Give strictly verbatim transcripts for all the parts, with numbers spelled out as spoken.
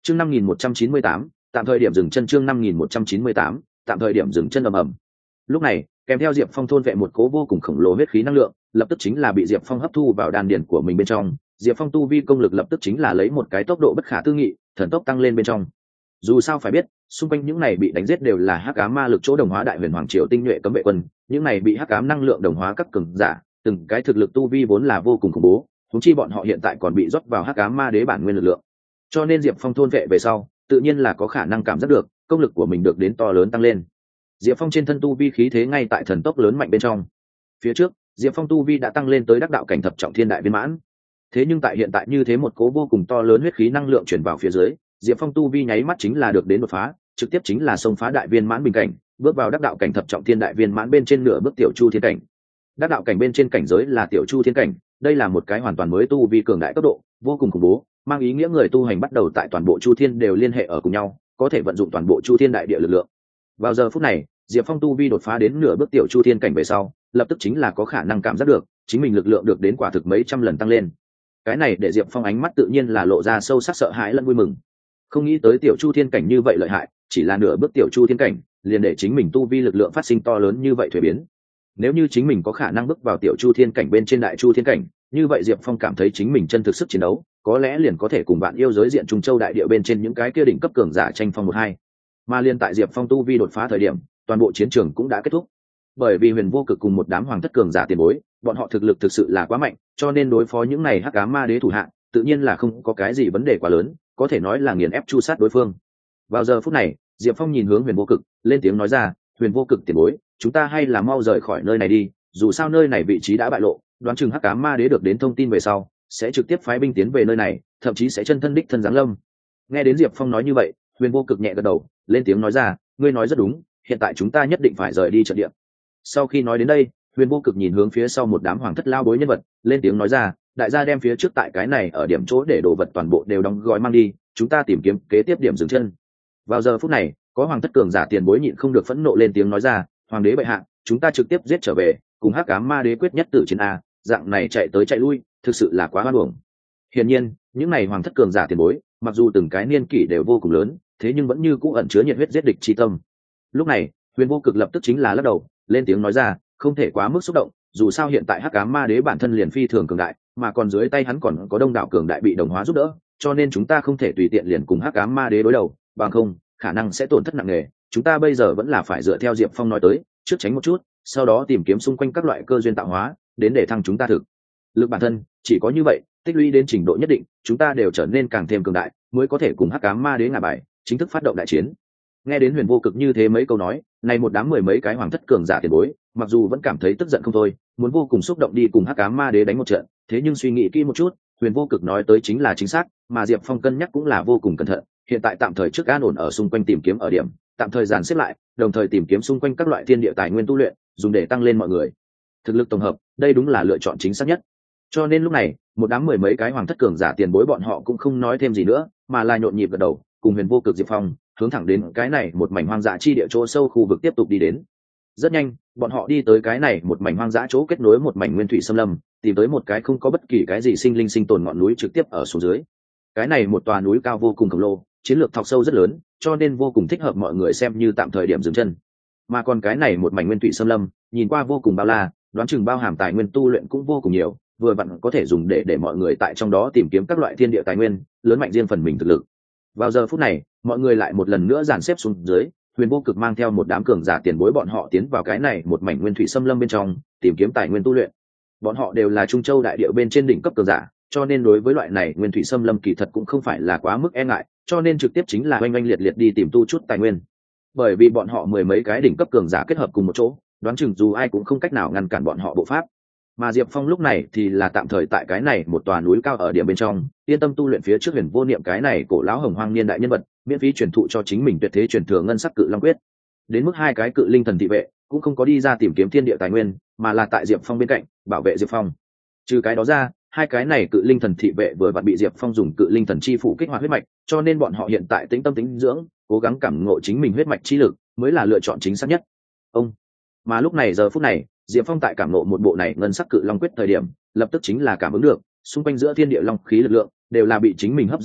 chương năm nghìn một trăm chín mươi tám tạm thời điểm dừng chân. chương năm nghìn một trăm chín mươi tám tạm thời điểm dừng chân ầm ầm. Lúc này kèm theo Diệp Phong thôn vệ một cố vô cùng khổng lồ huyết khí năng lượng, lập tức chính là bị Diệp Phong hấp thu vào đan điền của mình bên trong. Diệp Phong tu vi công lực lập tức chính là lấy một cái tốc độ bất khả tư nghị, thần tốc tăng lên bên trong. Dù sao phải biết, xung quanh những này bị đánh giết đều là hắc ám ma lực chỗ đồng hóa đại huyền hoàng triều tinh nhuệ cấm vệ quân, những này bị hắc ám năng lượng đồng hóa các cường giả, từng cái thực lực tu vi vốn là vô cùng khủng bố, huống chi bọn họ hiện tại còn bị rót vào hắc ám ma đế bản nguyên lực lượng. Cho nên Diệp Phong thôn vệ về sau, tự nhiên là có khả năng cảm giác được công lực của mình được đến to lớn tăng lên. Diệp Phong trên thân tu vi khí thế ngay tại thần tốc lớn mạnh bên trong. Phía trước, Diệp Phong tu vi đã tăng lên tới đắc đạo cảnh thập trọng thiên đại viên mãn. Thế nhưng tại hiện tại như thế một cố vô cùng to lớn huyết khí năng lượng chuyển vào phía dưới, Diệp Phong tu vi nháy mắt chính là được đến đột phá, trực tiếp chính là xông phá đại viên mãn bình cảnh, bước vào đắc đạo cảnh thập trọng thiên đại viên mãn bên trên nửa bước tiểu chu thiên cảnh. Đắc đạo cảnh bên trên cảnh giới là tiểu chu thiên cảnh, đây là một cái hoàn toàn mới tu vi cường đại tốc độ, vô cùng khủng bố, mang ý nghĩa người tu hành bắt đầu tại toàn bộ chu thiên đều liên hệ ở cùng nhau, có thể vận dụng toàn bộ chu thiên đại địa lực lượng. Vào giờ phút này, Diệp Phong tu vi đột phá đến nửa bước tiểu chu thiên cảnh về sau, lập tức chính là có khả năng cảm giác được chính mình lực lượng được đến quả thực mấy trăm lần tăng lên. Cái này để Diệp Phong ánh mắt tự nhiên là lộ ra sâu sắc sợ hãi lẫn vui mừng. Không nghĩ tới tiểu chu thiên cảnh như vậy lợi hại, chỉ là nửa bước tiểu chu thiên cảnh, liền để chính mình tu vi lực lượng phát sinh to lớn như vậy thuế biến. Nếu như chính mình có khả năng bước vào tiểu chu thiên cảnh bên trên đại chu thiên cảnh, như vậy Diệp Phong cảm thấy chính mình chân thực sức chiến đấu, có lẽ liền có thể cùng bạn yêu giới diện Trung Châu đại địa bên trên những cái kia đỉnh cấp cường giả tranh phong một hai. Mà liên tại Diệp Phong tu vi đột phá thời điểm, toàn bộ chiến trường cũng đã kết thúc. Bởi vì Huyền Vô Cực cùng một đám hoàng thất cường giả tiền bối, bọn họ thực lực thực sự là quá mạnh, cho nên đối phó những này hắc ám ma đế thủ hạ, tự nhiên là không có cái gì vấn đề quá lớn, có thể nói là nghiền ép chu sát đối phương. Vào giờ phút này, Diệp Phong nhìn hướng Huyền Vô Cực, lên tiếng nói ra, "Huyền Vô Cực tiền bối, chúng ta hay là mau rời khỏi nơi này đi, dù sao nơi này vị trí đã bại lộ, đoán chừng hắc ám ma đế được đến thông tin về sau, sẽ trực tiếp phái binh tiến về nơi này, thậm chí sẽ chân thân đích thân giáng lâm." Nghe đến Diệp Phong nói như vậy, Huyền Vô Cực nhẹ gật đầu, lên tiếng nói ra, "Ngươi nói rất đúng, hiện tại chúng ta nhất định phải rời đi trận địa." Sau khi nói đến đây, Huyền Vô Cực nhìn hướng phía sau một đám hoàng thất lao bối nhân vật, lên tiếng nói ra, "Đại gia đem phía trước tại cái này ở điểm chỗ để đồ vật toàn bộ đều đóng gói mang đi, chúng ta tìm kiếm kế tiếp điểm dừng chân." Vào giờ phút này, có hoàng thất cường giả tiền bối nhịn không được phẫn nộ lên tiếng nói ra, "Hoàng đế bệ hạ, chúng ta trực tiếp giết trở về, cùng hắc ám ma đế quyết nhất tử chiến a, dạng này chạy tới chạy lui, thực sự là quá hoan uổng." Hiển nhiên, những này hoàng thất cường giả tiền bối, mặc dù từng cái niên kỷ đều vô cùng lớn, thế nhưng vẫn như cũ ẩn chứa nhiệt huyết giết địch chi tâm. Lúc này, Huyền Vô Cực lập tức chính là lắc đầu, lên tiếng nói ra, "Không thể quá mức xúc động, dù sao hiện tại hắc ám ma đế bản thân liền phi thường cường đại, mà còn dưới tay hắn còn có đông đảo cường đại bị đồng hóa giúp đỡ, cho nên chúng ta không thể tùy tiện liền cùng hắc ám ma đế đối đầu, bằng không khả năng sẽ tổn thất nặng nề. Chúng ta bây giờ vẫn là phải dựa theo Diệp Phong nói tới, trước tránh một chút, sau đó tìm kiếm xung quanh các loại cơ duyên tạo hóa, đến để thăng chúng ta thực lực bản thân, chỉ có như vậy, tích lũy đến trình độ nhất định, chúng ta đều trở nên càng thêm cường đại, mới có thể cùng hắc ám ma đế ngả bài, chính thức phát động đại chiến." Nghe đến Huyền Vô Cực như thế mấy câu nói, này một đám mười mấy cái hoàng thất cường giả tiền bối, mặc dù vẫn cảm thấy tức giận không thôi, muốn vô cùng xúc động đi cùng hắc ám ma đế đánh một trận, thế nhưng suy nghĩ kỹ một chút, Huyền Vô Cực nói tới chính là chính xác, mà Diệp Phong cân nhắc cũng là vô cùng cẩn thận, hiện tại tạm thời trước an ổn ở xung quanh tìm kiếm ở điểm, tạm thời dàn xếp lại, đồng thời tìm kiếm xung quanh các loại thiên địa tài nguyên tu luyện, dùng để tăng lên mọi người thực lực tổng hợp, đây đúng là lựa chọn chính xác nhất. Cho nên lúc này, một đám mười mấy cái hoàng thất cường giả tiền bối bọn họ cũng không nói thêm gì nữa, mà là nhộn nhịp gật đầu, cùng Huyền Vô Cực Diệp Phong hướng thẳng đến cái này một mảnh hoang dã chi địa chỗ sâu khu vực tiếp tục đi đến. Rất nhanh, bọn họ đi tới cái này một mảnh hoang dã chỗ kết nối một mảnh nguyên thủy xâm lâm, tìm tới một cái không có bất kỳ cái gì sinh linh sinh tồn ngọn núi trực tiếp ở xuống dưới. Cái này một tòa núi cao vô cùng khổng lồ, chiến lược thọc sâu rất lớn, cho nên vô cùng thích hợp mọi người xem như tạm thời điểm dừng chân. Mà còn cái này một mảnh nguyên thủy xâm lâm, nhìn qua vô cùng bao la, đoán chừng bao hàm tài nguyên tu luyện cũng vô cùng nhiều, vừa vặn có thể dùng để để mọi người tại trong đó tìm kiếm các loại thiên địa tài nguyên, lớn mạnh riêng phần mình thực lực. Vào giờ phút này, mọi người lại một lần nữa dàn xếp xuống dưới, Huyền Vô Cực mang theo một đám cường giả tiền bối bọn họ tiến vào cái này một mảnh nguyên thủy xâm lâm bên trong, tìm kiếm tài nguyên tu luyện. Bọn họ đều là Trung Châu đại địa bên trên đỉnh cấp cường giả, cho nên đối với loại này nguyên thủy xâm lâm kỳ thật cũng không phải là quá mức e ngại, cho nên trực tiếp chính là oanh oanh liệt liệt đi tìm tu chút tài nguyên. Bởi vì bọn họ mười mấy cái đỉnh cấp cường giả kết hợp cùng một chỗ, đoán chừng dù ai cũng không cách nào ngăn cản bọn họ bộ pháp. Mà Diệp Phong lúc này thì là tạm thời tại cái này một tòa núi cao ở điểm bên trong, yên tâm tu luyện phía trước Huyền Vô Niệm cái này cổ lão hồng hoang niên đại nhân vật, miễn phí truyền thụ cho chính mình tuyệt thế truyền thừa ngân sắc cự long quyết. Đến mức hai cái cự linh thần thị vệ cũng không có đi ra tìm kiếm thiên địa tài nguyên, mà là tại Diệp Phong bên cạnh bảo vệ Diệp Phong. Trừ cái đó ra, hai cái này cự linh thần thị vệ vừa vặn bị Diệp Phong dùng cự linh thần chi phủ kích hoạt huyết mạch, cho nên bọn họ hiện tại tĩnh tâm tĩnh dưỡng, cố gắng cảm ngộ chính mình huyết mạch chi lực, mới là lựa chọn chính xác nhất. Ông mà lúc này giờ phút này, Diệp Phong tại cảm ngộ một bộ này ngân sắc cự long quyết thời điểm, lập tức chính là cảm ứng được xung quanh giữa thiên địa long khí lực lượng đều là bị chính mình hấp dẫn tới,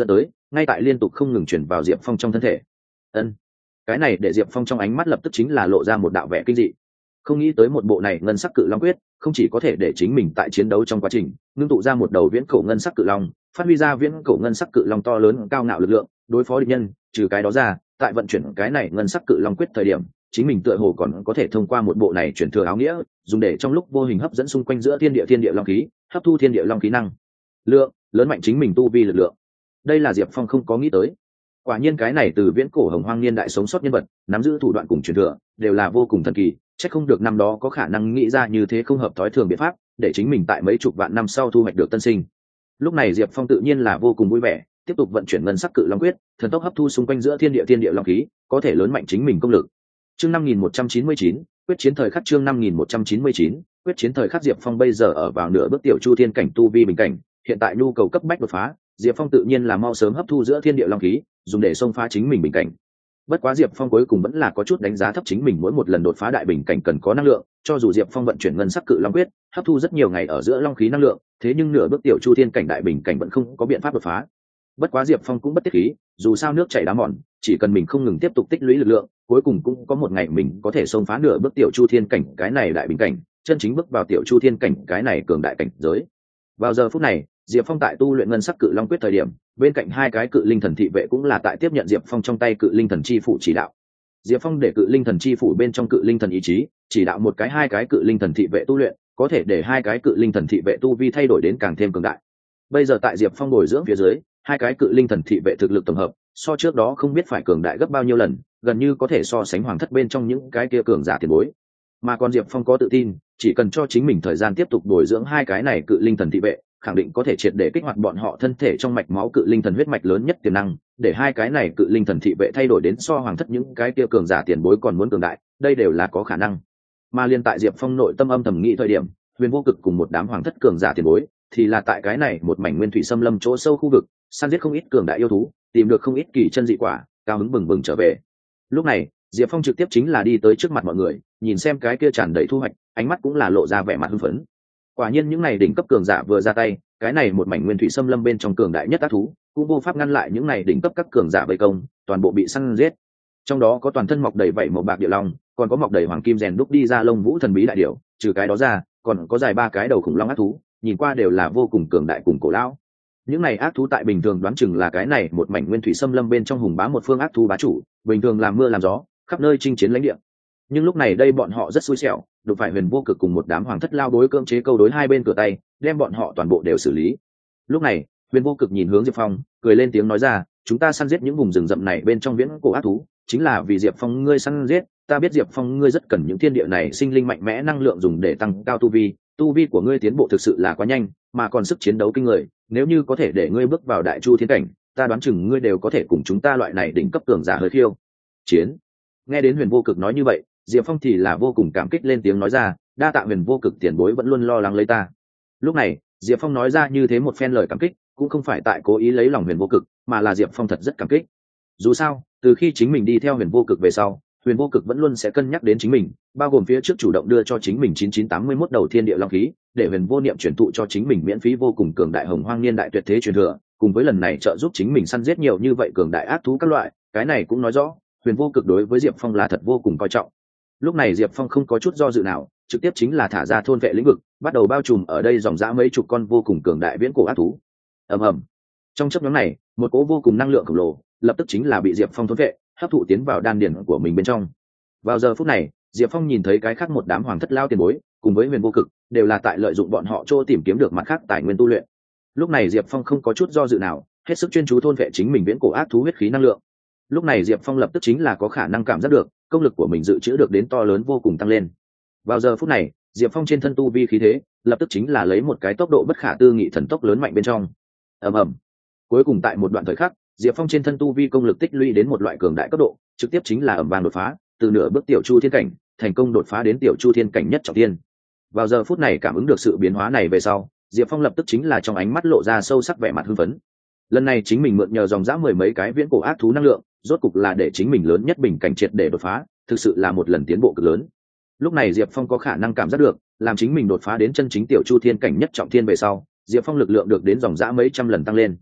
ngay tại liên tục không ngừng chuyển vào diệp phong trong thân thể. Ân, cái này để diệp phong trong ánh mắt lập tức chính là lộ ra một đạo vẻ kinh dị. Không nghĩ tới một bộ này ngân sắc cự long quyết không chỉ có thể để chính mình tại chiến đấu trong quá trình ngưng tụ ra một đầu viễn cổ ngân sắc cự long, phát huy ra viễn cổ ngân sắc cự long to lớn cao ngạo lực lượng đối phó địch nhân. Trừ cái đó ra, tại vận chuyển cái này ngân sắc cự long quyết thời điểm, chính mình tựa hồ còn có thể thông qua một bộ này chuyển thừa áo nghĩa, dùng để trong lúc vô hình hấp dẫn xung quanh giữa thiên địa thiên địa long khí, hấp thu thiên địa long khí năng lượng, lớn mạnh chính mình tu vi lực lượng. Đây là diệp phong không có nghĩ tới. Quả nhiên cái này từ viễn cổ hồng hoang niên đại sống sót nhân vật, nắm giữ thủ đoạn cùng truyền thừa đều là vô cùng thần kỳ. Chắc không được năm đó có khả năng nghĩ ra như thế không hợp thói thường biện pháp để chính mình tại mấy chục vạn năm sau thu hoạch được tân sinh. Lúc này diệp phong tự nhiên là vô cùng vui vẻ, tiếp tục vận chuyển ngân sắc cự long quyết, thần tốc hấp thu xung quanh giữa thiên địa thiên địa long khí, có thể lớn mạnh chính mình công lực. Chương năm nghìn một trăm chín mươi chín, quyết chiến thời khắc. Chương năm nghìn một trăm chín mươi chín, quyết chiến thời khắc. Diệp Phong bây giờ ở vào nửa bước tiểu chu thiên cảnh tu vi bình cảnh, hiện tại nhu cầu cấp bách đột phá, Diệp Phong tự nhiên là mau sớm hấp thu giữa thiên địa long khí, dùng để xông phá chính mình bình cảnh. Bất quá Diệp Phong cuối cùng vẫn là có chút đánh giá thấp chính mình, mỗi một lần đột phá đại bình cảnh cần có năng lượng, cho dù Diệp Phong vận chuyển ngân sắc cự long quyết, hấp thu rất nhiều ngày ở giữa long khí năng lượng, thế nhưng nửa bước tiểu chu thiên cảnh đại bình cảnh vẫn không có biện pháp đột phá. Bất quá Diệp Phong cũng bất tiết khí, dù sao nước chảy đá mòn, chỉ cần mình không ngừng tiếp tục tích lũy lực lượng, cuối cùng cũng có một ngày mình có thể xông phá nửa bước tiểu chu thiên cảnh cái này đại bình cảnh, chân chính bước vào tiểu chu thiên cảnh cái này cường đại cảnh giới. Vào giờ phút này, Diệp Phong tại tu luyện ngân sắc cự long quyết thời điểm, bên cạnh hai cái cự linh thần thị vệ cũng là tại tiếp nhận Diệp Phong trong tay cự linh thần chi phủ chỉ đạo. Diệp Phong để cự linh thần chi phủ bên trong cự linh thần ý chí, chỉ đạo một cái hai cái cự linh thần thị vệ tu luyện, có thể để hai cái cự linh thần thị vệ tu vi thay đổi đến càng thêm cường đại. Bây giờ tại Diệp Phong bồi dưỡng phía dưới, hai cái cự linh thần thị vệ thực lực tổng hợp, so trước đó không biết phải cường đại gấp bao nhiêu lần, gần như có thể so sánh hoàng thất bên trong những cái kia cường giả tiền bối. Mà còn Diệp Phong có tự tin, chỉ cần cho chính mình thời gian tiếp tục bồi dưỡng hai cái này cự linh thần thị vệ, khẳng định có thể triệt để kích hoạt bọn họ thân thể trong mạch máu cự linh thần huyết mạch lớn nhất tiềm năng, để hai cái này cự linh thần thị vệ thay đổi đến so hoàng thất những cái kia cường giả tiền bối còn muốn cường đại, đây đều là có khả năng. Mà liên tại Diệp Phong nội tâm âm thầm nghĩ thời điểm, Huyền Vô Cực cùng một đám hoàng thất cường giả tiền bối, thì là tại cái này một mảnh nguyên thủy xâm lâm chỗ sâu khu vực, săn giết không ít cường đại yêu thú, tìm được không ít kỳ chân dị quả, cao hứng bừng bừng trở về. Lúc này, Diệp Phong trực tiếp chính là đi tới trước mặt mọi người, nhìn xem cái kia tràn đầy thu hoạch, ánh mắt cũng là lộ ra vẻ mặt hưng phấn. Quả nhiên những này đỉnh cấp cường giả vừa ra tay, cái này một mảnh nguyên thủy xâm lâm bên trong cường đại nhất ác thú, cũng vô pháp ngăn lại những này đỉnh cấp các cường giả vây công, toàn bộ bị săn giết. Trong đó có toàn thân mọc đầy vảy màu bạc địa long, còn có mọc đầy hoàng kim rèn đúc đi ra lông vũ thần bí đại điểu, trừ cái đó ra, còn có dài ba cái đầu khủng long ác thú, nhìn qua đều là vô cùng cường đại cùng cổ lão. Những này ác thú tại bình thường đoán chừng là cái này một mảnh nguyên thủy xâm lâm bên trong hùng bá một phương ác thú bá chủ, bình thường làm mưa làm gió, khắp nơi chinh chiến lãnh địa. Nhưng lúc này đây bọn họ rất xui xẻo, đụng phải Huyền Vô Cực cùng một đám hoàng thất lao đối cưỡng chế câu đối hai bên cửa tay, đem bọn họ toàn bộ đều xử lý. Lúc này, Huyền Vô Cực nhìn hướng Diệp Phong, cười lên tiếng nói ra, chúng ta săn giết những vùng rừng rậm này bên trong viễn cổ ác thú, chính là vì Diệp Phong ngươi săn giết, ta biết Diệp Phong ngươi rất cần những thiên địa này sinh linh mạnh mẽ năng lượng dùng để tăng cao tu vi, tu vi của ngươi tiến bộ thực sự là quá nhanh, mà còn sức chiến đấu kinh người, nếu như có thể để ngươi bước vào đại chu thiên cảnh, ta đoán chừng ngươi đều có thể cùng chúng ta loại này đỉnh cấp cường giả hơi khiêu chiến. Nghe đến Huyền Vô Cực nói như vậy, Diệp Phong thì là vô cùng cảm kích lên tiếng nói ra, đa tạ Huyền Vô Cực tiền bối vẫn luôn lo lắng lấy ta. Lúc này, Diệp Phong nói ra như thế một phen lời cảm kích, cũng không phải tại cố ý lấy lòng Huyền Vô Cực, mà là Diệp Phong thật rất cảm kích. Dù sao, từ khi chính mình đi theo Huyền Vô Cực về sau, Huyền Vô Cực vẫn luôn sẽ cân nhắc đến chính mình, bao gồm phía trước chủ động đưa cho chính mình chín chín tám mươi mốt đầu thiên địa long khí, để Huyền Vô Niệm truyền thụ cho chính mình miễn phí vô cùng cường đại hồng hoang niên đại tuyệt thế truyền thừa, cùng với lần này trợ giúp chính mình săn giết nhiều như vậy cường đại ác thú các loại, cái này cũng nói rõ, Huyền Vô Cực đối với Diệp Phong là thật vô cùng coi trọng. Lúc này Diệp Phong không có chút do dự nào, trực tiếp chính là thả ra thôn vệ lĩnh vực, bắt đầu bao trùm ở đây dòng dã mấy chục con vô cùng cường đại viễn cổ ác thú. Ầm ầm. Trong chớp nhoáng này, một cỗ vô cùng năng lượng khổng lồ, lập tức chính là bị Diệp Phong thôn vệ, hấp thụ tiến vào đan điền của mình bên trong. Vào giờ phút này, Diệp Phong nhìn thấy cái khác một đám hoàng thất lao tiền bối, cùng với Huyền Vô Cực, đều là tại lợi dụng bọn họ chỗ tìm kiếm được mặt khác tài nguyên tu luyện. Lúc này Diệp Phong không có chút do dự nào, hết sức chuyên chú thôn vệ chính mình viễn cổ ác thú huyết khí năng lượng. Lúc này Diệp Phong lập tức chính là có khả năng cảm giác được, công lực của mình dự trữ được đến to lớn vô cùng tăng lên. Vào giờ phút này, Diệp Phong trên thân tu vi khí thế, lập tức chính là lấy một cái tốc độ bất khả tư nghị thần tốc lớn mạnh bên trong. Ầm ầm. Cuối cùng tại một đoạn thời khắc, Diệp Phong trên thân tu vi công lực tích lũy đến một loại cường đại cấp độ, trực tiếp chính là ầm vang đột phá, từ nửa bước tiểu chu thiên cảnh, thành công đột phá đến tiểu chu thiên cảnh nhất trọng thiên. Vào giờ phút này cảm ứng được sự biến hóa này về sau, Diệp Phong lập tức chính là trong ánh mắt lộ ra sâu sắc vẻ mặt hưng phấn. Lần này chính mình mượn nhờ dòng dã mười mấy cái viễn cổ ác thú năng lượng, rốt cục là để chính mình lớn nhất bình cảnh triệt để đột phá, thực sự là một lần tiến bộ cực lớn. Lúc này Diệp Phong có khả năng cảm giác được, làm chính mình đột phá đến chân chính tiểu chu thiên cảnh nhất trọng thiên về sau, Diệp Phong lực lượng được đến dòng dã mấy trăm lần tăng lên.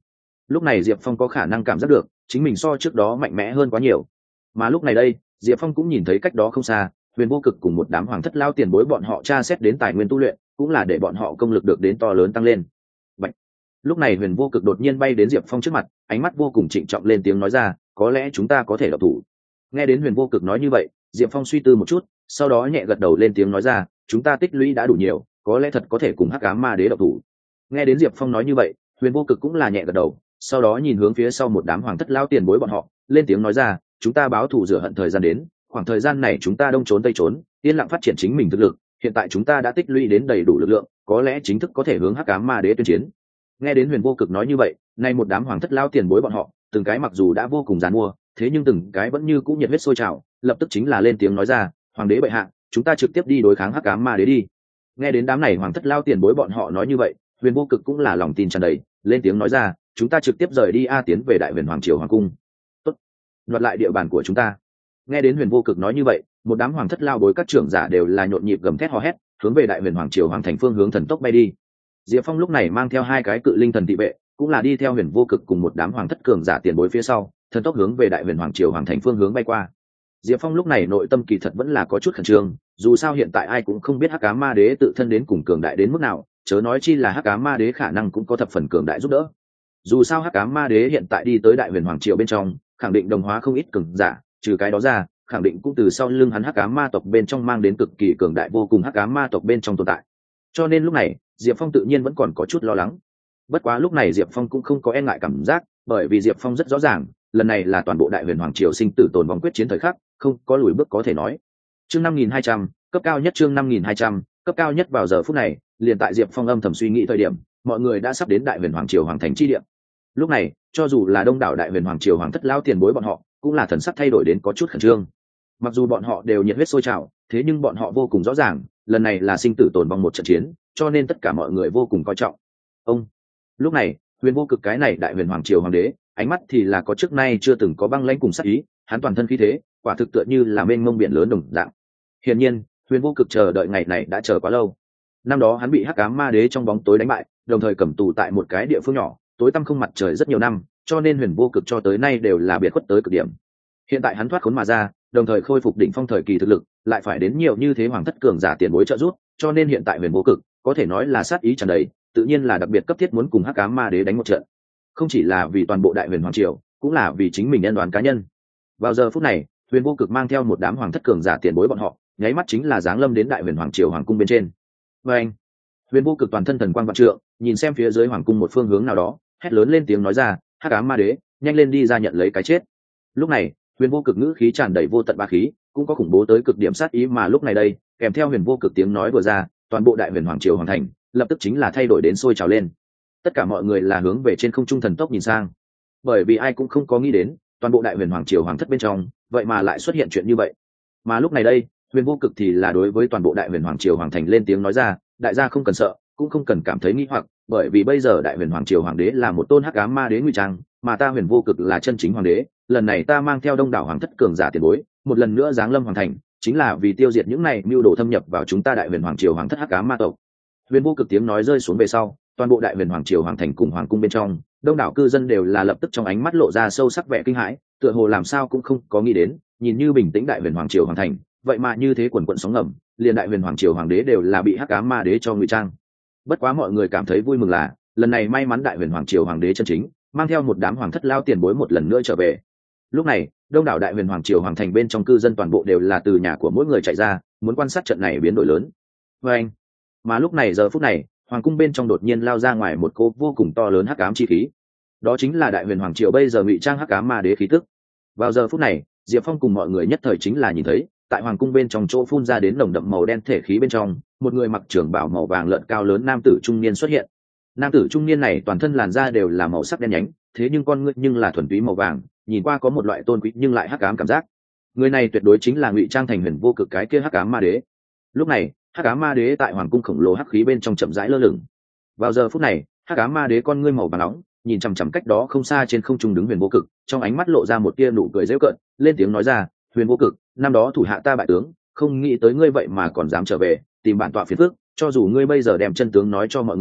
lúc này Diệp Phong có khả năng cảm giác được chính mình so trước đó mạnh mẽ hơn quá nhiều. Mà lúc này đây Diệp Phong cũng nhìn thấy cách đó không xa Huyền Vô Cực cùng một đám hoàng thất lao tiền bối bọn họ tra xét đến tài nguyên tu luyện, cũng là để bọn họ công lực được đến to lớn tăng lên. Bạch. Lúc này Huyền Vô Cực đột nhiên bay đến Diệp Phong trước mặt, ánh mắt vô cùng trịnh trọng lên tiếng nói ra, có lẽ chúng ta có thể độc thủ. Nghe đến Huyền Vô Cực nói như vậy, Diệp Phong suy tư một chút, sau đó nhẹ gật đầu lên tiếng nói ra, chúng ta tích lũy đã đủ nhiều, có lẽ thật có thể cùng Hắc Ám Ma Đế độc thủ. Nghe đến Diệp Phong nói như vậy, Huyền Vô Cực cũng là nhẹ gật đầu, sau đó nhìn hướng phía sau một đám hoàng thất lao tiền bối bọn họ, lên tiếng nói ra, chúng ta báo thù rửa hận thời gian đến, khoảng thời gian này chúng ta đông trốn tây trốn, yên lặng phát triển chính mình thực lực, hiện tại chúng ta đã tích lũy đến đầy đủ lực lượng, có lẽ chính thức có thể hướng Hắc Ám Ma Đế tuyên chiến. Nghe đến Huyền Vô Cực nói như vậy, nay một đám hoàng thất lao tiền bối bọn họ, từng cái mặc dù đã vô cùng giàn mua, thế nhưng từng cái vẫn như cũng nhiệt huyết sôi trào, lập tức chính là lên tiếng nói ra, hoàng đế bệ hạ, chúng ta trực tiếp đi đối kháng Hắc Ám Ma Đế đi. Nghe đến đám này hoàng thất lao tiền bối bọn họ nói như vậy, Huyền Vô Cực cũng là lòng tin tràn đầy, lên tiếng nói ra, chúng ta trực tiếp rời đi a tiến về Đại Huyền Hoàng triều hoàng cung. Tốt, đoạt lại địa bàn của chúng ta. Nghe đến Huyền Vô Cực nói như vậy, một đám hoàng thất lao bối các trưởng giả đều là nhộn nhịp gầm thét hò hét, hướng về Đại Huyền Hoàng triều hoàng thành phương hướng thần tốc bay đi. Diệp Phong lúc này mang theo hai cái cự linh thần thị vệ, cũng là đi theo Huyền Vô Cực cùng một đám hoàng thất cường giả tiền bối phía sau, thần tốc hướng về Đại Huyền Hoàng triều hoàng thành phương hướng bay qua. Diệp Phong lúc này nội tâm kỳ thật vẫn là có chút khẩn trương, dù sao hiện tại ai cũng không biết Hắc Ám Ma Đế tự thân đến cùng cường đại đến mức nào, chớ nói chi là Hắc Ám Ma Đế khả năng cũng có thập phần cường đại giúp đỡ. Dù sao Hắc Ám Ma Đế hiện tại đi tới Đại Huyền Hoàng triều bên trong, khẳng định đồng hóa không ít cường giả, trừ cái đó ra, khẳng định cũng từ sau lưng hắn Hắc Ám Ma tộc bên trong mang đến cực kỳ cường đại vô cùng Hắc Ám Ma tộc bên trong tồn tại. Cho nên lúc này, Diệp Phong tự nhiên vẫn còn có chút lo lắng. Bất quá lúc này Diệp Phong cũng không có e ngại cảm giác, bởi vì Diệp Phong rất rõ ràng, lần này là toàn bộ Đại Huyền Hoàng triều sinh tử tồn vong quyết chiến thời khắc, không có lùi bước có thể nói. Chương năm nghìn hai trăm, cấp cao nhất chương năm nghìn hai trăm, cấp cao nhất vào giờ phút này, liền tại Diệp Phong âm thầm suy nghĩ thời điểm, mọi người đã sắp đến Đại Huyền Hoàng triều hoàng thành chi địa. Lúc này, cho dù là đông đảo Đại Huyền Hoàng triều hoàng thất lao tiền bối bọn họ, cũng là thần sắc thay đổi đến có chút khẩn trương. Mặc dù bọn họ đều nhiệt huyết sôi trào, thế nhưng bọn họ vô cùng rõ ràng, lần này là sinh tử tồn vong một trận chiến, cho nên tất cả mọi người vô cùng coi trọng. Ông. Lúc này, Huyền Vô Cực cái này Đại Huyền Hoàng triều hoàng đế, ánh mắt thì là có trước nay chưa từng có băng lãnh cùng sát ý, hắn toàn thân khí thế, quả thực tựa như là mênh mông biển lớn đồng dạng. Hiển nhiên, Huyền Vô Cực chờ đợi ngày này đã chờ quá lâu. Năm đó hắn bị Hắc Ám Ma Đế trong bóng tối đánh bại, đồng thời cầm tù tại một cái địa phương nhỏ, tối tăm không mặt trời rất nhiều năm, cho nên Huyền Vô Cực cho tới nay đều là biệt khuất tới cực điểm. Hiện tại hắn thoát khốn mà ra, đồng thời khôi phục đỉnh phong thời kỳ thực lực, lại phải đến nhiều như thế hoàng thất cường giả tiền bối trợ giúp, cho nên hiện tại Huyền Vô Cực có thể nói là sát ý tràn đầy, tự nhiên là đặc biệt cấp thiết muốn cùng Hắc Ám Ma Đế đánh một trận. Không chỉ là vì toàn bộ Đại Huyền Hoàng triều, cũng là vì chính mình nhân đoán cá nhân. Vào giờ phút này, Huyền Vô Cực mang theo một đám hoàng thất cường giả tiền bối bọn họ, nháy mắt chính là giáng lâm đến Đại Huyền Hoàng triều hoàng cung bên trên. Và anh, Huyền Vô Cực toàn thân thần quang vạn trượng, nhìn xem phía dưới hoàng cung một phương hướng nào đó, hét lớn lên tiếng nói ra, Hắc Ám Ma Đế, nhanh lên đi ra nhận lấy cái chết. Lúc này, Huyền Vô Cực ngữ khí tràn đầy vô tận bá khí, cũng có khủng bố tới cực điểm sát ý, mà lúc này đây, kèm theo Huyền Vô Cực tiếng nói vừa ra, toàn bộ Đại Huyền Hoàng triều hoàng thành lập tức chính là thay đổi đến sôi trào lên. Tất cả mọi người là hướng về trên không trung thần tốc nhìn sang, bởi vì ai cũng không có nghĩ đến, toàn bộ Đại Huyền Hoàng triều hoàng thất bên trong, vậy mà lại xuất hiện chuyện như vậy. Mà lúc này đây, Huyền Vô Cực thì là đối với toàn bộ Đại Huyền Hoàng triều hoàng thành lên tiếng nói ra, đại gia không cần sợ, cũng không cần cảm thấy nghi hoặc, bởi vì bây giờ Đại Huyền Hoàng triều hoàng đế là một tôn Hắc Ám Ma Đế ngụy trang, mà ta Huyền Vô Cực là chân chính hoàng đế, lần này ta mang theo đông đảo hoàng thất cường giả tiền bối, một lần nữa giáng lâm hoàng thành, chính là vì tiêu diệt những này mưu đồ thâm nhập vào chúng ta Đại Huyền Hoàng triều hoàng thất Hắc Ám ma tộc. Huyền Vô Cực tiếng nói rơi xuống về sau, toàn bộ Đại Huyền Hoàng triều hoàng thành cùng hoàng cung bên trong, đông đảo cư dân đều là lập tức trong ánh mắt lộ ra sâu sắc vẻ kinh hãi, tựa hồ làm sao cũng không có nghĩ đến, nhìn như bình tĩnh Đại Huyền Hoàng triều hoàng thành, vậy mà như thế quần quần sóng ngầm, liền Đại Huyền Hoàng triều hoàng đế đều là bị Hắc Ám ma đế cho ngụy trang. Bất quá mọi người cảm thấy vui mừng là, lần này may mắn Đại Huyền Hoàng triều hoàng đế chân chính, mang theo một đám hoàng thất lao tiền bối một lần nữa trở về. Lúc này, đông đảo Đại Huyền Hoàng triều hoàng thành bên trong cư dân toàn bộ đều là từ nhà của mỗi người chạy ra, muốn quan sát trận này biến đổi lớn. Và anh, mà lúc này giờ phút này, hoàng cung bên trong đột nhiên lao ra ngoài một cô vô cùng to lớn hắc ám chi khí. Đó chính là Đại Huyền Hoàng triều bây giờ ngụy trang hắc ám ma đế khí tức. Vào giờ phút này, Diệp Phong cùng mọi người nhất thời chính là nhìn thấy, tại hoàng cung bên trong chỗ phun ra đến nồng đậm màu đen thể khí bên trong, một người mặc trường bào màu vàng lợn cao lớn nam tử trung niên xuất hiện. Nam tử trung niên này toàn thân làn da đều là màu sắc đen nhánh, thế nhưng con ngươi nhưng là thuần túy màu vàng, nhìn qua có một loại tôn quý nhưng lại hắc ám cảm giác. Người này tuyệt đối chính là ngụy trang thành Huyền Vô Cực cái kia hắc ám ma đế. Lúc này, hắc ám ma đế tại hoàng cung khổng lồ hắc khí bên trong chậm rãi lơ lửng. Vào giờ phút này, hắc ám ma đế con ngươi màu vàng nóng, nhìn chằm chằm cách đó không xa trên không trung đứng Huyền Vô Cực, trong ánh mắt lộ ra một tia nụ cười giễu cợt, lên tiếng nói ra, Huyền Vô Cực, năm đó thủ hạ ta bại tướng, không nghĩ tới ngươi vậy mà còn dám trở về, tìm bản tọa phiền phức, cho dù ngươi bây giờ đem chân tướng nói cho mọi người,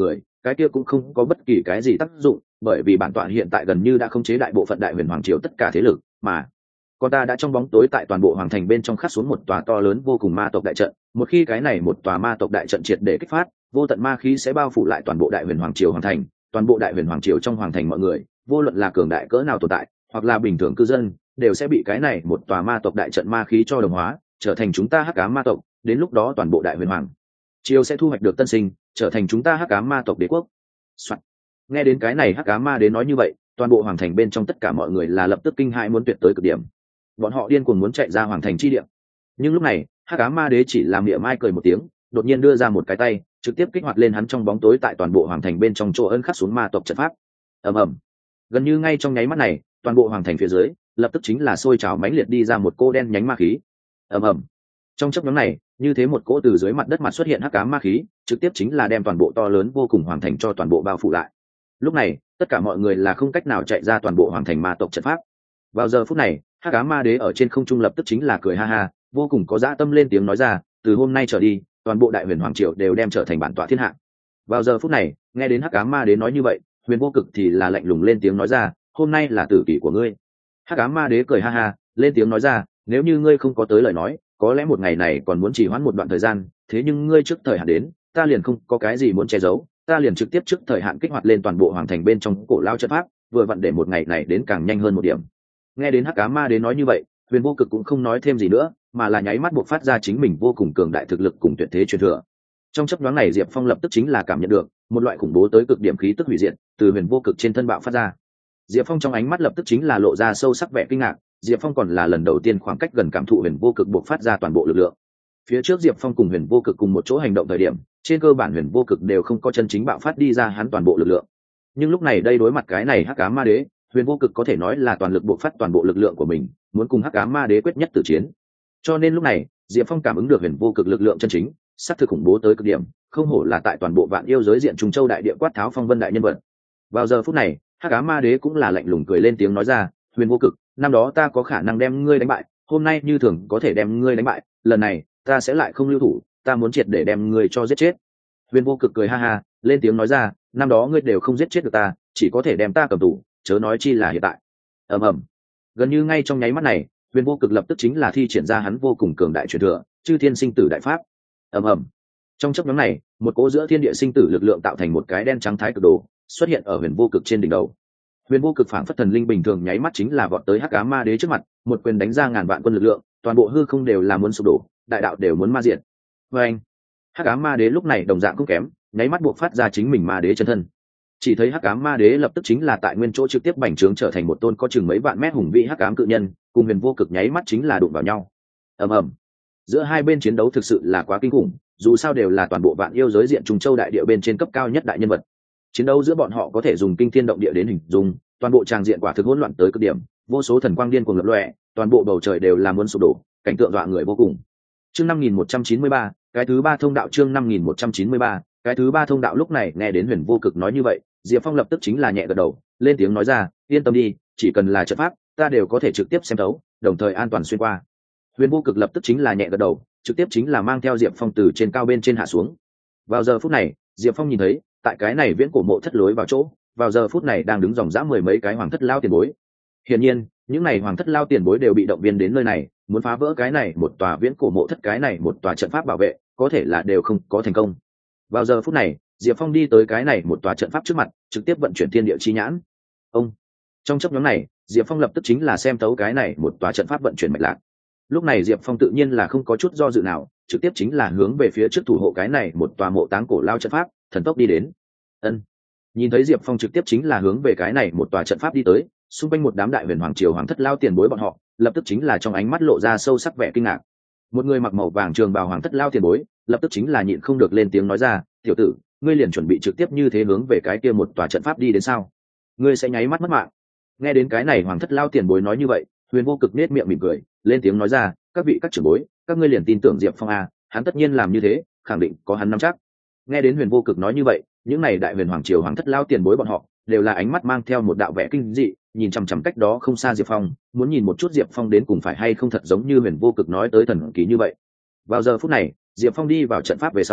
cái kia cũng không có bất kỳ cái gì tác dụng, bởi vì bản tọa hiện tại gần như đã khống chế đại bộ phận đại huyền hoàng triều tất cả thế lực, mà còn ta đã trong bóng tối tại toàn bộ hoàng thành bên trong khắc xuống một tòa to lớn vô cùng ma tộc đại trận. Một khi cái này một tòa ma tộc đại trận triệt để kích phát, vô tận ma khí sẽ bao phủ lại toàn bộ đại huyền hoàng triều hoàng thành. Toàn bộ đại huyền hoàng triều trong hoàng thành mọi người, vô luận là cường đại cỡ nào tồn tại, hoặc là bình thường cư dân, đều sẽ bị cái này một tòa ma tộc đại trận ma khí cho đồng hóa, trở thành chúng ta hắc ám ma tộc. Đến lúc đó toàn bộ đại huyền hoàng triều sẽ thu hoạch được tân sinh, trở thành chúng ta hắc ám ma tộc đế quốc. Soạn. Nghe đến cái này hắc ám ma đế nói như vậy, toàn bộ hoàng thành bên trong tất cả mọi người là lập tức kinh hãi muốn tuyệt tới cực điểm. Bọn họ điên cuồng muốn chạy ra hoàng thành chi địa. Nhưng lúc này hắc ám ma đế chỉ làm miệng mai cười một tiếng, đột nhiên đưa ra một cái tay, trực tiếp kích hoạt lên hắn trong bóng tối tại toàn bộ hoàng thành bên trong chỗ ân khắc xuống ma tộc trận pháp. Ầm ầm. Gần như ngay trong nháy mắt này, toàn bộ hoàng thành phía dưới lập tức chính là sôi trào mãnh liệt đi ra một cô đen nhánh ma khí. Ầm ầm. Trong chốc ngắn này, như thế một cỗ từ dưới mặt đất mặt xuất hiện hắc ám ma khí, trực tiếp chính là đem toàn bộ to lớn vô cùng hoàng thành cho toàn bộ bao phủ lại. Lúc này, tất cả mọi người là không cách nào chạy ra toàn bộ hoàng thành ma tộc trận pháp. Vào giờ phút này, hắc ám ma đế ở trên không trung lập tức chính là cười ha ha, vô cùng có dã tâm lên tiếng nói ra, từ hôm nay trở đi, toàn bộ đại huyền hoàng triều đều đem trở thành bản tọa thiên hạ. Vào giờ phút này, nghe đến hắc ám ma đế nói như vậy, Huyền Vô Cực thì là lạnh lùng lên tiếng nói ra, hôm nay là tử kỷ của ngươi. Hắc ám ma đế cười ha ha, lên tiếng nói ra, nếu như ngươi không có tới lời nói, có lẽ một ngày này còn muốn trì hoãn một đoạn thời gian, thế nhưng ngươi trước thời hạn đến, ta liền không có cái gì muốn che giấu, ta liền trực tiếp trước thời hạn kích hoạt lên toàn bộ hoàng thành bên trong cổ lao trận pháp, vừa vặn để một ngày này đến càng nhanh hơn một điểm. Nghe đến hắc ám ma đế nói như vậy, Huyền Vô Cực cũng không nói thêm gì nữa, mà là nháy mắt buộc phát ra chính mình vô cùng cường đại thực lực cùng tuyệt thế truyền thừa. Trong chớp nhoáng này, Diệp Phong lập tức chính là cảm nhận được một loại khủng bố tới cực điểm khí tức hủy diệt từ Huyền Vô Cực trên thân bạo phát ra. Diệp Phong trong ánh mắt lập tức chính là lộ ra sâu sắc vẻ kinh ngạc, Diệp Phong còn là lần đầu tiên khoảng cách gần cảm thụ Huyền Vô Cực buộc phát ra toàn bộ lực lượng. Phía trước Diệp Phong cùng Huyền Vô Cực cùng một chỗ hành động thời điểm, trên cơ bản Huyền Vô Cực đều không có chân chính bạo phát đi ra hắn toàn bộ lực lượng. Nhưng lúc này đây đối mặt cái này hắc ám ma đế, Huyền Vô Cực có thể nói là toàn lực buộc phát toàn bộ lực lượng của mình, muốn cùng hắc ám ma đế quyết nhất tử chiến. Cho nên lúc này, Diệp Phong cảm ứng được Huyền Vô Cực lực lượng chân chính, sát thực khủng bố tới cực điểm, không hổ là tại toàn bộ vạn yêu giới diện Trung Châu đại địa quát tháo phong vân đại nhân vật. Vào giờ phút này, hắc ám ma đế cũng là lạnh lùng cười lên tiếng nói ra, Huyền Vô Cực, năm đó ta có khả năng đem ngươi đánh bại, hôm nay như thường có thể đem ngươi đánh bại, lần này ta sẽ lại không lưu thủ, ta muốn triệt để đem ngươi cho giết chết. Huyền Vô Cực cười ha ha, lên tiếng nói ra, năm đó ngươi đều không giết chết được ta, chỉ có thể đem ta cầm tù, chớ nói chi là hiện tại. Ầm ầm. Gần như ngay trong nháy mắt này, Huyền Vô Cực lập tức chính là thi triển ra hắn vô cùng cường đại truyền thừa, Chư Thiên Sinh Tử Đại Pháp. Ầm ầm. Trong chớp nhoáng này, một cỗ giữa thiên địa sinh tử lực lượng tạo thành một cái đen trắng thái cực đồ, xuất hiện ở Huyền Vô Cực trên đỉnh đầu. Huyền Vô Cực phảng phất thần linh bình thường nháy mắt chính là vọt tới hắc ám ma đế trước mặt, một quyền đánh ra ngàn vạn quân lực lượng, toàn bộ hư không đều là muốn sụp đổ, đại đạo đều muốn ma diệt. Và anh, hắc ám ma đế lúc này đồng dạng cũng kém, nháy mắt buộc phát ra chính mình ma đế chân thân. Chỉ thấy hắc ám ma đế lập tức chính là tại nguyên chỗ trực tiếp bành trướng trở thành một tôn có chừng mấy vạn mét hùng vĩ hắc ám cự nhân, cùng Huyền Vô Cực nháy mắt chính là đụng vào nhau. Ầm ầm. Giữa hai bên chiến đấu thực sự là quá kinh khủng, dù sao đều là toàn bộ vạn yêu giới diện Trung Châu đại địa bên trên cấp cao nhất đại nhân vật. Chiến đấu giữa bọn họ có thể dùng kinh thiên động địa đến hình dung, toàn bộ tràng diện quả thực hỗn loạn tới cực điểm, vô số thần quang điên cuồng lập lòe, toàn bộ bầu trời đều là muốn sụp đổ, cảnh tượng dọa người vô cùng. Chương năm nghìn một trăm chín mươi ba, cái thứ ba thông đạo chương năm nghìn một trăm chín mươi ba, cái thứ ba thông đạo lúc này nghe đến Huyền Vô Cực nói như vậy, Diệp Phong lập tức chính là nhẹ gật đầu, lên tiếng nói ra, yên tâm đi, chỉ cần là trận pháp, ta đều có thể trực tiếp xem thấu, đồng thời an toàn xuyên qua. Huyền Vô Cực lập tức chính là nhẹ gật đầu, trực tiếp chính là mang theo Diệp Phong từ trên cao bên trên hạ xuống. Vào giờ phút này, Diệp Phong nhìn thấy, tại cái này viễn cổ mộ thất lối vào chỗ, vào giờ phút này đang đứng dòng dã mười mấy cái hoàng thất lao tiền bối. Hiển nhiên, những này hoàng thất lao tiền bối đều bị động viên đến nơi này, muốn phá vỡ cái này một tòa viễn cổ mộ thất, cái này một tòa trận pháp bảo vệ, có thể là đều không có thành công. Vào giờ phút này, Diệp Phong đi tới cái này một tòa trận pháp trước mặt, trực tiếp vận chuyển thiên địa chi nhãn. Ông, trong chốc ngắn này, Diệp Phong lập tức chính là xem thấu cái này một tòa trận pháp vận chuyển mạch lạc. Lúc này Diệp Phong tự nhiên là không có chút do dự nào, trực tiếp chính là hướng về phía trước thủ hộ cái này một tòa mộ táng cổ lao trận pháp, thần tốc đi đến. Ân. Nhìn thấy Diệp Phong trực tiếp chính là hướng về cái này một tòa trận pháp đi tới, xung quanh một đám đại huyền hoàng triều hoàng thất lao tiền bối bọn họ, lập tức chính là trong ánh mắt lộ ra sâu sắc vẻ kinh ngạc. Một người mặc màu vàng trường bào hoàng thất lao tiền bối, lập tức chính là nhịn không được lên tiếng nói ra, "Tiểu tử, ngươi liền chuẩn bị trực tiếp như thế hướng về cái kia một tòa trận pháp đi đến sao? Ngươi sẽ nháy mắt mất mạng." Nghe đến cái này hoàng thất lao tiền bối nói như vậy, Huyền Vô Cực nết miệng mỉm cười, lên tiếng nói ra, "Các vị các trưởng bối, các ngươi liền tin tưởng Diệp Phong à, hắn tất nhiên làm như thế, khẳng định có hắn nắm chắc." Nghe đến Huyền Vô Cực nói như vậy, những này đại huyền hoàng triều hoàng thất lao tiền bối bọn họ đều là ánh mắt mang theo một đạo vẻ kinh dị, nhìn chằm chằm cách đó không xa Diệp Phong, muốn nhìn một chút Diệp Phong đến cùng phải hay không thật giống như Huyền Vô Cực nói tới thần kỳ như vậy. Vào giờ phút này, Diệp Phong đi vào trận pháp về sau,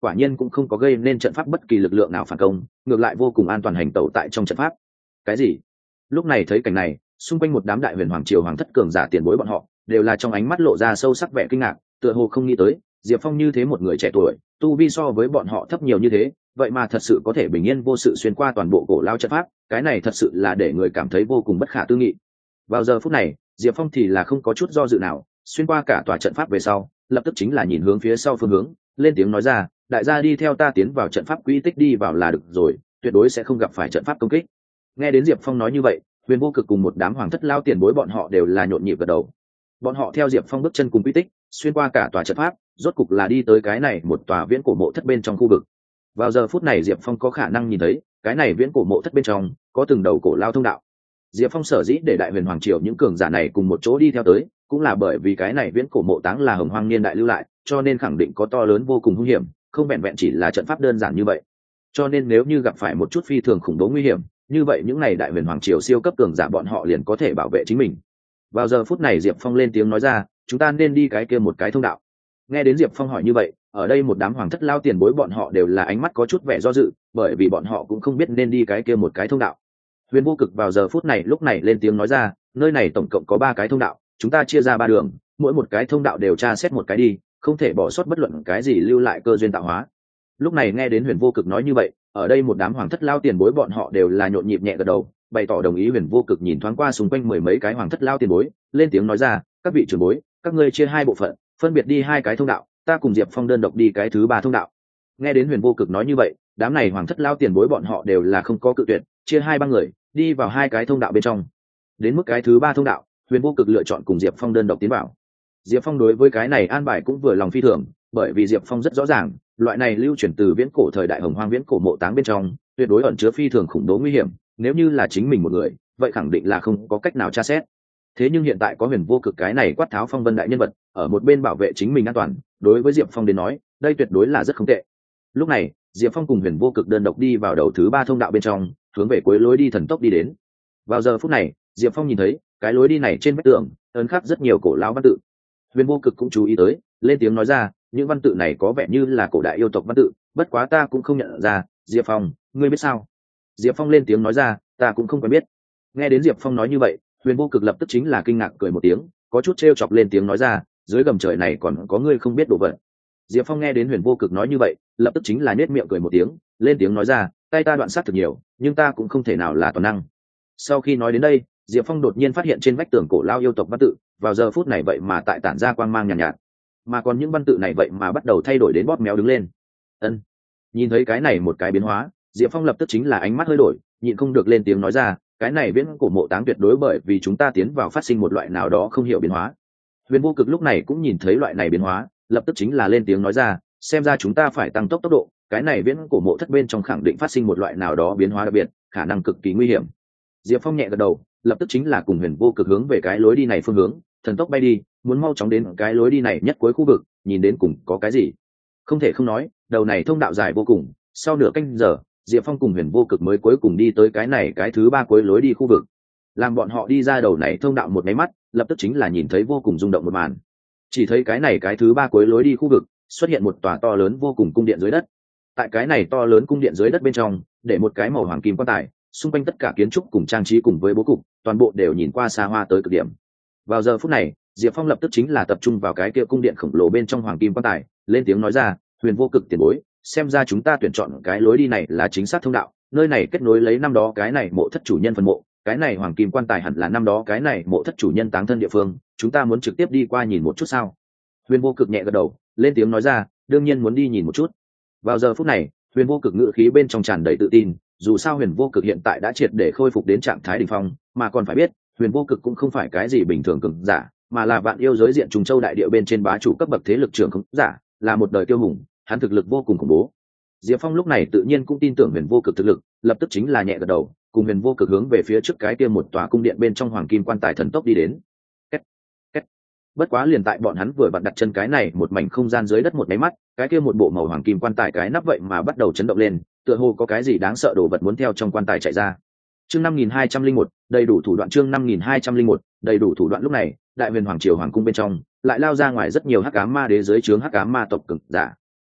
quả nhiên cũng không có gây nên trận pháp bất kỳ lực lượng nào phản công, ngược lại vô cùng an toàn hành tẩu tại trong trận pháp. Cái gì? Lúc này thấy cảnh này, xung quanh một đám đại huyền hoàng triều hoàng thất cường giả tiền bối bọn họ đều là trong ánh mắt lộ ra sâu sắc vẻ kinh ngạc, tựa hồ không nghĩ tới Diệp Phong như thế một người trẻ tuổi, tu vi so với bọn họ thấp nhiều như thế, vậy mà thật sự có thể bình yên vô sự xuyên qua toàn bộ cổ lao trận pháp, cái này thật sự là để người cảm thấy vô cùng bất khả tư nghị. Vào giờ phút này, Diệp Phong thì là không có chút do dự nào, xuyên qua cả tòa trận pháp về sau, lập tức chính là nhìn hướng phía sau phương hướng, lên tiếng nói ra, đại gia đi theo ta tiến vào trận pháp quỹ tích đi vào là được rồi, tuyệt đối sẽ không gặp phải trận pháp công kích. Nghe đến Diệp Phong nói như vậy, Huyền Vô Cực cùng một đám hoàng thất lao tiền bối bọn họ đều là nhộn nhịp gật đầu. Bọn họ theo Diệp Phong bước chân cùng quỹ tích, xuyên qua cả tòa trận pháp, rốt cục là đi tới cái này một tòa viễn cổ mộ thất bên trong khu vực. Vào giờ phút này Diệp Phong có khả năng nhìn thấy, cái này viễn cổ mộ thất bên trong có từng đầu cổ lao thông đạo. Diệp Phong sở dĩ để đại huyền hoàng triều những cường giả này cùng một chỗ đi theo tới, cũng là bởi vì cái này viễn cổ mộ táng là hồng hoang niên đại lưu lại, cho nên khẳng định có to lớn vô cùng hung hiểm, không vẹn vẹn chỉ là trận pháp đơn giản như vậy. Cho nên nếu như gặp phải một chút phi thường khủng bố nguy hiểm, như vậy những này đại huyền hoàng triều siêu cấp cường giả bọn họ liền có thể bảo vệ chính mình. Vào giờ phút này Diệp Phong lên tiếng nói ra, chúng ta nên đi cái kia một cái thông đạo. Nghe đến Diệp Phong hỏi như vậy, ở đây một đám hoàng thất lao tiền bối bọn họ đều là ánh mắt có chút vẻ do dự, bởi vì bọn họ cũng không biết nên đi cái kia một cái thông đạo. Huyền Vô Cực vào giờ phút này lúc này lên tiếng nói ra, nơi này tổng cộng có ba cái thông đạo, chúng ta chia ra ba đường, mỗi một cái thông đạo đều tra xét một cái đi, không thể bỏ sót bất luận cái gì lưu lại cơ duyên tạo hóa. Lúc này nghe đến Huyền Vô Cực nói như vậy, ở đây một đám hoàng thất lao tiền bối bọn họ đều là nhộn nhịp nhẹ gật đầu, bày tỏ đồng ý. Huyền Vô Cực nhìn thoáng qua xung quanh mười mấy cái hoàng thất lao tiền bối, lên tiếng nói ra, các vị trưởng bối, các ngươi chia hai bộ phận, phân biệt đi hai cái thông đạo, ta cùng Diệp Phong đơn độc đi cái thứ ba thông đạo. Nghe đến Huyền Vô Cực nói như vậy, đám này hoàng thất lao tiền bối bọn họ đều là không có cự tuyệt, chia hai ba người đi vào hai cái thông đạo bên trong. Đến mức cái thứ ba thông đạo, Huyền Vô Cực lựa chọn cùng Diệp Phong đơn độc tiến vào. Diệp Phong đối với cái này an bài cũng vừa lòng phi thường, bởi vì Diệp Phong rất rõ ràng, loại này lưu truyền từ viễn cổ thời đại hồng hoang viễn cổ mộ táng bên trong, tuyệt đối ẩn chứa phi thường khủng bố nguy hiểm, nếu như là chính mình một người, vậy khẳng định là không có cách nào tra xét. Thế nhưng hiện tại có Huyền Vô Cực cái này quát tháo phong vân đại nhân vật ở một bên bảo vệ chính mình an toàn, đối với Diệp Phong đến nói, đây tuyệt đối là rất không tệ. Lúc này, Diệp Phong cùng Huyền Vô Cực đơn độc đi vào đầu thứ ba thông đạo bên trong, hướng về cuối lối đi thần tốc đi đến. Vào giờ phút này, Diệp Phong nhìn thấy cái lối đi này trên vách tường ấn khắc rất nhiều cổ lão văn tự. Huyền Vô Cực cũng chú ý tới, lên tiếng nói ra, những văn tự này có vẻ như là cổ đại yêu tộc văn tự, bất quá ta cũng không nhận ra. Diệp Phong, ngươi biết sao? Diệp Phong lên tiếng nói ra, ta cũng không quen biết. Nghe đến Diệp Phong nói như vậy, Huyền Vô Cực lập tức chính là kinh ngạc cười một tiếng, có chút trêu chọc lên tiếng nói ra, dưới gầm trời này còn có ngươi không biết đồ vật. Diệp Phong nghe đến Huyền Vô Cực nói như vậy, lập tức chính là nhếch miệng cười một tiếng, lên tiếng nói ra, tay ta đoạn sát thực nhiều, nhưng ta cũng không thể nào là toàn năng. Sau khi nói đến đây, Diệp Phong đột nhiên phát hiện trên vách tường cổ lao yêu tộc văn tự, vào giờ phút này vậy mà tại tản ra quang mang nhàn nhạt, nhạt, mà còn những văn tự này vậy mà bắt đầu thay đổi đến bóp méo đứng lên. Ân. Nhìn thấy cái này một cái biến hóa, Diệp Phong lập tức chính là ánh mắt hơi đổi, nhịn không được lên tiếng nói ra, cái này viễn cổ mộ táng tuyệt đối bởi vì chúng ta tiến vào phát sinh một loại nào đó không hiểu biến hóa. Huyền Vô Cực lúc này cũng nhìn thấy loại này biến hóa, lập tức chính là lên tiếng nói ra, xem ra chúng ta phải tăng tốc tốc độ, cái này viễn cổ mộ thất bên trong khẳng định phát sinh một loại nào đó biến hóa đặc biệt, khả năng cực kỳ nguy hiểm. Diệp Phong nhẹ gật đầu, lập tức chính là cùng Huyền Vô Cực hướng về cái lối đi này phương hướng thần tốc bay đi, muốn mau chóng đến cái lối đi này nhất cuối khu vực, nhìn đến cùng có cái gì. Không thể không nói, đầu này thông đạo dài vô cùng, sau nửa canh giờ, Diệp Phong cùng Huyền Vô Cực mới cuối cùng đi tới cái này cái thứ ba cuối lối đi khu vực. Làm bọn họ đi ra đầu này thông đạo một máy mắt, lập tức chính là nhìn thấy vô cùng rung động một màn. Chỉ thấy cái này cái thứ ba cuối lối đi khu vực xuất hiện một tòa to lớn vô cùng cung điện dưới đất. Tại cái này to lớn cung điện dưới đất bên trong, để một cái màu hoàng kim quan tài, xung quanh tất cả kiến trúc cùng trang trí cùng với bố cục, toàn bộ đều nhìn qua xa hoa tới cực điểm. Vào giờ phút này, Diệp Phong lập tức chính là tập trung vào cái kia cung điện khổng lồ bên trong hoàng kim quan tài, lên tiếng nói ra, Huyền Vô Cực tiền bối, xem ra chúng ta tuyển chọn cái lối đi này là chính xác thông đạo, nơi này kết nối lấy năm đó cái này mộ thất chủ nhân phần mộ, cái này hoàng kim quan tài hẳn là năm đó cái này mộ thất chủ nhân táng thân địa phương, chúng ta muốn trực tiếp đi qua nhìn một chút sao? Huyền Vô Cực nhẹ gật đầu, lên tiếng nói ra, đương nhiên muốn đi nhìn một chút. Vào giờ phút này, Huyền Vô Cực ngữ khí bên trong tràn đầy tự tin, dù sao Huyền Vô Cực hiện tại đã triệt để khôi phục đến trạng thái đỉnh phong, mà còn phải biết, Huyền Vô Cực cũng không phải cái gì bình thường cường giả, mà là vạn yêu giới diện trùng châu đại địa bên trên bá chủ cấp bậc thế lực trưởng không giả, là một đời kiêu hùng, hắn thực lực vô cùng khủng bố. Diệp Phong lúc này tự nhiên cũng tin tưởng Huyền Vô Cực thực lực, lập tức chính là nhẹ gật đầu, cùng Huyền Vô Cực hướng về phía trước cái kia một tòa cung điện bên trong hoàng kim quan tài thần tốc đi đến. Kết, kết. Bất quá liền tại bọn hắn vừa vặn đặt chân cái này một mảnh không gian dưới đất một máy mắt, cái kia một bộ màu hoàng kim quan tài cái nắp vậy mà bắt đầu chấn động lên, tựa hồ có cái gì đáng sợ đồ vật muốn theo trong quan tài chạy ra. Chương năm nghìn hai trăm linh một, đầy đủ thủ đoạn. Chương năm nghìn hai trăm linh một, đầy đủ thủ đoạn. Lúc này, Đại Huyền Hoàng triều hoàng cung bên trong lại lao ra ngoài rất nhiều hắc ám ma đế dưới trướng hắc ám ma tộc cường giả.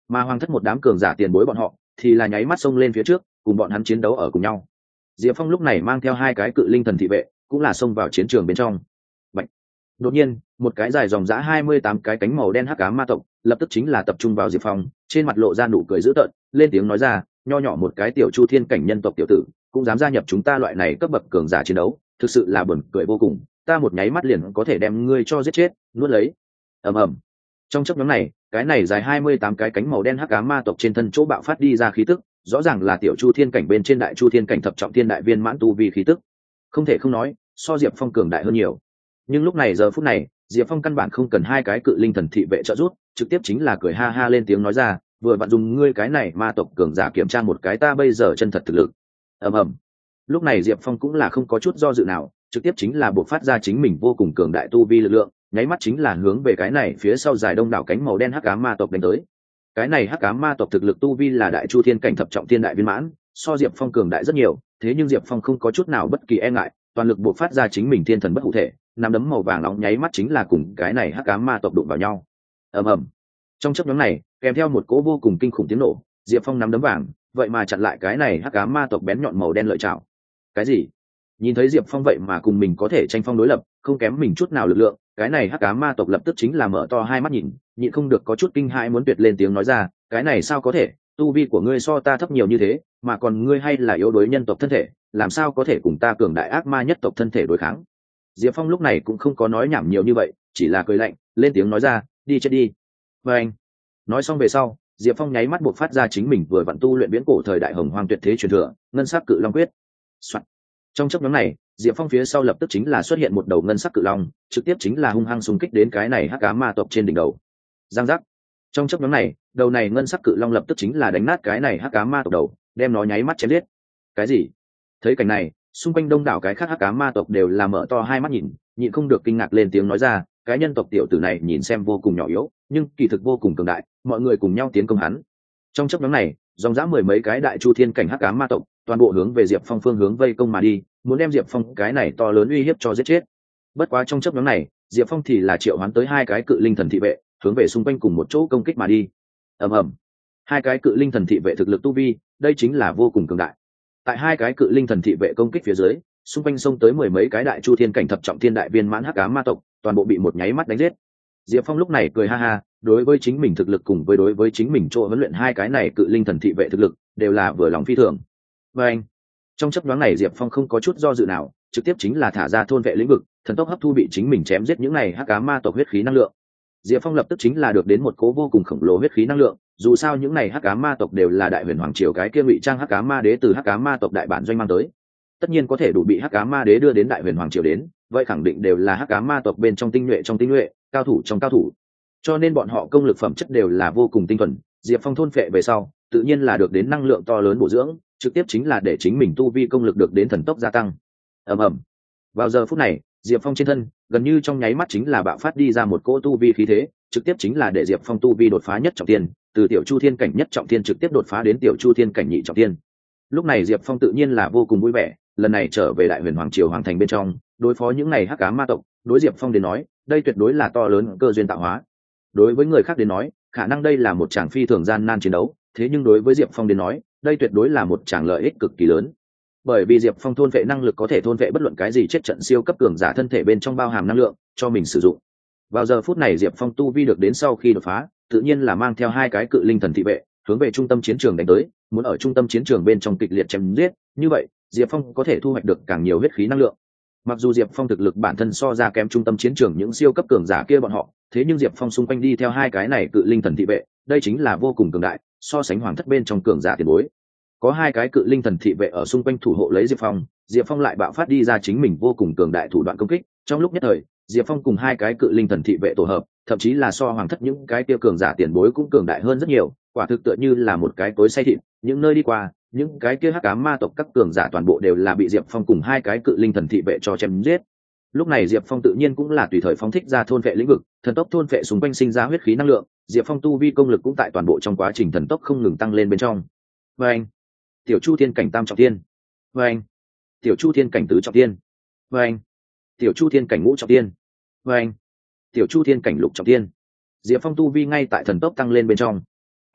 mà hoàng thất một đám cường giả tiền bối bọn họ thì là nháy mắt xông lên phía trước cùng bọn hắn chiến đấu ở cùng nhau. Diệp Phong lúc này mang theo hai cái cự linh thần thị vệ cũng là xông vào chiến trường bên trong. Bạch. Đột nhiên một cái dài dòng dã hai mươi tám cái cánh màu đen hắc ám ma tộc lập tức chính là tập trung vào Diệp Phong, trên mặt lộ ra nụ cười dữ tợn, lên tiếng nói ra, nho nhỏ một cái tiểu chu thiên cảnh nhân tộc tiểu tử cũng dám gia nhập chúng ta loại này cấp bậc cường giả chiến đấu, thực sự là buồn cười vô cùng, ta một nháy mắt liền có thể đem ngươi cho giết chết, nuốt lấy. Ầm ầm. Trong chốc ngắn này, cái này dài hai mươi tám cái cánh màu đen hắc ám ma tộc trên thân chỗ bạo phát đi ra khí tức, rõ ràng là tiểu chu thiên cảnh bên trên đại chu thiên cảnh thập trọng thiên đại viên mãn tu vi khí tức. Không thể không nói, so Diệp Phong cường đại hơn nhiều. Nhưng lúc này giờ phút này, Diệp Phong căn bản không cần hai cái cự linh thần thị vệ trợ giúp, trực tiếp chính là cười ha ha lên tiếng nói ra, vừa vặn dùng ngươi cái này ma tộc cường giả kiểm tra một cái ta bây giờ chân thật thực lực. Ầm ầm. Lúc này Diệp Phong cũng là không có chút do dự nào, trực tiếp chính là buộc phát ra chính mình vô cùng cường đại tu vi lực lượng, nháy mắt chính là hướng về cái này phía sau dài đông đảo cánh màu đen hắc ám ma tộc đánh tới. Cái này hắc ám ma tộc thực lực tu vi là đại chu thiên cảnh thập trọng thiên đại viên mãn, so Diệp Phong cường đại rất nhiều, thế nhưng Diệp Phong không có chút nào bất kỳ e ngại, toàn lực buộc phát ra chính mình thiên thần bất hủ thể, nắm đấm màu vàng nóng nháy mắt chính là cùng cái này hắc ám ma tộc đụng vào nhau. Ầm ầm. Trong chớp nhoáng này, kèm theo một cỗ vô cùng kinh khủng tiếng nổ, Diệp Phong nắm đấm vàng, vậy mà chặn lại cái này hắc ám ma tộc bén nhọn màu đen lợi chảo. Cái gì? Nhìn thấy Diệp Phong vậy mà cùng mình có thể tranh phong đối lập, không kém mình chút nào lực lượng, cái này hắc ám ma tộc lập tức chính là mở to hai mắt nhìn, nhịn không được có chút kinh hãi muốn tuyệt lên tiếng nói ra, cái này sao có thể, tu vi của ngươi so ta thấp nhiều như thế, mà còn ngươi hay là yếu đuối nhân tộc thân thể, làm sao có thể cùng ta cường đại ác ma nhất tộc thân thể đối kháng. Diệp Phong lúc này cũng không có nói nhảm nhiều như vậy, chỉ là cười lạnh, lên tiếng nói ra, đi chết đi. Và anh. Nói xong về sau, Diệp Phong nháy mắt buộc phát ra chính mình vừa vặn tu luyện viễn cổ thời đại hồng hoang tuyệt thế truyền thừa, ngân sắc cự long quyết. Soạn. Trong chốc ngắn này, Diệp Phong phía sau lập tức chính là xuất hiện một đầu ngân sắc cự long, trực tiếp chính là hung hăng xung kích đến cái này hắc ám ma tộc trên đỉnh đầu. Giang giác. Trong chốc ngắn này, đầu này ngân sắc cự long lập tức chính là đánh nát cái này hắc ám ma tộc đầu, đem nó nháy mắt chém giết. Cái gì? Thấy cảnh này, xung quanh đông đảo cái khác hắc ám ma tộc đều là mở to hai mắt nhìn, nhịn không được kinh ngạc lên tiếng nói ra, cái nhân tộc tiểu tử này nhìn xem vô cùng nhỏ yếu, nhưng kỳ thực vô cùng cường đại, mọi người cùng nhau tiến công hắn. Trong chốc ngắn này, dòng dã mười mấy cái đại chu thiên cảnh hắc ám ma tộc, toàn bộ hướng về Diệp Phong phương hướng vây công mà đi, muốn đem Diệp Phong cái này to lớn uy hiếp cho giết chết. Bất quá trong chốc ngắn này, Diệp Phong thì là triệu hoán tới hai cái cự linh thần thị vệ, hướng về xung quanh cùng một chỗ công kích mà đi. Ầm ầm. Hai cái cự linh thần thị vệ thực lực tu vi, đây chính là vô cùng cường đại. Tại hai cái cự linh thần thị vệ công kích phía dưới, xung quanh xông tới mười mấy cái đại chu thiên cảnh thập trọng thiên đại viên mãn hắc ám ma tộc, toàn bộ bị một nháy mắt đánh giết. Diệp Phong lúc này cười ha ha, đối với chính mình thực lực cùng với đối với chính mình chỗ huấn luyện hai cái này cự linh thần thị vệ thực lực, đều là vừa lòng phi thường. Và anh. Trong chớp nhoáng này Diệp Phong không có chút do dự nào, trực tiếp chính là thả ra thôn vệ lĩnh vực, thần tốc hấp thu bị chính mình chém giết những này hắc ám ma tộc huyết khí năng lượng. Diệp Phong lập tức chính là được đến một cố vô cùng khổng lồ huyết khí năng lượng, dù sao những này hắc ám ma tộc đều là đại huyền hoàng triều cái kia ngụy trang hắc ám ma đế từ hắc ám ma tộc đại bản doanh mang tới, tất nhiên có thể đủ bị hắc ám ma đế đưa đến đại huyền hoàng triều đến, vậy khẳng định đều là hắc ám ma tộc bên trong tinh nhuệ trong tinh nhuệ, cao thủ trong cao thủ, cho nên bọn họ công lực phẩm chất đều là vô cùng tinh thuần. Diệp Phong thôn phệ về sau, tự nhiên là được đến năng lượng to lớn bổ dưỡng, trực tiếp chính là để chính mình tu vi công lực được đến thần tốc gia tăng. Ầm ầm. Vào giờ phút này, Diệp Phong trên thân gần như trong nháy mắt chính là bạo phát đi ra một cỗ tu vi khí thế, trực tiếp chính là để Diệp Phong tu vi đột phá nhất trọng thiên, từ tiểu chu thiên cảnh nhất trọng thiên trực tiếp đột phá đến tiểu chu thiên cảnh nhị trọng thiên. Lúc này Diệp Phong tự nhiên là vô cùng vui vẻ, lần này trở về đại huyền hoàng triều hoàng thành bên trong, đối phó những này hắc ám ma tộc, đối Diệp Phong đến nói, đây tuyệt đối là to lớn cơ duyên tạo hóa. Đối với người khác đến nói, khả năng đây là một tràng phi thường gian nan chiến đấu, thế nhưng đối với Diệp Phong đến nói, đây tuyệt đối là một tràng lợi ích cực kỳ lớn. Bởi vì Diệp Phong thôn vệ năng lực có thể thôn vệ bất luận cái gì chết trận siêu cấp cường giả thân thể bên trong bao hàm năng lượng cho mình sử dụng. Vào giờ phút này Diệp Phong tu vi được đến sau khi đột phá, tự nhiên là mang theo hai cái cự linh thần thị vệ, hướng về trung tâm chiến trường đánh tới, muốn ở trung tâm chiến trường bên trong kịch liệt chém giết, như vậy, Diệp Phong có thể thu hoạch được càng nhiều huyết khí năng lượng. Mặc dù Diệp Phong thực lực bản thân so ra kém trung tâm chiến trường những siêu cấp cường giả kia bọn họ, thế nhưng Diệp Phong xung quanh đi theo hai cái này cự linh thần thị vệ, đây chính là vô cùng cường đại, so sánh hoàng thất bên trong cường giả tiền bối. Có hai cái cự linh thần thị vệ ở xung quanh thủ hộ lấy Diệp Phong, Diệp Phong lại bạo phát đi ra chính mình vô cùng cường đại thủ đoạn công kích, trong lúc nhất thời, Diệp Phong cùng hai cái cự linh thần thị vệ tổ hợp, thậm chí là so hoàng thất những cái kia cường giả tiền bối cũng cường đại hơn rất nhiều, quả thực tựa như là một cái cối xay thịt, những nơi đi qua, những cái kia hắc ám ma tộc các cường giả toàn bộ đều là bị Diệp Phong cùng hai cái cự linh thần thị vệ cho chém giết. Lúc này Diệp Phong tự nhiên cũng là tùy thời phóng thích ra thôn vệ lĩnh vực, thần tốc thôn vệ xung quanh sinh ra huyết khí năng lượng, Diệp Phong tu vi công lực cũng tại toàn bộ trong quá trình thần tốc không ngừng tăng lên bên trong. Và anh, tiểu chu thiên cảnh tam trọng thiên. Và anh, tiểu chu thiên cảnh tứ trọng thiên. Và anh, tiểu chu thiên cảnh ngũ trọng thiên. Và anh, tiểu chu thiên cảnh lục trọng thiên. Diệp Phong tu vi ngay tại thần tốc tăng lên bên trong.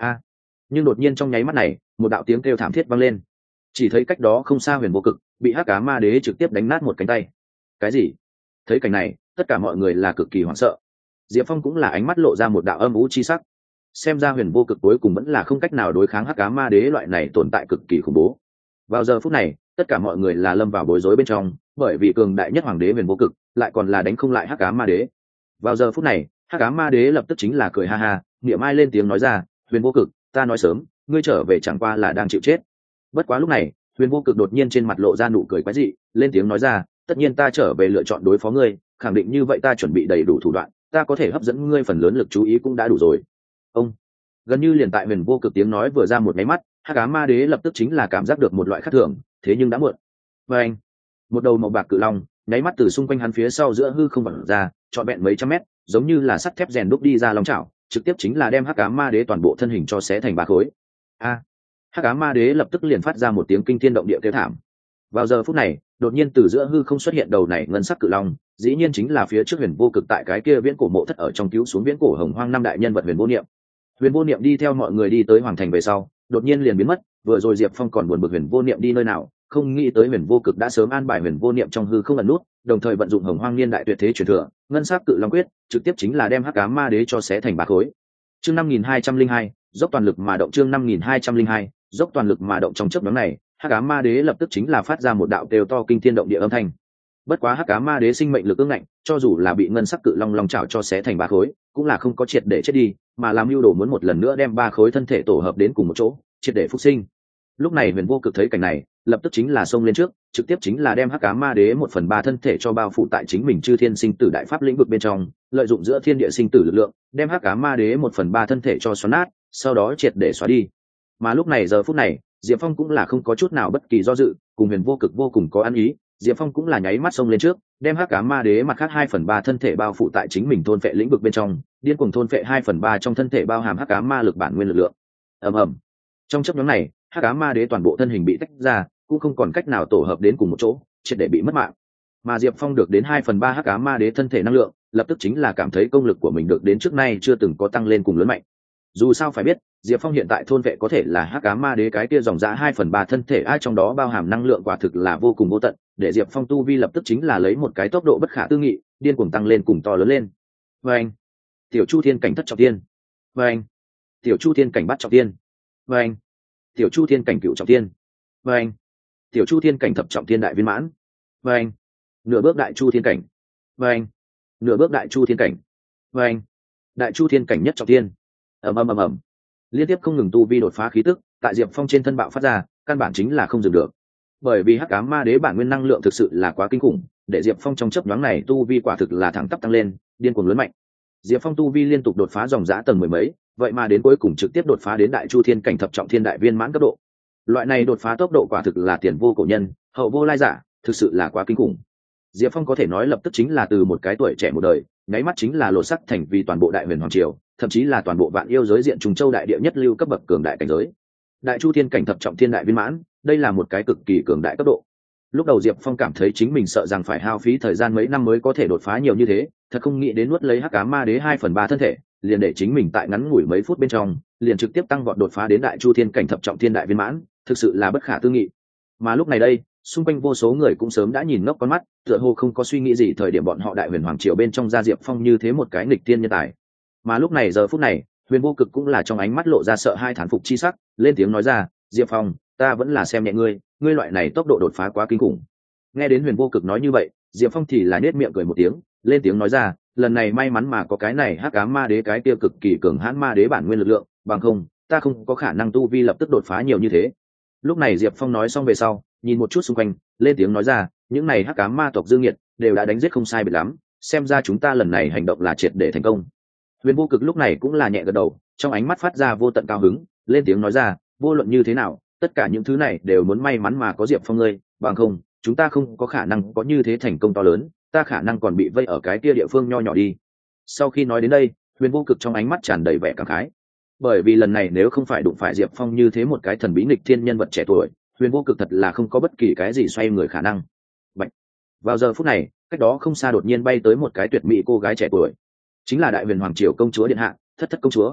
a nhưng đột nhiên trong nháy mắt này một đạo tiếng kêu thảm thiết vang lên, chỉ thấy cách đó không xa Huyền Vô Cực bị hắc ám ma đế trực tiếp đánh nát một cánh tay. Cái gì? Thấy cảnh này tất cả mọi người là cực kỳ hoảng sợ. Diệp Phong cũng là ánh mắt lộ ra một đạo âm u chi sắc, xem ra Huyền Vô Cực cuối cùng vẫn là không cách nào đối kháng hắc ám ma đế loại này tồn tại cực kỳ khủng bố. Vào giờ phút này tất cả mọi người là lâm vào bối rối bên trong, bởi vì cường đại nhất hoàng đế Huyền Vô Cực lại còn là đánh không lại hắc ám ma đế. Vào giờ phút này hắc ám ma đế lập tức chính là cười ha ha, niệm ai lên tiếng nói ra, Huyền Vô Cực, ta nói sớm ngươi trở về chẳng qua là đang chịu chết. Bất quá lúc này Huyền Vô Cực đột nhiên trên mặt lộ ra nụ cười quái dị, lên tiếng nói ra, tất nhiên ta trở về lựa chọn đối phó ngươi, khẳng định như vậy ta chuẩn bị đầy đủ thủ đoạn, ta có thể hấp dẫn ngươi phần lớn lực chú ý cũng đã đủ rồi. Ông gần như liền tại Huyền Vô Cực tiếng nói vừa ra một máy mắt, hắc ám ma đế lập tức chính là cảm giác được một loại khác thường, thế nhưng đã muộn. Và anh một đầu màu bạc cự long nháy mắt từ xung quanh hắn phía sau giữa hư không vặn ra, trọn vẹn mấy trăm mét, giống như là sắt thép rèn đúc đi ra long chảo, trực tiếp chính là đem hắc ám ma đế toàn bộ thân hình cho xé thành ba khối. A hắc ám ma đế lập tức liền phát ra một tiếng kinh thiên động địa kêu thảm. Vào giờ phút này đột nhiên từ giữa hư không xuất hiện đầu này ngân sắc cự long, dĩ nhiên chính là phía trước Huyền Vô Cực tại cái kia viễn cổ mộ thất ở trong cứu xuống viễn cổ hồng hoang năm đại nhân vật Huyền Vô Niệm. Huyền Vô Niệm đi theo mọi người đi tới hoàng thành về sau đột nhiên liền biến mất, vừa rồi Diệp Phong còn buồn bực Huyền Vô Niệm đi nơi nào, không nghĩ tới Huyền Vô Cực đã sớm an bài Huyền Vô Niệm trong hư không ẩn nút, đồng thời vận dụng hồng hoang niên đại tuyệt thế truyền thừa ngân sắc cự long quyết, trực tiếp chính là đem hắc ám ma đế cho xé thành ba khối. Chương năm nghìn hai trăm linh hai, dốc toàn lực mà động. Chương năm nghìn hai trăm linh hai, dốc toàn lực mà động. Trong chớp nhoáng này hắc ám ma đế lập tức chính là phát ra một đạo kêu to kinh thiên động địa âm thanh. Bất quá hắc ám ma đế sinh mệnh lực ương ngạnh, cho dù là bị ngân sắc cự long long chảo cho xé thành ba khối cũng là không có triệt để chết đi, mà làm mưu đồ muốn một lần nữa đem ba khối thân thể tổ hợp đến cùng một chỗ triệt để phục sinh. Lúc này Huyền Vô Cực thấy cảnh này lập tức chính là xông lên trước, trực tiếp chính là đem hắc ám ma đế một phần ba thân thể cho bao phủ tại chính mình chư thiên sinh tử đại pháp lĩnh vực bên trong, lợi dụng giữa thiên địa sinh tử lực lượng đem hắc ám ma đế một phần ba thân thể cho xoắn nát, sau đó triệt để xóa đi. Mà lúc này giờ phút này Diệp Phong cũng là không có chút nào bất kỳ do dự, cùng Huyền Vô Cực vô cùng có ăn ý, Diệp Phong cũng là nháy mắt xông lên trước, đem hắc ám ma đế mặt khác hai phần ba thân thể bao phủ tại chính mình thôn phệ lĩnh vực bên trong, điên cuồng thôn phệ hai phần ba trong thân thể bao hàm hắc ám ma lực bản nguyên lực lượng. Ầm ầm. Trong chớp nhoáng này, hắc ám ma đế toàn bộ thân hình bị tách ra, cũng không còn cách nào tổ hợp đến cùng một chỗ, triệt để bị mất mạng. Mà Diệp Phong được đến hai phần ba hắc ám ma đế thân thể năng lượng, lập tức chính là cảm thấy công lực của mình được đến trước nay chưa từng có tăng lên cùng lớn mạnh. Dù sao phải biết, Diệp Phong hiện tại thôn vệ có thể là hắc ám ma đế cái kia dòng dã hai phần ba thân thể ai trong đó bao hàm năng lượng quả thực là vô cùng vô tận, để Diệp Phong tu vi lập tức chính là lấy một cái tốc độ bất khả tư nghị, điên cuồng tăng lên cùng to lớn lên. Và anh, tiểu Chu Thiên cảnh thất trọng thiên. Và anh, tiểu Chu Thiên cảnh bát trọng thiên. Và anh, tiểu Chu Thiên cảnh cửu trọng thiên. Và anh, tiểu Chu Thiên cảnh thập trọng thiên đại viên mãn. Và anh, nửa bước đại Chu Thiên cảnh. Và anh, nửa bước đại Chu Thiên cảnh. Và anh, đại Chu Thiên cảnh nhất trọng thiên. Ầm ầm ầm ầm, liên tiếp không ngừng tu vi đột phá khí tức tại Diệp Phong trên thân bạo phát ra, căn bản chính là không dừng được, bởi vì hắc ám ma đế bản nguyên năng lượng thực sự là quá kinh khủng, để Diệp Phong trong chớp nhoáng này tu vi quả thực là thẳng tắp tăng lên, điên cuồng lớn mạnh. Diệp Phong tu vi liên tục đột phá dòng dã tầng mười mấy, vậy mà đến cuối cùng trực tiếp đột phá đến đại Chu Thiên cảnh thập trọng thiên đại viên mãn cấp độ. Loại này đột phá tốc độ quả thực là tiền vô cổ nhân, hậu vô lai giả, thực sự là quá kinh khủng. Diệp Phong có thể nói lập tức chính là từ một cái tuổi trẻ một đời, nháy mắt chính là lột sắc thành vì toàn bộ đại huyền hoàng triều, thậm chí là toàn bộ vạn yêu giới diện trùng châu đại địa nhất lưu cấp bậc cường đại cảnh giới. Đại Chu Thiên cảnh thập trọng thiên đại viên mãn, đây là một cái cực kỳ cường đại cấp độ. Lúc đầu Diệp Phong cảm thấy chính mình sợ rằng phải hao phí thời gian mấy năm mới có thể đột phá nhiều như thế, thật không nghĩ đến nuốt lấy hắc ám ma đế hai phần ba thân thể, liền để chính mình tại ngắn ngủi mấy phút bên trong, liền trực tiếp tăng vọt đột phá đến đại Chu Thiên cảnh thập trọng thiên đại viên mãn, thực sự là bất khả tư nghị. Mà lúc này đây, xung quanh vô số người cũng sớm đã nhìn ngốc con mắt, tựa hồ không có suy nghĩ gì thời điểm bọn họ đại huyền hoàng triều bên trong ra Diệp Phong như thế một cái nghịch tiên nhân tài. Mà lúc này giờ phút này, Huyền Vô Cực cũng là trong ánh mắt lộ ra sợ hai thán phục chi sắc, lên tiếng nói ra, Diệp Phong, ta vẫn là xem nhẹ ngươi, ngươi loại này tốc độ đột phá quá kinh khủng. Nghe đến Huyền Vô Cực nói như vậy, Diệp Phong thì là nhếch miệng cười một tiếng, lên tiếng nói ra, lần này may mắn mà có cái này hắc ám ma đế cái kia cực kỳ cường hãn ma đế bản nguyên lực lượng, bằng không ta không có khả năng tu vi lập tức đột phá nhiều như thế. Lúc này Diệp Phong nói xong về sau, nhìn một chút xung quanh, lên tiếng nói ra, những này hắc ám ma tộc dương nghiệt đều đã đánh giết không sai biệt lắm, xem ra chúng ta lần này hành động là triệt để thành công. Huyền Vô Cực lúc này cũng là nhẹ gật đầu, trong ánh mắt phát ra vô tận cao hứng, lên tiếng nói ra, vô luận như thế nào, tất cả những thứ này đều muốn may mắn mà có Diệp Phong ngươi, bằng không chúng ta không có khả năng có như thế thành công to lớn, ta khả năng còn bị vây ở cái kia địa phương nho nhỏ đi. Sau khi nói đến đây, Huyền Vô Cực trong ánh mắt tràn đầy vẻ cảm khái, bởi vì lần này nếu không phải đụng phải Diệp Phong như thế một cái thần bí nghịch thiên nhân vật trẻ tuổi, Huyền Vô Cực thật là không có bất kỳ cái gì xoay người khả năng. Vậy, vào giờ phút này, cách đó không xa đột nhiên bay tới một cái tuyệt mỹ cô gái trẻ tuổi, chính là đại huyền hoàng triều công chúa điện hạ, Thất Thất công chúa.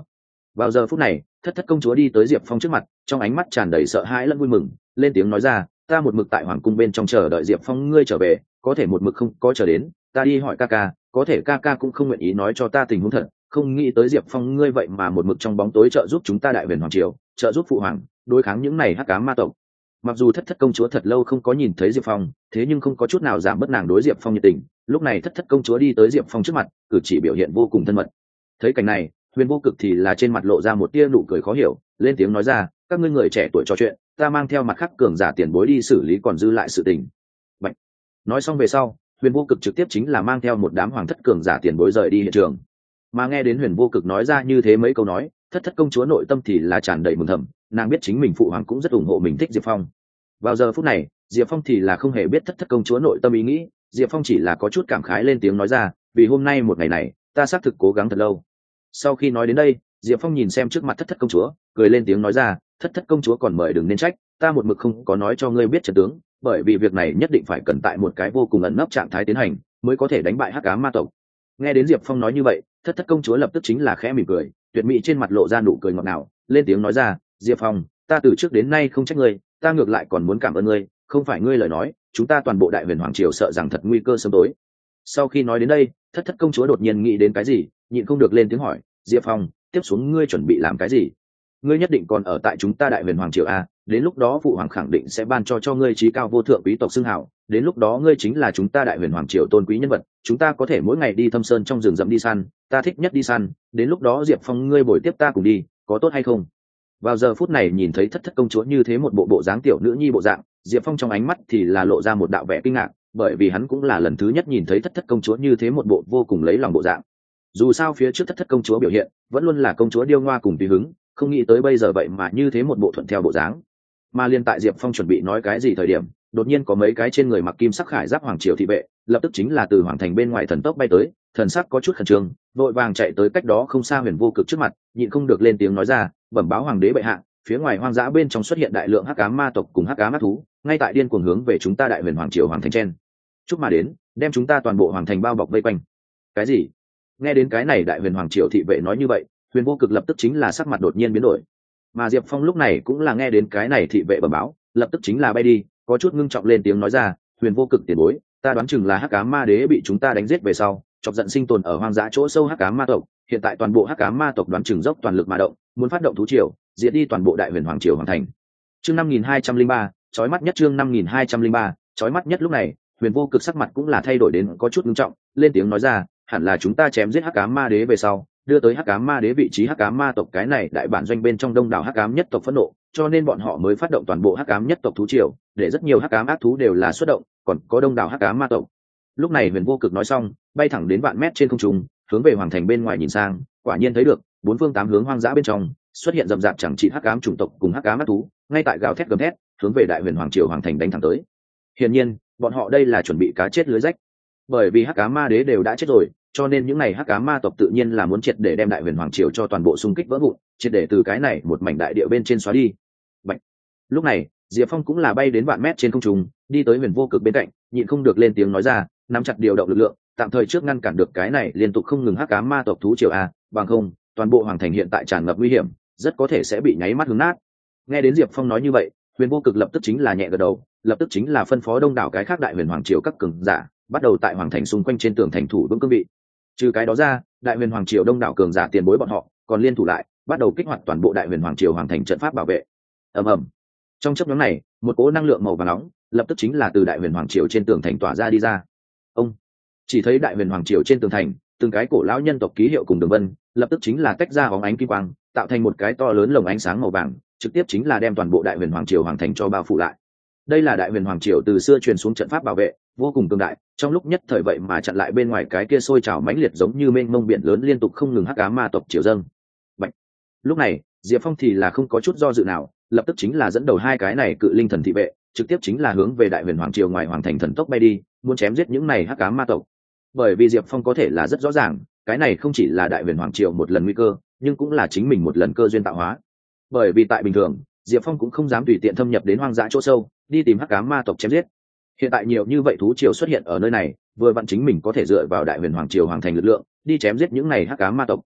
Vào giờ phút này thất thất công chúa đi tới diệp phong trước mặt, trong ánh mắt tràn đầy sợ hãi lẫn vui mừng, lên tiếng nói ra, ta một mực tại hoàng cung bên trong chờ đợi diệp phong ngươi trở về, có thể một mực không có chờ đến, ta đi hỏi ca ca, có thể ca ca cũng không nguyện ý nói cho ta tình huống thật, không nghĩ tới diệp phong ngươi vậy mà một mực trong bóng tối trợ giúp chúng ta đại huyền hoàng triều, trợ giúp phụ hoàng đối kháng những này hắc ám ma tộc. Mặc dù thất thất công chúa thật lâu không có nhìn thấy diệp phong, thế nhưng không có chút nào giảm bớt nàng đối diệp phong nhiệt tình. Lúc này thất thất công chúa đi tới diệp phong trước mặt, cử chỉ biểu hiện vô cùng thân mật. Thấy cảnh này huyền vô cực thì là trên mặt lộ ra một tia nụ cười khó hiểu, lên tiếng nói ra, các ngươi người trẻ tuổi trò chuyện, ta mang theo mặt khác cường giả tiền bối đi xử lý còn dư lại sự tình. Bạch. Nói xong về sau huyền vô cực trực tiếp chính là mang theo một đám hoàng thất cường giả tiền bối rời đi hiện trường. Mà nghe đến huyền vô cực nói ra như thế mấy câu nói, thất thất công chúa nội tâm thì là tràn đầy mừng thầm, nàng biết chính mình phụ hoàng cũng rất ủng hộ mình thích diệp phong. Vào giờ phút này diệp phong thì là không hề biết thất thất công chúa nội tâm ý nghĩ, diệp phong chỉ là có chút cảm khái lên tiếng nói ra, vì hôm nay một ngày này ta xác thực cố gắng thật lâu. Sau khi nói đến đây diệp phong nhìn xem trước mặt thất thất công chúa, cười lên tiếng nói ra, thất thất công chúa còn mời đừng nên trách, ta một mực không có nói cho ngươi biết trận tướng, bởi vì việc này nhất định phải cần tại một cái vô cùng ẩn nấp trạng thái tiến hành mới có thể đánh bại hắc ám ma tộc. Nghe đến diệp phong nói như vậy, thất thất công chúa lập tức chính là khẽ mỉm cười, tuyệt mỹ trên mặt lộ ra nụ cười ngọt ngào, lên tiếng nói ra, diệp phong, ta từ trước đến nay không trách ngươi, ta ngược lại còn muốn cảm ơn ngươi, không phải ngươi lời nói chúng ta toàn bộ đại huyền hoàng triều sợ rằng thật nguy cơ sớm tối. Sau khi nói đến đây thất thất công chúa đột nhiên nghĩ đến cái gì, nhịn không được lên tiếng hỏi, diệp phong, tiếp xuống ngươi chuẩn bị làm cái gì? Ngươi nhất định còn ở tại chúng ta đại huyền hoàng triều a, đến lúc đó phụ hoàng khẳng định sẽ ban cho cho ngươi trí cao vô thượng quý tộc xưng hào, đến lúc đó ngươi chính là chúng ta đại huyền hoàng triều tôn quý nhân vật, chúng ta có thể mỗi ngày đi thâm sơn trong rừng rậm đi săn, ta thích nhất đi săn, đến lúc đó diệp phong ngươi bồi tiếp ta cùng đi, có tốt hay không? Vào giờ phút này nhìn thấy thất thất công chúa như thế một bộ bộ dáng tiểu nữ nhi bộ dạng, diệp phong trong ánh mắt thì là lộ ra một đạo vẻ kinh ngạc, bởi vì hắn cũng là lần thứ nhất nhìn thấy thất thất công chúa như thế một bộ vô cùng lấy lòng bộ dạng. Dù sao phía trước thất thất công chúa biểu hiện vẫn luôn là công chúa điêu ngoa cùng tùy hứng, không nghĩ tới bây giờ vậy mà như thế một bộ thuận theo bộ dáng. Mà liên tại diệp phong chuẩn bị nói cái gì thời điểm, đột nhiên có mấy cái trên người mặc kim sắc khải giáp hoàng triều thị vệ lập tức chính là từ hoàng thành bên ngoài thần tốc bay tới, thần sắc có chút khẩn trương, vội vàng chạy tới cách đó không xa huyền vô cực trước mặt, nhịn không được lên tiếng nói ra, bẩm báo hoàng đế bệ hạ, phía ngoài hoang dã bên trong xuất hiện đại lượng hắc ám ma tộc cùng hắc ám ác thú, ngay tại điên cuồng hướng về chúng ta đại huyền hoàng triều hoàng thành trên chúc mà đến, đem chúng ta toàn bộ hoàng thành bao bọc vây quanh. Cái gì? Nghe đến cái này đại huyền hoàng triều thị vệ nói như vậy, huyền vô cực lập tức chính là sắc mặt đột nhiên biến đổi. Mà diệp phong lúc này cũng là nghe đến cái này thị vệ bẩm báo, lập tức chính là bay đi, có chút ngưng trọng lên tiếng nói ra, huyền vô cực tiền bối, ta đoán chừng là hắc ám ma đế bị chúng ta đánh giết về sau chọc giận sinh tồn ở hoang dã chỗ sâu hắc ám ma tộc, hiện tại toàn bộ hắc ám ma tộc đoán chừng dốc toàn lực mà động, muốn phát động thú triều diệt đi toàn bộ đại huyền hoàng triều hoàn thành. Chương năm nghìn hai trăm linh ba, chói mắt nhất. Chương năm nghìn hai trăm linh ba, chói mắt nhất. Lúc này huyền vô cực sắc mặt cũng là thay đổi đến có chút ngưng trọng, lên tiếng nói ra, hẳn là chúng ta chém giết hắc ám ma đế về sau đưa tới hắc ám ma đế vị trí hắc ám ma tộc cái này đại bản doanh bên trong đông đảo hắc ám nhất tộc phẫn nộ, cho nên bọn họ mới phát động toàn bộ hắc ám nhất tộc thú triều, để rất nhiều hắc ám ác thú đều là xuất động, còn có đông đảo hắc ám ma tộc. Lúc này huyền vô cực nói xong, bay thẳng đến vạn mét trên không trung, hướng về hoàng thành bên ngoài nhìn sang, quả nhiên thấy được bốn phương tám hướng hoang dã bên trong xuất hiện rậm rạp chẳng trị hắc ám chủng tộc cùng hắc ám ác thú, ngay tại gào thét gầm thét hướng về đại huyền hoàng triều hoàng thành đánh thẳng tới. Hiển nhiên bọn họ đây là chuẩn bị cá chết lưới rách, bởi vì hắc ám ma đế đều đã chết rồi, cho nên những này hắc ám ma tộc tự nhiên là muốn triệt để đem đại huyền hoàng triều cho toàn bộ xung kích vỡ vụn, triệt để từ cái này một mảnh đại địa bên trên xóa đi. Bạch. Lúc này diệp phong cũng là bay đến vạn mét trên không trung, đi tới huyền vô cực bên cạnh, nhịn không được lên tiếng nói ra, nắm chặt điều động lực lượng tạm thời trước ngăn cản được cái này liên tục không ngừng hắc ám ma tộc thú triều a, bằng không toàn bộ hoàng thành hiện tại tràn ngập nguy hiểm, rất có thể sẽ bị nháy mắt hướng nát. Nghe đến diệp phong nói như vậy, huyền vô cực lập tức chính là nhẹ gật đầu, lập tức chính là phân phó đông đảo cái khác đại huyền hoàng triều các cường giả bắt đầu tại hoàng thành xung quanh trên tường thành thủ vững cương vị. Trừ cái đó ra, đại huyền hoàng triều đông đảo cường giả tiền bối bọn họ còn liên thủ lại, bắt đầu kích hoạt toàn bộ đại huyền hoàng triều hoàng thành trận pháp bảo vệ. ầm ầm. Trong chốc ngắn này, một cỗ năng lượng màu vàng nóng lập tức chính là từ đại huyền hoàng triều trên tường thành tỏa ra đi ra. Ông chỉ thấy đại huyền hoàng triều trên tường thành, từng cái cổ lão nhân tộc ký hiệu cùng đường vân lập tức chính là tách ra bóng ánh kim quang, tạo thành một cái to lớn lồng ánh sáng màu vàng, trực tiếp chính là đem toàn bộ đại huyền hoàng triều hoàng thành cho bao phủ lại. Đây là đại huyền hoàng triều từ xưa truyền xuống trận pháp bảo vệ, vô cùng cường đại, trong lúc nhất thời vậy mà chặn lại bên ngoài cái kia sôi trào mãnh liệt giống như mênh mông biển lớn liên tục không ngừng hắc ám ma tộc triều dâng. Bạch. Lúc này diệp phong thì là không có chút do dự nào, lập tức chính là dẫn đầu hai cái này cự linh thần thị vệ, trực tiếp chính là hướng về đại huyền hoàng triều ngoài hoàng thành thần tốc bay đi, muốn chém giết những này hắc ám ma tộc. Bởi vì diệp phong có thể là rất rõ ràng, cái này không chỉ là đại huyền hoàng triều một lần nguy cơ, nhưng cũng là chính mình một lần cơ duyên tạo hóa. Bởi vì tại bình thường diệp phong cũng không dám tùy tiện thâm nhập đến hoang dã chỗ sâu đi tìm hắc ám ma tộc chém giết. Hiện tại nhiều như vậy thú triều xuất hiện ở nơi này, vừa vặn chính mình có thể dựa vào đại huyền hoàng triều hoàng thành lực lượng đi chém giết những này hắc ám ma tộc.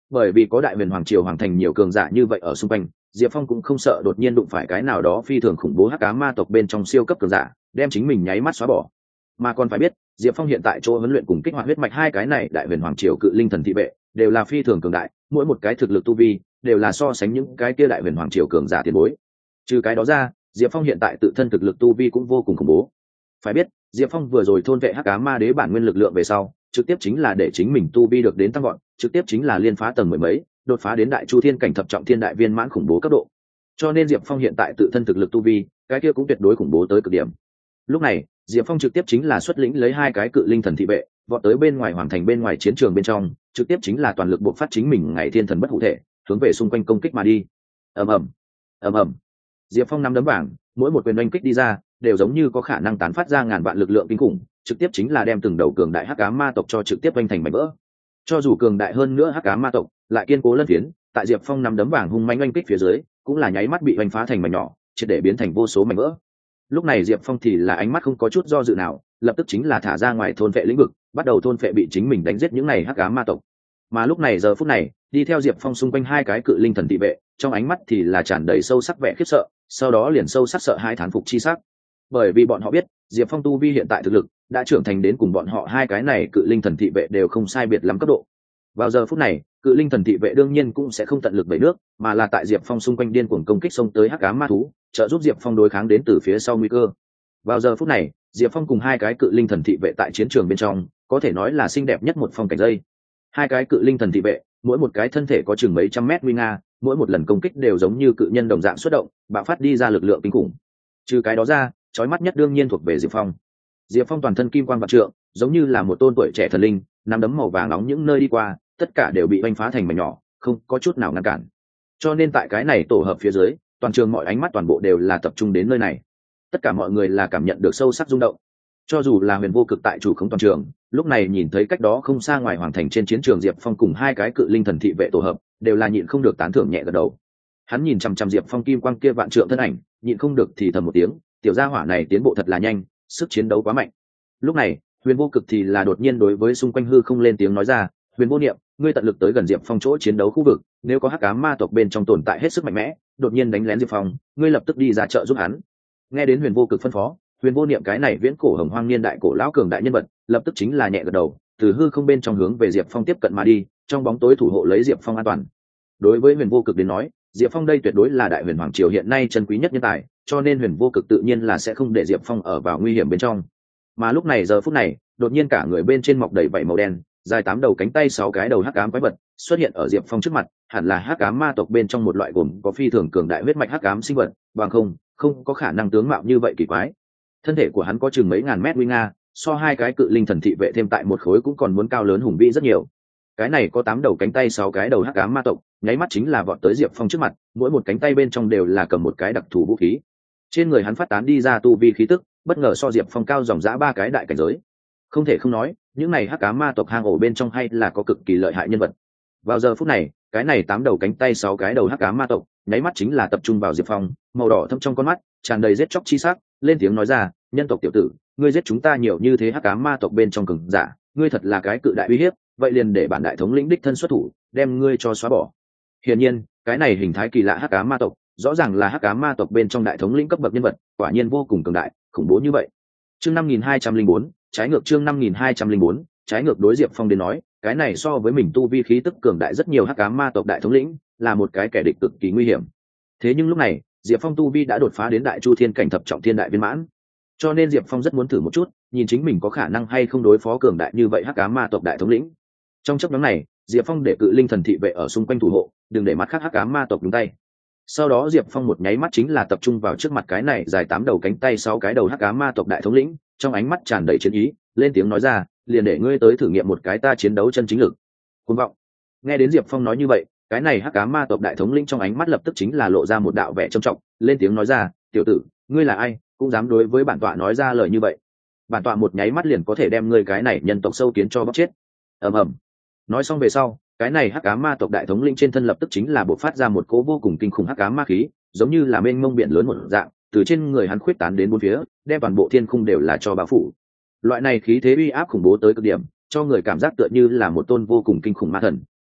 bởi vì có đại huyền hoàng triều hoàng thành nhiều cường giả như vậy ở xung quanh, diệp phong cũng không sợ đột nhiên đụng phải cái nào đó phi thường khủng bố hắc ám ma tộc bên trong siêu cấp cường giả đem chính mình nháy mắt xóa bỏ. Mà còn phải biết, diệp phong hiện tại chỗ huấn luyện cùng kích hoạt huyết mạch hai cái này đại huyền hoàng triều cự linh thần thị vệ đều là phi thường cường đại, mỗi một cái thực lực tu vi đều là so sánh những cái kia đại huyền hoàng triều cường giả tiền bối. Trừ cái đó ra, diệp phong hiện tại tự thân thực lực tu vi cũng vô cùng khủng bố. Phải biết, diệp phong vừa rồi thôn vệ hắc ám ma đế bản nguyên lực lượng về sau, trực tiếp chính là để chính mình tu vi được đến tăng gọn, trực tiếp chính là liên phá tầng mười mấy, đột phá đến đại chu thiên cảnh thập trọng thiên đại viên mãn khủng bố cấp độ. Cho nên diệp phong hiện tại tự thân thực lực tu vi cái kia cũng tuyệt đối khủng bố tới cực điểm. Lúc này diệp phong trực tiếp chính là xuất lĩnh lấy hai cái cự linh thần thị vệ vọt tới bên ngoài hoàng thành bên ngoài chiến trường bên trong, trực tiếp chính là toàn lực buộc phát chính mình ngày thiên thần bất hủ thể hướng về xung quanh công kích mà đi. ầm ầm ầm ầm diệp phong nắm đấm vàng, mỗi một quyền oanh kích đi ra đều giống như có khả năng tán phát ra ngàn vạn lực lượng kinh khủng, trực tiếp chính là đem từng đầu cường đại hắc ám ma tộc cho trực tiếp oanh thành mảnh vỡ. Cho dù cường đại hơn nữa hắc ám ma tộc lại kiên cố lân phiến, tại diệp phong nắm đấm vàng hung manh oanh kích phía dưới cũng là nháy mắt bị oanh phá thành mảnh nhỏ, triệt để biến thành vô số mảnh vỡ. Lúc này diệp phong thì là ánh mắt không có chút do dự nào, lập tức chính là thả ra ngoài thôn vệ lĩnh vực, bắt đầu thôn vệ bị chính mình đánh giết những này hắc ám ma tộc. Mà lúc này giờ phút này, đi theo diệp phong xung quanh hai cái cự linh thần thị vệ, trong ánh mắt thì là tràn đầy sâu sắc vẻ khiếp sợ, sau đó liền sâu sắc sợ hai thán phục chi sắc. Bởi vì bọn họ biết, diệp phong tu vi hiện tại thực lực đã trưởng thành đến cùng bọn họ hai cái này cự linh thần thị vệ đều không sai biệt lắm cấp độ. Vào giờ phút này, cự linh thần thị vệ đương nhiên cũng sẽ không tận lực bẩy nước, mà là tại diệp phong xung quanh điên cuồng công kích xông tới hắc ám ma thú, trợ giúp diệp phong đối kháng đến từ phía sau nguy cơ. Vào giờ phút này, diệp phong cùng hai cái cự linh thần thị vệ tại chiến trường bên trong có thể nói là xinh đẹp nhất một phong cảnh dây. Hai cái cự linh thần thị vệ mỗi một cái thân thể có chừng mấy trăm mét nguy nga, mỗi một lần công kích đều giống như cự nhân đồng dạng xuất động, bạo phát đi ra lực lượng kinh khủng. Trừ cái đó ra, chói mắt nhất đương nhiên thuộc về diệp phong. Diệp phong toàn thân kim quang vạn trượng, giống như là một tôn tuổi trẻ thần linh, nắm đấm màu vàng nóng những nơi đi qua tất cả đều bị oanh phá thành mảnh nhỏ, không có chút nào ngăn cản. Cho nên tại cái này tổ hợp phía dưới, toàn trường mọi ánh mắt toàn bộ đều là tập trung đến nơi này, tất cả mọi người là cảm nhận được sâu sắc rung động. Cho dù là huyền vô cực tại chủ khống toàn trường, lúc này nhìn thấy cách đó không xa ngoài hoàng thành trên chiến trường diệp phong cùng hai cái cự linh thần thị vệ tổ hợp, đều là nhịn không được tán thưởng nhẹ gật đầu. Hắn nhìn chằm chằm diệp phong kim quang kia vạn trượng thân ảnh, nhịn không được thì thầm một tiếng, tiểu gia hỏa này tiến bộ thật là nhanh, sức chiến đấu quá mạnh. Lúc này huyền vô cực thì là đột nhiên đối với xung quanh hư không lên tiếng nói ra, huyền vô niệm, ngươi tận lực tới gần diệp phong chỗ chiến đấu khu vực, nếu có hắc ám ma tộc bên trong tồn tại hết sức mạnh mẽ đột nhiên đánh lén diệp phong, ngươi lập tức đi ra trợ giúp hắn. Nghe đến huyền vô cực phân phó, huyền vô niệm cái này viễn cổ hồng hoang niên đại cổ lão cường đại nhân vật lập tức chính là nhẹ gật đầu, từ hư không bên trong hướng về diệp phong tiếp cận mà đi, trong bóng tối thủ hộ lấy diệp phong an toàn. Đối với huyền vô cực đến nói, diệp phong đây tuyệt đối là đại huyền hoàng triều hiện nay chân quý nhất nhân tài, cho nên huyền vô cực tự nhiên là sẽ không để diệp phong ở vào nguy hiểm bên trong. Mà lúc này giờ phút này, đột nhiên cả người bên trên mọc đầy vảy màu đen, dài tám đầu cánh tay sáu cái đầu hắc ám quái vật xuất hiện ở diệp phong trước mặt, hẳn là hắc ám ma tộc bên trong một loại gồm có phi thường cường đại huyết mạch hắc ám sinh vật, bằng không không có khả năng tướng mạo như vậy kỳ quái. Thân thể của hắn có chừng mấy ngàn mét nguy nga, so hai cái cự linh thần thị vệ thêm tại một khối cũng còn muốn cao lớn hùng vĩ rất nhiều. Cái này có tám đầu cánh tay sáu cái đầu hắc ám ma tộc nháy mắt chính là vọt tới diệp phong trước mặt, mỗi một cánh tay bên trong đều là cầm một cái đặc thù vũ khí. Trên người hắn phát tán đi ra tu vi khí tức bất ngờ so diệp phong cao dòng dã ba cái đại cảnh giới. Không thể không nói, những này hắc ám ma tộc hang ổ bên trong hay là có cực kỳ lợi hại nhân vật. Vào giờ phút này, cái này tám đầu cánh tay sáu cái đầu hắc ám ma tộc nháy mắt chính là tập trung vào diệp phong, màu đỏ thâm trong con mắt tràn đầy giết chóc chi sắc, lên tiếng nói ra, nhân tộc tiểu tử, ngươi giết chúng ta nhiều như thế hắc ám ma tộc bên trong cường giả, ngươi thật là cái cự đại uy hiếp, vậy liền để bản đại thống lĩnh đích thân xuất thủ, đem ngươi cho xóa bỏ. Hiển nhiên, cái này hình thái kỳ lạ hắc ám ma tộc, rõ ràng là hắc ám ma tộc bên trong đại thống lĩnh cấp bậc nhân vật, quả nhiên vô cùng cường đại, khủng bố như vậy. Chương năm nghìn hai trăm lẻ bốn, trái ngược chương năm nghìn hai trăm lẻ bốn, trái ngược đối diệp phong đến nói, cái này so với mình tu vi khí tức cường đại rất nhiều hắc ám ma tộc đại thống lĩnh, là một cái kẻ địch cực kỳ nguy hiểm. Thế nhưng lúc này, diệp phong tu vi đã đột phá đến đại chu thiên cảnh thập trọng thiên đại viên mãn, cho nên diệp phong rất muốn thử một chút, nhìn chính mình có khả năng hay không đối phó cường đại như vậy hắc ám ma tộc đại thống lĩnh. Trong chấp nhóm này, diệp phong để cự linh thần thị vệ ở xung quanh thủ hộ, đừng để mắt khác hắc ám ma tộc đúng tay. Sau đó diệp phong một nháy mắt chính là tập trung vào trước mặt cái này dài tám đầu cánh tay sáu cái đầu hắc ám ma tộc đại thống lĩnh, trong ánh mắt tràn đầy chiến ý, lên tiếng nói ra, liền để ngươi tới thử nghiệm một cái ta chiến đấu chân chính lực. Cuồng vọng. Nghe đến diệp phong nói như vậy, cái này hắc ám ma tộc đại thống lĩnh trong ánh mắt lập tức chính là lộ ra một đạo vẻ trầm trọng, lên tiếng nói ra, tiểu tử, ngươi là ai cũng dám đối với bản tọa nói ra lời như vậy, bản tọa một nháy mắt liền có thể đem ngươi cái này nhân tộc sâu kiến cho bóc chết. Ầm ầm. Nói xong về sau, cái này hắc ám ma tộc đại thống lĩnh trên thân lập tức chính là bộc phát ra một cỗ vô cùng kinh khủng hắc ám ma khí, giống như là mênh mông biển lớn một dạng, từ trên người hắn khuyết tán đến bốn phía, đem toàn bộ thiên khung đều là cho bao phủ. Loại này khí thế uy áp khủng bố tới cực điểm, cho người cảm giác tựa như là một tôn vô cùng kinh khủng ma thần,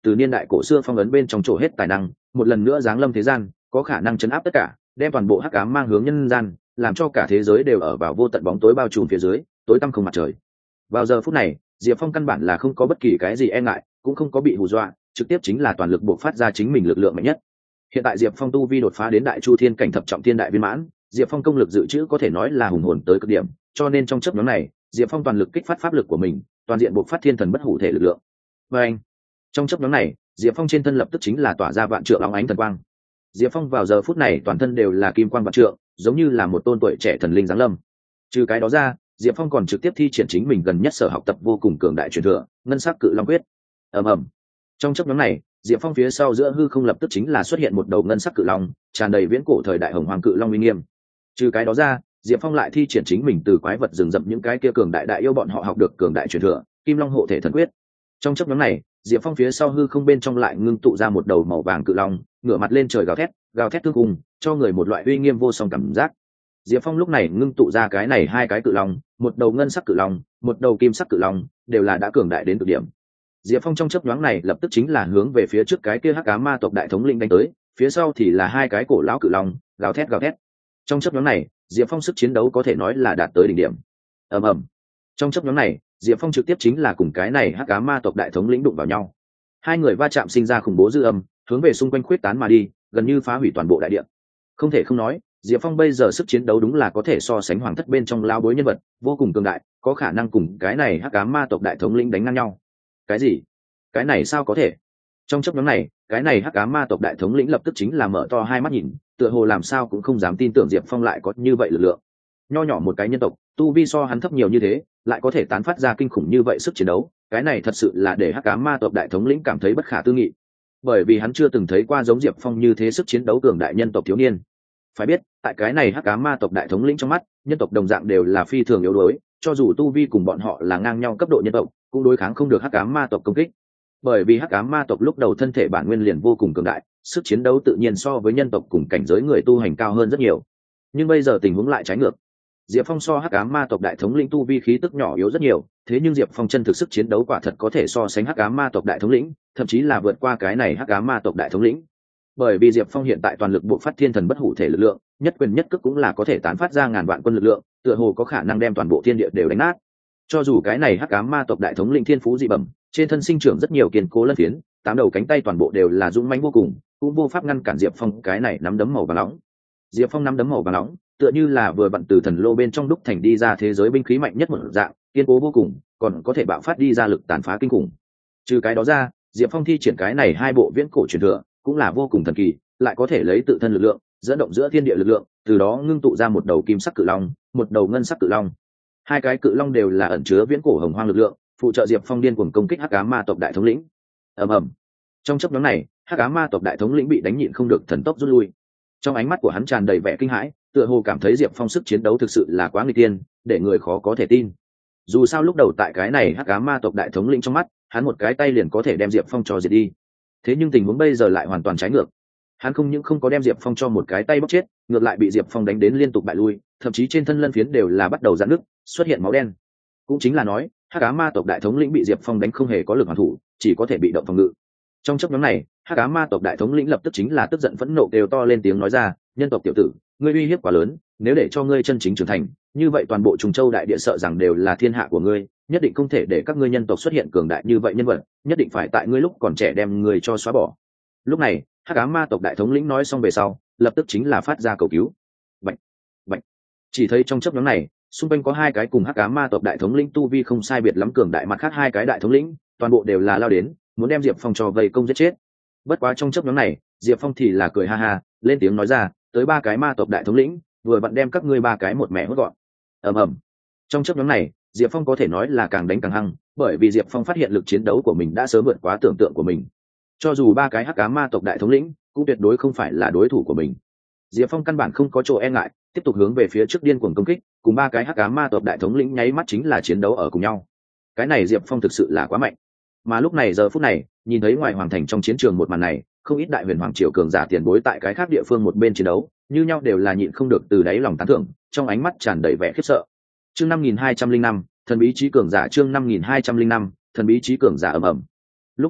từ niên đại cổ xưa phong ấn bên trong chỗ hết tài năng một lần nữa giáng lâm thế gian, có khả năng chấn áp tất cả, đem toàn bộ hắc ám mang hướng nhân gian, làm cho cả thế giới đều ở vào vô tận bóng tối bao trùm phía dưới, tối tăm không mặt trời. Vào giờ phút này, Diệp Phong căn bản là không có bất kỳ cái gì e ngại, cũng không có bị hù dọa, trực tiếp chính là toàn lực bộc phát ra chính mình lực lượng mạnh nhất. Hiện tại Diệp Phong tu vi đột phá đến đại chu thiên cảnh thập trọng thiên đại viên mãn, Diệp Phong công lực dự trữ có thể nói là hùng hồn tới cực điểm, cho nên trong chớp nhoáng này, Diệp Phong toàn lực kích phát pháp lực của mình, toàn diện bộc phát thiên thần bất hủ thể lực lượng. Và anh, trong chớp nhoáng này, Diệp Phong trên thân lập tức chính là tỏa ra vạn trượng óng ánh thần quang. Diệp Phong vào giờ phút này toàn thân đều là kim quang vạn trượng, giống như là một tôn tuổi trẻ thần linh giáng lâm. Trừ cái đó ra, Diệp Phong còn trực tiếp thi triển chính mình gần nhất sở học tập vô cùng cường đại truyền thừa, ngân sắc cự long quyết. Ầm ầm. Trong chớp nhoáng này, Diệp Phong phía sau giữa hư không lập tức chính là xuất hiện một đầu ngân sắc cự long, tràn đầy viễn cổ thời đại hồng hoàng cự long uy nghiêm. Trừ cái đó ra, Diệp Phong lại thi triển chính mình từ quái vật rừng rậm những cái kia cường đại đại yêu bọn họ học được cường đại truyền thừa, Kim Long hộ thể thần quyết. Trong chớp nhoáng này, Diệp Phong phía sau hư không bên trong lại ngưng tụ ra một đầu màu vàng cự long, ngửa mặt lên trời gào thét, gào thét thương cùng, cho người một loại uy nghiêm vô song cảm giác. Diệp Phong lúc này ngưng tụ ra cái này hai cái cự long, một đầu ngân sắc cự long, một đầu kim sắc cự long, đều là đã cường đại đến cực điểm. Diệp Phong trong chớp nhoáng này lập tức chính là hướng về phía trước cái kia hắc ám ma tộc đại thống lĩnh đánh tới, phía sau thì là hai cái cổ lão cự long, gào thét gào thét. Trong chớp nhoáng này, Diệp Phong sức chiến đấu có thể nói là đạt tới đỉnh điểm. Ầm ầm. Trong chớp nhoáng này, Diệp Phong trực tiếp chính là cùng cái này hắc ám ma tộc đại thống lĩnh đụng vào nhau. Hai người va chạm sinh ra khủng bố dư âm, hướng về xung quanh khuyết tán mà đi, gần như phá hủy toàn bộ đại địa. Không thể không nói, Diệp Phong bây giờ sức chiến đấu đúng là có thể so sánh hoàng thất bên trong lao bối nhân vật, vô cùng cường đại, có khả năng cùng cái này hắc ám ma tộc đại thống lĩnh đánh ngang nhau. Cái gì? Cái này sao có thể? Trong chớp nhoáng này, cái này hắc ám ma tộc đại thống lĩnh lập tức chính là mở to hai mắt nhìn, tựa hồ làm sao cũng không dám tin tưởng Diệp Phong lại có như vậy lực lượng. Nho nhỏ một cái nhân tộc, tu vi so hắn thấp nhiều như thế, lại có thể tán phát ra kinh khủng như vậy sức chiến đấu, cái này thật sự là để hắc ám ma tộc đại thống lĩnh cảm thấy bất khả tư nghị. Bởi vì hắn chưa từng thấy qua giống Diệp Phong như thế sức chiến đấu cường đại nhân tộc thiếu niên. Phải biết, tại cái này hắc ám ma tộc đại thống lĩnh trong mắt, nhân tộc đồng dạng đều là phi thường yếu đuối, cho dù tu vi cùng bọn họ là ngang nhau cấp độ nhân tộc, cũng đối kháng không được hắc ám ma tộc công kích. Bởi vì hắc ám ma tộc lúc đầu thân thể bản nguyên liền vô cùng cường đại, sức chiến đấu tự nhiên so với nhân tộc cùng cảnh giới người tu hành cao hơn rất nhiều. Nhưng bây giờ tình huống lại trái ngược. Diệp Phong so hắc ám ma tộc đại thống lĩnh tu vi khí tức nhỏ yếu rất nhiều, thế nhưng Diệp Phong chân thực sức chiến đấu quả thật có thể so sánh hắc ám ma tộc đại thống lĩnh, thậm chí là vượt qua cái này hắc ám ma tộc đại thống lĩnh. Bởi vì Diệp Phong hiện tại toàn lực bộ phát thiên thần bất hủ thể lực lượng, nhất quyền nhất cước cũng là có thể tán phát ra ngàn vạn quân lực lượng, tựa hồ có khả năng đem toàn bộ thiên địa đều đánh nát. Cho dù cái này hắc ám ma tộc đại thống lĩnh thiên phú dị bẩm, trên thân sinh trưởng rất nhiều kiên cố lân phiến, tám đầu cánh tay toàn bộ đều là dũng mãnh vô cùng, cũng vô pháp ngăn cản Diệp Phong cái này nắm đấm màu vàng nóng. Diệp Phong nắm đấm màu vàng nóng, tựa như là vừa vặn từ thần lô bên trong đúc thành đi ra thế giới binh khí mạnh nhất một dạng, kiên cố vô cùng, còn có thể bạo phát đi ra lực tàn phá kinh khủng. Trừ cái đó ra, Diệp Phong thi triển cái này hai bộ viễn cổ truyền thừa, cũng là vô cùng thần kỳ, lại có thể lấy tự thân lực lượng dẫn động giữa thiên địa lực lượng, từ đó ngưng tụ ra một đầu kim sắc cự long, một đầu ngân sắc cự long. Hai cái cự long đều là ẩn chứa viễn cổ hồng hoang lực lượng, phụ trợ Diệp Phong điên cuồng công kích hắc ám ma tộc đại thống lĩnh. Ầm ầm. Trong chớp nhoáng này, hắc ám ma tộc đại thống lĩnh bị đánh nhịn không được thần tốc rút lui. Trong ánh mắt của hắn tràn đầy vẻ kinh hãi, tựa hồ cảm thấy Diệp Phong sức chiến đấu thực sự là quá nghịch tiên, để người khó có thể tin. Dù sao lúc đầu tại cái này hắc ám ma tộc đại thống lĩnh trong mắt, hắn một cái tay liền có thể đem Diệp Phong cho diệt đi. Thế nhưng tình huống bây giờ lại hoàn toàn trái ngược. Hắn không những không có đem Diệp Phong cho một cái tay bóc chết, ngược lại bị Diệp Phong đánh đến liên tục bại lui, thậm chí trên thân lân phiến đều là bắt đầu rạn nứt, xuất hiện máu đen. Cũng chính là nói, hắc ám ma tộc đại thống lĩnh bị Diệp Phong đánh không hề có lực hoàn thủ, chỉ có thể bị động phòng ngự. Trong chốc ngắn này, hắc ám ma tộc đại thống lĩnh lập tức chính là tức giận phẫn nộ đều to lên tiếng nói ra, nhân tộc tiểu tử, ngươi uy hiếp quá lớn, nếu để cho ngươi chân chính trưởng thành, như vậy toàn bộ Trùng Châu đại địa sợ rằng đều là thiên hạ của ngươi, nhất định không thể để các ngươi nhân tộc xuất hiện cường đại như vậy nhân vật, nhất định phải tại ngươi lúc còn trẻ đem ngươi cho xóa bỏ. Lúc này, hắc ám ma tộc đại thống lĩnh nói xong về sau, lập tức chính là phát ra cầu cứu. Bạch, bạch. Chỉ thấy trong chốc ngắn này, xung quanh có hai cái cùng hắc ám ma tộc đại thống lĩnh tu vi không sai biệt lắm cường đại, mặt khác hai cái đại thống lĩnh, toàn bộ đều là lao đến, muốn đem Diệp Phong cho vây công giết chết. Bất quá trong chốc ngắn này, Diệp Phong thì là cười ha ha, lên tiếng nói ra, tới ba cái ma tộc đại thống lĩnh, vừa vặn đem các ngươi ba cái một mẹ hốt gọn. Ầm ầm. Trong chốc ngắn này, Diệp Phong có thể nói là càng đánh càng hăng, bởi vì Diệp Phong phát hiện lực chiến đấu của mình đã sớm vượt quá tưởng tượng của mình. Cho dù ba cái hắc ám ma tộc đại thống lĩnh, cũng tuyệt đối không phải là đối thủ của mình. Diệp Phong căn bản không có chỗ e ngại, tiếp tục hướng về phía trước điên cuồng công kích, cùng ba cái hắc ám ma tộc đại thống lĩnh nháy mắt chính là chiến đấu ở cùng nhau. Cái này Diệp Phong thực sự là quá mạnh. Mà lúc này giờ phút này, nhìn thấy ngoài hoàng thành trong chiến trường một màn này, không ít đại huyền hoàng triều cường giả tiền bối tại cái khác địa phương một bên chiến đấu, như nhau đều là nhịn không được từ đáy lòng tán thưởng, trong ánh mắt tràn đầy vẻ khiếp sợ. Chương năm nghìn hai trăm linh năm, thần bí trí cường giả chương năm nghìn hai trăm linh năm, thần bí trí cường giả ầm ầm. Lúc này,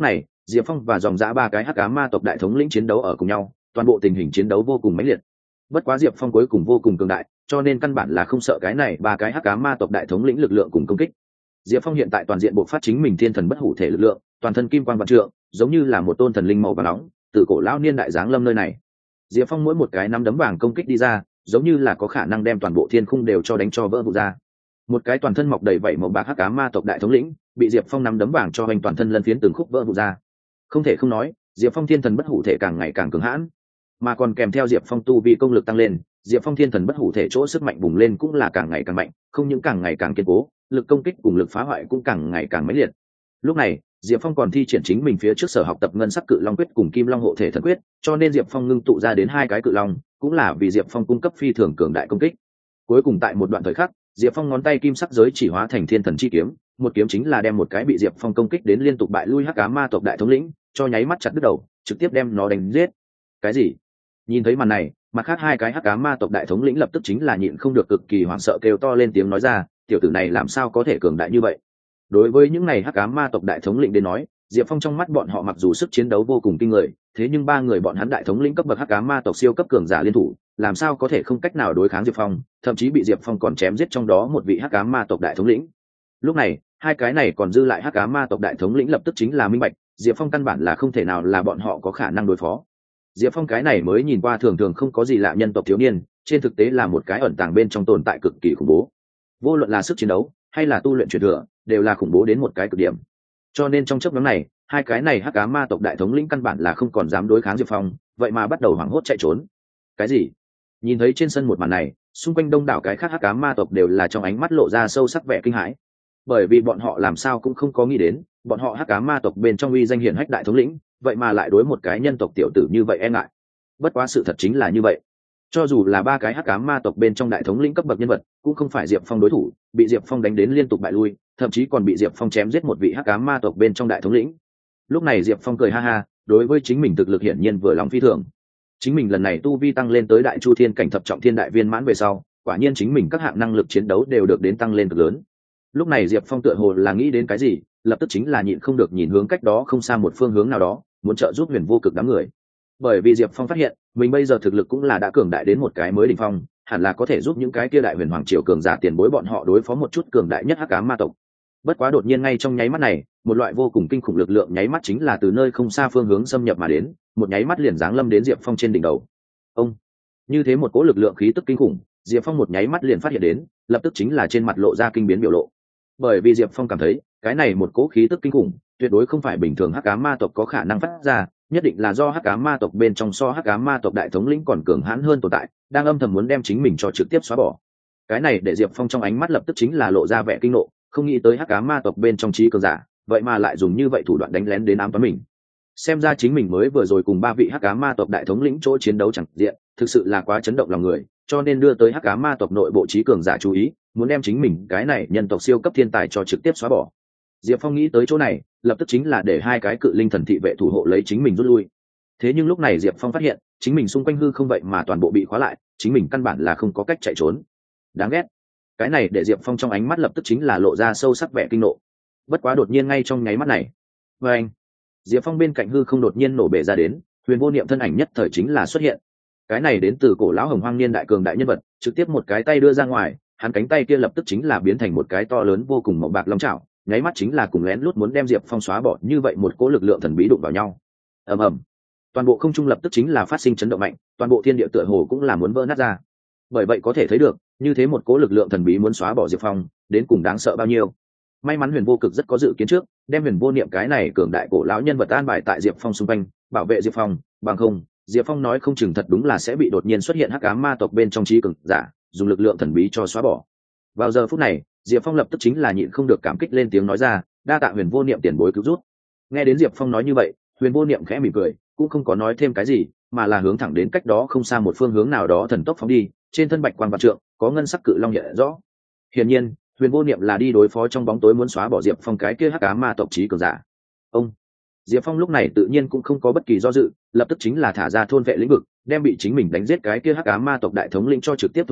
Diệp Phong và dòng dã ba cái hắc ám ma tộc đại thống lĩnh chiến đấu ở cùng nhau, toàn bộ tình hình chiến đấu vô cùng mãnh liệt. Bất quá Diệp Phong cuối cùng vô cùng cường đại, cho nên căn bản là không sợ cái này ba cái hắc ám ma tộc đại thống lĩnh lực lượng cùng công kích. Diệp Phong hiện tại toàn diện bộc phát chính mình thiên thần bất hủ thể lực lượng, toàn thân kim quang vạn trượng, giống như là một tôn thần linh màu vàng nóng, từ cổ lão niên đại giáng lâm nơi này. Diệp Phong mỗi một cái nắm đấm vàng công kích đi ra, giống như là có khả năng đem toàn bộ thiên khung đều cho đánh cho vỡ vụn ra. Một cái toàn thân mọc đầy vảy màu bạc hắc ám ma tộc đại thống lĩnh, bị Diệp Phong nắm đấm vàng cho hành toàn thân lân phiến từng khúc vỡ vụn ra. Không thể không nói, Diệp Phong thiên thần bất hủ thể càng ngày càng cường hãn, mà còn kèm theo Diệp Phong tu vi công lực tăng lên, Diệp Phong thiên thần bất hủ thể chỗ sức mạnh bùng lên cũng là càng ngày càng mạnh, không những càng ngày càng kiên cố, lực công kích cùng lực phá hoại cũng càng ngày càng mãnh liệt. Lúc này, Diệp Phong còn thi triển chính mình phía trước sở học tập ngân sắc cự long quyết cùng kim long hộ thể thần quyết, cho nên Diệp Phong ngưng tụ ra đến hai cái cự long, cũng là vì Diệp Phong cung cấp phi thường cường đại công kích. Cuối cùng tại một đoạn thời khắc, Diệp Phong ngón tay kim sắc giới chỉ hóa thành thiên thần chi kiếm, một kiếm chính là đem một cái bị Diệp Phong công kích đến liên tục bại lui hắc ám ma tộc đại thống lĩnh, cho nháy mắt chặt đứt đầu, trực tiếp đem nó đánh giết. Cái gì? Nhìn thấy màn này, mặt khác hai cái hắc ám ma tộc đại thống lĩnh lập tức chính là nhịn không được cực kỳ hoảng sợ kêu to lên tiếng nói ra, tiểu tử này làm sao có thể cường đại như vậy? Đối với những này hắc ám ma tộc đại thống lĩnh đến nói, Diệp Phong trong mắt bọn họ mặc dù sức chiến đấu vô cùng kinh người, thế nhưng ba người bọn hắn đại thống lĩnh cấp bậc hắc ám ma tộc siêu cấp cường giả liên thủ, làm sao có thể không cách nào đối kháng Diệp Phong, thậm chí bị Diệp Phong còn chém giết trong đó một vị hắc ám ma tộc đại thống lĩnh. Lúc này, hai cái này còn dư lại hắc ám ma tộc đại thống lĩnh lập tức chính là minh bạch, Diệp Phong căn bản là không thể nào là bọn họ có khả năng đối phó. Diệp Phong cái này mới nhìn qua thường thường không có gì lạ nhân tộc thiếu niên, trên thực tế là một cái ẩn tàng bên trong tồn tại cực kỳ khủng bố. Vô luận là sức chiến đấu hay là tu luyện truyền thừa, đều là khủng bố đến một cái cực điểm. Cho nên trong chốc ngắn này, hai cái này hắc ám ma tộc đại thống lĩnh căn bản là không còn dám đối kháng Diệp Phong, vậy mà bắt đầu hoảng hốt chạy trốn. Cái gì? Nhìn thấy trên sân một màn này, xung quanh đông đảo cái khác hắc ám ma tộc đều là trong ánh mắt lộ ra sâu sắc vẻ kinh hãi, bởi vì bọn họ làm sao cũng không có nghĩ đến, bọn họ hắc ám ma tộc bên trong uy danh hiển hách đại thống lĩnh, vậy mà lại đối một cái nhân tộc tiểu tử như vậy e ngại. Bất quá sự thật chính là như vậy, cho dù là ba cái hắc ám ma tộc bên trong đại thống lĩnh cấp bậc nhân vật, cũng không phải Diệp Phong đối thủ, bị Diệp Phong đánh đến liên tục bại lui, thậm chí còn bị Diệp Phong chém giết một vị hắc ám ma tộc bên trong đại thống lĩnh. Lúc này Diệp Phong cười ha ha, đối với chính mình thực lực hiển nhiên vừa lòng phi thường. Chính mình lần này tu vi tăng lên tới đại chu thiên cảnh thập trọng thiên đại viên mãn về sau, quả nhiên chính mình các hạng năng lực chiến đấu đều được đến tăng lên cực lớn. Lúc này Diệp Phong tựa hồ là nghĩ đến cái gì, lập tức chính là nhịn không được nhìn hướng cách đó không xa một phương hướng nào đó, muốn trợ giúp Huyền Vô Cực đám người. Bởi vì Diệp Phong phát hiện, mình bây giờ thực lực cũng là đã cường đại đến một cái mới đỉnh phong, hẳn là có thể giúp những cái kia đại huyền hoàng triều cường giả tiền bối bọn họ đối phó một chút cường đại nhất hắc ám ma tộc. Bất quá đột nhiên ngay trong nháy mắt này, một loại vô cùng kinh khủng lực lượng nháy mắt chính là từ nơi không xa phương hướng xâm nhập mà đến, một nháy mắt liền giáng lâm đến Diệp Phong trên đỉnh đầu. Ông, như thế một cỗ lực lượng khí tức kinh khủng, Diệp Phong một nháy mắt liền phát hiện đến, lập tức chính là trên mặt lộ ra kinh biến biểu lộ. Bởi vì Diệp Phong cảm thấy, cái này một cỗ khí tức kinh khủng, tuyệt đối không phải bình thường hắc ám ma tộc có khả năng phát ra, nhất định là do hắc ám ma tộc bên trong so hắc ám ma tộc đại thống lĩnh còn cường hãn hơn tồn tại, đang âm thầm muốn đem chính mình cho trực tiếp xóa bỏ. Cái này để Diệp Phong trong ánh mắt lập tức chính là lộ ra vẻ kinh nộ, không nghĩ tới hắc ám ma tộc bên trong trí cường giả, vậy mà lại dùng như vậy thủ đoạn đánh lén đến ám toán mình. Xem ra chính mình mới vừa rồi cùng ba vị hắc ám ma tộc đại thống lĩnh chỗ chiến đấu chẳng diện, thực sự là quá chấn động lòng người, cho nên đưa tới hắc ám ma tộc nội bộ trí cường giả chú ý, muốn đem chính mình cái này nhân tộc siêu cấp thiên tài cho trực tiếp xóa bỏ. Diệp Phong nghĩ tới chỗ này, lập tức chính là để hai cái cự linh thần thị vệ thủ hộ lấy chính mình rút lui. Thế nhưng lúc này Diệp Phong phát hiện, chính mình xung quanh hư không vậy mà toàn bộ bị khóa lại, chính mình căn bản là không có cách chạy trốn. Đáng ghét. Cái này để Diệp Phong trong ánh mắt lập tức chính là lộ ra sâu sắc vẻ kinh nộ. Bất quá đột nhiên ngay trong nháy mắt này, và anh, Diệp Phong bên cạnh hư không đột nhiên nổ bể ra đến, Huyền Vô Niệm thân ảnh nhất thời chính là xuất hiện. Cái này đến từ cổ lão Hồng Hoang niên đại cường đại nhân vật, trực tiếp một cái tay đưa ra ngoài, hắn cánh tay kia lập tức chính là biến thành một cái to lớn vô cùng màu bạc long chảo, nháy mắt chính là cùng lén lút muốn đem Diệp Phong xóa bỏ, như vậy một cỗ lực lượng thần bí đụng vào nhau. Ầm ầm. Toàn bộ không trung lập tức chính là phát sinh chấn động mạnh, toàn bộ thiên địa tựa hồ cũng là muốn vỡ nát ra. Bởi vậy có thể thấy được, như thế một cỗ lực lượng thần bí muốn xóa bỏ Diệp Phong, đến cùng đáng sợ bao nhiêu. May mắn Huyền Vô Cực rất có dự kiến trước, đem Huyền Vô Niệm cái này cường đại cổ lão nhân vật an bài tại Diệp Phong xung quanh, bảo vệ Diệp Phong, bằng không, Diệp Phong nói không chừng thật đúng là sẽ bị đột nhiên xuất hiện hắc ám ma tộc bên trong trí cường giả, dùng lực lượng thần bí cho xóa bỏ. Vào giờ phút này, Diệp Phong lập tức chính là nhịn không được cảm kích lên tiếng nói ra, đa tạ Huyền Vô Niệm tiền bối cứu giúp. Nghe đến Diệp Phong nói như vậy, Huyền Vô Niệm khẽ mỉm cười, cũng không có nói thêm cái gì, mà là hướng thẳng đến cách đó không xa một phương hướng nào đó thần tốc phóng đi, trên thân bạch quang vạn trượng, có ngân sắc cự long hiện rõ. Hiển nhiên, Huyền Vô Niệm là đi đối phó trong bóng tối muốn xóa bỏ Diệp Phong cái kia hắc ám ma tộc trí cường giả. Ông Diệp Phong lúc này tự nhiên cũng không có bất kỳ do dự, lập tức chính là thả ra thôn vệ lĩnh vực, đem bị chính mình đánh giết cái kia hắc ám ma tộc đại thống lĩnh cho trực tiếp thôn vệ,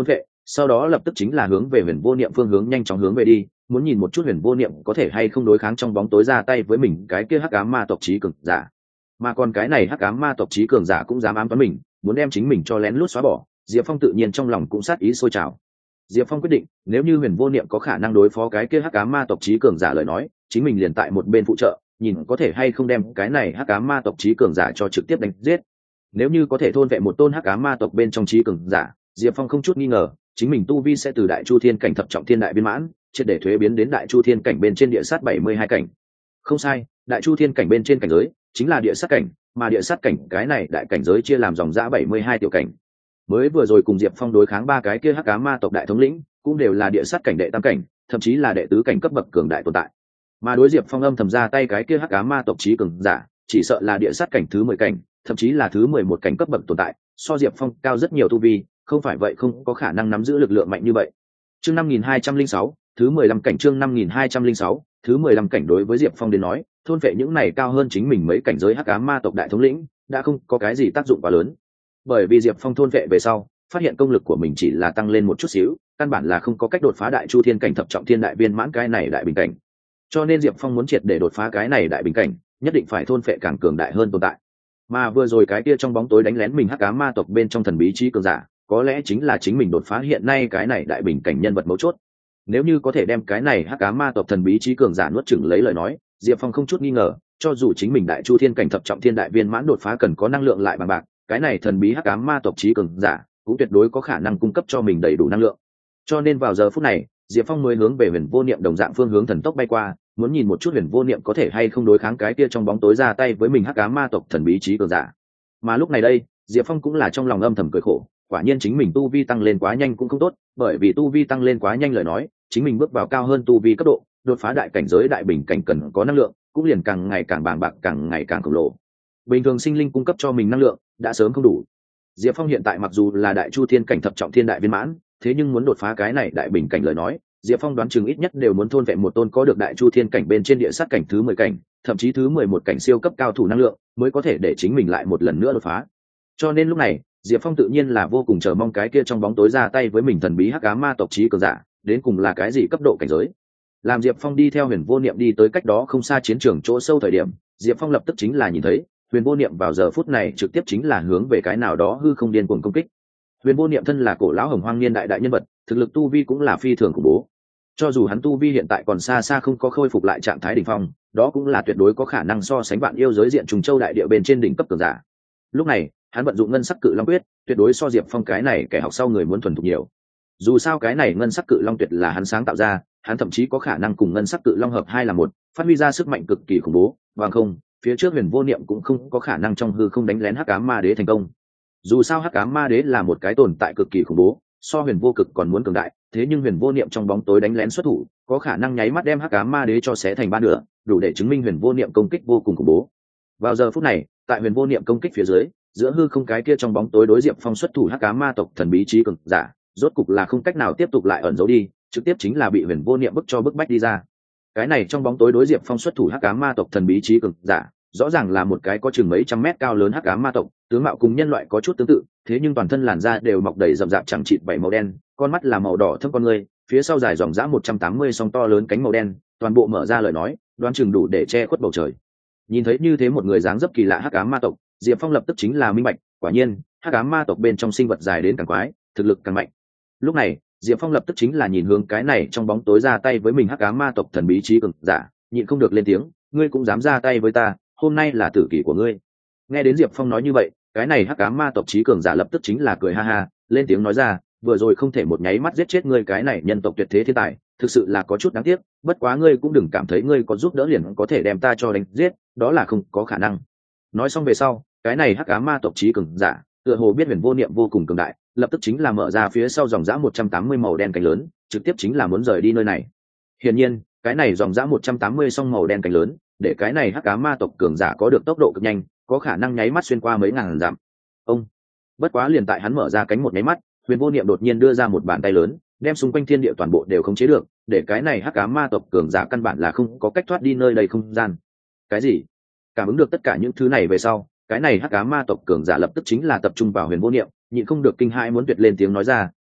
sau đó lập tức chính là hướng về huyền vô niệm phương hướng nhanh chóng hướng về đi, muốn nhìn một chút huyền vô niệm có thể hay không đối kháng trong bóng tối ra tay với mình cái kia hắc ám ma tộc trí cường giả. Mà còn cái này hắc ám ma tộc trí cường giả cũng dám ám toán mình, muốn đem chính mình cho lén lút xóa bỏ, Diệp Phong tự nhiên trong lòng cũng sát ý sôi trào. Diệp Phong quyết định, nếu như huyền vô niệm có khả năng đối phó cái kia hắc ám ma tộc trí cường giả lời nói, chính mình liền tại một bên phụ trợ, nhìn có thể hay không đem cái này hắc ám ma tộc trí cường giả cho trực tiếp đánh giết. Nếu như có thể thôn vệ một tôn hắc ám ma tộc bên trong trí cường giả, Diệp Phong không chút nghi ngờ, chính mình tu vi sẽ từ đại chu thiên cảnh thập trọng thiên đại viên mãn, triệt để thuế biến đến đại chu thiên cảnh bên trên địa sát bảy mươi hai cảnh. Không sai, đại chu thiên cảnh bên trên cảnh giới chính là địa sát cảnh, mà địa sát cảnh cái này đại cảnh giới chia làm dòng dã bảy mươi hai tiểu cảnh. Mới vừa rồi cùng Diệp Phong đối kháng ba cái kia hắc ám ma tộc đại thống lĩnh, cũng đều là địa sát cảnh đệ tam cảnh, thậm chí là đệ tứ cảnh cấp bậc cường đại tồn tại. Mà đối Diệp Phong âm thầm ra tay cái kia hắc ám ma tộc trí cường giả, chỉ sợ là địa sát cảnh thứ mười cảnh, thậm chí là thứ mười một cảnh cấp bậc tồn tại, so Diệp Phong cao rất nhiều tu vi, không phải vậy không có khả năng nắm giữ lực lượng mạnh như vậy. Chương năm nghìn hai trăm linh sáu, thứ mười lăm cảnh chương năm nghìn hai trăm linh sáu, thứ mười lăm cảnh đối với Diệp Phong đến nói, thôn phệ những này cao hơn chính mình mấy cảnh giới hắc ám ma tộc đại thống lĩnh, đã không có cái gì tác dụng quá lớn. Bởi vì Diệp Phong thôn phệ về sau, phát hiện công lực của mình chỉ là tăng lên một chút xíu, căn bản là không có cách đột phá đại chu thiên cảnh thập trọng thiên đại viên mãn cái này đại bình cảnh. Cho nên Diệp Phong muốn triệt để đột phá cái này đại bình cảnh, nhất định phải thôn phệ càng cường đại hơn tồn tại. Mà vừa rồi cái kia trong bóng tối đánh lén mình hắc ám ma tộc bên trong thần bí trí cường giả, có lẽ chính là chính mình đột phá hiện nay cái này đại bình cảnh nhân vật mấu chốt. Nếu như có thể đem cái này hắc ám ma tộc thần bí trí cường giả nuốt chửng lấy lời nói, Diệp Phong không chút nghi ngờ, cho dù chính mình đại chu thiên cảnh thập trọng thiên đại viên mãn đột phá cần có năng lượng lại bằng bạc, cái này thần bí hắc ám ma tộc trí cường giả cũng tuyệt đối có khả năng cung cấp cho mình đầy đủ năng lượng. Cho nên vào giờ phút này, Diệp Phong mới hướng về huyền vô niệm đồng dạng phương hướng thần tốc bay qua, muốn nhìn một chút huyền vô niệm có thể hay không đối kháng cái kia trong bóng tối ra tay với mình hắc ám ma tộc thần bí trí cường giả. Mà lúc này đây, Diệp Phong cũng là trong lòng âm thầm cười khổ, quả nhiên chính mình tu vi tăng lên quá nhanh cũng không tốt, bởi vì tu vi tăng lên quá nhanh lời nói, chính mình bước vào cao hơn tu vi cấp độ, đột phá đại cảnh giới đại bình cảnh cần có năng lượng, cũng liền càng ngày càng bàng bạc, càng ngày càng khổng lồ. Bình thường sinh linh cung cấp cho mình năng lượng đã sớm không đủ. Diệp Phong hiện tại mặc dù là đại chu thiên cảnh thập trọng thiên đại viên mãn, thế nhưng muốn đột phá cái này đại bình cảnh lời nói, Diệp Phong đoán chừng ít nhất đều muốn thôn vệ một tôn có được đại chu thiên cảnh bên trên địa sát cảnh thứ mười cảnh, thậm chí thứ mười một cảnh siêu cấp cao thủ năng lượng, mới có thể để chính mình lại một lần nữa đột phá. Cho nên lúc này, Diệp Phong tự nhiên là vô cùng chờ mong cái kia trong bóng tối ra tay với mình thần bí hắc ám ma tộc trí cường giả, đến cùng là cái gì cấp độ cảnh giới. Làm Diệp Phong đi theo huyền vô niệm đi tới cách đó không xa chiến trường chỗ sâu thời điểm, Diệp Phong lập tức chính là nhìn thấy huyền vô niệm vào giờ phút này trực tiếp chính là hướng về cái nào đó hư không điên cuồng công kích. Huyền vô niệm thân là cổ lão hồng hoang niên đại đại nhân vật, thực lực tu vi cũng là phi thường khủng bố. Cho dù hắn tu vi hiện tại còn xa xa không có khôi phục lại trạng thái đỉnh phong, đó cũng là tuyệt đối có khả năng so sánh vạn yêu giới diện trùng châu đại địa bên trên đỉnh cấp cường giả. Lúc này, hắn vận dụng ngân sắc cự long quyết, tuyệt đối so Diệp Phong cái này kẻ học sau người muốn thuần thục nhiều. Dù sao cái này ngân sắc cự long tuyệt là hắn sáng tạo ra, hắn thậm chí có khả năng cùng ngân sắc cự long hợp hai là một, phát huy ra sức mạnh cực kỳ khủng bố, bằng không, phía trước huyền vô niệm cũng không có khả năng trong hư không đánh lén hắc ám ma đế thành công. Dù sao hắc ám ma đế là một cái tồn tại cực kỳ khủng bố, so huyền vô cực còn muốn cường đại, thế nhưng huyền vô niệm trong bóng tối đánh lén xuất thủ, có khả năng nháy mắt đem hắc ám ma đế cho xé thành ba nửa, đủ để chứng minh huyền vô niệm công kích vô cùng khủng bố. Vào giờ phút này, tại huyền vô niệm công kích phía dưới, giữa hư không cái kia trong bóng tối đối Diệp Phong xuất thủ hắc ám ma tộc thần bí trí cường giả, rốt cục là không cách nào tiếp tục lại ẩn giấu đi, trực tiếp chính là bị huyền vô niệm bức cho bức bách đi ra. Cái này trong bóng tối đối Diệp Phong xuất thủ hắc ám ma tộc thần bí trí cường giả, rõ ràng là một cái có chừng mấy trăm mét cao lớn hắc ám ma tộc, tướng mạo cùng nhân loại có chút tương tự, thế nhưng toàn thân làn da đều mọc đầy rậm rạp chẳng chịt vảy màu đen, con mắt là màu đỏ thâm con người, phía sau dài dòng dã một trăm tám mươi song to lớn cánh màu đen, toàn bộ mở ra lời nói, đoán chừng đủ để che khuất bầu trời. Nhìn thấy như thế một người dáng dấp kỳ lạ hắc ám ma tộc, Diệp Phong lập tức chính là minh bạch, quả nhiên, hắc ám ma tộc bên trong sinh vật dài đến càng quái, thực lực càng mạnh. Lúc này, Diệp Phong lập tức chính là nhìn hướng cái này trong bóng tối ra tay với mình hắc ám ma tộc thần bí trí cường giả, nhịn không được lên tiếng, ngươi cũng dám ra tay với ta, hôm nay là tử kỷ của ngươi. Nghe đến Diệp Phong nói như vậy, cái này hắc ám ma tộc trí cường giả lập tức chính là cười ha ha, lên tiếng nói ra, vừa rồi không thể một nháy mắt giết chết ngươi cái này nhân tộc tuyệt thế thiên tài, thực sự là có chút đáng tiếc, bất quá ngươi cũng đừng cảm thấy ngươi có giúp đỡ liền có thể đem ta cho đánh giết, đó là không có khả năng. Nói xong về sau, cái này hắc ám ma tộc trí cường giả, tựa hồ biết huyền vô niệm vô cùng cường đại, lập tức chính là mở ra phía sau dòng dã một trăm tám mươi màu đen cánh lớn, trực tiếp chính là muốn rời đi nơi này. Hiển nhiên, cái này dòng dã một trăm tám mươi song màu đen cánh lớn, để cái này hắc ám ma tộc cường giả có được tốc độ cực nhanh, có khả năng nháy mắt xuyên qua mấy ngàn dặm. Ông, bất quá liền tại hắn mở ra cánh một nháy mắt, huyền vô niệm đột nhiên đưa ra một bàn tay lớn, đem xung quanh thiên địa toàn bộ đều khống chế được, để cái này hắc ám ma tộc cường giả căn bản là không có cách thoát đi nơi đây không gian. Cái gì? Cảm ứng được tất cả những thứ này về sau, cái này hắc ám ma tộc cường giả lập tức chính là tập trung vào huyền vô niệm, nhịn không được kinh hãi muốn tuyệt lên tiếng nói ra,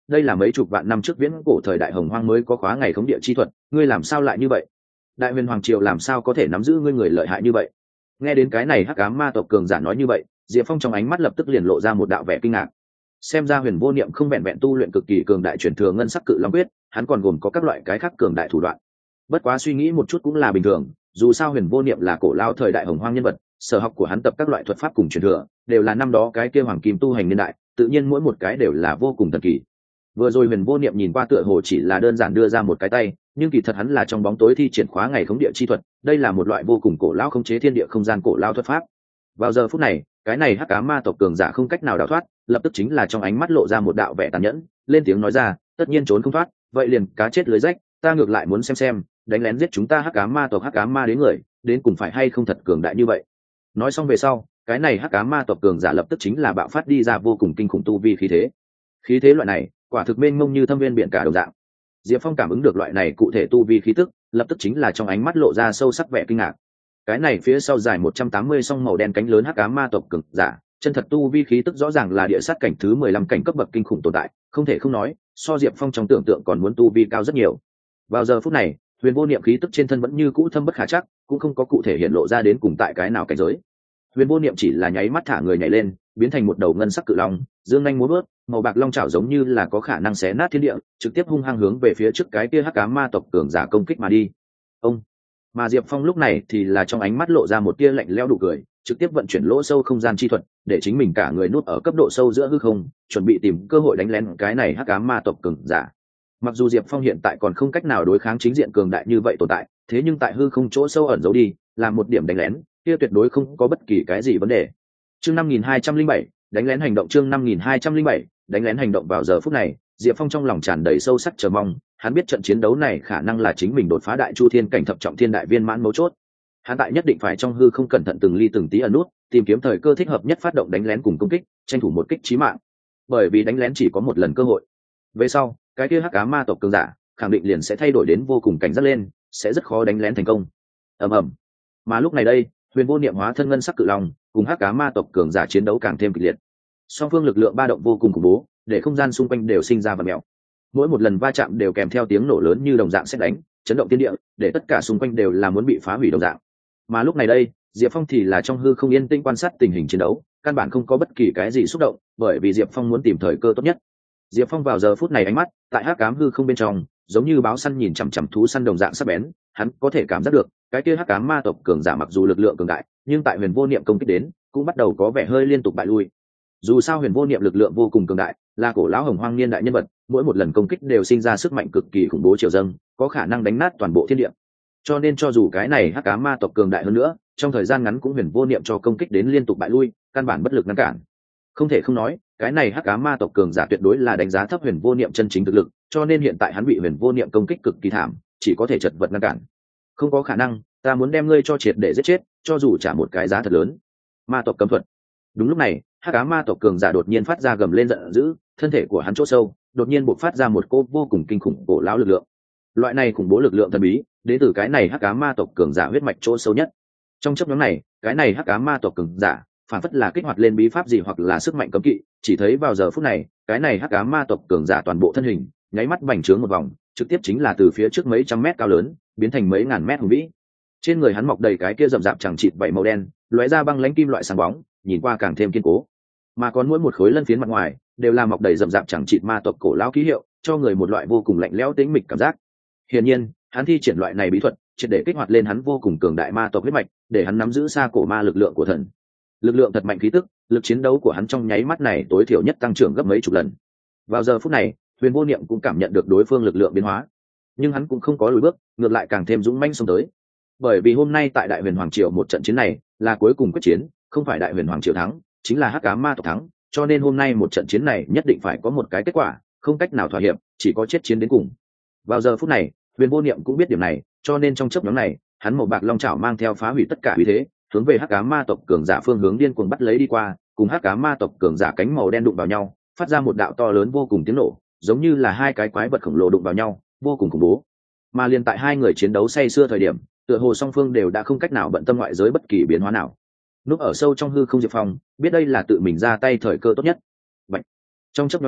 đây là mấy chục vạn năm trước viễn cổ thời đại hồng hoang mới có khóa ngày khống địa chi thuật, ngươi làm sao lại như vậy? Đại huyền hoàng triều làm sao có thể nắm giữ ngươi người lợi hại như vậy? Nghe đến cái này hắc ám ma tộc cường giả nói như vậy, Diệp Phong trong ánh mắt lập tức liền lộ ra một đạo vẻ kinh ngạc. Xem ra huyền vô niệm không vẹn vẹn tu luyện cực kỳ cường đại truyền thừa ngân sắc cự long quyết, hắn còn gồm có các loại cái khác cường đại thủ đoạn. Bất quá suy nghĩ một chút cũng là bình thường, dù sao huyền vô niệm là cổ lao thời đại hồng hoang nhân vật, sở học của hắn tập các loại thuật pháp cùng truyền thừa đều là năm đó cái kia hoàng kim tu hành niên đại, tự nhiên mỗi một cái đều là vô cùng thần kỳ. Vừa rồi huyền vô niệm nhìn qua tựa hồ chỉ là đơn giản đưa ra một cái tay, nhưng kỳ thật hắn là trong bóng tối thi triển khóa ngày khống địa chi thuật, đây là một loại vô cùng cổ lao khống chế thiên địa không gian cổ lao thuật pháp. Vào giờ phút này, cái này hắc ám ma tộc cường giả không cách nào đào thoát, lập tức chính là trong ánh mắt lộ ra một đạo vẻ tàn nhẫn, lên tiếng nói ra, tất nhiên trốn không thoát, vậy liền cá chết lưới rách, ta ngược lại muốn xem xem, đánh lén giết chúng ta hắc ám ma tộc hắc ám ma đến người, đến cùng phải hay không thật cường đại như vậy. Nói xong về sau, cái này hắc ám ma tộc cường giả lập tức chính là bạo phát đi ra vô cùng kinh khủng tu vi khí thế. Khí thế loại này, quả thực mênh mông như thâm viên biển cả đồng dạng. Diệp Phong cảm ứng được loại này cụ thể tu vi khí tức, lập tức chính là trong ánh mắt lộ ra sâu sắc vẻ kinh ngạc. Cái này phía sau dài một trăm tám mươi song màu đen cánh lớn hắc ám ma tộc cường giả, chân thật tu vi khí tức rõ ràng là địa sát cảnh thứ mười lăm cảnh cấp bậc kinh khủng tồn tại, không thể không nói, so Diệp Phong trong tưởng tượng còn muốn tu vi cao rất nhiều. Vào giờ phút này, huyền vô niệm khí tức trên thân vẫn như cũ thâm bất khả chắc, cũng không có cụ thể hiện lộ ra đến cùng tại cái nào cảnh giới. Huyền vô niệm chỉ là nháy mắt thả người nhảy lên, biến thành một đầu ngân sắc cự long, dương nhanh múa bước, màu bạc long chảo giống như là có khả năng xé nát thiên địa, trực tiếp hung hăng hướng về phía trước cái kia hắc ám ma tộc cường giả công kích mà đi. Ông mà Diệp Phong lúc này thì là trong ánh mắt lộ ra một tia lạnh lẽo đủ cười, trực tiếp vận chuyển lỗ sâu không gian chi thuật, để chính mình cả người nuốt ở cấp độ sâu giữa hư không, chuẩn bị tìm cơ hội đánh lén cái này hắc ám ma tộc cường giả. Mặc dù Diệp Phong hiện tại còn không cách nào đối kháng chính diện cường đại như vậy tồn tại, thế nhưng tại hư không chỗ sâu ẩn giấu đi, là một điểm đánh lén, kia tuyệt đối không có bất kỳ cái gì vấn đề. Chương năm nghìn hai trăm linh bảy, đánh lén hành động chương năm nghìn hai trăm linh bảy, đánh lén hành động vào giờ phút này, Diệp Phong trong lòng tràn đầy sâu sắc chờ mong, hắn biết trận chiến đấu này khả năng là chính mình đột phá đại chu thiên cảnh thập trọng thiên đại viên mãn mấu chốt. Hắn tại nhất định phải trong hư không cẩn thận từng ly từng tí ẩn nút, tìm kiếm thời cơ thích hợp nhất phát động đánh lén cùng công kích, tranh thủ một kích chí mạng. Bởi vì đánh lén chỉ có một lần cơ hội. Về sau, cái kia hắc ám ma tộc cường giả, khẳng định liền sẽ thay đổi đến vô cùng cảnh giác lên, sẽ rất khó đánh lén thành công. Ầm ầm. Mà lúc này đây, huyền vô niệm hóa thân ngân sắc cự long, cùng hắc ám ma tộc cường giả chiến đấu càng thêm kịch liệt. Song phương lực lượng ba động vô cùng khủng bố, để không gian xung quanh đều sinh ra vật mèo. Mỗi một lần va chạm đều kèm theo tiếng nổ lớn như đồng dạng sét đánh, chấn động thiên địa, để tất cả xung quanh đều là muốn bị phá hủy đồng dạng. Mà lúc này đây, Diệp Phong thì là trong hư không yên tĩnh quan sát tình hình chiến đấu, căn bản không có bất kỳ cái gì xúc động, bởi vì Diệp Phong muốn tìm thời cơ tốt nhất. Diệp Phong vào giờ phút này ánh mắt, tại hắc ám hư không bên trong, giống như báo săn nhìn chằm chằm thú săn đồng dạng sắc bén, hắn có thể cảm giác được, cái kia hắc ám ma tộc cường giả mặc dù lực lượng cường đại, nhưng tại huyền vô niệm công kích đến, cũng bắt đầu có vẻ hơi liên tục bại lui. Dù sao huyền vô niệm lực lượng vô cùng cường đại, là cổ lão hồng hoang niên đại nhân vật, mỗi một lần công kích đều sinh ra sức mạnh cực kỳ khủng bố triều dâng, có khả năng đánh nát toàn bộ thiên địa. Cho nên cho dù cái này hắc ám ma tộc cường đại hơn nữa, trong thời gian ngắn cũng huyền vô niệm cho công kích đến liên tục bại lui, căn bản bất lực ngăn cản. Không thể không nói, cái này hắc ám ma tộc cường giả tuyệt đối là đánh giá thấp huyền vô niệm chân chính thực lực, cho nên hiện tại hắn bị huyền vô niệm công kích cực kỳ thảm, chỉ có thể chật vật ngăn cản. Không có khả năng, ta muốn đem ngươi cho triệt để giết chết, cho dù trả một cái giá thật lớn. Ma tộc cấm thuật. Đúng lúc này, hắc ám ma tộc cường giả đột nhiên phát ra gầm lên giận dữ, thân thể của hắn chỗ sâu đột nhiên bộc phát ra một cỗ vô cùng kinh khủng cổ lão lực lượng. Loại này khủng bố lực lượng thần bí, đến từ cái này hắc ám ma tộc cường giả huyết mạch chỗ sâu nhất. Trong chốc ngắn này, cái này hắc ám ma tộc cường giả phản phất là kích hoạt lên bí pháp gì hoặc là sức mạnh cấm kỵ, chỉ thấy vào giờ phút này, cái này hắc ám ma tộc cường giả toàn bộ thân hình nháy mắt bành trướng một vòng, trực tiếp chính là từ phía trước mấy trăm mét cao lớn biến thành mấy ngàn mét hùng vĩ. Trên người hắn mọc đầy cái kia rậm rạp chẳng chịt vảy màu đen, lóe ra băng lãnh kim loại sáng bóng, nhìn qua càng thêm kiên cố. Mà còn mỗi một khối lân phiến mặt ngoài đều là mọc đầy rậm rạp chẳng chịt ma tộc cổ lão ký hiệu, cho người một loại vô cùng lạnh lẽo tĩnh mịch cảm giác. Hiển nhiên, hắn thi triển loại này bí thuật, triệt để kích hoạt lên hắn vô cùng cường đại ma tộc huyết mạch, để hắn nắm giữ xa cổ ma lực lượng của thần. Lực lượng thật mạnh khí tức, lực chiến đấu của hắn trong nháy mắt này tối thiểu nhất tăng trưởng gấp mấy chục lần. Vào giờ phút này, huyền vô niệm cũng cảm nhận được đối phương lực lượng biến hóa, nhưng hắn cũng không có lùi bước, ngược lại càng thêm dũng mãnh xông tới. Bởi vì hôm nay tại đại huyền hoàng triều một trận chiến này là cuối cùng quyết chiến, không phải đại huyền hoàng triều thắng, chính là hắc ám ma tộc thắng, cho nên hôm nay một trận chiến này nhất định phải có một cái kết quả, không cách nào thỏa hiệp, chỉ có chết chiến đến cùng. Vào giờ phút này, huyền vô niệm cũng biết điểm này, cho nên trong chớp nhoáng này, hắn màu bạc long chảo mang theo phá hủy tất cả uy thế, hướng về hắc ám ma tộc cường giả phương hướng điên cuồng bắt lấy đi qua, cùng hắc ám ma tộc cường giả cánh màu đen đụng vào nhau, phát ra một đạo to lớn vô cùng tiếng nổ, giống như là hai cái quái vật khổng lồ đụng vào nhau, vô cùng khủng bố. Mà liền tại hai người chiến đấu say sưa thời điểm, tựa hồ song phương đều đã không cách nào bận tâm ngoại giới bất kỳ biến hóa nào. Núp ở sâu trong hư không Diệp Phong biết đây là tự mình ra tay thời cơ tốt nhất. Bạch. Trong chớp nhoáng này,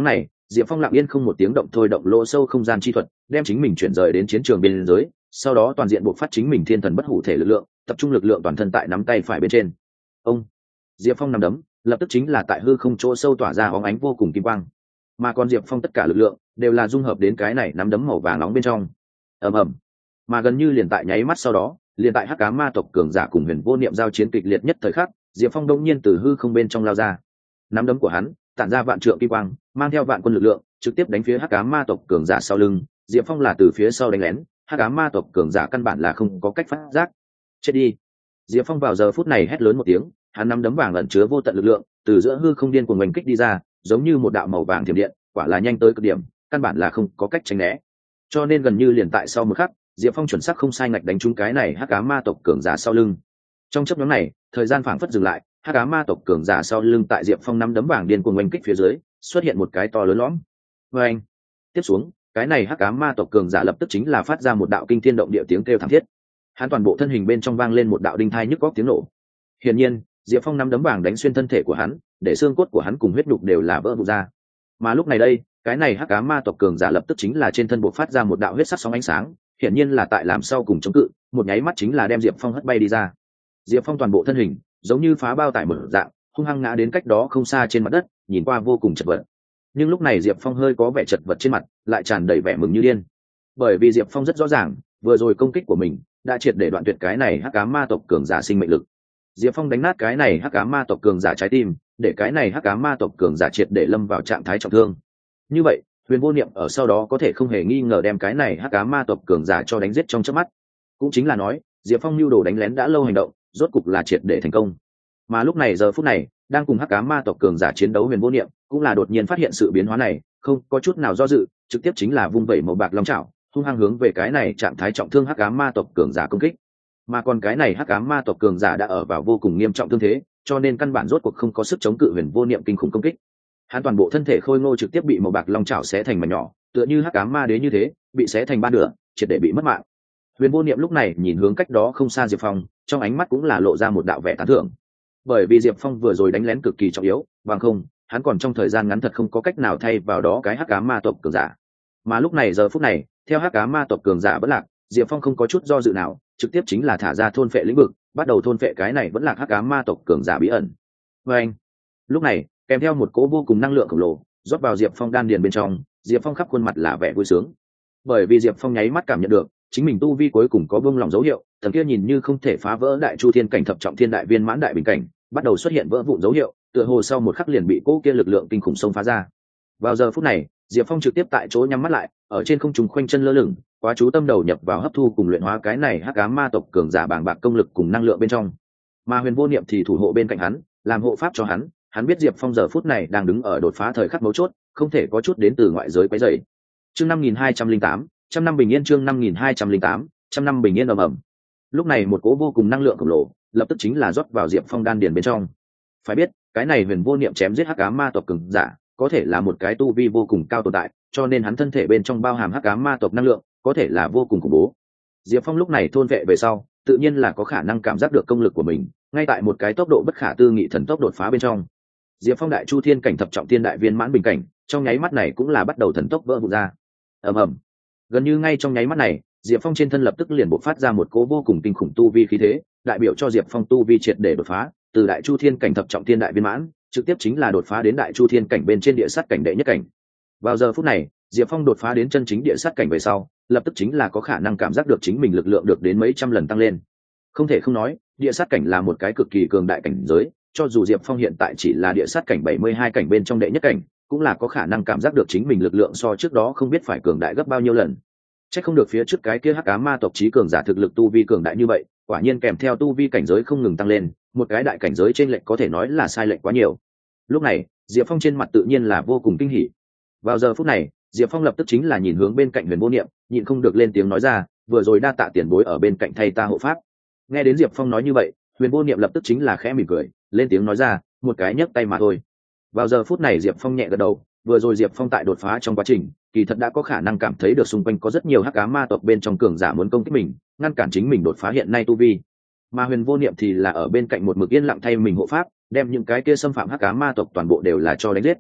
Diệp Phong lặng yên không một tiếng động thôi động lỗ sâu không gian chi thuật, đem chính mình chuyển rời đến chiến trường biên giới, sau đó toàn diện buộc phát chính mình thiên thần bất hủ thể lực lượng, tập trung lực lượng toàn thân tại nắm tay phải bên trên. Ông Diệp Phong nắm đấm, lập tức chính là tại hư không chỗ sâu tỏa ra óng ánh vô cùng kim quang. Mà còn Diệp Phong tất cả lực lượng đều là dung hợp đến cái này nắm đấm màu vàng nóng bên trong. Ầm ầm. Mà gần như liền tại nháy mắt sau đó, liền tại Hắc Ám Ma tộc cường giả cùng Huyền Vô Niệm giao chiến kịch liệt nhất thời khắc, Diệp Phong đột nhiên từ hư không bên trong lao ra. Nắm đấm của hắn tản ra vạn trượng kim quang, mang theo vạn quân lực lượng, trực tiếp đánh phía Hắc Ám Ma tộc cường giả sau lưng. Diệp Phong là từ phía sau đánh lén, Hắc Ám Ma tộc cường giả căn bản là không có cách phát giác. Chết đi! Diệp Phong vào giờ phút này hét lớn một tiếng, hắn nắm đấm vàng ẩn chứa vô tận lực lượng, từ giữa hư không điên cuồng oanh kích đi ra, giống như một đạo màu vàng thiểm điện, quả là nhanh tới cực điểm, căn bản là không có cách tránh né. Cho nên gần như liền tại sau một khắc, Diệp Phong chuẩn xác không sai ngạch đánh trúng cái này Hắc Ám Ma tộc cường giả sau lưng. Trong chớp nhoáng này, thời gian phảng phất dừng lại, Hắc Ám Ma tộc cường giả sau lưng tại Diệp Phong nắm đấm vàng điên cuồng oanh kích phía dưới, xuất hiện một cái to lớn lõm. Oeng! Tiếp xuống, cái này Hắc Ám Ma tộc cường giả lập tức chính là phát ra một đạo kinh thiên động địa tiếng kêu thảm thiết. Hắn toàn bộ thân hình bên trong vang lên một đạo đinh thai nhức góc tiếng nổ. Hiển nhiên, Diệp Phong nắm đấm vàng đánh xuyên thân thể của hắn, để xương cốt của hắn cùng huyết nhục đều là vỡ vụn ra. Mà lúc này đây, cái này Hắc Ám Ma tộc cường giả lập tức chính là trên thân bộ phát ra một đạo huyết sắc sóng ánh sáng, hiển nhiên là tại làm sau cùng chống cự, một nháy mắt chính là đem Diệp Phong hất bay đi ra. Diệp Phong toàn bộ thân hình giống như phá bao tải mở dạng, hung hăng ngã đến cách đó không xa trên mặt đất, nhìn qua vô cùng chật vật. Nhưng lúc này Diệp Phong hơi có vẻ chật vật trên mặt, lại tràn đầy vẻ mừng như điên. Bởi vì Diệp Phong rất rõ ràng, vừa rồi công kích của mình đã triệt để đoạn tuyệt cái này Hắc Ám Ma tộc cường giả sinh mệnh lực. Diệp Phong đánh nát cái này Hắc Ám Ma tộc cường giả trái tim, để cái này Hắc Ám Ma tộc cường giả triệt để lâm vào trạng thái trọng thương. Như vậy, Huyền Vô Niệm ở sau đó có thể không hề nghi ngờ đem cái này Hắc Ám Ma tộc cường giả cho đánh giết trong chớp mắt. Cũng chính là nói, Diệp Phong lưu đồ đánh lén đã lâu hành động, rốt cục là triệt để thành công. Mà lúc này giờ phút này, đang cùng Hắc Ám Ma tộc cường giả chiến đấu Huyền Vô Niệm, cũng là đột nhiên phát hiện sự biến hóa này, không có chút nào do dự, trực tiếp chính là vung vẩy màu bạc long chảo, hung hăng hướng về cái này trạng thái trọng thương Hắc Ám Ma tộc cường giả công kích. Mà còn cái này Hắc Ám Ma tộc cường giả đã ở vào vô cùng nghiêm trọng thương thế, cho nên căn bản rốt cuộc không có sức chống cự Huyền Vô Niệm kinh khủng công kích. Hắn toàn bộ thân thể khôi ngô trực tiếp bị màu bạc long chảo xé thành mảnh nhỏ, tựa như Hắc Ám Ma đế như thế, bị xé thành ba nửa, triệt để bị mất mạng. Huyền Vô Niệm lúc này nhìn hướng cách đó không xa Diệp Phong, trong ánh mắt cũng là lộ ra một đạo vẻ tán thưởng. Bởi vì Diệp Phong vừa rồi đánh lén cực kỳ trọng yếu, bằng không, hắn còn trong thời gian ngắn thật không có cách nào thay vào đó cái Hắc Ám Ma tộc cường giả. Mà lúc này giờ phút này, theo Hắc Ám Ma tộc cường giả bất lạc, Diệp Phong không có chút do dự nào, trực tiếp chính là thả ra thôn phệ lĩnh vực, bắt đầu thôn phệ cái này vẫn là Hắc Ám Ma tộc cường giả bí ẩn. Và anh, lúc này, kèm theo một cỗ vô cùng năng lượng khổng lồ rót vào Diệp Phong đan điền bên trong, Diệp Phong khắp khuôn mặt là vẻ vui sướng. Bởi vì Diệp Phong nháy mắt cảm nhận được, chính mình tu vi cuối cùng có buông lòng dấu hiệu, tầng kia nhìn như không thể phá vỡ đại chu thiên cảnh thập trọng thiên đại viên mãn đại bình cảnh, bắt đầu xuất hiện vỡ vụn dấu hiệu, tựa hồ sau một khắc liền bị cỗ kia lực lượng kinh khủng xông phá ra. Vào giờ phút này, Diệp Phong trực tiếp tại chỗ nhắm mắt lại, ở trên không trung khoanh chân lơ lửng, quá chú tâm đầu nhập vào hấp thu cùng luyện hóa cái này Hắc Ám Ma tộc cường giả bàng bạc công lực cùng năng lượng bên trong. Mà Huyền Vô Niệm thì thủ hộ bên cạnh hắn, làm hộ pháp cho hắn. Hắn biết Diệp Phong giờ phút này đang đứng ở đột phá thời khắc mấu chốt, không thể có chút đến từ ngoại giới quấy rầy. Chương năm nghìn hai trăm linh tám, trăm năm bình yên chương năm nghìn hai trăm linh tám, trăm năm bình yên ầm ầm. Lúc này một cỗ vô cùng năng lượng khổng lồ, lập tức chính là rót vào Diệp Phong đan điền bên trong. Phải biết, cái này Huyền Vô Niệm chém giết Hắc Ám Ma tộc cường giả, có thể là một cái tu vi vô cùng cao tồn tại, cho nên hắn thân thể bên trong bao hàm Hắc Ám Ma tộc năng lượng, có thể là vô cùng khủng bố. Diệp Phong lúc này thôn vệ về sau, tự nhiên là có khả năng cảm giác được công lực của mình, ngay tại một cái tốc độ bất khả tư nghị thần tốc đột phá bên trong. Diệp Phong đại chu thiên cảnh thập trọng thiên đại viên mãn bình cảnh, trong nháy mắt này cũng là bắt đầu thần tốc vỡ vụn ra. Ầm ầm. Gần như ngay trong nháy mắt này, Diệp Phong trên thân lập tức liền bộc phát ra một cỗ vô cùng kinh khủng tu vi khí thế, đại biểu cho Diệp Phong tu vi triệt để đột phá, từ đại chu thiên cảnh thập trọng thiên đại viên mãn, trực tiếp chính là đột phá đến đại chu thiên cảnh bên trên địa sát cảnh đệ nhất cảnh. Vào giờ phút này, Diệp Phong đột phá đến chân chính địa sát cảnh về sau, lập tức chính là có khả năng cảm giác được chính mình lực lượng được đến mấy trăm lần tăng lên. Không thể không nói, địa sát cảnh là một cái cực kỳ cường đại cảnh giới, cho dù Diệp Phong hiện tại chỉ là địa sát cảnh bảy mươi hai cảnh bên trong đệ nhất cảnh, cũng là có khả năng cảm giác được chính mình lực lượng so trước đó không biết phải cường đại gấp bao nhiêu lần. Chắc không được phía trước cái kia Hắc Ám Ma tộc chí cường giả thực lực tu vi cường đại như vậy, quả nhiên kèm theo tu vi cảnh giới không ngừng tăng lên, một cái đại cảnh giới trên lệch có thể nói là sai lệch quá nhiều. Lúc này, Diệp Phong trên mặt tự nhiên là vô cùng kinh hỉ. Vào giờ phút này, Diệp Phong lập tức chính là nhìn hướng bên cạnh Huyền Vô Niệm, nhịn không được lên tiếng nói ra, vừa rồi đa tạ tiền bối ở bên cạnh thay ta hộ pháp. Nghe đến Diệp Phong nói như vậy, Huyền Vô Niệm lập tức chính là khẽ mỉm cười, lên tiếng nói ra, một cái nhấc tay mà thôi. Vào giờ phút này Diệp Phong nhẹ gật đầu, vừa rồi Diệp Phong tại đột phá trong quá trình, kỳ thật đã có khả năng cảm thấy được xung quanh có rất nhiều Hắc Ám Ma tộc bên trong cường giả muốn công kích mình, ngăn cản chính mình đột phá hiện nay tu vi. Mà Huyền Vô Niệm thì là ở bên cạnh một mực yên lặng thay mình hộ pháp, đem những cái kia xâm phạm Hắc Ám Ma tộc toàn bộ đều là cho đánh giết.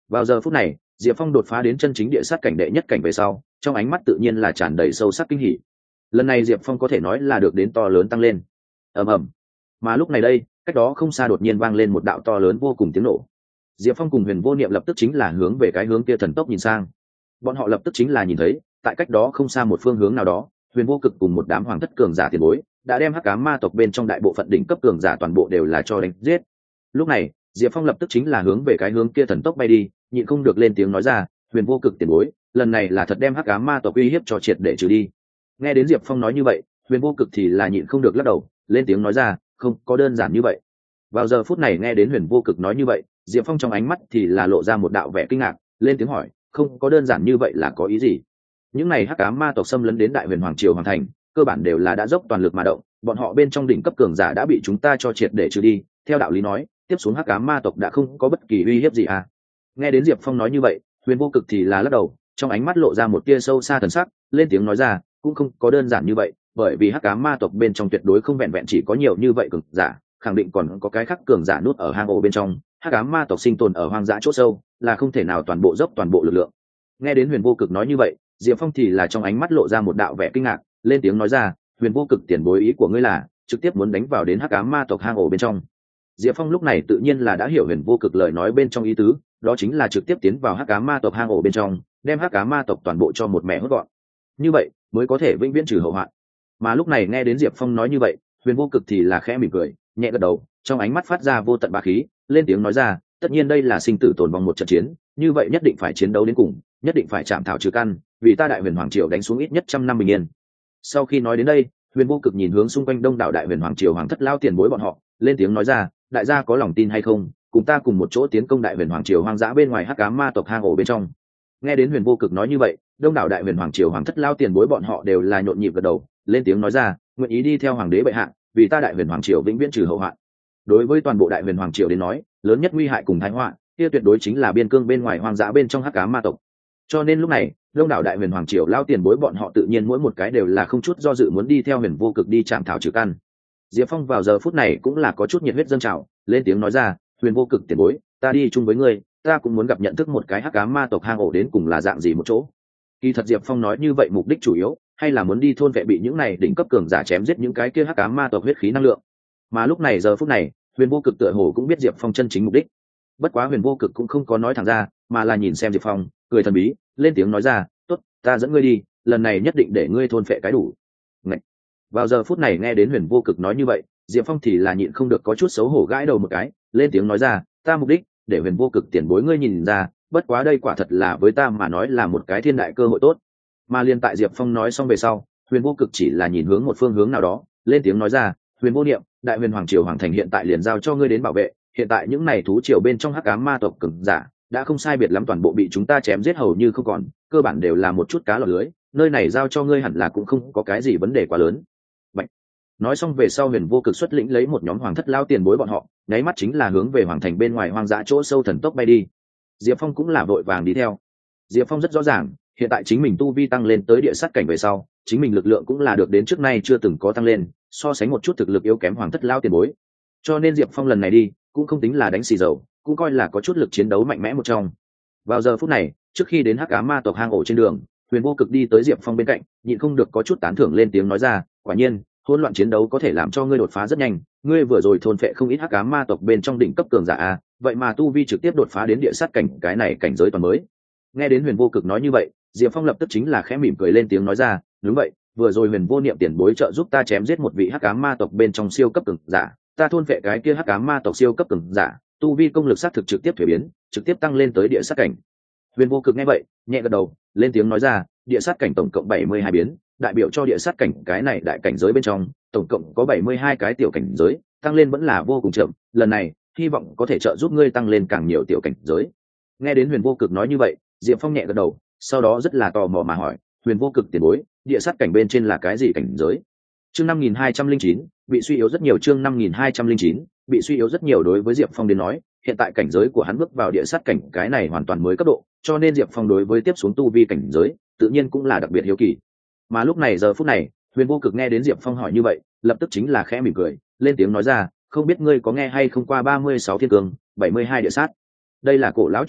Vào giờ phút này diệp phong đột phá đến chân chính địa sát cảnh đệ nhất cảnh về sau, trong ánh mắt tự nhiên là tràn đầy sâu sắc kinh hỉ. Lần này diệp phong có thể nói là được đến to lớn tăng lên. ầm ầm. Mà lúc này đây cách đó không xa đột nhiên vang lên một đạo to lớn vô cùng tiếng nổ. Diệp Phong cùng Huyền Vô Niệm lập tức chính là hướng về cái hướng kia thần tốc nhìn sang. Bọn họ lập tức chính là nhìn thấy, tại cách đó không xa một phương hướng nào đó, Huyền Vô Cực cùng một đám hoàng thất cường giả tiền bối, đã đem Hắc Ám Ma tộc bên trong đại bộ phận đỉnh cấp cường giả toàn bộ đều là cho đánh giết. Lúc này, Diệp Phong lập tức chính là hướng về cái hướng kia thần tốc bay đi, nhịn không được lên tiếng nói ra, Huyền Vô Cực tiền bối, lần này là thật đem Hắc Ám Ma tộc uy hiếp cho triệt để trừ đi. Nghe đến Diệp Phong nói như vậy, Huyền Vô Cực thì là nhịn không được lắc đầu, lên tiếng nói ra, không có đơn giản như vậy. Vào giờ phút này nghe đến Huyền Vô Cực nói như vậy, Diệp Phong trong ánh mắt thì là lộ ra một đạo vẻ kinh ngạc, lên tiếng hỏi, không có đơn giản như vậy là có ý gì? Những này Hắc Ám Ma tộc xâm lấn đến Đại Huyền Hoàng triều hoàng thành, cơ bản đều là đã dốc toàn lực mà động, bọn họ bên trong đỉnh cấp cường giả đã bị chúng ta cho triệt để trừ đi, theo đạo lý nói, tiếp xuống Hắc Ám Ma tộc đã không có bất kỳ uy hiếp gì à? Nghe đến Diệp Phong nói như vậy, Huyền Vô Cực thì là lắc đầu, trong ánh mắt lộ ra một tia sâu xa thần sắc, lên tiếng nói ra, cũng không có đơn giản như vậy, bởi vì Hắc Ám Ma tộc bên trong tuyệt đối không vẹn vẹn chỉ có nhiều như vậy cường giả, khẳng định còn có cái khác cường giả nút ở hang ổ bên trong. Hắc Ám Ma tộc sinh tồn ở hoang dã chỗ sâu, là không thể nào toàn bộ dốc toàn bộ lực lượng. Nghe đến Huyền Vô Cực nói như vậy, Diệp Phong thì là trong ánh mắt lộ ra một đạo vẻ kinh ngạc, lên tiếng nói ra, Huyền Vô Cực tiền bối ý của ngươi là trực tiếp muốn đánh vào đến Hắc Ám Ma tộc hang ổ bên trong. Diệp Phong lúc này tự nhiên là đã hiểu Huyền Vô Cực lời nói bên trong ý tứ, đó chính là trực tiếp tiến vào Hắc Ám Ma tộc hang ổ bên trong, đem Hắc Ám Ma tộc toàn bộ cho một mẹ hốt gọn. Như vậy mới có thể vĩnh viễn trừ hậu hoạn. Mà lúc này nghe đến Diệp Phong nói như vậy, Huyền Vô Cực thì là khẽ mỉm cười, nhẹ gật đầu, trong ánh mắt phát ra vô tận bá khí, lên tiếng nói ra, tất nhiên đây là sinh tử tồn vong một trận chiến, như vậy nhất định phải chiến đấu đến cùng, nhất định phải chạm thảo trừ căn, vì ta Đại Huyền Hoàng triều đánh xuống ít nhất trăm năm bình yên. Sau khi nói đến đây, Huyền Vô Cực nhìn hướng xung quanh đông đảo Đại Huyền Hoàng triều hoàng thất lao tiền bối bọn họ, lên tiếng nói ra, đại gia có lòng tin hay không, cùng ta cùng một chỗ tiến công Đại Huyền Hoàng triều hoang dã bên ngoài Hắc Ám Ma tộc hang ổ bên trong. Nghe đến Huyền Vô Cực nói như vậy, đông đảo Đại Huyền Hoàng triều hoàng thất lao tiền bối bọn họ đều là nhộn nhịp gật đầu, lên tiếng nói ra, nguyện ý đi theo hoàng đế bệ hạ, vì ta Đại Huyền Hoàng triều vĩnh viễn trừ hậu hoạn. Đối với toàn bộ Đại Huyền Hoàng triều đến nói, lớn nhất nguy hại cùng thái họa, kia tuyệt đối chính là biên cương bên ngoài hoang dã bên trong Hắc Ám Ma tộc. Cho nên lúc này, đông đảo Đại Huyền Hoàng triều lao tiền bối bọn họ tự nhiên mỗi một cái đều là không chút do dự muốn đi theo Huyền Vô Cực đi chạm thảo trừ căn. Diệp Phong vào giờ phút này cũng là có chút nhiệt huyết dâng trào, lên tiếng nói ra, Huyền Vô Cực tiền bối, ta đi chung với ngươi, ta cũng muốn gặp nhận thức một cái Hắc Ám Ma tộc hang ổ đến cùng là dạng gì một chỗ. Kỳ thật Diệp Phong nói như vậy mục đích chủ yếu hay là muốn đi thôn vệ bị những này đỉnh cấp cường giả chém giết những cái kia Hắc Ám Ma tộc huyết khí năng lượng. Mà lúc này giờ phút này, Huyền Vô Cực tựa hồ cũng biết Diệp Phong chân chính mục đích. Bất quá Huyền Vô Cực cũng không có nói thẳng ra, mà là nhìn xem Diệp Phong, cười thần bí, lên tiếng nói ra, "Tốt, ta dẫn ngươi đi, lần này nhất định để ngươi thôn phệ cái đủ." Ngậy. Vào giờ phút này nghe đến Huyền Vô Cực nói như vậy, Diệp Phong thì là nhịn không được có chút xấu hổ gãi đầu một cái, lên tiếng nói ra, "Ta mục đích, để Huyền Vô Cực tiền bối ngươi nhìn ra, bất quá đây quả thật là với ta mà nói là một cái thiên đại cơ hội tốt." Mà liên tại Diệp Phong nói xong về sau, Huyền Vô Cực chỉ là nhìn hướng một phương hướng nào đó, lên tiếng nói ra, "Huyền Vô Niệm, Đại Huyền Hoàng triều hoàng thành hiện tại liền giao cho ngươi đến bảo vệ, hiện tại những này thú triều bên trong Hắc Ám Ma tộc cường giả đã không sai biệt lắm toàn bộ bị chúng ta chém giết hầu như không còn, cơ bản đều là một chút cá lọt lưới, nơi này giao cho ngươi hẳn là cũng không có cái gì vấn đề quá lớn." Bạch. Nói xong về sau Huyền Vô Cực xuất lĩnh lấy một nhóm hoàng thất lao tiền bối bọn họ, nháy mắt chính là hướng về hoàng thành bên ngoài hoang dã chỗ sâu thần tốc bay đi. Diệp Phong cũng là vội vàng đi theo. Diệp Phong rất rõ ràng, hiện tại chính mình tu vi tăng lên tới địa sát cảnh về sau, chính mình lực lượng cũng là được đến trước nay chưa từng có tăng lên, so sánh một chút thực lực yếu kém hoàng thất lao tiền bối. Cho nên Diệp Phong lần này đi, cũng không tính là đánh xì dầu, cũng coi là có chút lực chiến đấu mạnh mẽ một trong. Vào giờ phút này, trước khi đến Hắc Ám Ma tộc hang ổ trên đường, Huyền Vô Cực đi tới Diệp Phong bên cạnh, nhịn không được có chút tán thưởng lên tiếng nói ra, quả nhiên, hỗn loạn chiến đấu có thể làm cho ngươi đột phá rất nhanh, ngươi vừa rồi thôn phệ không ít Hắc Ám Ma tộc bên trong đỉnh cấp cường giả a, vậy mà tu vi trực tiếp đột phá đến địa sát cảnh, cái này cảnh giới toàn mới. Nghe đến Huyền Vô Cực nói như vậy, Diệp Phong lập tức chính là khẽ mỉm cười lên tiếng nói ra, đúng vậy, vừa rồi Huyền Vô Niệm tiền bối trợ giúp ta chém giết một vị Hắc Ám Ma tộc bên trong siêu cấp cường giả, ta thôn phệ cái kia Hắc Ám Ma tộc siêu cấp cường giả, tu vi công lực sát thực trực tiếp thuế biến, trực tiếp tăng lên tới địa sát cảnh. Huyền Vô Cực nghe vậy, nhẹ gật đầu, lên tiếng nói ra, địa sát cảnh tổng cộng bảy mươi hai biến, đại biểu cho địa sát cảnh cái này đại cảnh giới bên trong, tổng cộng có bảy mươi hai cái tiểu cảnh giới, tăng lên vẫn là vô cùng chậm, lần này, hy vọng có thể trợ giúp ngươi tăng lên càng nhiều tiểu cảnh giới. Nghe đến Huyền Vô Cực nói như vậy, Diệp Phong nhẹ gật đầu, sau đó rất là tò mò mà hỏi, Huyền Vô Cực tiền bối, địa sát cảnh bên trên là cái gì cảnh giới? Chương năm nghìn hai trăm lẻ chín, bị suy yếu rất nhiều, chương năm nghìn hai trăm lẻ chín, bị suy yếu rất nhiều đối với Diệp Phong đến nói, hiện tại cảnh giới của hắn bước vào địa sát cảnh cái này hoàn toàn mới cấp độ, cho nên Diệp Phong đối với tiếp xuống tu vi cảnh giới, tự nhiên cũng là đặc biệt hiếu kỳ. Mà lúc này giờ phút này, Huyền Vô Cực nghe đến Diệp Phong hỏi như vậy, lập tức chính là khẽ mỉm cười, lên tiếng nói ra, không biết ngươi có nghe hay không qua ba mươi sáu thiên cương, bảy mươi hai địa sát. Đây là cổ lão truyền ôn,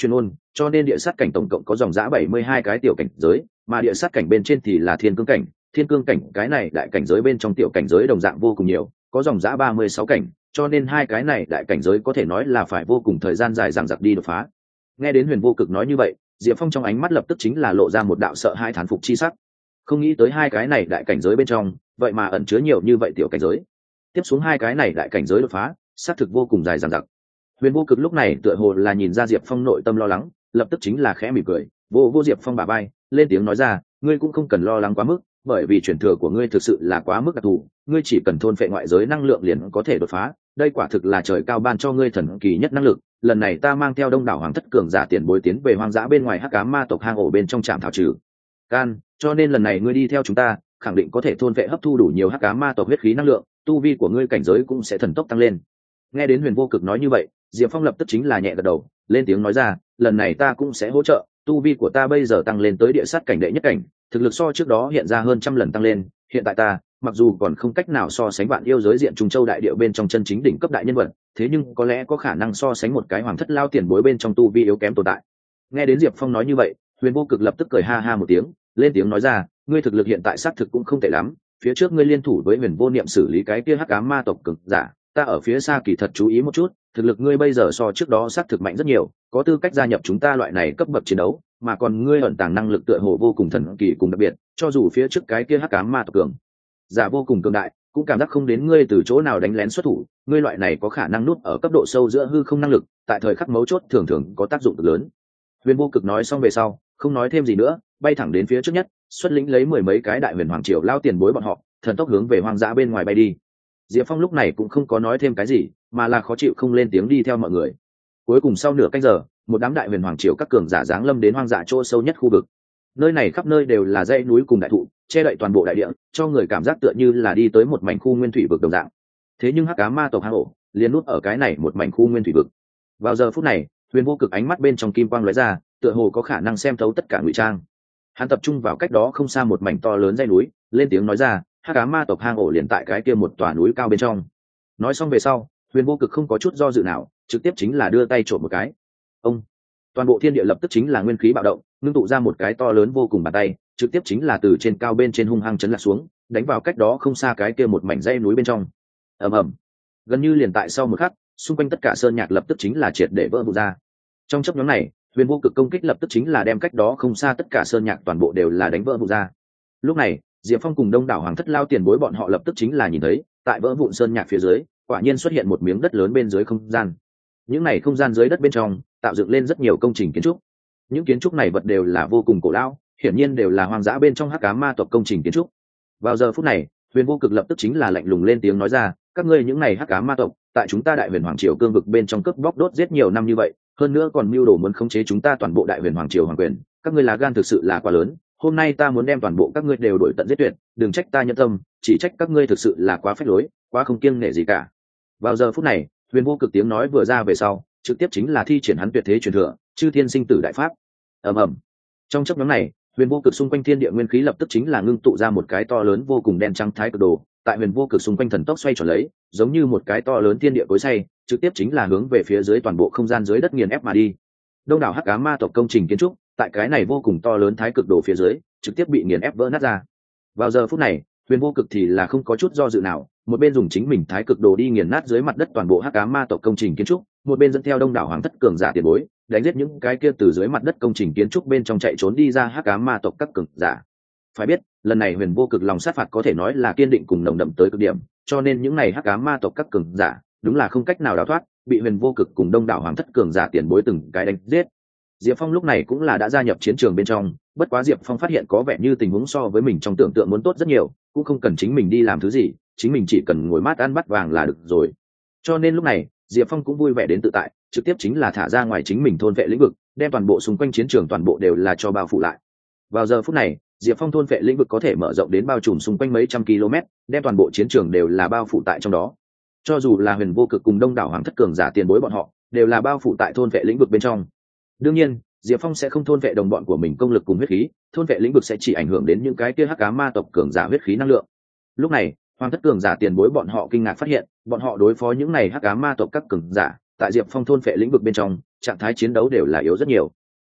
cho nên địa sát cảnh tổng cộng có dòng dã bảy mươi hai cái tiểu cảnh giới, mà địa sát cảnh bên trên thì là thiên cương cảnh. Thiên cương cảnh cái này đại cảnh giới bên trong tiểu cảnh giới đồng dạng vô cùng nhiều, có dòng dã ba mươi sáu cảnh, cho nên hai cái này đại cảnh giới có thể nói là phải vô cùng thời gian dài dằng dặc đi đột phá. Nghe đến Huyền Vô Cực nói như vậy, Diệp Phong trong ánh mắt lập tức chính là lộ ra một đạo sợ hai thán phục chi sắc. Không nghĩ tới hai cái này đại cảnh giới bên trong, vậy mà ẩn chứa nhiều như vậy tiểu cảnh giới. Tiếp xuống hai cái này đại cảnh giới đột phá, xác thực vô cùng dài dằng dặc. Huyền Vô Cực lúc này tựa hồ là nhìn ra Diệp Phong nội tâm lo lắng, lập tức chính là khẽ mỉm cười, vô vô Diệp Phong bả vai, lên tiếng nói ra, ngươi cũng không cần lo lắng quá mức, bởi vì truyền thừa của ngươi thực sự là quá mức đặc thù, ngươi chỉ cần thôn phệ ngoại giới năng lượng liền có thể đột phá, đây quả thực là trời cao ban cho ngươi thần kỳ nhất năng lực. Lần này ta mang theo đông đảo hoàng thất cường giả tiền bối tiến về hoang dã bên ngoài hắc ám ma tộc hang ổ bên trong trạm thảo trừ can, cho nên lần này ngươi đi theo chúng ta, khẳng định có thể thôn phệ hấp thu đủ nhiều hắc ám ma tộc huyết khí năng lượng, tu vi của ngươi cảnh giới cũng sẽ thần tốc tăng lên. Nghe đến Huyền Vô Cực nói như vậy, Diệp Phong lập tức chính là nhẹ gật đầu, lên tiếng nói ra, lần này ta cũng sẽ hỗ trợ, tu vi của ta bây giờ tăng lên tới địa sát cảnh đệ nhất cảnh, thực lực so trước đó hiện ra hơn trăm lần tăng lên, hiện tại ta mặc dù còn không cách nào so sánh vạn yêu giới diện Trung Châu đại địa bên trong chân chính đỉnh cấp đại nhân vật, thế nhưng có lẽ có khả năng so sánh một cái hoàng thất lao tiền bối bên trong tu vi yếu kém tồn tại. Nghe đến Diệp Phong nói như vậy, Huyền Vô Cực lập tức cười ha ha một tiếng, lên tiếng nói ra, ngươi thực lực hiện tại xác thực cũng không tệ lắm, phía trước ngươi liên thủ với Huyền Vô Niệm xử lý cái kia hắc ám ma tộc cực giả, ta ở phía xa kỳ thật chú ý một chút, thực lực ngươi bây giờ so trước đó xác thực mạnh rất nhiều, có tư cách gia nhập chúng ta loại này cấp bậc chiến đấu, mà còn ngươi ẩn tàng năng lực tựa hồ vô cùng thần kỳ cùng đặc biệt, cho dù phía trước cái kia hắc ám ma tộc cường giả vô cùng cường đại, cũng cảm giác không đến ngươi từ chỗ nào đánh lén xuất thủ, ngươi loại này có khả năng núp ở cấp độ sâu giữa hư không năng lực, tại thời khắc mấu chốt thường thường có tác dụng cực lớn. Huyền Vô Cực nói xong về sau, không nói thêm gì nữa, bay thẳng đến phía trước nhất, xuất lĩnh lấy mười mấy cái đại huyền hoàng triều lao tiền bối bọn họ, thần tốc hướng về hoang dã bên ngoài bay đi. Diệp Phong lúc này cũng không có nói thêm cái gì, mà là khó chịu không lên tiếng đi theo mọi người. Cuối cùng sau nửa canh giờ, một đám đại huyền hoàng triều các cường giả giáng lâm đến hoang dã chỗ sâu nhất khu vực. Nơi này khắp nơi đều là dãy núi cùng đại thụ, che đậy toàn bộ đại địa, cho người cảm giác tựa như là đi tới một mảnh khu nguyên thủy vực đồng dạng. Thế nhưng hắc ám ma tộc hang ổ liền nút ở cái này một mảnh khu nguyên thủy vực. Vào giờ phút này, Huyền Vô Cực ánh mắt bên trong kim quang lóe ra, tựa hồ có khả năng xem thấu tất cả ngụy trang. Hắn tập trung vào cách đó không xa một mảnh to lớn dãy núi, lên tiếng nói ra, hắc ám ma tộc hang ổ liền tại cái kia một tòa núi cao bên trong. Nói xong về sau, Huyền Vô Cực không có chút do dự nào, trực tiếp chính là đưa tay trộm một cái. Ông, toàn bộ thiên địa lập tức chính là nguyên khí bạo động, ngưng tụ ra một cái to lớn vô cùng bàn tay, trực tiếp chính là từ trên cao bên trên hung hăng chấn lạc xuống, đánh vào cách đó không xa cái kia một mảnh dãy núi bên trong. Ầm ầm, gần như liền tại sau một khắc, xung quanh tất cả sơn nhạc lập tức chính là triệt để vỡ vụn ra. Trong chốc ngắn này, Huyền Vô Cực công kích lập tức chính là đem cách đó không xa tất cả sơn nhạc toàn bộ đều là đánh vỡ vụn ra. Lúc này, Diệp Phong cùng đông đảo hoàng thất lao tiền bối bọn họ lập tức chính là nhìn thấy, tại vỡ vụn sơn nhạc phía dưới, quả nhiên xuất hiện một miếng đất lớn bên dưới không gian. Những này không gian dưới đất bên trong, tạo dựng lên rất nhiều công trình kiến trúc. Những kiến trúc này vật đều là vô cùng cổ lão, hiển nhiên đều là hoang dã bên trong hắc ám ma tộc công trình kiến trúc. Vào giờ phút này, Huyền Vô Cực lập tức chính là lạnh lùng lên tiếng nói ra, các ngươi những này hắc ám ma tộc, tại chúng ta đại huyền hoàng triều cương vực bên trong cướp bóc đốt giết nhiều năm như vậy, hơn nữa còn mưu đồ muốn khống chế chúng ta toàn bộ đại huyền hoàng triều hoàng quyền, các ngươi lá gan thực sự là quá lớn, hôm nay ta muốn đem toàn bộ các ngươi đều đổi tận giết tuyệt, đừng trách ta nhân tâm, chỉ trách các ngươi thực sự là quá phách lối, quá không kiêng nể gì cả. Vào giờ phút này, Huyền Vô Cực tiếng nói vừa ra về sau, trực tiếp chính là thi triển hắn tuyệt thế truyền thừa, chư thiên sinh tử đại pháp. Ầm ầm. Trong chốc ngắn này, Huyền Vô Cực xung quanh thiên địa nguyên khí lập tức chính là ngưng tụ ra một cái to lớn vô cùng đen trắng thái cực đồ, tại Huyền Vô Cực xung quanh thần tốc xoay tròn lấy, giống như một cái to lớn thiên địa cối xay, trực tiếp chính là hướng về phía dưới toàn bộ không gian dưới đất nghiền ép mà đi. Đông đảo hắc ám ma tộc công trình kiến trúc, tại cái này vô cùng to lớn thái cực đồ phía dưới, trực tiếp bị nghiền ép vỡ nát ra. Vào giờ phút này, Huyền Vô Cực thì là không có chút do dự nào, một bên dùng chính mình thái cực đồ đi nghiền nát dưới mặt đất toàn bộ hắc ám ma tộc công trình kiến trúc, một bên dẫn theo đông đảo hoàng thất cường giả tiền bối, đánh giết những cái kia từ dưới mặt đất công trình kiến trúc bên trong chạy trốn đi ra hắc ám ma tộc các cường giả. Phải biết, lần này Huyền Vô Cực lòng sát phạt có thể nói là kiên định cùng nồng đậm tới cực điểm, cho nên những này hắc ám ma tộc các cường giả, đúng là không cách nào đào thoát, bị Huyền Vô Cực cùng đông đảo hoàng thất cường giả tiền bối từng cái đánh giết. Diệp Phong lúc này cũng là đã gia nhập chiến trường bên trong, bất quá Diệp Phong phát hiện có vẻ như tình huống so với mình trong tưởng tượng muốn tốt rất nhiều, cũng không cần chính mình đi làm thứ gì, chính mình chỉ cần ngồi mát ăn bắt vàng là được rồi. Cho nên lúc này, Diệp Phong cũng vui vẻ đến tự tại, trực tiếp chính là thả ra ngoài chính mình thôn vệ lĩnh vực, đem toàn bộ xung quanh chiến trường toàn bộ đều là cho bao phủ lại. Vào giờ phút này, Diệp Phong thôn vệ lĩnh vực có thể mở rộng đến bao trùm xung quanh mấy trăm km, đem toàn bộ chiến trường đều là bao phủ tại trong đó. Cho dù là Huyền Vô Cực cùng đông đảo hoàng thất cường giả tiền bối bọn họ, đều là bao phủ tại thôn vệ lĩnh vực bên trong. Đương nhiên, Diệp Phong sẽ không thôn vệ đồng bọn của mình công lực cùng huyết khí, thôn vệ lĩnh vực sẽ chỉ ảnh hưởng đến những cái kia hắc ám ma tộc cường giả huyết khí năng lượng. Lúc này, hoàng thất cường giả tiền bối bọn họ kinh ngạc phát hiện, bọn họ đối phó những này hắc ám ma tộc các cường giả, tại Diệp Phong thôn vệ lĩnh vực bên trong, trạng thái chiến đấu đều là yếu rất nhiều.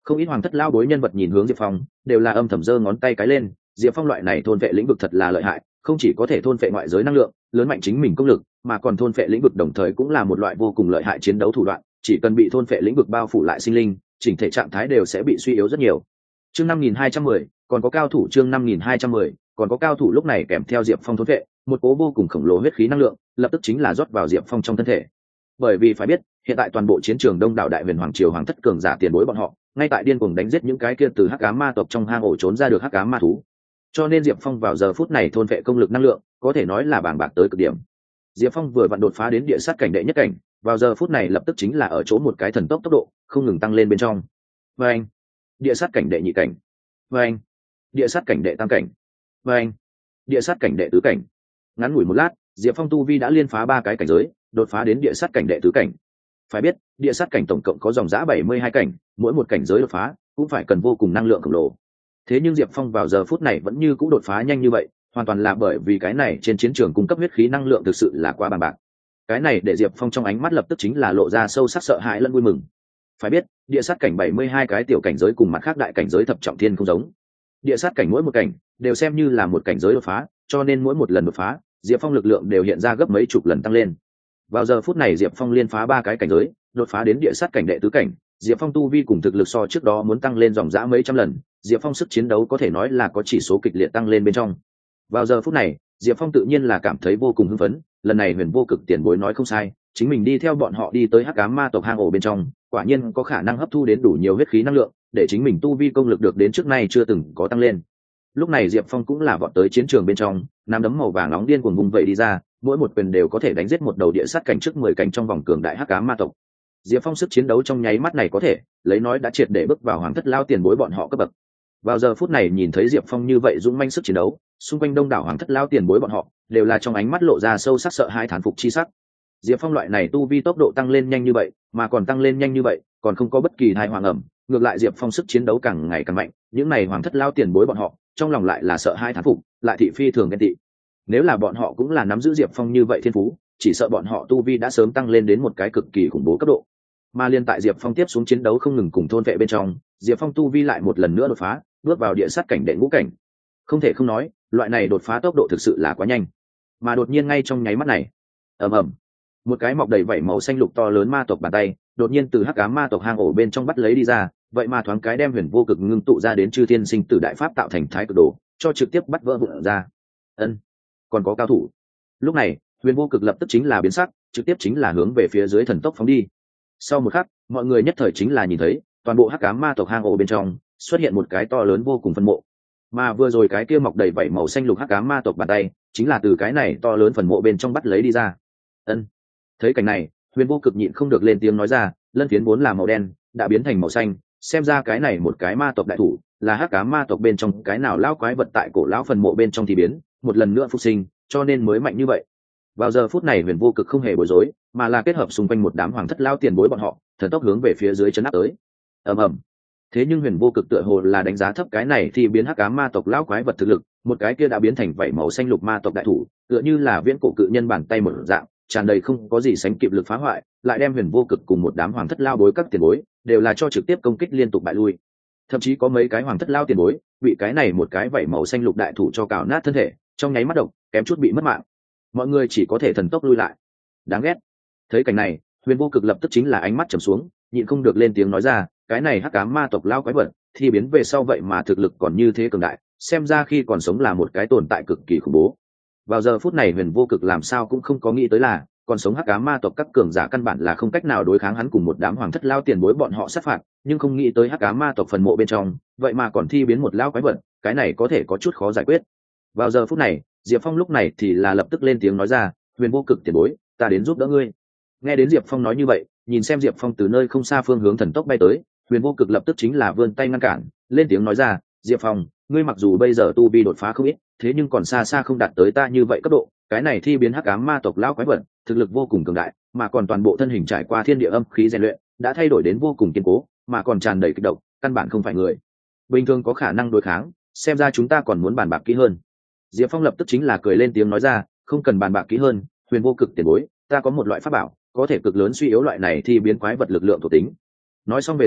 Không ít hoàng thất lao bối nhân vật nhìn hướng Diệp Phong đều là âm thầm giơ ngón tay cái lên. Diệp Phong loại này thôn vệ lĩnh vực thật là lợi hại, không chỉ có thể thôn vệ ngoại giới năng lượng lớn mạnh chính mình công lực, mà còn thôn vệ lĩnh vực đồng thời cũng là một loại vô cùng lợi hại chiến đấu thủ đoạn. Chỉ cần bị thôn vệ lĩnh vực bao phủ lại sinh linh, chỉnh thể trạng thái đều sẽ bị suy yếu rất nhiều. Chương năm nghìn hai trăm mười, còn có cao thủ. Chương năm nghìn hai trăm mười, còn có cao thủ. Lúc này kèm theo Diệp Phong thôn vệ, một cố vô cùng khổng lồ huyết khí năng lượng lập tức chính là rót vào Diệp Phong trong thân thể. Bởi vì phải biết, hiện tại toàn bộ chiến trường đông đảo đại huyền hoàng triều hoàng thất cường giả tiền bối bọn họ ngay tại điên cuồng đánh giết những cái kia từ hắc ám ma tộc trong hang ổ trốn ra được hắc ám ma thú, cho nên Diệp Phong vào giờ phút này thôn vệ công lực năng lượng có thể nói là bàng bạc tới cực điểm. Diệp Phong vừa vặn đột phá đến địa sát cảnh đệ nhất cảnh, vào giờ phút này lập tức chính là ở chỗ một cái thần tốc tốc độ không ngừng tăng lên bên trong. Và anh, địa sát cảnh đệ nhị cảnh. Và anh, địa sát cảnh đệ tam cảnh. Và anh, địa sát cảnh đệ tứ cảnh. Ngắn ngủi một lát, Diệp Phong tu vi đã liên phá ba cái cảnh giới, đột phá đến địa sát cảnh đệ tứ cảnh. Phải biết, địa sát cảnh tổng cộng có dòng giã bảy mươi hai cảnh, mỗi một cảnh giới đột phá cũng phải cần vô cùng năng lượng khổng lồ. Thế nhưng Diệp Phong vào giờ phút này vẫn như cũ đột phá nhanh như vậy, hoàn toàn là bởi vì cái này trên chiến trường cung cấp huyết khí năng lượng thực sự là quá bằng bạc. Cái này để Diệp Phong trong ánh mắt lập tức chính là lộ ra sâu sắc sợ hãi lẫn vui mừng. Phải biết, địa sát cảnh bảy mươi hai cái tiểu cảnh giới cùng mặt khác đại cảnh giới thập trọng thiên không giống. Địa sát cảnh mỗi một cảnh đều xem như là một cảnh giới đột phá, cho nên mỗi một lần đột phá, Diệp Phong lực lượng đều hiện ra gấp mấy chục lần tăng lên. Vào giờ phút này Diệp Phong liên phá ba cái cảnh giới, đột phá đến địa sát cảnh đệ tứ cảnh, Diệp Phong tu vi cùng thực lực so trước đó muốn tăng lên dòng dã mấy trăm lần, Diệp Phong sức chiến đấu có thể nói là có chỉ số kịch liệt tăng lên bên trong. Vào giờ phút này, Diệp Phong tự nhiên là cảm thấy vô cùng hưng phấn, lần này Huyền Vô Cực tiền bối nói không sai, chính mình đi theo bọn họ đi tới hắc ám ma tộc hang ổ bên trong, quả nhiên có khả năng hấp thu đến đủ nhiều huyết khí năng lượng, để chính mình tu vi công lực được đến trước nay chưa từng có tăng lên. Lúc này Diệp Phong cũng là vọt tới chiến trường bên trong, nắm đấm màu vàng nóng điên cuồng vùng vẩy đi ra, mỗi một quyền đều có thể đánh giết một đầu địa sát cảnh trước mười cảnh trong vòng cường đại hắc ám ma tộc. Diệp Phong sức chiến đấu trong nháy mắt này có thể lấy nói đã triệt để bước vào hoàng thất lao tiền bối bọn họ cấp bậc. Vào giờ phút này nhìn thấy Diệp Phong như vậy dũng manh sức chiến đấu, xung quanh đông đảo hoàng thất lao tiền bối bọn họ đều là trong ánh mắt lộ ra sâu sắc sợ hãi thán phục chi sắc. Diệp Phong loại này tu vi tốc độ tăng lên nhanh như vậy, mà còn tăng lên nhanh như vậy, còn không có bất kỳ tai hoàng ẩm, ngược lại Diệp Phong sức chiến đấu càng ngày càng mạnh, những này hoàng thất lao tiền bối bọn họ trong lòng lại là sợ hãi thán phục, lại thị phi thường ghen tị. Nếu là bọn họ cũng là nắm giữ Diệp Phong như vậy thiên phú, chỉ sợ bọn họ tu vi đã sớm tăng lên đến một cái cực kỳ khủng bố cấp độ. Mà liên tại Diệp Phong tiếp xuống chiến đấu không ngừng cùng thôn vệ bên trong, Diệp Phong tu vi lại một lần nữa đột phá, bước vào địa sát cảnh đệ ngũ cảnh. Không thể không nói, loại này đột phá tốc độ thực sự là quá nhanh. Mà đột nhiên ngay trong nháy mắt này, ầm ầm, một cái mọc đầy vảy màu xanh lục to lớn ma tộc bàn tay, đột nhiên từ hắc ám ma tộc hang ổ bên trong bắt lấy đi ra, vậy mà thoáng cái đem Huyền Vô Cực ngưng tụ ra đến chư thiên sinh tử đại pháp tạo thành thái cực đồ, cho trực tiếp bắt vỡ vụn ra. Ân, còn có cao thủ. Lúc này, Huyền Vô Cực lập tức chính là biến sắc, trực tiếp chính là hướng về phía dưới thần tốc phóng đi. Sau một khắc, mọi người nhất thời chính là nhìn thấy toàn bộ hắc ám ma tộc hang ổ bên trong xuất hiện một cái to lớn vô cùng phân mộ, mà vừa rồi cái kia mọc đầy vảy màu xanh lục hắc ám ma tộc bàn tay chính là từ cái này to lớn phần mộ bên trong bắt lấy đi ra. Ân, thấy cảnh này, Huyền Vô Cực nhịn không được lên tiếng nói ra, lân phiến vốn là màu đen đã biến thành màu xanh, xem ra cái này một cái ma tộc đại thủ là hắc ám ma tộc bên trong cái nào lão quái vật tại cổ lão phần mộ bên trong thì biến một lần nữa phục sinh, cho nên mới mạnh như vậy. Vào giờ phút này Huyền Vô Cực không hề bối rối, mà là kết hợp xung quanh một đám hoàng thất lao tiền bối bọn họ, thần tốc hướng về phía dưới chân áp tới. Ầm ầm. Thế nhưng Huyền Vô Cực tựa hồ là đánh giá thấp cái này thì biến hắc ám ma tộc lão quái vật thực lực, một cái kia đã biến thành vảy màu xanh lục ma tộc đại thủ, tựa như là viễn cổ cự nhân bàn tay một dạng, tràn đầy không có gì sánh kịp lực phá hoại, lại đem Huyền Vô Cực cùng một đám hoàng thất lao bối các tiền bối, đều là cho trực tiếp công kích liên tục bại lui. Thậm chí có mấy cái hoàng thất lao tiền bối, bị cái này một cái vảy màu xanh lục đại thủ cho cào nát thân thể, trong nháy mắt độc, kém chút bị mất mạng. Mọi người chỉ có thể thần tốc lui lại. Đáng ghét. Thấy cảnh này, Huyền Vô Cực lập tức chính là ánh mắt trầm xuống, nhịn không được lên tiếng nói ra, cái này hắc ám ma tộc lao quái vật thì biến về sau vậy mà thực lực còn như thế cường đại, xem ra khi còn sống là một cái tồn tại cực kỳ khủng bố. Vào giờ phút này Huyền Vô Cực làm sao cũng không có nghĩ tới là còn sống hắc ám ma tộc các cường giả căn bản là không cách nào đối kháng hắn cùng một đám hoàng thất lao tiền bối bọn họ sát phạt, nhưng không nghĩ tới hắc ám ma tộc phần mộ bên trong vậy mà còn thi biến một lao quái vật, cái này có thể có chút khó giải quyết. Vào giờ phút này, Diệp Phong lúc này thì là lập tức lên tiếng nói ra, Huyền Vô Cực tiền bối, ta đến giúp đỡ ngươi. Nghe đến Diệp Phong nói như vậy, nhìn xem Diệp Phong từ nơi không xa phương hướng thần tốc bay tới, Huyền Vô Cực lập tức chính là vươn tay ngăn cản, lên tiếng nói ra, Diệp Phong, ngươi mặc dù bây giờ tu vi đột phá không ít, thế nhưng còn xa xa không đạt tới ta như vậy cấp độ, cái này thi biến hắc ám ma tộc lão quái vật, thực lực vô cùng cường đại, mà còn toàn bộ thân hình trải qua thiên địa âm khí rèn luyện, đã thay đổi đến vô cùng kiên cố, mà còn tràn đầy kịch độc, căn bản không phải người bình thường có khả năng đối kháng, xem ra chúng ta còn muốn bàn bạc kỹ hơn. Diệp Phong lập tức chính là cười lên tiếng nói ra, không cần bàn bạc kỹ hơn, Huyền Vô Cực tiền bối, ta có một loại pháp bảo, có thể cực lớn suy yếu loại này thi biến quái vật lực lượng thuộc tính. Nói xong về sau,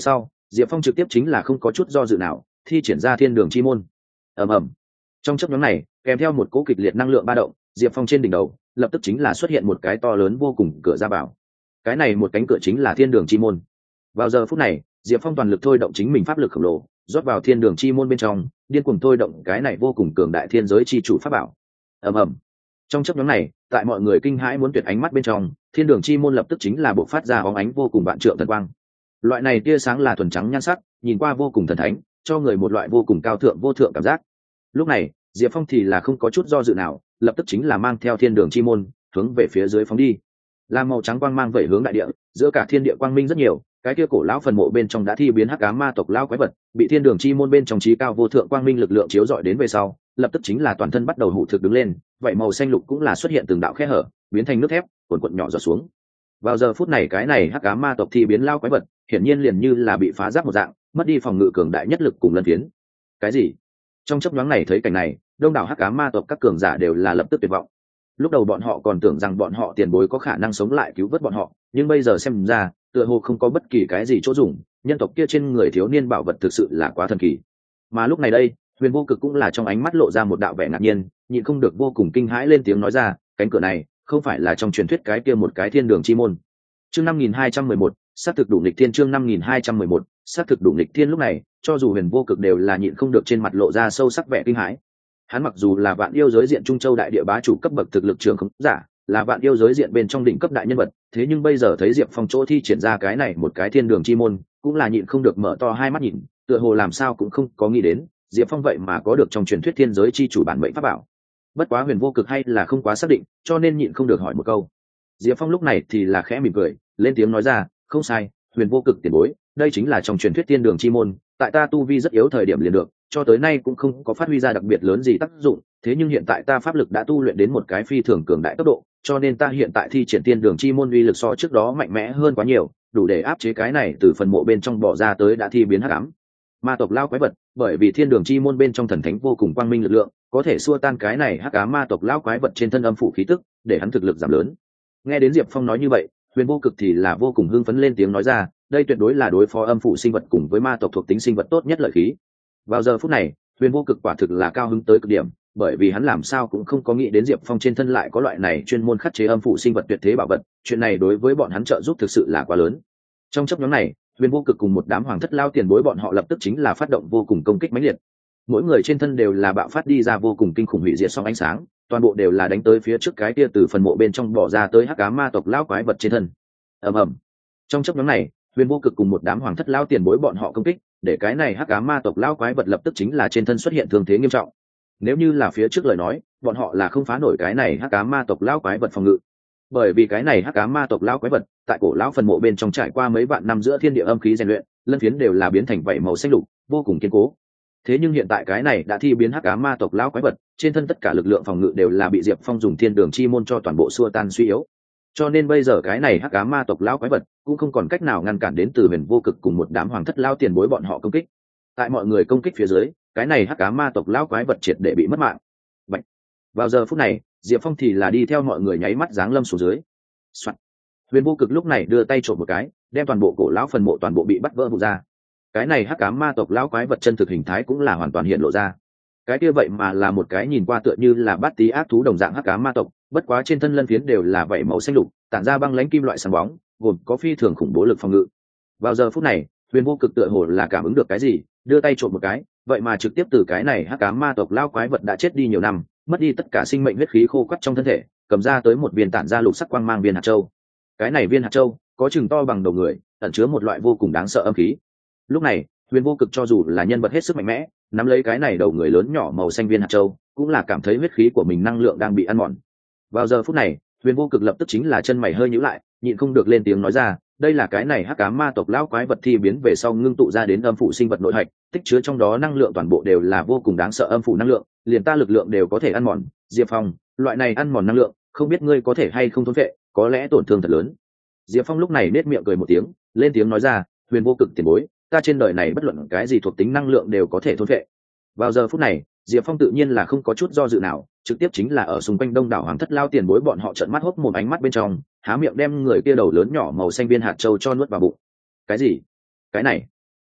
Diệp Phong trực tiếp chính là không có chút do dự nào thi triển ra thiên đường chi môn. Ầm ầm. Trong chớp nhoáng này, kèm theo một cỗ kịch liệt năng lượng ba động, Diệp Phong trên đỉnh đầu lập tức chính là xuất hiện một cái to lớn vô cùng cửa ra vào. Cái này một cánh cửa chính là thiên đường chi môn. Vào giờ phút này, Diệp Phong toàn lực thôi động chính mình pháp lực khổng lồ, rót vào thiên đường chi môn bên trong, điên cuồng thôi động cái này vô cùng cường đại thiên giới chi chủ pháp bảo. Ầm ầm. Trong chớp nhoáng này, tại mọi người kinh hãi muốn tuyệt ánh mắt bên trong, thiên đường chi môn lập tức chính là bộc phát ra bóng ánh vô cùng vạn trượng thần quang. Loại này tia sáng là thuần trắng nhan sắc, nhìn qua vô cùng thần thánh, cho người một loại vô cùng cao thượng vô thượng cảm giác. Lúc này, Diệp Phong thì là không có chút do dự nào, lập tức chính là mang theo thiên đường chi môn hướng về phía dưới phóng đi. Lam màu trắng quang mang vẩy hướng đại địa, giữa cả thiên địa quang minh rất nhiều, cái kia cổ lão phần mộ bên trong đã thi biến hắc ám ma tộc lão quái vật, bị thiên đường chi môn bên trong trí cao vô thượng quang minh lực lượng chiếu rọi đến về sau, lập tức chính là toàn thân bắt đầu hụ thực đứng lên, vậy màu xanh lục cũng là xuất hiện từng đạo khe hở, biến thành nước thép, cuộn cuộn nhỏ giọt xuống. Vào giờ phút này cái này hắc ám ma tộc thi biến lão quái vật, hiển nhiên liền như là bị phá giáp một dạng, mất đi phòng ngự cường đại nhất lực cùng lân phiến. Cái gì? Trong chớp nhoáng này thấy cảnh này, đông đảo hắc ám ma tộc các cường giả đều là lập tức tuyệt vọng. Lúc đầu bọn họ còn tưởng rằng bọn họ tiền bối có khả năng sống lại cứu vớt bọn họ, nhưng bây giờ xem ra tựa hồ không có bất kỳ cái gì chỗ dùng, nhân tộc kia trên người thiếu niên bảo vật thực sự là quá thần kỳ. Mà lúc này đây, Huyền Vô Cực cũng là trong ánh mắt lộ ra một đạo vẻ ngạc nhiên, nhịn không được vô cùng kinh hãi lên tiếng nói ra, cánh cửa này không phải là trong truyền thuyết cái kia một cái thiên đường chi môn. Chương năm nghìn hai trăm mười một, sát thực đủ nghịch thiên. Chương năm nghìn hai trăm mười một, sát thực đủ nghịch thiên. Lúc này, cho dù Huyền Vô Cực đều là nhịn không được trên mặt lộ ra sâu sắc vẻ kinh hãi. Hắn mặc dù là vạn yêu giới diện Trung Châu đại địa bá chủ cấp bậc thực lực trường khống giả, là vạn yêu giới diện bên trong đỉnh cấp đại nhân vật, thế nhưng bây giờ thấy Diệp Phong chỗ thi triển ra cái này một cái thiên đường chi môn, cũng là nhịn không được mở to hai mắt nhìn, tựa hồ làm sao cũng không có nghĩ đến, Diệp Phong vậy mà có được trong truyền thuyết thiên giới chi chủ bản mệnh pháp bảo. Bất quá Huyền Vô Cực hay là không quá xác định, cho nên nhịn không được hỏi một câu. Diệp Phong lúc này thì là khẽ mỉm cười, lên tiếng nói ra, không sai, Huyền Vô Cực tiền bối, đây chính là trong truyền thuyết thiên đường chi môn, tại ta tu vi rất yếu thời điểm liền được, cho tới nay cũng không có phát huy ra đặc biệt lớn gì tác dụng, thế nhưng hiện tại ta pháp lực đã tu luyện đến một cái phi thường cường đại tốc độ, cho nên ta hiện tại thi triển thiên đường chi môn uy lực so trước đó mạnh mẽ hơn quá nhiều, đủ để áp chế cái này từ phần mộ bên trong bỏ ra tới đã thi biến hắc ám ma tộc lao quái vật, bởi vì thiên đường chi môn bên trong thần thánh vô cùng quang minh lực lượng, có thể xua tan cái này hắc ám ma tộc lao quái vật trên thân âm phủ khí tức, để hắn thực lực giảm lớn. Nghe đến Diệp Phong nói như vậy, Huyền Vô Cực thì là vô cùng hưng phấn lên tiếng nói ra, đây tuyệt đối là đối phó âm phủ sinh vật cùng với ma tộc thuộc tính sinh vật tốt nhất lợi khí. Vào giờ phút này, Huyền Vô Cực quả thực là cao hứng tới cực điểm, bởi vì hắn làm sao cũng không có nghĩ đến Diệp Phong trên thân lại có loại này chuyên môn khắc chế âm phủ sinh vật tuyệt thế bảo vật, chuyện này đối với bọn hắn trợ giúp thực sự là quá lớn. Trong chấp nhóm này, Huyền Vô Cực cùng một đám hoàng thất lao tiền bối bọn họ lập tức chính là phát động vô cùng công kích mãnh liệt. Mỗi người trên thân đều là bạo phát đi ra vô cùng kinh khủng hủy diệt sóng ánh sáng, toàn bộ đều là đánh tới phía trước cái kia từ phần mộ bên trong bỏ ra tới hắc ám ma tộc lao quái vật trên thân. Ầm ầm. Trong chấp nhóm này, Huyền Vô Cực cùng một đám hoàng thất lao tiền bối bọn họ công kích, để cái này hắc ám ma tộc lao quái vật lập tức chính là trên thân xuất hiện thương thế nghiêm trọng. Nếu như là phía trước lời nói, bọn họ là không phá nổi cái này hắc ám ma tộc lao quái vật phòng ngự, bởi vì cái này hắc ám ma tộc lao quái vật tại cổ lão phần mộ bên trong trải qua mấy vạn năm giữa thiên địa âm khí rèn luyện, lân phiến đều là biến thành vảy màu xanh lục, vô cùng kiên cố. Thế nhưng hiện tại cái này đã thi biến hắc ám ma tộc lao quái vật, trên thân tất cả lực lượng phòng ngự đều là bị Diệp Phong dùng thiên đường chi môn cho toàn bộ xua tan suy yếu. Cho nên bây giờ cái này hắc ám ma tộc lao quái vật cũng không còn cách nào ngăn cản đến từ Huyền Vô Cực cùng một đám hoàng thất lao tiền bối bọn họ công kích. Tại mọi người công kích phía dưới, cái này hắc ám ma tộc lao quái vật triệt để bị mất mạng. Bạch. Vào giờ phút này, Diệp Phong thì là đi theo mọi người nháy mắt giáng lâm xuống dưới. Soạn. Huyền Vô Cực lúc này đưa tay trộm một cái, đem toàn bộ cổ lão phần mộ toàn bộ bị bắt vỡ vụn ra. Cái này hắc ám ma tộc lão quái vật chân thực hình thái cũng là hoàn toàn hiện lộ ra. Cái kia vậy mà là một cái nhìn qua tựa như là bát tí ác thú đồng dạng hắc ám ma tộc, bất quá trên thân lân phiến đều là vảy màu xanh lục, tản ra băng lãnh kim loại sáng bóng, gồm có phi thường khủng bố lực phòng ngự. Vào giờ phút này, Huyền Vô Cực tựa hồ là cảm ứng được cái gì, đưa tay trộm một cái, vậy mà trực tiếp từ cái này hắc ám ma tộc lão quái vật đã chết đi nhiều năm, mất đi tất cả sinh mệnh huyết khí khô quắt trong thân thể, cầm ra tới một viên tản ra lục sắc quang mang viên hạt châu. Cái này viên hạt châu có chừng to bằng đầu người, ẩn chứa một loại vô cùng đáng sợ âm khí. Lúc này, Huyền Vô Cực cho dù là nhân vật hết sức mạnh mẽ, nắm lấy cái này đầu người lớn nhỏ màu xanh viên hạt châu, cũng là cảm thấy huyết khí của mình năng lượng đang bị ăn mòn. Vào giờ phút này, Huyền Vô Cực lập tức chính là chân mày hơi nhíu lại, nhịn không được lên tiếng nói ra, đây là cái này hắc ám ma tộc lão quái vật thi biến về sau ngưng tụ ra đến âm phủ sinh vật nội hạch, tích chứa trong đó năng lượng toàn bộ đều là vô cùng đáng sợ âm phủ năng lượng, liền ta lực lượng đều có thể ăn mòn. Diệp Phong, loại này ăn mòn năng lượng, không biết ngươi có thể hay không thôn phệ, có lẽ tổn thương thật lớn. Diệp Phong lúc này nết miệng cười một tiếng, lên tiếng nói ra, Huyền Vô Cực tiền bối, ta trên đời này bất luận cái gì thuộc tính năng lượng đều có thể thôn phệ. Vào giờ phút này, Diệp Phong tự nhiên là không có chút do dự nào, trực tiếp chính là ở xung quanh đông đảo hoàng thất lao tiền bối bọn họ trợn mắt hốc mồm ánh mắt bên trong, há miệng đem người kia đầu lớn nhỏ màu xanh viên hạt châu cho nuốt vào bụng. Cái gì? Cái này?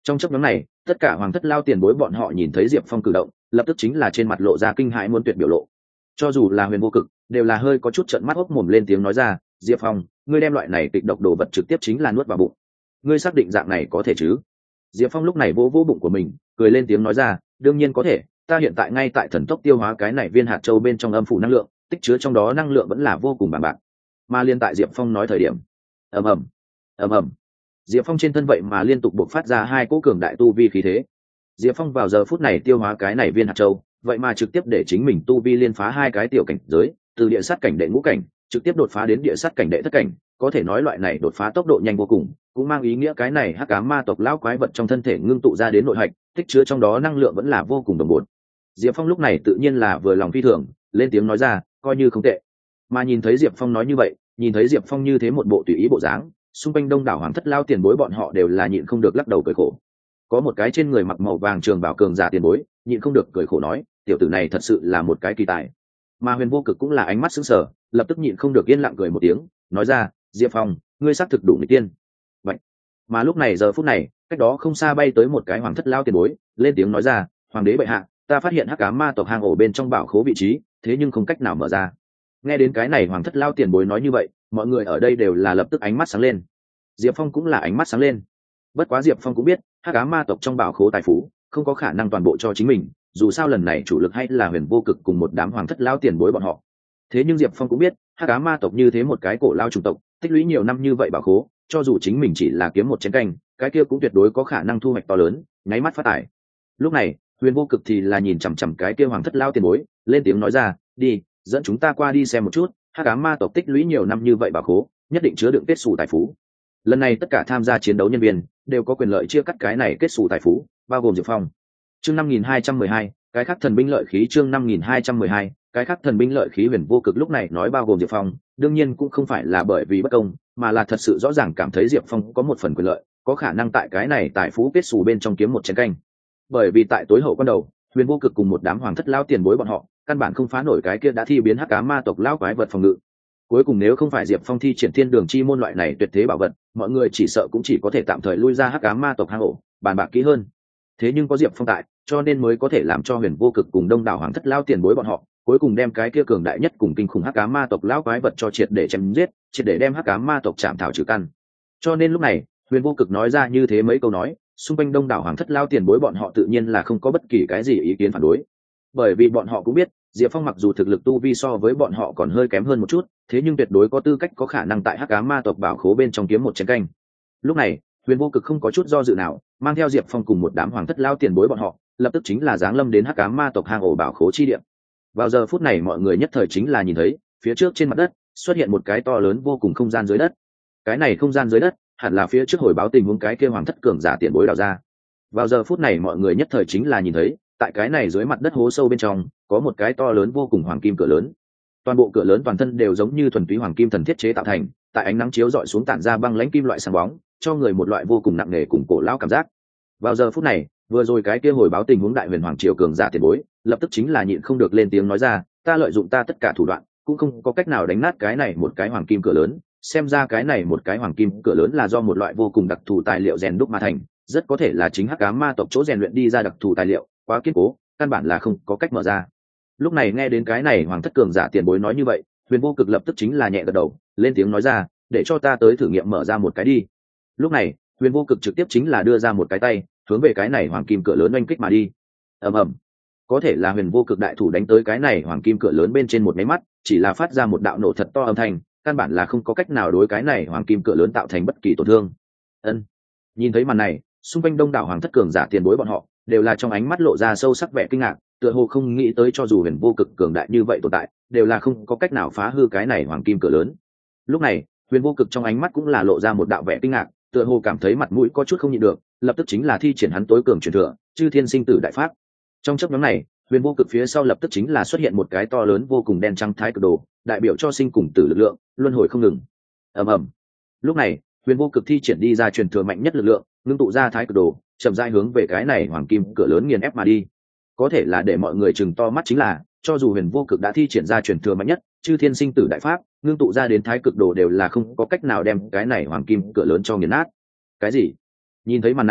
Trong chấp nhóm này tất cả hoàng thất lao tiền bối bọn họ nhìn thấy diệp phong cử động lập tức chính là trên mặt lộ ra kinh hãi muốn tuyệt biểu lộ. Cho dù là Huyền Vô Cực đều là hơi có chút trợn mắt hốc mồm lên tiếng nói ra, diệp phong, ngươi đem loại này kịch độc đồ vật trực tiếp chính là nuốt vào bụng, ngươi xác định dạng này có thể chứ? Diệp phong lúc này vỗ vỗ bụng của mình cười lên tiếng nói ra, đương nhiên có thể, ta hiện tại ngay tại thần tốc tiêu hóa cái này viên hạt châu bên trong âm phủ năng lượng, tích chứa trong đó năng lượng vẫn là vô cùng bằng bạc. Mà liên tại diệp phong nói thời điểm, ầm ầm ầm ầm, diệp phong trên thân vậy mà liên tục bộc phát ra hai cỗ cường đại tu vi khí thế. Diệp phong vào giờ phút này tiêu hóa cái này viên hạt châu, vậy mà trực tiếp để chính mình tu vi liên phá hai cái tiểu cảnh giới, từ địa sát cảnh đệ ngũ cảnh trực tiếp đột phá đến địa sát cảnh đệ thất cảnh. Có thể nói loại này đột phá tốc độ nhanh vô cùng, cũng mang ý nghĩa cái này hắc ám ma tộc lão quái vật trong thân thể ngưng tụ ra đến nội hạch, tích chứa trong đó năng lượng vẫn là vô cùng đồng bộ. Diệp phong lúc này tự nhiên là vừa lòng phi thường, lên tiếng nói ra, coi như không tệ. Mà nhìn thấy diệp phong nói như vậy, nhìn thấy diệp phong như thế một bộ tùy ý bộ dáng, xung quanh đông đảo hoàng thất lao tiền bối bọn họ đều là nhịn không được lắc đầu cười khổ. Có một cái trên người mặc màu vàng trường bảo cường giả tiền bối nhịn không được cười khổ nói, tiểu tử này thật sự là một cái kỳ tài. Mà Huyền Vô Cực cũng là ánh mắt sững sờ, lập tức nhịn không được yên lặng cười một tiếng, nói ra, diệp phong, ngươi xác thực đủ người tiên. Vậy mà lúc này giờ phút này cách đó không xa bay tới một cái hoàng thất lao tiền bối lên tiếng nói ra, hoàng đế bệ hạ, ta phát hiện hắc ám ma tộc hang ổ bên trong bảo khố vị trí, thế nhưng không cách nào mở ra. Nghe đến cái này hoàng thất lao tiền bối nói như vậy, mọi người ở đây đều là lập tức ánh mắt sáng lên. Diệp phong cũng là ánh mắt sáng lên. Bất quá diệp phong cũng biết hắc ám ma tộc trong bảo khố tài phú không có khả năng toàn bộ cho chính mình, dù sao lần này chủ lực hay là Huyền Vô Cực cùng một đám hoàng thất lao tiền bối bọn họ. Thế nhưng diệp phong cũng biết hắc ám ma tộc như thế một cái cổ lao chủng tộc tích lũy nhiều năm như vậy bảo khố, cho dù chính mình chỉ là kiếm một chén canh, cái kia cũng tuyệt đối có khả năng thu hoạch to lớn, nháy mắt phát tài. Lúc này Huyền Vô Cực thì là nhìn chằm chằm cái kia hoàng thất lao tiền bối, lên tiếng nói ra, đi, dẫn chúng ta qua đi xem một chút, hắc ám ma tộc tích lũy nhiều năm như vậy bảo khố nhất định chứa đựng kết xù tài phú. Lần này tất cả tham gia chiến đấu nhân viên đều có quyền lợi chia cắt cái này kết xù tài phú, bao gồm diệp phong. Chương năm nghìn hai trăm mười hai, cái khác thần binh lợi khí. Chương năm nghìn hai trăm mười hai, cái khác thần binh lợi khí. Huyền Vô Cực lúc này nói bao gồm diệp phong, đương nhiên cũng không phải là bởi vì bất công, mà là thật sự rõ ràng cảm thấy diệp phong có một phần quyền lợi, có khả năng tại cái này tài phú kết xù bên trong kiếm một chén canh. Bởi vì tại tối hậu quan đầu, Huyền Vô Cực cùng một đám hoàng thất lao tiền bối bọn họ căn bản không phá nổi cái kia đã thi biến hắc ám ma tộc lao quái vật phòng ngự. Cuối cùng nếu không phải diệp phong thi triển thiên đường chi môn loại này tuyệt thế bảo vật, mọi người chỉ sợ cũng chỉ có thể tạm thời lui ra hắc ám ma tộc hang ổ, bàn bạc kỹ hơn. Thế nhưng có diệp phong tại, cho nên mới có thể làm cho Huyền Vô Cực cùng đông đảo hoàng thất lao tiền bối bọn họ cuối cùng đem cái kia cường đại nhất cùng kinh khủng hắc ám ma tộc lao quái vật cho triệt để chém giết, triệt để đem hắc ám ma tộc chạm thảo trừ căn. Cho nên lúc này Huyền Vô Cực nói ra như thế mấy câu nói, xung quanh đông đảo hoàng thất lao tiền bối bọn họ tự nhiên là không có bất kỳ cái gì ý kiến phản đối, bởi vì bọn họ cũng biết diệp phong mặc dù thực lực tu vi so với bọn họ còn hơi kém hơn một chút, thế nhưng tuyệt đối có tư cách có khả năng tại hắc ám ma tộc bảo khố bên trong kiếm một chén canh. Lúc này Huyền Vô Cực không có chút do dự nào, mang theo diệp phong cùng một đám hoàng thất lao tiền bối bọn họ lập tức chính là giáng lâm đến hắc ám ma tộc hang ổ bảo khố chi địa. Vào giờ phút này mọi người nhất thời chính là nhìn thấy phía trước trên mặt đất xuất hiện một cái to lớn vô cùng không gian dưới đất. Cái này không gian dưới đất hẳn là phía trước hồi báo tình huống cái kia hoàng thất cường giả tiền bối đào ra. Vào giờ phút này mọi người nhất thời chính là nhìn thấy tại cái này dưới mặt đất hố sâu bên trong có một cái to lớn vô cùng hoàng kim cửa lớn. Toàn bộ cửa lớn toàn thân đều giống như thuần túy hoàng kim thần thiết chế tạo thành, tại ánh nắng chiếu rọi xuống tản ra băng lãnh kim loại sáng bóng, cho người một loại vô cùng nặng nề cùng cổ lão cảm giác. Vào giờ phút này vừa rồi cái kia hồi báo tình huống đại huyền hoàng triều cường giả tiền bối lập tức chính là nhịn không được lên tiếng nói ra, ta lợi dụng ta tất cả thủ đoạn cũng không có cách nào đánh nát cái này một cái hoàng kim cửa lớn, xem ra cái này một cái hoàng kim cửa lớn là do một loại vô cùng đặc thù tài liệu rèn đúc mà thành, rất có thể là chính hắc ám ma tộc chỗ rèn luyện đi ra đặc thù tài liệu, quá kiên cố, căn bản là không có cách mở ra. Lúc này nghe đến cái này hoàng thất cường giả tiền bối nói như vậy, Huyền Vô Cực lập tức chính là nhẹ gật đầu, lên tiếng nói ra, để cho ta tới thử nghiệm mở ra một cái đi. Lúc này Huyền Vô Cực trực tiếp chính là đưa ra một cái tay, hướng về cái này hoàng kim cửa lớn oanh kích mà đi. Ầm ầm. Có thể là Huyền Vô Cực đại thủ đánh tới cái này hoàng kim cửa lớn bên trên một máy mắt, chỉ là phát ra một đạo nổ thật to âm thanh, căn bản là không có cách nào đối cái này hoàng kim cửa lớn tạo thành bất kỳ tổn thương. Ân. Nhìn thấy màn này, xung quanh đông đảo hoàng thất cường giả tiền bối bọn họ đều là trong ánh mắt lộ ra sâu sắc vẻ kinh ngạc, tựa hồ không nghĩ tới cho dù Huyền Vô Cực cường đại như vậy tồn tại, đều là không có cách nào phá hư cái này hoàng kim cửa lớn. Lúc này Huyền Vô Cực trong ánh mắt cũng là lộ ra một đạo vẻ kinh ngạc, tựa hồ cảm thấy mặt mũi có chút không nhịn được, lập tức chính là thi triển hắn tối cường truyền thừa Chư Thiên Sinh Tử Đại Pháp. Trong chốc ngắn này Huyền Vô Cực phía sau lập tức chính là xuất hiện một cái to lớn vô cùng đen trắng thái cực đồ, đại biểu cho sinh cùng tử lực lượng luân hồi không ngừng. Ầm ầm. Lúc này Huyền Vô Cực thi triển đi ra truyền thừa mạnh nhất lực lượng, ngưng tụ ra thái cực đồ, chậm rãi hướng về cái này hoàng kim cửa lớn nghiền ép mà đi. Có thể là để mọi người chừng to mắt chính là, cho dù Huyền Vô Cực đã thi triển ra truyền thừa mạnh nhất Chư Thiên Sinh Tử Đại Pháp, ngưng tụ ra đến thái cực đồ đều là không có cách nào đem cái này hoàng kim cửa lớn cho nghiền nát. Cái gì? Nhìn thấy màn này,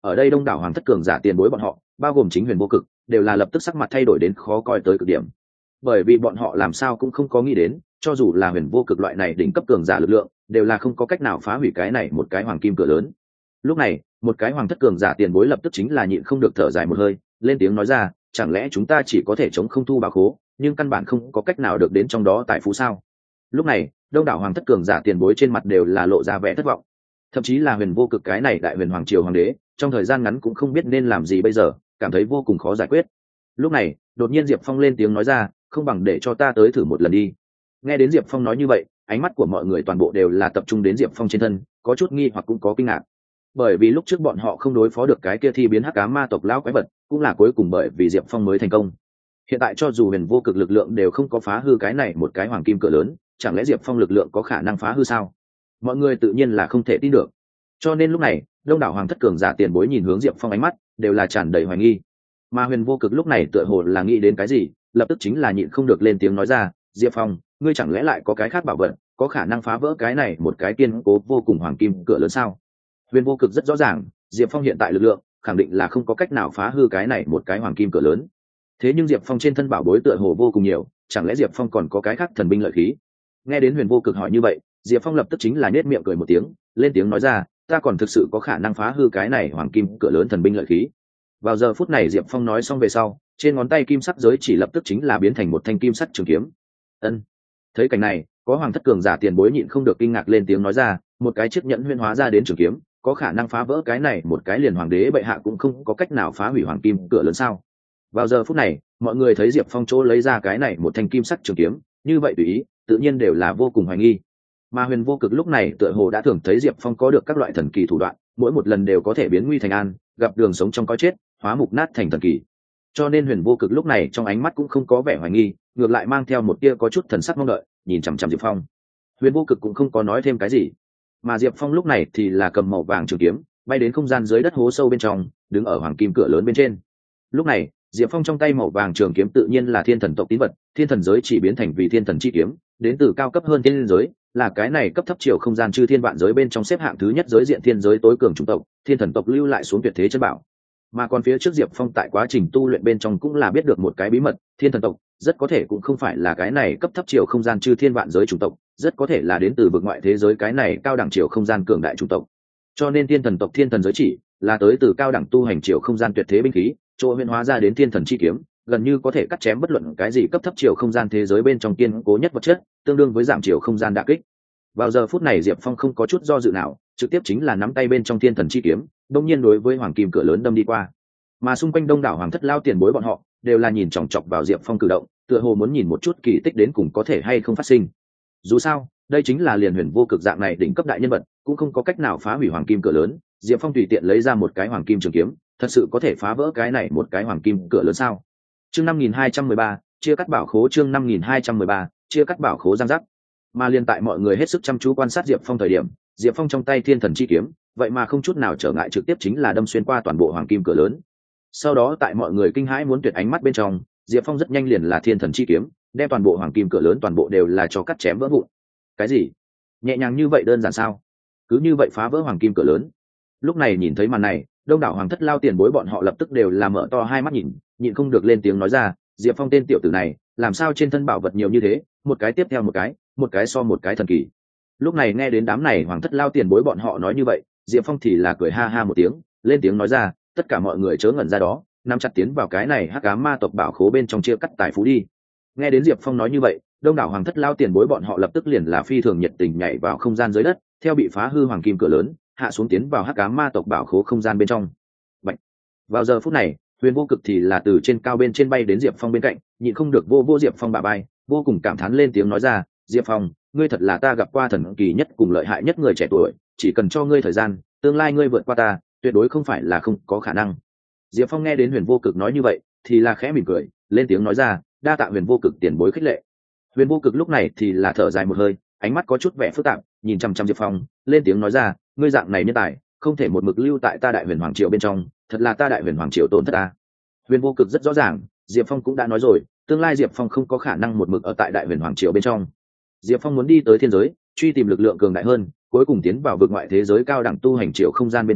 ở đây đông đảo hoàng thất cường giả tiền bối bọn họ bao gồm chính huyền vô cực đều là lập tức sắc mặt thay đổi đến khó coi tới cực điểm, bởi vì bọn họ làm sao cũng không có nghĩ đến cho dù là huyền vô cực loại này đỉnh cấp cường giả lực lượng đều là không có cách nào phá hủy cái này một cái hoàng kim cửa lớn. Lúc này một cái hoàng thất cường giả tiền bối lập tức chính là nhịn không được thở dài một hơi, lên tiếng nói ra, chẳng lẽ chúng ta chỉ có thể chống không thu bảo khố nhưng căn bản không có cách nào được đến trong đó tài phú sao? Lúc này đông đảo hoàng thất cường giả tiền bối trên mặt đều là lộ ra vẻ thất vọng, thậm chí là huyền vô cực cái này đại huyền hoàng triều hoàng đế trong thời gian ngắn cũng không biết nên làm gì bây giờ, cảm thấy vô cùng khó giải quyết. Lúc này đột nhiên Diệp Phong lên tiếng nói ra, không bằng để cho ta tới thử một lần đi. Nghe đến Diệp Phong nói như vậy, ánh mắt của mọi người toàn bộ đều là tập trung đến Diệp Phong trên thân, có chút nghi hoặc cũng có kinh ngạc, bởi vì lúc trước bọn họ không đối phó được cái kia thi biến hắc ám ma tộc lão quái vật cũng là cuối cùng bởi vì Diệp Phong mới thành công. Hiện tại cho dù huyền vô cực lực lượng đều không có phá hư cái này một cái hoàng kim cửa lớn, chẳng lẽ Diệp Phong lực lượng có khả năng phá hư sao? Mọi người tự nhiên là không thể tin được, cho nên lúc này đông đảo hoàng thất cường giả tiền bối nhìn hướng Diệp Phong ánh mắt đều là tràn đầy hoài nghi. Mà huyền vô cực lúc này tựa hồ là nghĩ đến cái gì, lập tức chính là nhịn không được lên tiếng nói ra, Diệp Phong, ngươi chẳng lẽ lại có cái khác bảo vật có khả năng phá vỡ cái này một cái kiên cố vô cùng hoàng kim cửa lớn sao? Huyền vô cực rất rõ ràng Diệp Phong hiện tại lực lượng khẳng định là không có cách nào phá hư cái này một cái hoàng kim cửa lớn, thế nhưng Diệp Phong trên thân bảo bối tựa hồ vô cùng nhiều, chẳng lẽ Diệp Phong còn có cái khác thần binh lợi khí? Nghe đến huyền vô cực hỏi như vậy, Diệp Phong lập tức chính là nết miệng cười một tiếng, lên tiếng nói ra, ta còn thực sự có khả năng phá hư cái này hoàng kim cửa lớn thần binh lợi khí. Vào giờ phút này Diệp Phong nói xong về sau, trên ngón tay kim sắc giới chỉ lập tức chính là biến thành một thanh kim sắc trường kiếm. Ân. Thấy cảnh này, có hoàng thất cường giả tiền bối nhịn không được kinh ngạc lên tiếng nói ra, một cái chiếc nhẫn huyễn hóa ra đến trường kiếm có khả năng phá vỡ cái này một cái liền hoàng đế bệ hạ cũng không có cách nào phá hủy hoàng kim cửa lớn sao? Vào giờ phút này mọi người thấy Diệp Phong chỗ lấy ra cái này một thanh kim sắc trường kiếm như vậy tùy ý, tự nhiên đều là vô cùng hoài nghi. Mà huyền vô cực lúc này tựa hồ đã thường thấy Diệp Phong có được các loại thần kỳ thủ đoạn, mỗi một lần đều có thể biến nguy thành an, gặp đường sống trong có chết, hóa mục nát thành thần kỳ, cho nên huyền vô cực lúc này trong ánh mắt cũng không có vẻ hoài nghi, ngược lại mang theo một tia có chút thần sắc mong đợi nhìn chằm chằm Diệp Phong. Huyền vô cực cũng không có nói thêm cái gì, mà Diệp Phong lúc này thì là cầm màu vàng trường kiếm bay đến không gian dưới đất hố sâu bên trong, đứng ở hoàng kim cửa lớn bên trên. Lúc này Diệp Phong trong tay màu vàng trường kiếm tự nhiên là thiên thần tộc tín vật, thiên thần giới chỉ biến thành vì thiên thần chi kiếm, đến từ cao cấp hơn thiên giới, là cái này cấp thấp chiều không gian chư thiên vạn giới bên trong xếp hạng thứ nhất giới diện thiên giới tối cường chủng tộc, thiên thần tộc lưu lại xuống tuyệt thế chân bảo. Mà còn phía trước Diệp Phong tại quá trình tu luyện bên trong cũng là biết được một cái bí mật, thiên thần tộc rất có thể cũng không phải là cái này cấp thấp chiều không gian chư thiên vạn giới chủng tộc, rất có thể là đến từ vực ngoại thế giới cái này cao đẳng chiều không gian cường đại chủng tộc. Cho nên thiên thần tộc thiên thần giới chỉ là tới từ cao đẳng tu hành chiều không gian tuyệt thế binh khí, chỗ huyễn hóa ra đến thiên thần chi kiếm, gần như có thể cắt chém bất luận cái gì cấp thấp chiều không gian thế giới bên trong kiên cố nhất vật chất, tương đương với giảm chiều không gian đả kích. Vào giờ phút này Diệp Phong không có chút do dự nào, trực tiếp chính là nắm tay bên trong thiên thần chi kiếm, đương nhiên đối với hoàng kim cửa lớn đâm đi qua. Mà xung quanh đông đảo hoàng thất lao tiền bối bọn họ đều là nhìn chòng chọc vào Diệp Phong cử động, tựa hồ muốn nhìn một chút kỳ tích đến cùng có thể hay không phát sinh. Dù sao đây chính là liền huyền vô cực dạng này đỉnh cấp đại nhân vật cũng không có cách nào phá hủy hoàng kim cửa lớn, Diệp Phong tùy tiện lấy ra một cái hoàng kim trường kiếm thật sự có thể phá vỡ cái này một cái hoàng kim cửa lớn sao? Chương năm nghìn hai trăm mười ba chia cắt bảo khố, chương năm nghìn hai trăm mười ba chia cắt bảo khố răng rắc. Mà liên tại mọi người hết sức chăm chú quan sát Diệp Phong thời điểm, Diệp Phong trong tay thiên thần chi kiếm vậy mà không chút nào trở ngại trực tiếp chính là đâm xuyên qua toàn bộ hoàng kim cửa lớn. Sau đó tại mọi người kinh hãi muốn tuyệt ánh mắt bên trong, Diệp Phong rất nhanh liền là thiên thần chi kiếm đem toàn bộ hoàng kim cửa lớn toàn bộ đều là cho cắt chém vỡ vụn. Cái gì? Nhẹ nhàng như vậy đơn giản sao? Cứ như vậy phá vỡ hoàng kim cửa lớn? Lúc này nhìn thấy màn này, đông đảo hoàng thất lao tiền bối bọn họ lập tức đều là mở to hai mắt nhìn, nhịn không được lên tiếng nói ra, Diệp Phong tên tiểu tử này làm sao trên thân bảo vật nhiều như thế, một cái tiếp theo một cái, một cái so một cái thần kỳ. Lúc này nghe đến đám này hoàng thất lao tiền bối bọn họ nói như vậy, Diệp Phong thì là cười ha ha một tiếng, lên tiếng nói ra, tất cả mọi người chớ ngẩn ra đó, nắm chặt tiến vào cái này hắc ám ma tộc bảo khố bên trong chia cắt tài phú đi. Nghe đến Diệp Phong nói như vậy, đông đảo hoàng thất lao tiền bối bọn họ lập tức liền là phi thường nhiệt tình nhảy vào không gian dưới đất, theo bị phá hư hoàng kim cửa lớn hạ xuống tiến vào hắc ám ma tộc bảo khố không gian bên trong. Bạch. Vào giờ phút này huyền vô cực thì là từ trên cao bên trên bay đến Diệp Phong bên cạnh, nhịn không được vô vô Diệp Phong bả bay, vô cùng cảm thán lên tiếng nói ra, Diệp Phong, ngươi thật là ta gặp qua thần kỳ nhất cùng lợi hại nhất người trẻ tuổi, chỉ cần cho ngươi thời gian, tương lai ngươi vượt qua ta tuyệt đối không phải là không có khả năng. Diệp Phong nghe đến huyền vô cực nói như vậy thì là khẽ mỉm cười, lên tiếng nói ra, đa tạ huyền vô cực tiền bối khích lệ. Huyền vô cực lúc này thì là thở dài một hơi, ánh mắt có chút vẻ phức tạp nhìn chăm chăm Diệp Phong, lên tiếng nói ra, ngươi dạng này nhân tài không thể một mực lưu tại ta đại huyền hoàng triều bên trong, thật là ta đại huyền hoàng triều tổn thất ta. Huyền vô cực rất rõ ràng Diệp Phong cũng đã nói rồi, tương lai Diệp Phong không có khả năng một mực ở tại đại huyền hoàng triều bên trong. Diệp Phong muốn đi tới thiên giới truy tìm lực lượng cường đại hơn, cuối cùng tiến vào vực ngoại thế giới cao đẳng tu hành triều không gian bên trong,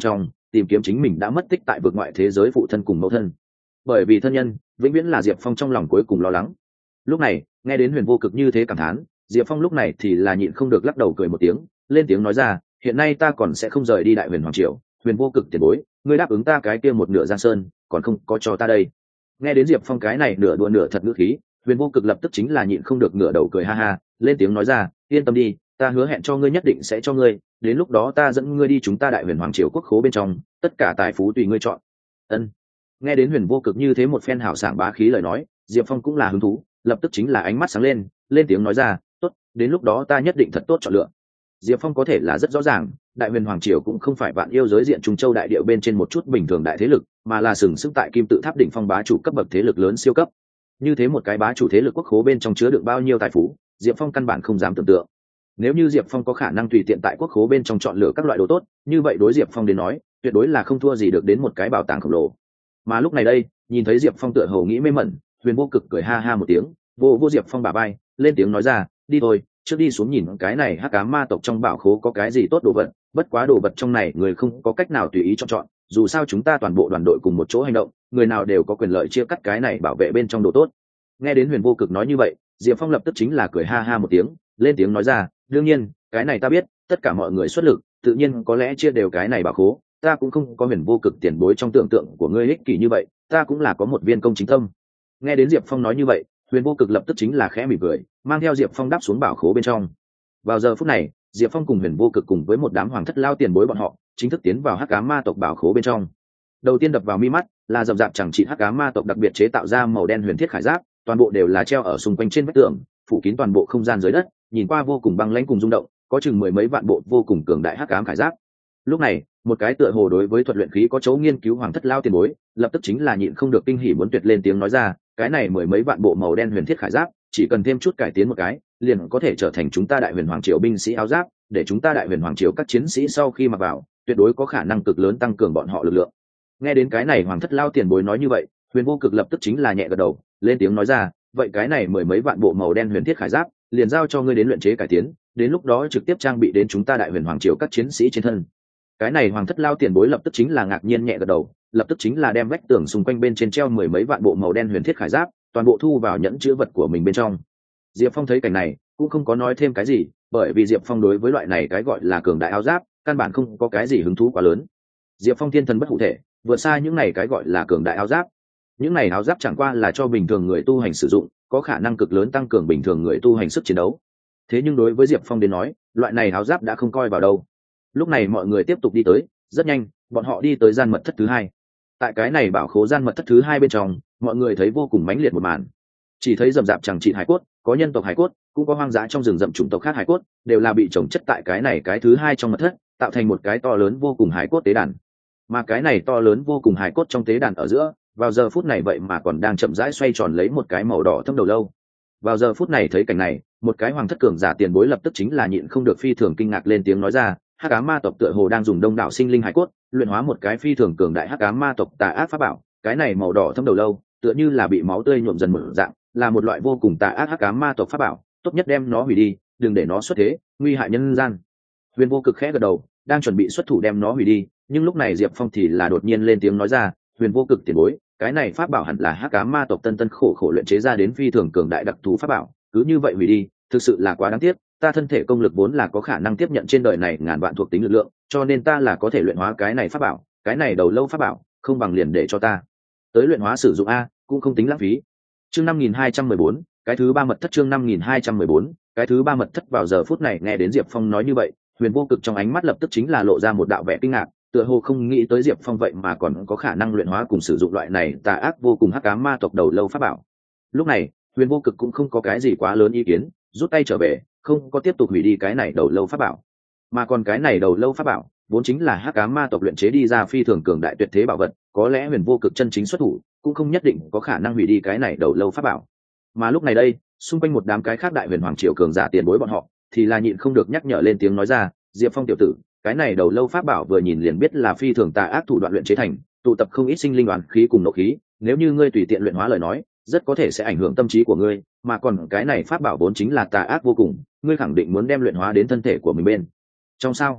tìm kiếm chính mình đã mất tích tại vực ngoại thế giới phụ thân cùng mẫu thân. Bởi vì thân nhân vĩnh viễn là Diệp Phong trong lòng cuối cùng lo lắng. Lúc này nghe đến Huyền Vô Cực như thế cảm thán, Diệp Phong lúc này thì là nhịn không được lắc đầu cười một tiếng, lên tiếng nói ra, hiện nay ta còn sẽ không rời đi Đại Huyền Hoàng Triều. Huyền Vô Cực tiền bối, ngươi đáp ứng ta cái kia một nửa Giang Sơn, còn không có cho ta đây. Nghe đến Diệp Phong cái này nửa đùa nửa thật ngữ khí, Huyền Vô Cực lập tức chính là nhịn không được ngửa đầu cười ha ha, lên tiếng nói ra, yên tâm đi, ta hứa hẹn cho ngươi nhất định sẽ cho ngươi, đến lúc đó ta dẫn ngươi đi chúng ta Đại Huyền Hoàng Triều quốc khố bên trong, tất cả tài phú tùy ngươi chọn. Ân. Nghe đến Huyền Vô Cực như thế một phen hào sảng bá khí lời nói, Diệp Phong cũng là hứng thú, lập tức chính là ánh mắt sáng lên, lên tiếng nói ra, tốt, đến lúc đó ta nhất định thật tốt chọn lựa. Diệp Phong có thể là rất rõ ràng, Đại Huyền Hoàng Triều cũng không phải vạn yêu giới diện Trung Châu đại địa bên trên một chút bình thường đại thế lực, mà là sừng sững tại Kim Tự Tháp đỉnh phong bá chủ cấp bậc thế lực lớn siêu cấp. Như thế một cái bá chủ thế lực quốc khố bên trong chứa được bao nhiêu tài phú, Diệp Phong căn bản không dám tưởng tượng. Nếu như Diệp Phong có khả năng tùy tiện tại quốc khố bên trong chọn lựa các loại đồ tốt, như vậy đối Diệp Phong đến nói, tuyệt đối là không thua gì được đến một cái bảo tàng khổng lồ. Mà lúc này đây, nhìn thấy Diệp Phong tựa hồ nghĩ mê mẩn, Huyền Vô Cực cười ha ha một tiếng, vô vô Diệp Phong bả vai, lên tiếng nói ra, đi thôi, trước đi xuống nhìn cái này hắc ám ma tộc trong bảo khố có cái gì tốt đồ vật, bất quá đồ vật trong này người không có cách nào tùy ý chọn chọn, dù sao chúng ta toàn bộ đoàn đội cùng một chỗ hành động, người nào đều có quyền lợi chia cắt cái này bảo vệ bên trong đồ tốt. Nghe đến Huyền Vô Cực nói như vậy, Diệp Phong lập tức chính là cười ha ha một tiếng, lên tiếng nói ra, đương nhiên, cái này ta biết, tất cả mọi người xuất lực, tự nhiên có lẽ chia đều cái này bảo khố, ta cũng không có Huyền Vô Cực tiền bối trong tưởng tượng của ngươi ích kỷ như vậy, ta cũng là có một viên công chính tâm. Nghe đến Diệp Phong nói như vậy, Huyền Vô Cực lập tức chính là khẽ mỉm cười, mang theo Diệp Phong đáp xuống bảo khố bên trong. Vào giờ phút này, Diệp Phong cùng Huyền Vô Cực cùng với một đám hoàng thất lao tiền bối bọn họ chính thức tiến vào hắc ám ma tộc bảo khố bên trong. Đầu tiên đập vào mi mắt là rậm rạp chẳng trị hắc ám ma tộc đặc biệt chế tạo ra màu đen huyền thiết khải giáp, toàn bộ đều là treo ở xung quanh trên vách tường, phủ kín toàn bộ không gian dưới đất, nhìn qua vô cùng băng lãnh cùng rung động, có chừng mười mấy vạn bộ vô cùng cường đại hắc ám khải giáp. Lúc này, một cái tựa hồ đối với thuật luyện khí có chỗ nghiên cứu hoàng thất lao tiền bối, lập tức chính là nhịn không được kinh hỉ muốn tuyệt lên tiếng nói ra, cái này mười mấy vạn bộ màu đen huyền thiết khải giáp, chỉ cần thêm chút cải tiến một cái, liền có thể trở thành chúng ta Đại Huyền Hoàng Triều binh sĩ áo giáp, để chúng ta Đại Huyền Hoàng Triều các chiến sĩ sau khi mặc vào, tuyệt đối có khả năng cực lớn tăng cường bọn họ lực lượng. Nghe đến cái này hoàng thất lao tiền bối nói như vậy, Huyền Vô Cực lập tức chính là nhẹ gật đầu, lên tiếng nói ra, vậy cái này mười mấy vạn bộ màu đen huyền thiết khải giáp, liền giao cho ngươi đến luyện chế cải tiến, đến lúc đó trực tiếp trang bị đến chúng ta Đại Huyền Hoàng Triều các chiến sĩ trên thân. Cái này hoàng thất lao tiền bối lập tức chính là ngạc nhiên nhẹ gật đầu, lập tức chính là đem vách tường xung quanh bên trên treo mười mấy vạn bộ màu đen huyền thiết khải giáp, toàn bộ thu vào nhẫn chứa vật của mình bên trong. Diệp Phong thấy cảnh này, cũng không có nói thêm cái gì, bởi vì Diệp Phong đối với loại này cái gọi là cường đại áo giáp, căn bản không có cái gì hứng thú quá lớn. Diệp Phong thiên thần bất hủ thể, vượt xa những này cái gọi là cường đại áo giáp. Những này áo giáp chẳng qua là cho bình thường người tu hành sử dụng, có khả năng cực lớn tăng cường bình thường người tu hành sức chiến đấu. Thế nhưng đối với Diệp Phong đến nói, loại này áo giáp đã không coi vào đâu. Lúc này mọi người tiếp tục đi tới, rất nhanh, bọn họ đi tới gian mật thất thứ hai. Tại cái này bảo khố gian mật thất thứ hai bên trong, mọi người thấy vô cùng mãnh liệt một màn. Chỉ thấy rậm rạp chẳng trị hải cốt, có nhân tộc hải cốt, cũng có hoang dã trong rừng rậm chủng tộc khác hải cốt, đều là bị chồng chất tại cái này cái thứ hai trong mật thất, tạo thành một cái to lớn vô cùng hải cốt tế đàn. Mà cái này to lớn vô cùng hải cốt trong tế đàn ở giữa, vào giờ phút này vậy mà còn đang chậm rãi xoay tròn lấy một cái màu đỏ thâm đầu lâu. Vào giờ phút này thấy cảnh này, một cái hoàng thất cường giả tiền bối lập tức chính là nhịn không được phi thường kinh ngạc lên tiếng nói ra, hắc ám ma tộc tựa hồ đang dùng đông đảo sinh linh hải cốt luyện hóa một cái phi thường cường đại hắc ám ma tộc tà ác pháp bảo, cái này màu đỏ thâm đầu lâu tựa như là bị máu tươi nhuộm dần mở dạng, là một loại vô cùng tà ác hắc ám ma tộc pháp bảo, tốt nhất đem nó hủy đi, đừng để nó xuất thế, nguy hại nhân gian. Huyền Vô Cực khẽ gật đầu, đang chuẩn bị xuất thủ đem nó hủy đi, nhưng lúc này Diệp Phong thì là đột nhiên lên tiếng nói ra, Huyền Vô Cực tiền bối, cái này pháp bảo hẳn là hắc ám ma tộc tân tân khổ khổ luyện chế ra đến phi thường cường đại đặc thù pháp bảo, cứ như vậy hủy đi, thực sự là quá đáng tiếc. Ta thân thể công lực vốn là có khả năng tiếp nhận trên đời này ngàn vạn thuộc tính lực lượng, cho nên ta là có thể luyện hóa cái này pháp bảo, cái này đầu lâu pháp bảo, không bằng liền để cho ta tới luyện hóa sử dụng a, cũng không tính lãng phí. Chương năm nghìn hai trăm mười bốn, cái thứ ba mật thất. Chương năm nghìn hai trăm mười bốn, cái thứ ba mật thất. Vào giờ phút này nghe đến Diệp Phong nói như vậy, Huyền Vô Cực trong ánh mắt lập tức chính là lộ ra một đạo vẻ kinh ngạc, tựa hồ không nghĩ tới Diệp Phong vậy mà còn có khả năng luyện hóa cùng sử dụng loại này tà ác vô cùng hắc ám ma tộc đầu lâu pháp bảo. Lúc này, Huyền Vô Cực cũng không có cái gì quá lớn ý kiến, rút tay trở về, không có tiếp tục hủy đi cái này đầu lâu pháp bảo. Mà còn cái này đầu lâu pháp bảo vốn chính là hắc ám ma tộc luyện chế đi ra phi thường cường đại tuyệt thế bảo vật, có lẽ Huyền Vô Cực chân chính xuất thủ cũng không nhất định có khả năng hủy đi cái này đầu lâu pháp bảo. Mà lúc này đây, xung quanh một đám cái khác Đại Huyền Hoàng Triều cường giả tiền bối bọn họ thì là nhịn không được nhắc nhở lên tiếng nói ra, Diệp Phong tiểu tử, cái này đầu lâu pháp bảo vừa nhìn liền biết là phi thường tà ác thủ đoạn luyện chế thành, tụ tập không ít sinh linh đoán khí cùng nộ khí, nếu như ngươi tùy tiện luyện hóa lời nói, rất có thể sẽ ảnh hưởng tâm trí của ngươi, mà còn cái này pháp bảo vốn chính là tà ác vô cùng, ngươi khẳng định muốn đem luyện hóa đến thân thể của mình bên trong sao?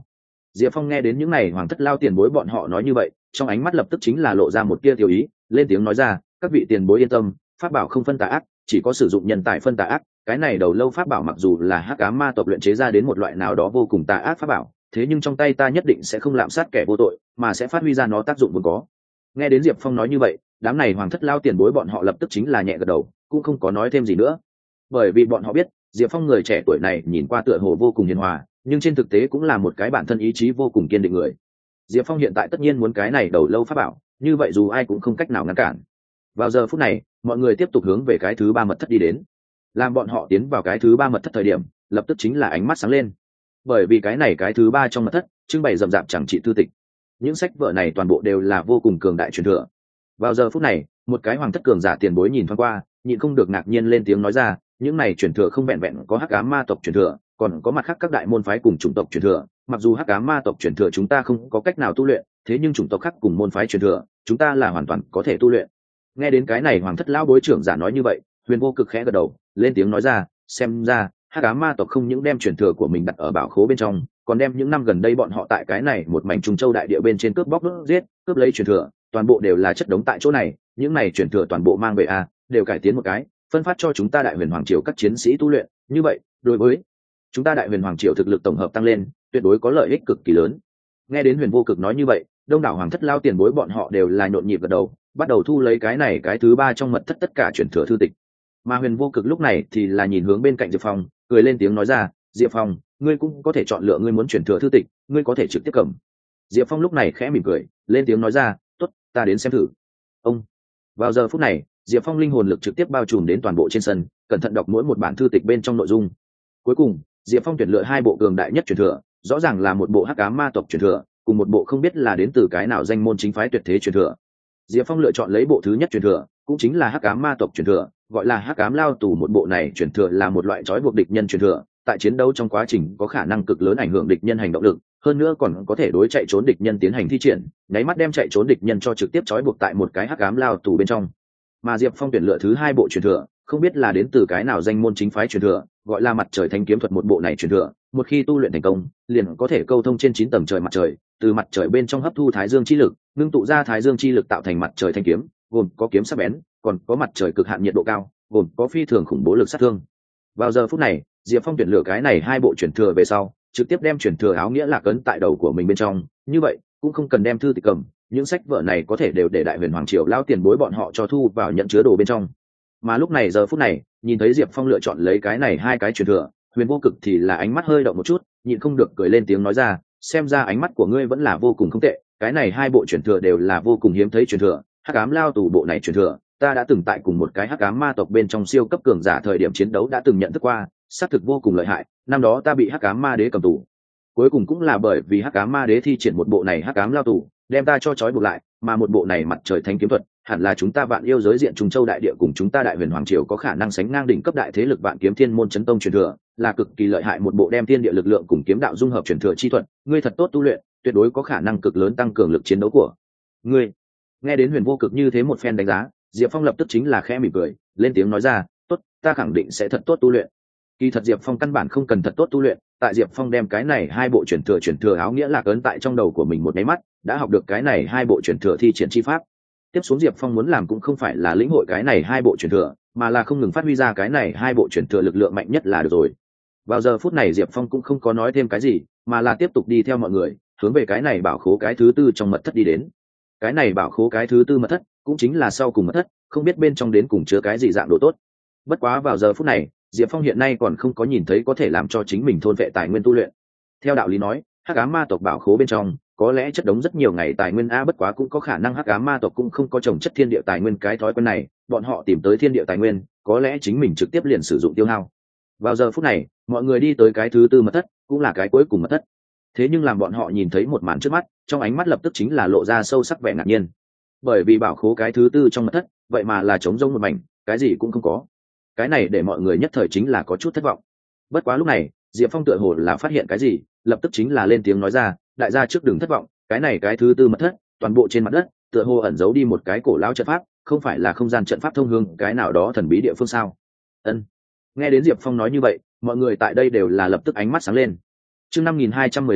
Diệp Phong nghe đến những này hoàng thất lao tiền bối bọn họ nói như vậy, trong ánh mắt lập tức chính là lộ ra một tia tiêu ý, lên tiếng nói ra, các vị tiền bối yên tâm, pháp bảo không phân tà ác, chỉ có sử dụng nhân tài phân tà ác. Cái này đầu lâu pháp bảo mặc dù là hắc ám ma tộc luyện chế ra đến một loại nào đó vô cùng tà ác pháp bảo, thế nhưng trong tay ta nhất định sẽ không lạm sát kẻ vô tội, mà sẽ phát huy ra nó tác dụng vốn có. Nghe đến Diệp Phong nói như vậy, đám này hoàng thất lao tiền bối bọn họ lập tức chính là nhẹ gật đầu, cũng không có nói thêm gì nữa, bởi vì bọn họ biết Diệp Phong người trẻ tuổi này nhìn qua tựa hồ vô cùng hiền hòa, nhưng trên thực tế cũng là một cái bản thân ý chí vô cùng kiên định người. Diệp Phong hiện tại tất nhiên muốn cái này đầu lâu pháp bảo, như vậy dù ai cũng không cách nào ngăn cản. Vào giờ phút này, mọi người tiếp tục hướng về cái thứ ba mật thất đi đến. Làm bọn họ tiến vào cái thứ ba mật thất thời điểm, lập tức chính là ánh mắt sáng lên, bởi vì cái này cái thứ ba trong mật thất trưng bày rậm rạp chẳng trị thư tịch. Những sách vở này toàn bộ đều là vô cùng cường đại truyền thừa. Vào giờ phút này, một cái hoàng thất cường giả tiền bối nhìn thoáng qua, nhịn không được ngạc nhiên lên tiếng nói ra, những này truyền thừa không vẹn vẹn có hắc ám ma tộc truyền thừa, còn có mặt khác các đại môn phái cùng chủng tộc truyền thừa. Mặc dù hắc ám ma tộc truyền thừa chúng ta không có cách nào tu luyện, thế nhưng chủng tộc khác cùng môn phái truyền thừa chúng ta là hoàn toàn có thể tu luyện. Nghe đến cái này hoàng thất lão bối trưởng giả nói như vậy, Huyền Vô Cực khẽ gật đầu, lên tiếng nói ra, xem ra hắc ám ma tộc không những đem truyền thừa của mình đặt ở bảo khố bên trong, còn đem những năm gần đây bọn họ tại cái này một mảnh trung châu đại địa bên trên cướp bóc đốt giết, cướp lấy truyền thừa, toàn bộ đều là chất đống tại chỗ này. Những này truyền thừa toàn bộ mang về a, đều cải tiến một cái, phân phát cho chúng ta đại huyền hoàng triều các chiến sĩ tu luyện. Như vậy đối với chúng ta đại huyền hoàng triều thực lực tổng hợp tăng lên, tuyệt đối có lợi ích cực kỳ lớn. Nghe đến Huyền Vô Cực nói như vậy, đông đảo hoàng thất lao tiền bối bọn họ đều là nhộn nhịp gật đầu, bắt đầu thu lấy cái này cái thứ ba trong mật thất tất cả truyền thừa thư tịch. Mà Huyền Vô Cực lúc này thì là nhìn hướng bên cạnh Diệp Phong, cười lên tiếng nói ra, Diệp Phong, ngươi cũng có thể chọn lựa ngươi muốn truyền thừa thư tịch, ngươi có thể trực tiếp cầm. Diệp Phong lúc này khẽ mỉm cười, lên tiếng nói ra, tốt, ta đến xem thử. Ông. Vào giờ phút này, Diệp Phong linh hồn lực trực tiếp bao trùm đến toàn bộ trên sân, cẩn thận đọc mỗi một bản thư tịch bên trong nội dung. Cuối cùng, Diệp Phong tuyển lựa hai bộ cường đại nhất truyền thừa, rõ ràng là một bộ hắc ám ma tộc truyền thừa, cùng một bộ không biết là đến từ cái nào danh môn chính phái tuyệt thế truyền thừa. Diệp Phong lựa chọn lấy bộ thứ nhất truyền thừa, cũng chính là hắc ám ma tộc truyền thừa, gọi là hắc ám lao tù. Một bộ này truyền thừa là một loại trói buộc địch nhân truyền thừa, tại chiến đấu trong quá trình có khả năng cực lớn ảnh hưởng địch nhân hành động lực, hơn nữa còn có thể đối chạy trốn địch nhân tiến hành thi triển, nháy mắt đem chạy trốn địch nhân cho trực tiếp trói buộc tại một cái hắc ám lao tù bên trong. Mà Diệp Phong tuyển lựa thứ hai bộ truyền thừa, không biết là đến từ cái nào danh môn chính phái truyền thừa, gọi là mặt trời thanh kiếm thuật. Một bộ này truyền thừa, một khi tu luyện thành công, liền có thể câu thông trên chín tầng trời mặt trời, từ mặt trời bên trong hấp thu thái dương chi lực, ngưng tụ ra thái dương chi lực tạo thành mặt trời thanh kiếm, gồm có kiếm sắc bén, còn có mặt trời cực hạn nhiệt độ cao, gồm có phi thường khủng bố lực sát thương. Vào giờ phút này, Diệp Phong tuyển lựa cái này hai bộ truyền thừa về sau, trực tiếp đem truyền thừa áo nghĩa lạc ấn tại đầu của mình bên trong, như vậy cũng không cần đem thư tịch cầm, những sách vở này có thể đều để đại huyền hoàng triều lao tiền bối bọn họ cho thu vào nhận chứa đồ bên trong. Mà lúc này giờ phút này, nhìn thấy Diệp Phong lựa chọn lấy cái này hai cái truyền thừa, Huyền Vô Cực thì là ánh mắt hơi động một chút, nhịn không được cười lên tiếng nói ra, xem ra ánh mắt của ngươi vẫn là vô cùng không tệ, cái này hai bộ truyền thừa đều là vô cùng hiếm thấy truyền thừa. Hắc ám lao tù bộ này truyền thừa, ta đã từng tại cùng một cái hắc ám ma tộc bên trong siêu cấp cường giả thời điểm chiến đấu đã từng nhận thức qua, xác thực vô cùng lợi hại. Năm đó ta bị hắc ám ma đế cầm tù, cuối cùng cũng là bởi vì hắc ám ma đế thi triển một bộ này hắc ám lao tù, đem ta cho trói buộc lại. Mà một bộ này mặt trời thánh kiếm thuật, hẳn là chúng ta vạn yêu giới diện Trung Châu đại địa cùng chúng ta đại huyền hoàng triều có khả năng sánh ngang đỉnh cấp đại thế lực vạn kiếm thiên môn chấn tông truyền thừa, là cực kỳ lợi hại một bộ đem thiên địa lực lượng cùng kiếm đạo dung hợp truyền thừa chi thuật. Ngươi thật tốt tu luyện, tuyệt đối có khả năng cực lớn tăng cường lực chiến đấu của ngươi. Nghe đến Huyền Vô Cực như thế một phen đánh giá, Diệp Phong lập tức chính là khẽ mỉm cười, lên tiếng nói ra, tốt, ta khẳng định sẽ thật tốt tu luyện. Kỳ thật Diệp Phong căn bản không cần thật tốt tu luyện, tại Diệp Phong đem cái này hai bộ truyền thừa truyền thừa áo nghĩa lạc ấn tại trong đầu của mình một cái mắt, đã học được cái này hai bộ truyền thừa thi triển chi pháp. Tiếp xuống Diệp Phong muốn làm cũng không phải là lĩnh hội cái này hai bộ truyền thừa, mà là không ngừng phát huy ra cái này hai bộ truyền thừa lực lượng mạnh nhất là được rồi. Vào giờ phút này Diệp Phong cũng không có nói thêm cái gì, mà là tiếp tục đi theo mọi người, hướng về cái này bảo khố cái thứ tư trong mật thất đi đến. Cái này bảo khố cái thứ tư mật thất, cũng chính là sau cùng mật thất, không biết bên trong đến cùng chứa cái gì dạng đồ tốt. Bất quá vào giờ phút này, Diệp Phong hiện nay còn không có nhìn thấy có thể làm cho chính mình thôn vệ tài nguyên tu luyện. Theo đạo lý nói, hắc ám ma tộc bảo khố bên trong có lẽ chất đống rất nhiều ngày tài nguyên a, bất quá cũng có khả năng hắc ám ma tộc cũng không có trồng chất thiên địa tài nguyên cái thói quen này, bọn họ tìm tới thiên địa tài nguyên, có lẽ chính mình trực tiếp liền sử dụng tiêu hao. Vào giờ phút này, mọi người đi tới cái thứ tư mật thất, cũng là cái cuối cùng mật thất. Thế nhưng làm bọn họ nhìn thấy một màn trước mắt, trong ánh mắt lập tức chính là lộ ra sâu sắc vẻ ngạc nhiên. Bởi vì bảo khố cái thứ tư trong mật thất, vậy mà là trống rỗng một mảnh, cái gì cũng không có. Cái này để mọi người nhất thời chính là có chút thất vọng. Bất quá lúc này, Diệp Phong tựa hồ là phát hiện cái gì, lập tức chính là lên tiếng nói ra, đại gia trước đừng thất vọng, cái này cái thứ tư mật thất, toàn bộ trên mặt đất, tựa hồ ẩn giấu đi một cái cổ lão trận pháp, không phải là không gian trận pháp thông hương cái nào đó thần bí địa phương sao? Ân. Nghe đến Diệp Phong nói như vậy, mọi người tại đây đều là lập tức ánh mắt sáng lên. Chương năm nghìn hai trăm mười lăm,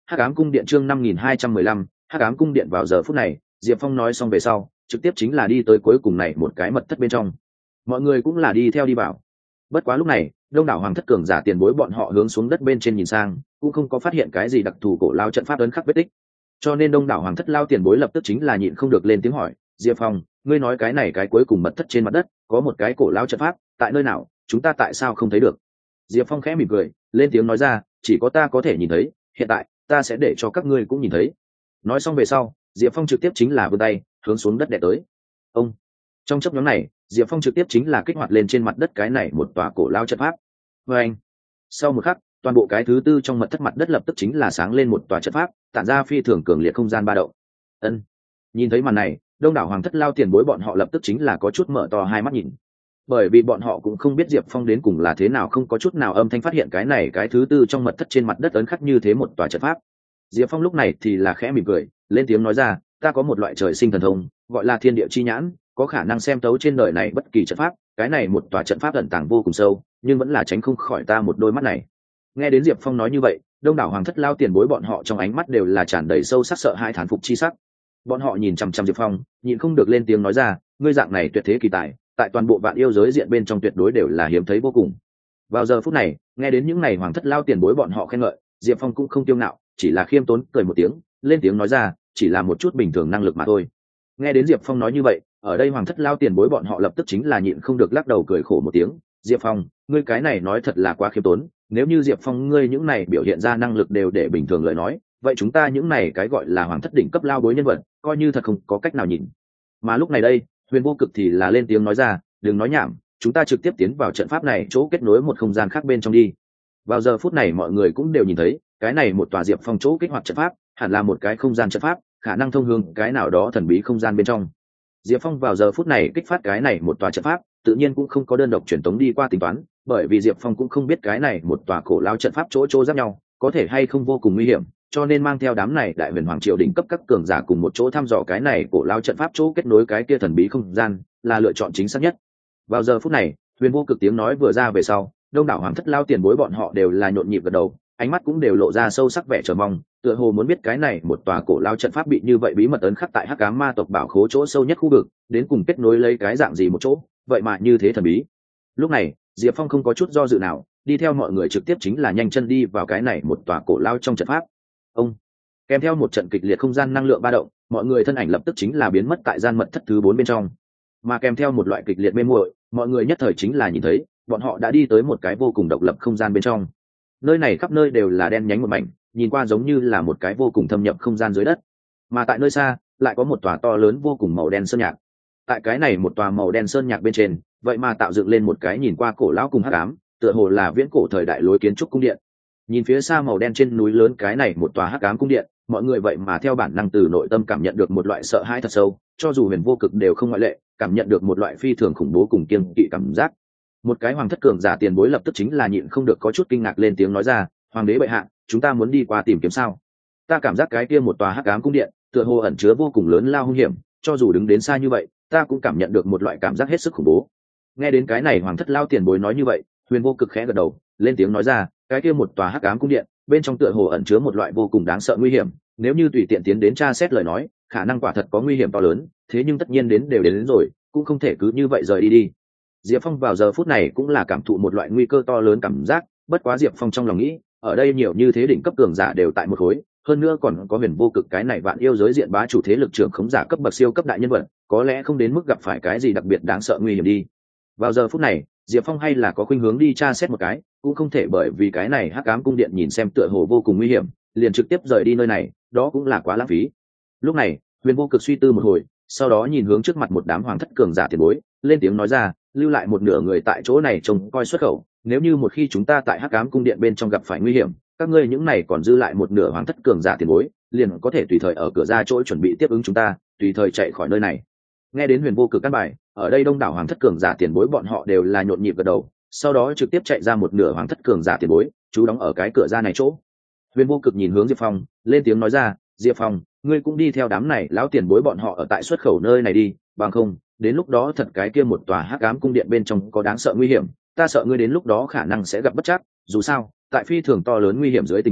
hắc ám cung điện chương năm nghìn hai trăm mười lăm, hắc ám cung điện. Vào giờ phút này Diệp Phong nói xong về sau trực tiếp chính là đi tới cuối cùng này một cái mật thất bên trong, mọi người cũng là đi theo đi vào. Bất quá lúc này đông đảo hoàng thất cường giả tiền bối bọn họ hướng xuống đất bên trên nhìn sang, cũng không có phát hiện cái gì đặc thù cổ lao trận pháp ấn khắc vết tích, cho nên đông đảo hoàng thất lao tiền bối lập tức chính là nhịn không được lên tiếng hỏi: Diệp Phong, ngươi nói cái này cái cuối cùng mật thất trên mặt đất có một cái cổ lao trận pháp, tại nơi nào, chúng ta tại sao không thấy được? Diệp Phong khẽ mỉm cười lên tiếng nói ra: chỉ có ta có thể nhìn thấy, hiện tại ta sẽ để cho các ngươi cũng nhìn thấy. Nói xong về sau Diệp Phong trực tiếp chính là vươn tay hướng xuống đất đè tới. Ông trong chốc nhóm này Diệp Phong trực tiếp chính là kích hoạt lên trên mặt đất cái này một tòa cổ lao trận pháp. Và anh sau một khắc toàn bộ cái thứ tư trong mật thất mặt đất lập tức chính là sáng lên một tòa trận pháp, tản ra phi thường cường liệt không gian ba động. Ân nhìn thấy màn này đông đảo hoàng thất lao tiền bối bọn họ lập tức chính là có chút mở to hai mắt nhìn, bởi vì bọn họ cũng không biết Diệp Phong đến cùng là thế nào không có chút nào âm thanh phát hiện cái này cái thứ tư trong mật thất trên mặt đất ấn khắc như thế một tòa trận pháp. Diệp Phong lúc này thì là khẽ mỉm cười lên tiếng nói ra: ta có một loại trời sinh thần thông gọi là thiên địa chi nhãn, có khả năng xem tấu trên đời này bất kỳ trận pháp, cái này một tòa trận pháp ẩn tàng vô cùng sâu, nhưng vẫn là tránh không khỏi ta một đôi mắt này. Nghe đến Diệp Phong nói như vậy đông đảo hoàng thất lao tiền bối bọn họ trong ánh mắt đều là tràn đầy sâu sắc sợ hãi thán phục chi sắc. Bọn họ nhìn chằm chằm Diệp Phong nhịn không được lên tiếng nói ra: ngươi dạng này tuyệt thế kỳ tài, tại toàn bộ vạn yêu giới diện bên trong tuyệt đối đều là hiếm thấy vô cùng. Vào giờ phút này nghe đến những này hoàng thất lao tiền bối bọn họ khen ngợi, Diệp Phong cũng không tiêu ngạo, chỉ là khiêm tốn cười một tiếng lên tiếng nói ra: chỉ là một chút bình thường năng lực mà thôi. Nghe đến Diệp Phong nói như vậy ở đây hoàng thất lao tiền bối bọn họ lập tức chính là nhịn không được lắc đầu cười khổ một tiếng. Diệp Phong, ngươi cái này nói thật là quá khiêm tốn, nếu như Diệp Phong ngươi những này biểu hiện ra năng lực đều để bình thường lời nói, vậy chúng ta những này cái gọi là hoàng thất đỉnh cấp lao bối nhân vật coi như thật không có cách nào nhìn. Mà lúc này đây Huyền Vô Cực thì là lên tiếng nói ra: đừng nói nhảm, chúng ta trực tiếp tiến vào trận pháp này chỗ kết nối một không gian khác bên trong đi. Vào giờ phút này mọi người cũng đều nhìn thấy cái này một tòa Diệp Phong chỗ kích hoạt trận pháp hẳn là một cái không gian trận pháp, khả năng thông hướng cái nào đó thần bí không gian bên trong. Diệp Phong vào giờ phút này kích phát cái này một tòa trận pháp tự nhiên cũng không có đơn độc truyền tống đi qua tính toán, bởi vì Diệp Phong cũng không biết cái này một tòa cổ lao trận pháp chỗ chỗ giáp nhau có thể hay không vô cùng nguy hiểm, cho nên mang theo đám này đại huyền hoàng triều đỉnh cấp các cường giả cùng một chỗ thăm dò cái này cổ lao trận pháp chỗ kết nối cái kia thần bí không gian là lựa chọn chính xác nhất. Vào giờ phút này Huyền Vô Cực tiếng nói vừa ra về sau đông đảo hoàng thất lao tiền bối bọn họ đều là nhộn nhịp gật đầu, ánh mắt cũng đều lộ ra sâu sắc vẻ chờ mong, tựa hồ muốn biết cái này một tòa cổ lao trận pháp bị như vậy bí mật ấn khắc tại hắc ám ma tộc bảo khố chỗ sâu nhất khu vực đến cùng kết nối lấy cái dạng gì một chỗ, vậy mà như thế thần bí. Lúc này Diệp Phong không có chút do dự nào đi theo mọi người trực tiếp chính là nhanh chân đi vào cái này một tòa cổ lao trong trận pháp. Ông kèm theo một trận kịch liệt không gian năng lượng ba động, mọi người thân ảnh lập tức chính là biến mất tại gian mật thất thứ bốn bên trong, mà kèm theo một loại kịch liệt mê muội, mọi người nhất thời chính là nhìn thấy bọn họ đã đi tới một cái vô cùng độc lập không gian bên trong. Nơi này khắp nơi đều là đen nhánh một mảnh, nhìn qua giống như là một cái vô cùng thâm nhập không gian dưới đất, mà tại nơi xa lại có một tòa to lớn vô cùng màu đen sơn nhạc. Tại cái này một tòa màu đen sơn nhạc bên trên vậy mà tạo dựng lên một cái nhìn qua cổ lão cùng hắc ám, tựa hồ là viễn cổ thời đại lối kiến trúc cung điện. Nhìn phía xa màu đen trên núi lớn cái này một tòa hắc ám cung điện, mọi người vậy mà theo bản năng từ nội tâm cảm nhận được một loại sợ hãi thật sâu, cho dù Huyền Vô Cực đều không ngoại lệ, cảm nhận được một loại phi thường khủng bố cùng kiêng kỵ cảm giác. Một cái hoàng thất cường giả tiền bối lập tức chính là nhịn không được có chút kinh ngạc lên tiếng nói ra: hoàng đế bệ hạ, chúng ta muốn đi qua tìm kiếm sao? Ta cảm giác cái kia một tòa hắc ám cung điện tựa hồ ẩn chứa vô cùng lớn lao hung hiểm, cho dù đứng đến xa như vậy ta cũng cảm nhận được một loại cảm giác hết sức khủng bố. Nghe đến cái này hoàng thất lao tiền bối nói như vậy, Huyền Vô Cực khẽ gật đầu lên tiếng nói ra: cái kia một tòa hắc ám cung điện bên trong tựa hồ ẩn chứa một loại vô cùng đáng sợ nguy hiểm, nếu như tùy tiện tiến đến tra xét lời nói khả năng quả thật có nguy hiểm to lớn, thế nhưng tất nhiên đến đều đến, đến rồi cũng không thể cứ như vậy rời đi đi. Diệp Phong vào giờ phút này cũng là cảm thụ một loại nguy cơ to lớn cảm giác, bất quá Diệp Phong trong lòng nghĩ ở đây nhiều như thế đỉnh cấp cường giả đều tại một khối, hơn nữa còn có Huyền Vô Cực cái này vạn yêu giới diện bá chủ thế lực trưởng khống giả cấp bậc siêu cấp đại nhân vật, có lẽ không đến mức gặp phải cái gì đặc biệt đáng sợ nguy hiểm đi. Vào giờ phút này Diệp Phong hay là có khuynh hướng đi tra xét một cái, cũng không thể bởi vì cái này hắc ám cung điện nhìn xem tựa hồ vô cùng nguy hiểm liền trực tiếp rời đi nơi này, đó cũng là quá lãng phí. Lúc này Huyền Vô Cực suy tư một hồi, sau đó nhìn hướng trước mặt một đám hoàng thất cường giả tiền bối lên tiếng nói ra: lưu lại một nửa người tại chỗ này trông coi xuất khẩu, nếu như một khi chúng ta tại hắc ám cung điện bên trong gặp phải nguy hiểm, các ngươi những này còn dư lại một nửa hoàng thất cường giả tiền bối liền có thể tùy thời ở cửa ra chỗ chuẩn bị tiếp ứng chúng ta, tùy thời chạy khỏi nơi này. Nghe đến Huyền Vô Cực căn bài, ở đây đông đảo hoàng thất cường giả tiền bối bọn họ đều là nhộn nhịp gật đầu, sau đó trực tiếp chạy ra một nửa hoàng thất cường giả tiền bối chú đóng ở cái cửa ra này chỗ. Huyền Vô Cực nhìn hướng Diệp Phong lên tiếng nói ra: Diệp Phong, ngươi cũng đi theo đám này lão tiền bối bọn họ ở tại xuất khẩu nơi này đi, bằng không đến lúc đó thật cái kia một tòa hắc ám cung điện bên trong có đáng sợ nguy hiểm, ta sợ ngươi đến lúc đó khả năng sẽ gặp bất trắc, dù sao tại phi thường to lớn nguy hiểm dưới tình huống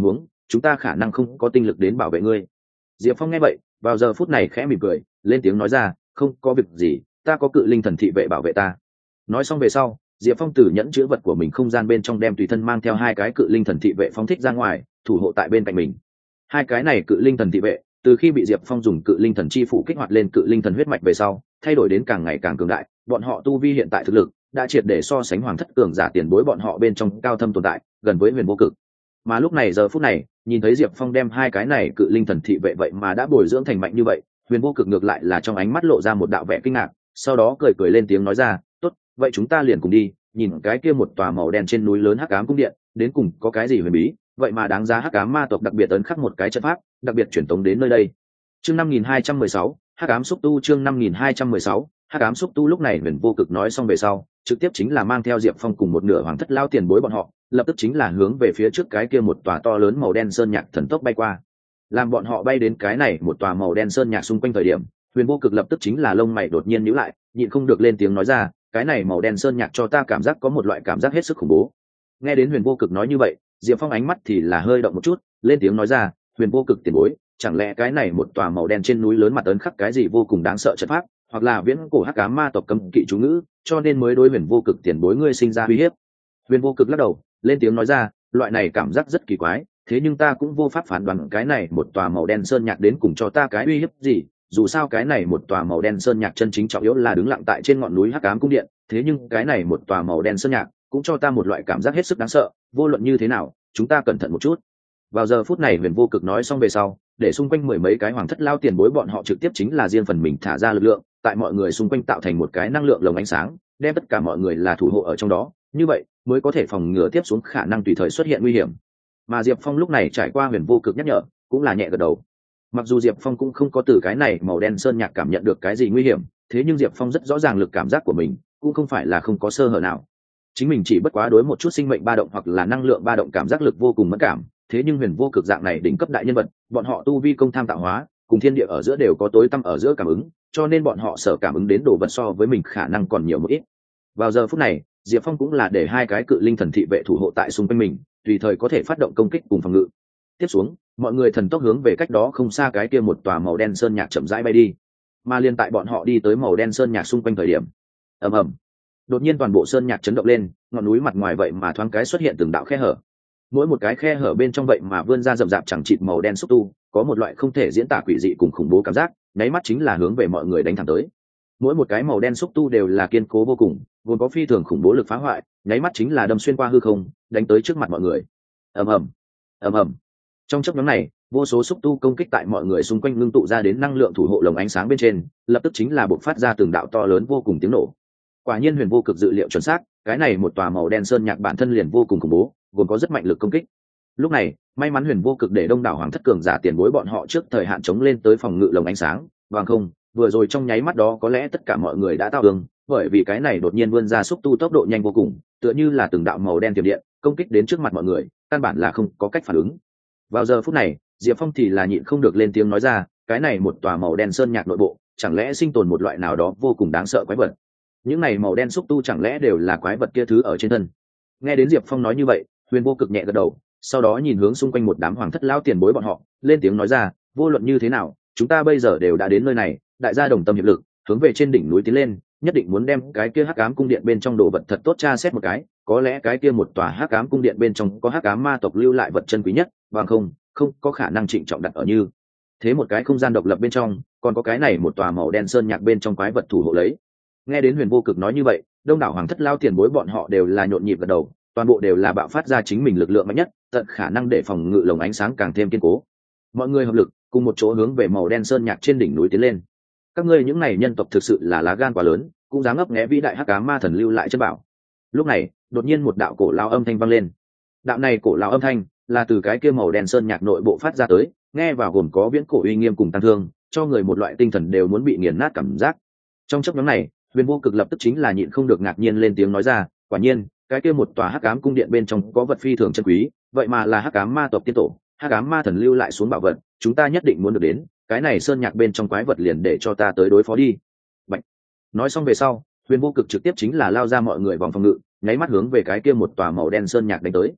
chúng ta khả năng không có tinh lực đến bảo vệ ngươi. Diệp Phong nghe vậy vào giờ phút này khẽ mỉm cười lên tiếng nói ra, không có việc gì, ta có cự linh thần thị vệ bảo vệ ta. Nói xong về sau, Diệp Phong từ nhẫn chứa vật của mình không gian bên trong đem tùy thân mang theo hai cái cự linh thần thị vệ phóng thích ra ngoài, thủ hộ tại bên cạnh mình. Hai cái này cự linh thần thị vệ từ khi bị Diệp Phong dùng cự linh thần chi phủ kích hoạt lên cự linh thần huyết mạch về sau, thay đổi đến càng ngày càng cường đại, bọn họ tu vi hiện tại thực lực đã triệt để so sánh hoàng thất cường giả tiền bối bọn họ bên trong cao thâm tồn tại, gần với huyền vô cực. Mà lúc này giờ phút này, nhìn thấy Diệp Phong đem hai cái này cự linh thần thị vệ vậy mà đã bồi dưỡng thành mạnh như vậy, huyền vô cực ngược lại là trong ánh mắt lộ ra một đạo vẻ kinh ngạc, sau đó cười cười lên tiếng nói ra, tốt, vậy chúng ta liền cùng đi, nhìn cái kia một tòa màu đen trên núi lớn hắc ám cung điện, đến cùng có cái gì huyền bí, vậy mà đáng giá hắc ám ma tộc đặc biệt ấn khắc một cái trận pháp, đặc biệt truyền tống đến nơi đây. Chương năm nghìn hai trăm mười sáu, hắc ám xúc tu. Chương năm nghìn hai trăm mười sáu, hắc ám xúc tu. Lúc này huyền vô cực nói xong về sau, trực tiếp chính là mang theo Diệp Phong cùng một nửa hoàng thất lao tiền bối bọn họ, lập tức chính là hướng về phía trước cái kia một tòa to lớn màu đen sơn nhạc thần tốc bay qua. Làm bọn họ bay đến cái này một tòa màu đen sơn nhạc xung quanh thời điểm, huyền vô cực lập tức chính là lông mày đột nhiên nhíu lại, nhịn không được lên tiếng nói ra, cái này màu đen sơn nhạc cho ta cảm giác có một loại cảm giác hết sức khủng bố. Nghe đến huyền vô cực nói như vậy, Diệp Phong ánh mắt thì là hơi động một chút, lên tiếng nói ra, huyền vô cực tiền bối, chẳng lẽ cái này một tòa màu đen trên núi lớn mặt ấn khắc cái gì vô cùng đáng sợ trận pháp, hoặc là viễn cổ hắc ám ma tộc cấm kỵ chú ngữ, cho nên mới đối huyền vô cực tiền bối ngươi sinh ra uy hiếp? Huyền vô cực lắc đầu, lên tiếng nói ra, loại này cảm giác rất kỳ quái, thế nhưng ta cũng vô pháp phán đoán cái này một tòa màu đen sơn nhạc đến cùng cho ta cái uy hiếp gì, dù sao cái này một tòa màu đen sơn nhạc chân chính trọng yếu là đứng lặng tại trên ngọn núi hắc ám cung điện, thế nhưng cái này một tòa màu đen sơn nhạc cũng cho ta một loại cảm giác hết sức đáng sợ, vô luận như thế nào, chúng ta cẩn thận một chút. Vào giờ phút này huyền vô cực nói xong về sau, để xung quanh mười mấy cái hoàng thất lao tiền bối bọn họ trực tiếp chính là riêng phần mình thả ra lực lượng, tại mọi người xung quanh tạo thành một cái năng lượng lồng ánh sáng, đem tất cả mọi người là thủ hộ ở trong đó, như vậy mới có thể phòng ngừa tiếp xuống khả năng tùy thời xuất hiện nguy hiểm. Mà Diệp Phong lúc này trải qua huyền vô cực nhắc nhở, cũng là nhẹ gật đầu. Mặc dù Diệp Phong cũng không có từ cái này màu đen sơn nhạc cảm nhận được cái gì nguy hiểm, thế nhưng Diệp Phong rất rõ ràng lực cảm giác của mình cũng không phải là không có sơ hở nào. Chính mình chỉ bất quá đối một chút sinh mệnh ba động hoặc là năng lượng ba động cảm giác lực vô cùng mẫn cảm, thế nhưng huyền vô cực dạng này đỉnh cấp đại nhân vật, bọn họ tu vi công tham tạo hóa, cùng thiên địa ở giữa đều có tối tăm ở giữa cảm ứng, cho nên bọn họ sở cảm ứng đến đồ vật so với mình khả năng còn nhiều một ít. Vào giờ phút này, Diệp Phong cũng là để hai cái cự linh thần thị vệ thủ hộ tại xung quanh mình, tùy thời có thể phát động công kích cùng phòng ngự. Tiếp xuống, mọi người thần tốc hướng về cách đó không xa cái kia một tòa màu đen sơn nhạc chậm rãi bay đi. Mà liên tại bọn họ đi tới màu đen sơn nhạc xung quanh thời điểm, ầm ầm, đột nhiên toàn bộ sơn nhạc chấn động lên, ngọn núi mặt ngoài vậy mà thoáng cái xuất hiện từng đạo khe hở. Mỗi một cái khe hở bên trong vậy mà vươn ra rậm rạp chẳng chịt màu đen xúc tu, có một loại không thể diễn tả quỷ dị cùng khủng bố cảm giác, nháy mắt chính là hướng về mọi người đánh thẳng tới. Mỗi một cái màu đen xúc tu đều là kiên cố vô cùng, vốn có phi thường khủng bố lực phá hoại, nháy mắt chính là đâm xuyên qua hư không, đánh tới trước mặt mọi người. Ầm ầm, ầm ầm. Trong chốc ngắn này, vô số xúc tu công kích tại mọi người xung quanh ngưng tụ ra đến năng lượng thủ hộ lồng ánh sáng bên trên, lập tức chính là bộc phát ra từng đạo to lớn vô cùng tiếng nổ. Quả nhiên huyền vô cực dự liệu chuẩn xác, cái này một tòa màu đen sơn nhạc bản thân liền vô cùng khủng bố, gồm có rất mạnh lực công kích. Lúc này, may mắn huyền vô cực để đông đảo hoàng thất cường giả tiền bối bọn họ trước thời hạn chống lên tới phòng ngự lồng ánh sáng, bằng không, vừa rồi trong nháy mắt đó có lẽ tất cả mọi người đã tao tường, bởi vì cái này đột nhiên vươn ra xúc tu tốc độ nhanh vô cùng, tựa như là từng đạo màu đen tiềm điện, công kích đến trước mặt mọi người, căn bản là không có cách phản ứng. Vào giờ phút này, Diệp Phong thì là nhịn không được lên tiếng nói ra, cái này một tòa màu đen sơn nhạc nội bộ, chẳng lẽ sinh tồn một loại nào đó vô cùng đáng sợ quái vật? Những này màu đen xúc tu chẳng lẽ đều là quái vật kia thứ ở trên thân? Nghe đến Diệp Phong nói như vậy, huyền vô cực nhẹ gật đầu, sau đó nhìn hướng xung quanh một đám hoàng thất lão tiền bối bọn họ, lên tiếng nói ra, vô luận như thế nào, chúng ta bây giờ đều đã đến nơi này, đại gia đồng tâm hiệp lực, hướng về trên đỉnh núi tiến lên, nhất định muốn đem cái kia hắc ám cung điện bên trong đồ vật thật tốt tra xét một cái, có lẽ cái kia một tòa hắc ám cung điện bên trong có hắc ám ma tộc lưu lại vật chân quý nhất, bằng không, không có khả năng trịnh trọng đặt ở như thế một cái không gian độc lập bên trong, còn có cái này một tòa màu đen sơn nhạc bên trong quái vật thủ hộ lấy. Nghe đến huyền vô cực nói như vậy, đông đảo hoàng thất lao tiền bối bọn họ đều là nhộn nhịp gật đầu, toàn bộ đều là bạo phát ra chính mình lực lượng mạnh nhất, tận khả năng để phòng ngự lồng ánh sáng càng thêm kiên cố. Mọi người hợp lực cùng một chỗ hướng về màu đen sơn nhạc trên đỉnh núi tiến lên. Các ngươi những này nhân tộc thực sự là lá gan quá lớn, cũng dám ngấp nghé vĩ đại hắc ám ma thần lưu lại chân bảo. Lúc này, đột nhiên một đạo cổ lao âm thanh vang lên. Đạo này cổ lao âm thanh là từ cái kia màu đen sơn nhạc nội bộ phát ra tới, nghe vào gồm có viễn cổ uy nghiêm cùng tăng thương, cho người một loại tinh thần đều muốn bị nghiền nát cảm giác. Trong chốc ngắn này, huyền vô cực lập tức chính là nhịn không được ngạc nhiên lên tiếng nói ra, quả nhiên, cái kia một tòa hắc ám cung điện bên trong có vật phi thường chân quý, vậy mà là hắc ám ma tộc tiên tổ, hắc ám ma thần lưu lại xuống bảo vật, chúng ta nhất định muốn được đến, cái này sơn nhạc bên trong quái vật liền để cho ta tới đối phó đi. Bạch. Nói xong về sau, huyền vô cực trực tiếp chính là lao ra mọi người vòng phòng ngự, nháy mắt hướng về cái kia một tòa màu đen sơn nhạc đánh tới.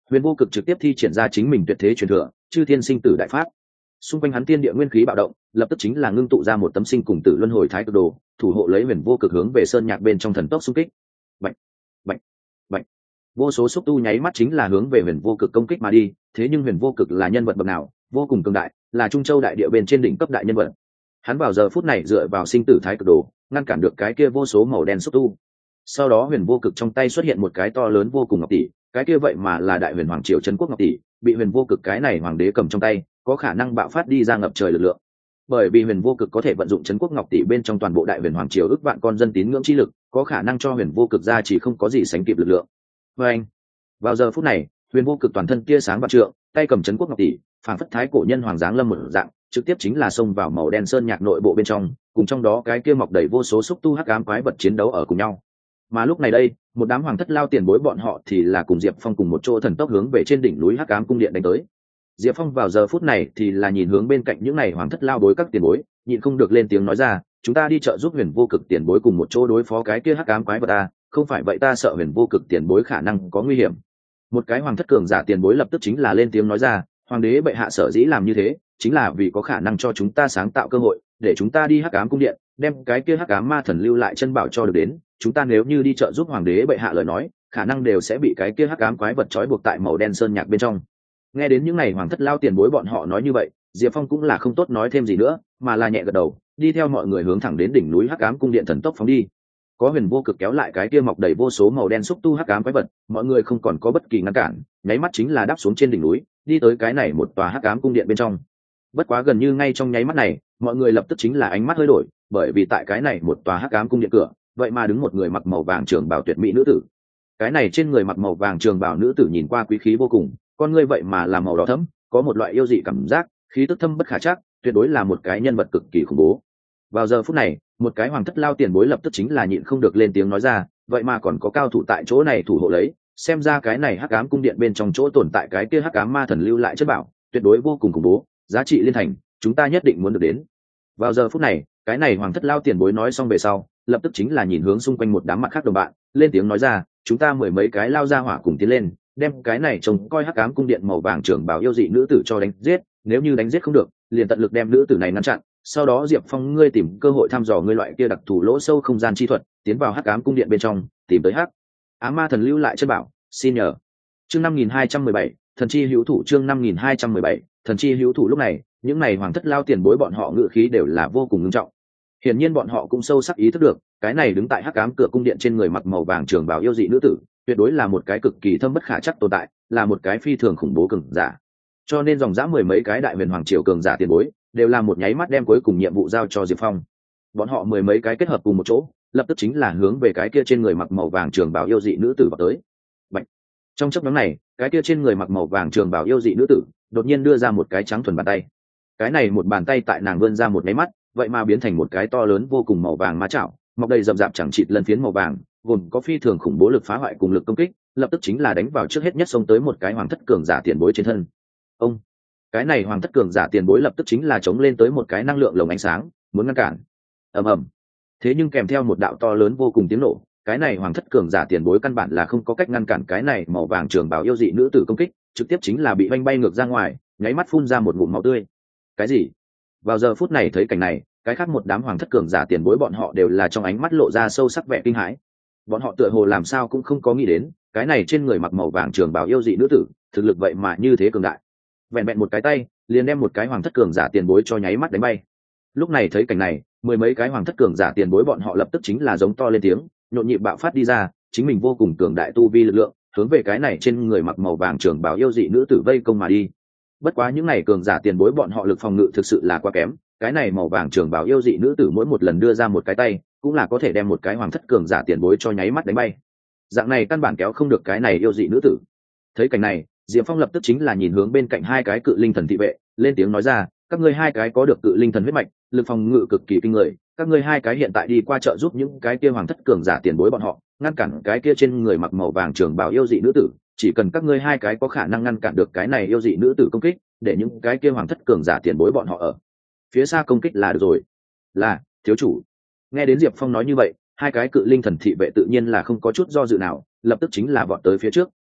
Huyền Vô Cực trực tiếp thi triển ra chính mình tuyệt thế truyền thừa chư thiên sinh tử đại pháp. Xung quanh hắn tiên địa nguyên khí bạo động, lập tức chính là ngưng tụ ra một tấm sinh cùng tử luân hồi thái cực đồ, thủ hộ lấy Huyền Vô Cực hướng về sơn nhạc bên trong thần tốc xung kích. Bạch, bạch, bạch. Vô số xúc tu nháy mắt chính là hướng về Huyền Vô Cực công kích mà đi, thế nhưng Huyền Vô Cực là nhân vật bậc nào, vô cùng cường đại, là Trung Châu đại địa bên trên đỉnh cấp đại nhân vật. Hắn vào giờ phút này dựa vào sinh tử thái cực đồ, ngăn cản được cái kia vô số màu đen xúc tu. Sau đó Huyền Vô Cực trong tay xuất hiện một cái to lớn vô cùng ngọc tỷ, cái kia vậy mà là đại huyền hoàng triều trấn quốc ngọc tỷ, bị Huyền Vô Cực cái này hoàng đế cầm trong tay, có khả năng bạo phát đi ra ngập trời lực lượng. Bởi vì Huyền Vô Cực có thể vận dụng trấn quốc ngọc tỷ bên trong toàn bộ đại huyền hoàng triều ước vạn con dân tín ngưỡng chi lực, có khả năng cho Huyền Vô Cực ra chỉ không có gì sánh kịp lực lượng. Và anh, vào giờ phút này, Huyền Vô Cực toàn thân tia sáng vạn trượng, tay cầm trấn quốc ngọc tỷ, phảng phất thái cổ nhân hoàng giáng lâm một dạng, trực tiếp chính là xông vào màu đen sơn nhạc nội bộ bên trong, cùng trong đó cái kia mọc đầy vô số xúc tu hắc ám quái vật chiến đấu ở cùng nhau. Mà lúc này đây, một đám hoàng thất lao tiền bối bọn họ thì là cùng Diệp Phong cùng một chỗ thần tốc hướng về trên đỉnh núi hắc ám cung điện đánh tới. Diệp Phong vào giờ phút này thì là nhìn hướng bên cạnh những này hoàng thất lao bối các tiền bối, nhịn không được lên tiếng nói ra, chúng ta đi trợ giúp Huyền Vô Cực tiền bối cùng một chỗ đối phó cái kia hắc ám quái vật ta, không phải vậy ta sợ Huyền Vô Cực tiền bối khả năng có nguy hiểm. Một cái hoàng thất cường giả tiền bối lập tức chính là lên tiếng nói ra, hoàng đế bệ hạ sở dĩ làm như thế, chính là vì có khả năng cho chúng ta sáng tạo cơ hội, để chúng ta đi hắc ám cung điện, đem cái kia hắc ám ma thần lưu lại chân bảo cho được đến. Chúng ta nếu như đi trợ giúp hoàng đế bệ hạ lời nói, khả năng đều sẽ bị cái kia hắc ám quái vật trói buộc tại màu đen sơn nhạc bên trong. Nghe đến những này hoàng thất lao tiền bối bọn họ nói như vậy, Diệp Phong cũng là không tốt nói thêm gì nữa, mà là nhẹ gật đầu, đi theo mọi người hướng thẳng đến đỉnh núi hắc ám cung điện thần tốc phóng đi. Có Huyền Vô Cực kéo lại cái kia mọc đầy vô số màu đen xúc tu hắc ám quái vật, mọi người không còn có bất kỳ ngăn cản, nháy mắt chính là đáp xuống trên đỉnh núi, đi tới cái này một tòa hắc ám cung điện bên trong. Bất quá gần như ngay trong nháy mắt này, mọi người lập tức chính là ánh mắt hơi đổi, bởi vì tại cái này một tòa hắc ám cung điện cửa, vậy mà đứng một người mặc màu vàng trường bào tuyệt mỹ nữ tử. Cái này trên người mặc màu vàng trường bào nữ tử nhìn qua quý khí vô cùng, con ngươi vậy mà là màu đỏ thẫm, có một loại yêu dị cảm giác, khí tức thâm bất khả trắc, tuyệt đối là một cái nhân vật cực kỳ khủng bố. Vào giờ phút này, một cái hoàng thất lao tiền bối lập tức chính là nhịn không được lên tiếng nói ra, vậy mà còn có cao thủ tại chỗ này thủ hộ lấy, xem ra cái này hắc ám cung điện bên trong chỗ tồn tại cái kia hắc ám ma thần lưu lại chất bảo, tuyệt đối vô cùng khủng bố, giá trị liên thành, chúng ta nhất định muốn được đến. Vào giờ phút này, cái này hoàng thất lao tiền bối nói xong về sau, lập tức chính là nhìn hướng xung quanh một đám mặt khác đồng bạn, lên tiếng nói ra, chúng ta mười mấy cái lao ra hỏa cùng tiến lên, đem cái này trông coi hắc ám cung điện màu vàng trưởng bảo yêu dị nữ tử cho đánh giết, nếu như đánh giết không được, liền tận lực đem nữ tử này ngăn chặn. Sau đó Diệp Phong ngươi tìm cơ hội thăm dò ngươi loại kia đặc thù lỗ sâu không gian chi thuật, tiến vào hắc ám cung điện bên trong, tìm tới hắc ám ma thần lưu lại chân bảo, xin nhờ. Chương năm nghìn hai trăm mười bảy, thần chi hữu thủ. Chương năm nghìn hai trăm mười bảy, thần chi hữu thủ. Lúc này, những này hoàng thất lao tiền bối bọn họ ngự khí đều là vô cùng nghiêm trọng. Hiển nhiên bọn họ cũng sâu sắc ý thức được, cái này đứng tại hắc ám cửa cung điện trên người mặc màu vàng trường bào yêu dị nữ tử, tuyệt đối là một cái cực kỳ thâm bất khả trắc tồn tại, là một cái phi thường khủng bố cường giả. Cho nên dòng dã mười mấy cái đại huyền hoàng triều cường giả tiền bối, đều là một nháy mắt đem cuối cùng nhiệm vụ giao cho Diệp Phong. Bọn họ mười mấy cái kết hợp cùng một chỗ, lập tức chính là hướng về cái kia trên người mặc màu vàng trường bào yêu dị nữ tử vào tới. Bạch. Trong chốc ngắn này, cái kia trên người mặc màu vàng trường bào yêu dị nữ tử, đột nhiên đưa ra một cái trắng thuần bàn tay. Cái này một bàn tay tại nàng vươn ra một nháy mắt, vậy mà biến thành một cái to lớn vô cùng màu vàng ma chảo, mọc đầy rậm rạp chẳng chịt lân phiến màu vàng, gồm có phi thường khủng bố lực phá hoại cùng lực công kích, lập tức chính là đánh vào trước hết nhất xông tới một cái hoàng thất cường giả tiền bối trên thân. Ông, cái này hoàng thất cường giả tiền bối lập tức chính là chống lên tới một cái năng lượng lồng ánh sáng, muốn ngăn cản. Ầm ầm. Thế nhưng kèm theo một đạo to lớn vô cùng tiếng nổ, cái này hoàng thất cường giả tiền bối căn bản là không có cách ngăn cản cái này màu vàng trường bào yêu dị nữ tử công kích, trực tiếp chính là bị vanh bay ngược ra ngoài, nháy mắt phun ra một ngụm máu tươi. Cái gì? Vào giờ phút này thấy cảnh này, cái khác một đám hoàng thất cường giả tiền bối bọn họ đều là trong ánh mắt lộ ra sâu sắc vẻ kinh hãi. Bọn họ tựa hồ làm sao cũng không có nghĩ đến, cái này trên người mặc màu vàng trường bào yêu dị nữ tử, thực lực vậy mà như thế cường đại. Vẹn vẹn một cái tay, liền đem một cái hoàng thất cường giả tiền bối cho nháy mắt đánh bay. Lúc này thấy cảnh này, mười mấy cái hoàng thất cường giả tiền bối bọn họ lập tức chính là giống to lên tiếng, nhộn nhịp bạo phát đi ra, chính mình vô cùng cường đại tu vi lực lượng, hướng về cái này trên người mặc màu vàng trường bào yêu dị nữ tử vây công mà đi. Bất quá những này cường giả tiền bối bọn họ lực phòng ngự thực sự là quá kém, cái này màu vàng trường bào yêu dị nữ tử mỗi một lần đưa ra một cái tay, cũng là có thể đem một cái hoàng thất cường giả tiền bối cho nháy mắt đánh bay. Dạng này căn bản kéo không được cái này yêu dị nữ tử. Thấy cảnh này, Diệp Phong lập tức chính là nhìn hướng bên cạnh hai cái cự linh thần thị vệ, lên tiếng nói ra, các ngươi hai cái có được cự linh thần huyết mạch, lực phòng ngự cực kỳ kinh người, các ngươi hai cái hiện tại đi qua trợ giúp những cái kia hoàng thất cường giả tiền bối bọn họ, ngăn cản cái kia trên người mặc màu vàng trường bào yêu dị nữ tử, chỉ cần các ngươi hai cái có khả năng ngăn cản được cái này yêu dị nữ tử công kích, để những cái kia hoàng thất cường giả tiền bối bọn họ ở phía xa công kích là được rồi. Là, thiếu chủ. Nghe đến Diệp Phong nói như vậy, hai cái cự linh thần thị vệ tự nhiên là không có chút do dự nào, lập tức chính là vọt tới phía trước,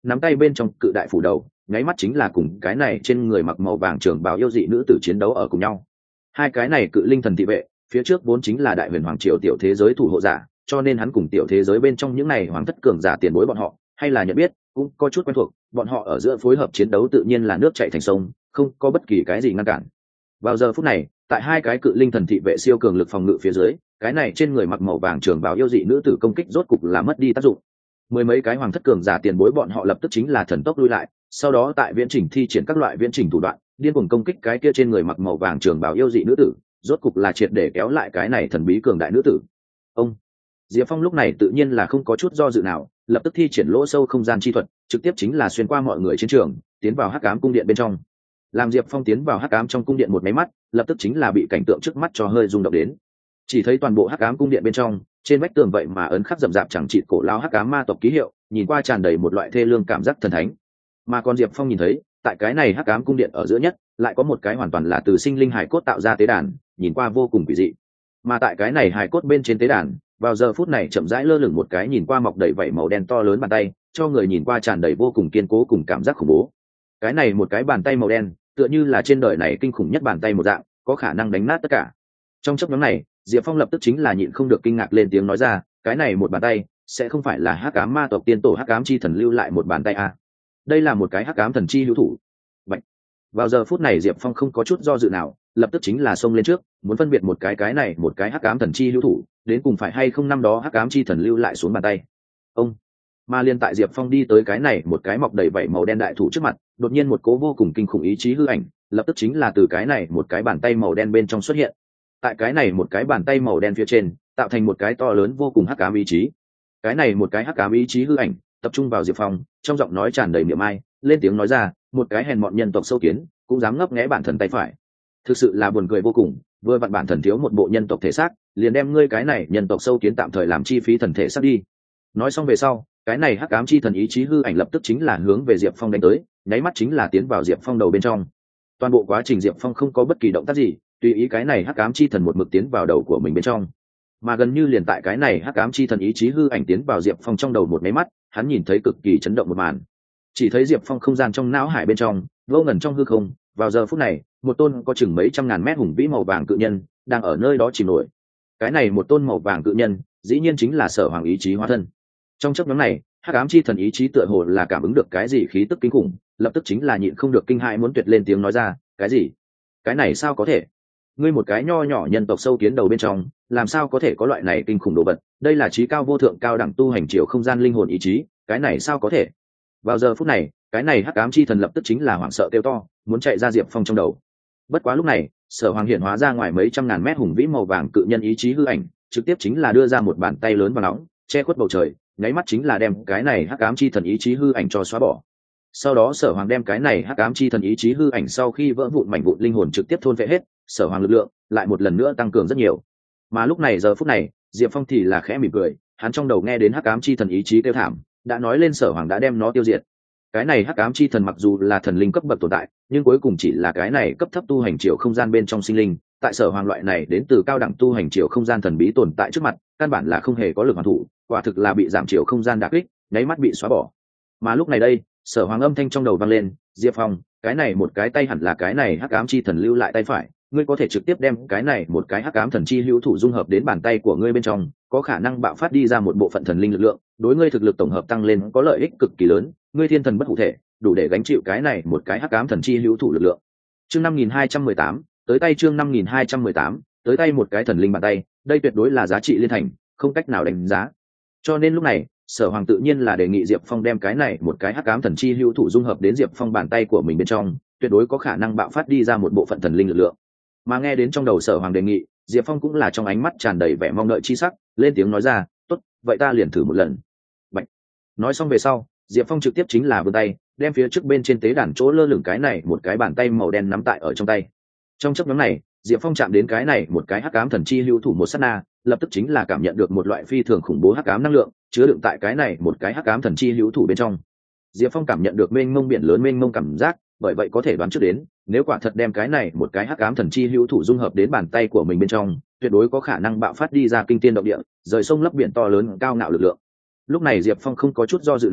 nắm tay bên trong cự đại phủ đầu, nháy mắt chính là cùng cái này trên người mặc màu vàng trường bào yêu dị nữ tử chiến đấu ở cùng nhau. Hai cái này cự linh thần thị vệ, phía trước vốn chính là đại huyền hoàng triều tiểu thế giới thủ hộ giả, cho nên hắn cùng tiểu thế giới bên trong những này hoàng thất cường giả tiền bối bọn họ, hay là nhận biết, cũng có chút quen thuộc, bọn họ ở giữa phối hợp chiến đấu tự nhiên là nước chảy thành sông, không có bất kỳ cái gì ngăn cản. Vào giờ phút này, tại hai cái cự linh thần thị vệ siêu cường lực phòng ngự phía dưới, cái này trên người mặc màu vàng trường bào yêu dị nữ tử công kích rốt cục là mất đi tác dụng. Mười mấy cái hoàng thất cường giả tiền bối bọn họ lập tức chính là thần tốc lui lại, sau đó tại viễn trình thi triển các loại viễn trình thủ đoạn, điên cuồng công kích cái kia trên người mặc màu vàng trường bào yêu dị nữ tử, rốt cục là triệt để kéo lại cái này thần bí cường đại nữ tử. Ông Diệp Phong lúc này tự nhiên là không có chút do dự nào, lập tức thi triển lỗ sâu không gian chi thuật, trực tiếp chính là xuyên qua mọi người chiến trường, tiến vào Hắc Ám cung điện bên trong. Làm Diệp Phong tiến vào Hắc Ám trong cung điện một máy mắt, lập tức chính là bị cảnh tượng trước mắt cho hơi rung động đến. Chỉ thấy toàn bộ Hắc Ám cung điện bên trong, trên vách tường vậy mà ấn khắc rậm rạp chẳng chịt cổ lao Hắc Ám ma tộc ký hiệu, nhìn qua tràn đầy một loại thê lương cảm giác thần thánh. Mà còn Diệp Phong nhìn thấy, tại cái này Hắc Ám cung điện ở giữa nhất, lại có một cái hoàn toàn là từ sinh linh hải cốt tạo ra tế đàn, nhìn qua vô cùng kỳ dị. Mà tại cái này hải cốt bên trên tế đàn, vào giờ phút này chậm rãi lơ lửng một cái nhìn qua mọc đầy vảy màu đen to lớn bàn tay, cho người nhìn qua tràn đầy vô cùng kiên cố cùng cảm giác khủng bố. Cái này một cái bàn tay màu đen, tựa như là trên đời này kinh khủng nhất bàn tay một dạng, có khả năng đánh nát tất cả. Trong chốc ngắn này, Diệp Phong lập tức chính là nhịn không được kinh ngạc lên tiếng nói ra, cái này một bàn tay, sẽ không phải là Hắc Ám ma tộc tiên tổ Hắc Ám chi thần lưu lại một bàn tay à? Đây là một cái Hắc Ám thần chi hữu thủ. Vậy, vào giờ phút này Diệp Phong không có chút do dự nào, lập tức chính là xông lên trước, muốn phân biệt một cái cái này một cái Hắc Ám thần chi hữu thủ, đến cùng phải hay không năm đó Hắc Ám chi thần lưu lại xuống bàn tay. Ông mà liên tại Diệp Phong đi tới cái này một cái mọc đầy vảy màu đen đại thủ trước mặt, đột nhiên một cố vô cùng kinh khủng ý chí hư ảnh, lập tức chính là từ cái này một cái bàn tay màu đen bên trong xuất hiện. Tại cái này một cái bàn tay màu đen phía trên, tạo thành một cái to lớn vô cùng hắc ám ý chí. Cái này một cái hắc ám ý chí hư ảnh, tập trung vào Diệp Phong, trong giọng nói tràn đầy niềm ai, lên tiếng nói ra, một cái hèn mọn nhân tộc sâu kiến, cũng dám ngấp nghé bản thần tay phải. Thực sự là buồn cười vô cùng, vừa vặn bản thần thiếu một bộ nhân tộc thể xác, liền đem ngươi cái này nhân tộc sâu kiến tạm thời làm chi phí thần thể xác đi. Nói xong về sau, cái này hắc ám chi thần ý chí hư ảnh lập tức chính là hướng về Diệp Phong đánh tới, nháy mắt chính là tiến vào Diệp Phong đầu bên trong. Toàn bộ quá trình Diệp Phong không có bất kỳ động tác gì, tùy ý cái này hắc ám chi thần một mực tiến vào đầu của mình bên trong. Mà gần như liền tại cái này hắc ám chi thần ý chí hư ảnh tiến vào Diệp Phong trong đầu một máy mắt, hắn nhìn thấy cực kỳ chấn động một màn. Chỉ thấy Diệp Phong không gian trong não hải bên trong, vô ngần trong hư không, vào giờ phút này, một tôn có chừng mấy trăm ngàn mét hùng vĩ màu vàng cự nhân đang ở nơi đó chìm nổi. Cái này một tôn màu vàng cự nhân, dĩ nhiên chính là Sở Hoàng ý chí hóa thân. Trong chốc ngắn này, hắc ám chi thần ý chí tựa hồ là cảm ứng được cái gì khí tức kinh khủng, lập tức chính là nhịn không được kinh hãi muốn tuyệt lên tiếng nói ra, cái gì? Cái này sao có thể? Ngươi một cái nho nhỏ nhân tộc sâu kiến đầu bên trong, làm sao có thể có loại này kinh khủng đồ vật? Đây là trí cao vô thượng cao đẳng tu hành chiều không gian linh hồn ý chí, cái này sao có thể? Vào giờ phút này, cái này hắc ám chi thần lập tức chính là hoảng sợ kêu to, muốn chạy ra Diệp Phong trong đầu. Bất quá lúc này, Sở Hoàng hiện hóa ra ngoài mấy trăm ngàn mét hùng vĩ màu vàng cự nhân ý chí hư ảnh, trực tiếp chính là đưa ra một bàn tay lớn và nóng, che khuất bầu trời, nháy mắt chính là đem cái này hắc ám chi thần ý chí hư ảnh cho xóa bỏ. Sau đó Sở Hoàng đem cái này hắc ám chi thần ý chí hư ảnh sau khi vỡ vụn mảnh vụn linh hồn trực tiếp thôn phệ hết, Sở Hoàng lực lượng lại một lần nữa tăng cường rất nhiều. Mà lúc này giờ phút này, Diệp Phong thì là khẽ mỉm cười, hắn trong đầu nghe đến hắc ám chi thần ý chí kêu thảm, đã nói lên Sở Hoàng đã đem nó tiêu diệt. Cái này hắc ám chi thần mặc dù là thần linh cấp bậc tồn tại, nhưng cuối cùng chỉ là cái này cấp thấp tu hành chiều không gian bên trong sinh linh, tại Sở Hoàng loại này đến từ cao đẳng tu hành chiều không gian thần bí tồn tại trước mặt, căn bản là không hề có lực hoàn thủ, quả thực là bị giảm chiều không gian đả kích, nháy mắt bị xóa bỏ. Mà lúc này đây, Sở Hoàng âm thanh trong đầu vang lên, Diệp Phong, cái này một cái tay hẳn là cái này hắc ám chi thần lưu lại tay phải, ngươi có thể trực tiếp đem cái này một cái hắc ám thần chi hữu thủ dung hợp đến bàn tay của ngươi bên trong, có khả năng bạo phát đi ra một bộ phận thần linh lực lượng, đối ngươi thực lực tổng hợp tăng lên có lợi ích cực kỳ lớn, ngươi thiên thần bất hủ thể, đủ để gánh chịu cái này một cái hắc ám thần chi hữu thủ lực lượng. Chương năm nghìn hai trăm mười tám, tới tay chương năm nghìn hai trăm mười tám, tới tay một cái thần linh bàn tay, đây tuyệt đối là giá trị liên thành, không cách nào đánh giá. Cho nên lúc này, Sở Hoàng tự nhiên là đề nghị Diệp Phong đem cái này một cái hắc ám thần chi hữu thủ dung hợp đến Diệp Phong bàn tay của mình bên trong, tuyệt đối có khả năng bạo phát đi ra một bộ phận thần linh lực lượng. Mà nghe đến trong đầu Sở Hoàng đề nghị, Diệp Phong cũng là trong ánh mắt tràn đầy vẻ mong đợi chi sắc, lên tiếng nói ra, tốt, vậy ta liền thử một lần. Bạch. Nói xong về sau, Diệp Phong trực tiếp chính là vươn tay, đem phía trước bên trên tế đàn chỗ lơ lửng cái này một cái bàn tay màu đen nắm tại ở trong tay. Trong chốc ngắn này, Diệp Phong chạm đến cái này một cái hắc ám thần chi hữu thủ một sát na, lập tức chính là cảm nhận được một loại phi thường khủng bố hắc ám năng lượng chứa đựng tại cái này một cái hắc ám thần chi hữu thủ bên trong. Diệp Phong cảm nhận được mênh mông biển lớn mênh mông cảm giác, bởi vậy có thể đoán trước đến, nếu quả thật đem cái này một cái hắc ám thần chi hữu thủ dung hợp đến bàn tay của mình bên trong, tuyệt đối có khả năng bạo phát đi ra kinh thiên động địa, rời sông lấp biển to lớn cao ngạo lực lượng. Lúc này Diệp Phong không có chút do dự nào,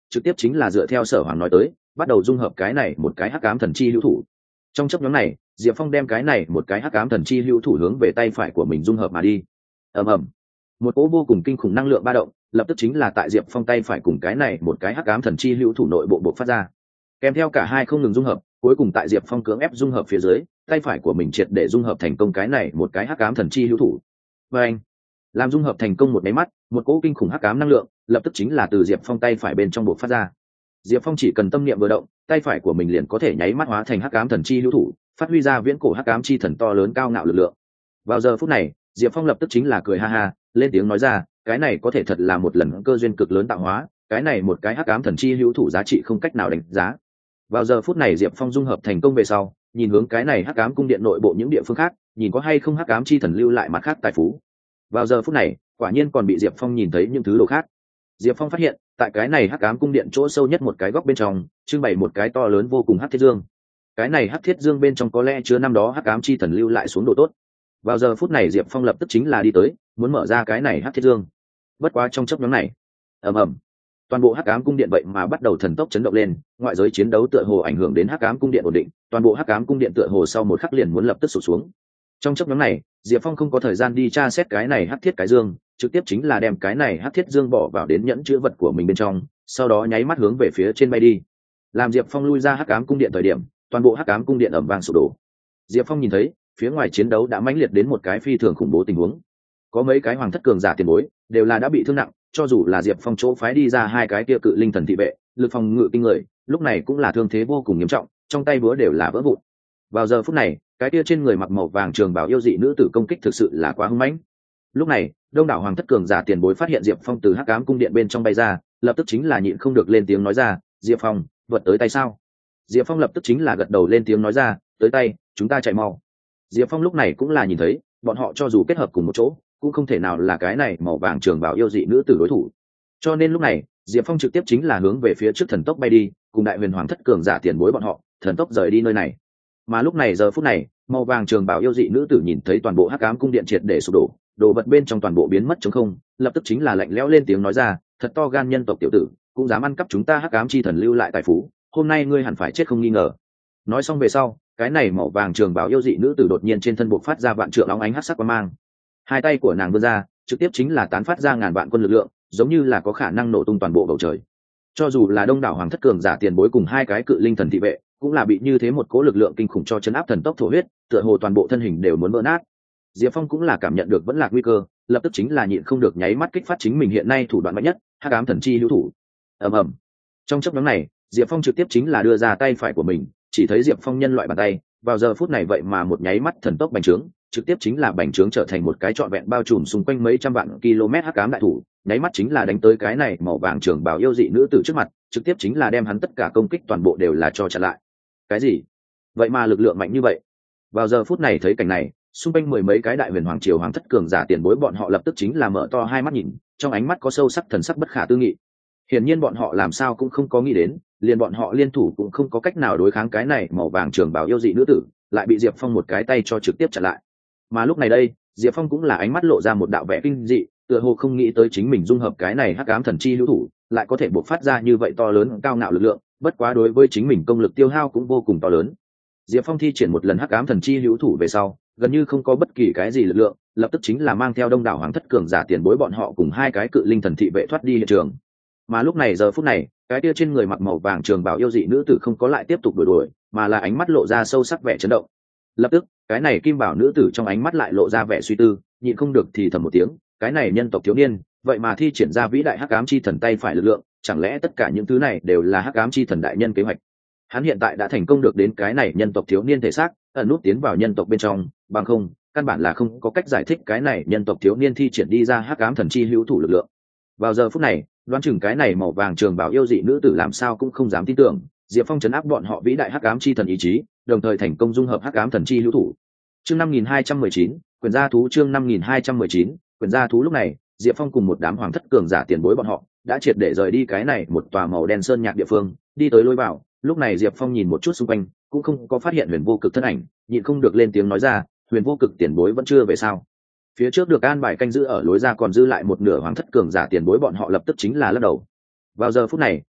trực tiếp chính là dựa theo Sở Hoàng nói tới, bắt đầu dung hợp cái này một cái hắc ám thần chi hữu thủ. Trong chấp nhóm này, Diệp Phong đem cái này một cái hắc ám thần chi hữu thủ hướng về tay phải của mình dung hợp mà đi. ầm ầm, một cỗ vô cùng kinh khủng năng lượng ba động lập tức chính là tại Diệp Phong tay phải cùng cái này một cái hắc ám thần chi hữu thủ nội bộ bộc phát ra, kèm theo cả hai không ngừng dung hợp, cuối cùng tại Diệp Phong cưỡng ép dung hợp phía dưới, tay phải của mình triệt để dung hợp thành công cái này một cái hắc ám thần chi hữu thủ. Và anh, làm dung hợp thành công một máy mắt, một cỗ kinh khủng hắc ám năng lượng lập tức chính là từ Diệp Phong tay phải bên trong bộc phát ra. Diệp Phong chỉ cần tâm niệm vừa động, tay phải của mình liền có thể nháy mắt hóa thành hắc ám thần chi hữu thủ, phát huy ra viễn cổ hắc ám chi thần to lớn cao ngạo lực lượng. Vào giờ phút này, Diệp Phong lập tức chính là cười ha ha, lên tiếng nói ra, cái này có thể thật là một lần cơ duyên cực lớn tạo hóa, cái này một cái hắc ám thần chi hữu thủ giá trị không cách nào đánh giá. Vào giờ phút này Diệp Phong dung hợp thành công về sau, nhìn hướng cái này hắc ám cung điện nội bộ những địa phương khác, nhìn có hay không hắc ám chi thần lưu lại mặt khác tài phú. Vào giờ phút này, quả nhiên còn bị Diệp Phong nhìn thấy những thứ đồ khác. Diệp Phong phát hiện, tại cái này hắc ám cung điện chỗ sâu nhất một cái góc bên trong, trưng bày một cái to lớn vô cùng hắc thiết dương. Cái này hắc thiết dương bên trong có lẽ chứa năm đó hắc ám chi thần lưu lại xuống đồ tốt. Vào giờ phút này Diệp Phong lập tức chính là đi tới, muốn mở ra cái này hắc thiết dương. Bất quá trong chốc ngắn này, ầm ầm, toàn bộ hắc ám cung điện vậy mà bắt đầu thần tốc chấn động lên, ngoại giới chiến đấu tựa hồ ảnh hưởng đến hắc ám cung điện ổn định, toàn bộ hắc ám cung điện tựa hồ sau một khắc liền muốn lập tức sụp xuống. Trong chốc ngắn này, Diệp Phong không có thời gian đi tra xét cái này hắc thiết cái dương, trực tiếp chính là đem cái này hắc thiết dương bỏ vào đến nhẫn chứa vật của mình bên trong, sau đó nháy mắt hướng về phía trên bay đi. Làm Diệp Phong lui ra hắc ám cung điện thời điểm, toàn bộ hắc ám cung điện ầm vang sụp đổ. Diệp Phong nhìn thấy, phía ngoài chiến đấu đã mãnh liệt đến một cái phi thường khủng bố tình huống. Có mấy cái hoàng thất cường giả tiền bối, đều là đã bị thương nặng, cho dù là Diệp Phong chỗ phái đi ra hai cái kia cự linh thần thị vệ, lực phòng ngự kinh người, lúc này cũng là thương thế vô cùng nghiêm trọng, trong tay búa đều là vỡ vụn. Vào giờ phút này, cái kia trên người mặc màu vàng trường bào yêu dị nữ tử công kích thực sự là quá hung mãnh. Lúc này, đông đảo hoàng thất cường giả tiền bối phát hiện Diệp Phong từ hắc ám cung điện bên trong bay ra, lập tức chính là nhịn không được lên tiếng nói ra, Diệp Phong, vật tới tay sao? Diệp Phong lập tức chính là gật đầu lên tiếng nói ra, tới tay, chúng ta chạy mau. Diệp Phong lúc này cũng là nhìn thấy, bọn họ cho dù kết hợp cùng một chỗ, cũng không thể nào là cái này màu vàng trường bào yêu dị nữ tử đối thủ. Cho nên lúc này, Diệp Phong trực tiếp chính là hướng về phía trước thần tốc bay đi, cùng đại huyền hoàng thất cường giả tiền bối bọn họ, thần tốc rời đi nơi này. Mà lúc này giờ phút này, màu vàng trường bào yêu dị nữ tử nhìn thấy toàn bộ hắc ám cung điện triệt để sụp đổ, đồ vật bên trong toàn bộ biến mất trống không, lập tức chính là lạnh lẽo lên tiếng nói ra, thật to gan nhân tộc tiểu tử, cũng dám ăn cắp chúng ta hắc ám chi thần lưu lại tài phú, hôm nay ngươi hẳn phải chết không nghi ngờ. Nói xong về sau, cái này màu vàng trường bào yêu dị nữ tử đột nhiên trên thân buộc phát ra vạn trượng óng ánh hắc sắc quang mang, hai tay của nàng vươn ra, trực tiếp chính là tán phát ra ngàn vạn quân lực lượng, giống như là có khả năng nổ tung toàn bộ bầu trời. Cho dù là đông đảo hoàng thất cường giả tiền bối cùng hai cái cự linh thần thị vệ, cũng là bị như thế một cỗ lực lượng kinh khủng cho chấn áp thần tốc thổ huyết, tựa hồ toàn bộ thân hình đều muốn vỡ nát. Diệp Phong cũng là cảm nhận được vẫn là nguy cơ, lập tức chính là nhịn không được nháy mắt kích phát chính mình hiện nay thủ đoạn mạnh nhất, hắc ám thần chi hữu thủ. ầm ầm, trong chốc ngắn này, Diệp Phong trực tiếp chính là đưa ra tay phải của mình, chỉ thấy Diệp Phong nhân loại bàn tay, vào giờ phút này vậy mà một nháy mắt thần tốc bành trướng, trực tiếp chính là bành trướng trở thành một cái trọn vẹn bao trùm xung quanh mấy trăm vạn km hắc ám đại thủ, nháy mắt chính là đánh tới cái này màu vàng trường bào yêu dị nữ tử trước mặt, trực tiếp chính là đem hắn tất cả công kích toàn bộ đều là cho chặn lại. Cái gì? Vậy mà lực lượng mạnh như vậy? Vào giờ phút này thấy cảnh này, xung quanh mười mấy cái đại huyền hoàng triều hoàng thất cường giả tiền bối bọn họ lập tức chính là mở to hai mắt nhìn, trong ánh mắt có sâu sắc thần sắc bất khả tư nghị. Hiển nhiên bọn họ làm sao cũng không có nghĩ đến, liền bọn họ liên thủ cũng không có cách nào đối kháng cái này màu vàng trường bào yêu dị nữ tử, lại bị Diệp Phong một cái tay cho trực tiếp chặn lại. Mà lúc này đây, Diệp Phong cũng là ánh mắt lộ ra một đạo vẻ kinh dị, tựa hồ không nghĩ tới chính mình dung hợp cái này hắc ám thần chi hữu thủ, lại có thể bộc phát ra như vậy to lớn cao ngạo lực lượng, bất quá đối với chính mình công lực tiêu hao cũng vô cùng to lớn. Diệp Phong thi triển một lần hắc ám thần chi hữu thủ về sau, gần như không có bất kỳ cái gì lực lượng, lập tức chính là mang theo đông đảo hoàng thất cường giả tiền bối bọn họ cùng hai cái cự linh thần thị vệ thoát đi hiện trường. Mà lúc này giờ phút này, cái kia trên người mặc màu vàng trường bào yêu dị nữ tử không có lại tiếp tục đuổi đuổi, mà là ánh mắt lộ ra sâu sắc vẻ chấn động. Lập tức, cái này kim bảo nữ tử trong ánh mắt lại lộ ra vẻ suy tư, nhịn không được thì thầm một tiếng, cái này nhân tộc thiếu niên, vậy mà thi triển ra vĩ đại hắc ám chi thần tay phải lực lượng, chẳng lẽ tất cả những thứ này đều là hắc ám chi thần đại nhân kế hoạch? Hắn hiện tại đã thành công được đến cái này nhân tộc thiếu niên thể xác, ẩn nút tiến vào nhân tộc bên trong, bằng không, căn bản là không có cách giải thích cái này nhân tộc thiếu niên thi triển đi ra hắc ám thần chi hữu thủ lực lượng. Vào giờ phút này, đoán chừng cái này màu vàng trường bào yêu dị nữ tử làm sao cũng không dám tin tưởng, Diệp Phong trấn áp bọn họ vĩ đại hắc ám chi thần ý chí, đồng thời thành công dung hợp hắc ám thần chi hữu thủ. Chương năm nghìn hai trăm mười chín, quyền gia thú chương năm nghìn hai trăm mười chín, quyền gia thú lúc này, Diệp Phong cùng một đám hoàng thất cường giả tiền bối bọn họ, đã triệt để rời đi cái này một tòa màu đen sơn nhạc địa phương, đi tới lối vào, lúc này Diệp Phong nhìn một chút xung quanh, cũng không có phát hiện Huyền Vô Cực thân ảnh, nhịn không được lên tiếng nói ra, Huyền Vô Cực tiền bối vẫn chưa về sao? Phía trước được an bài canh giữ ở lối ra còn dư lại một nửa hoàng thất cường giả tiền bối bọn họ lập tức chính là lắc đầu. Vào giờ phút này,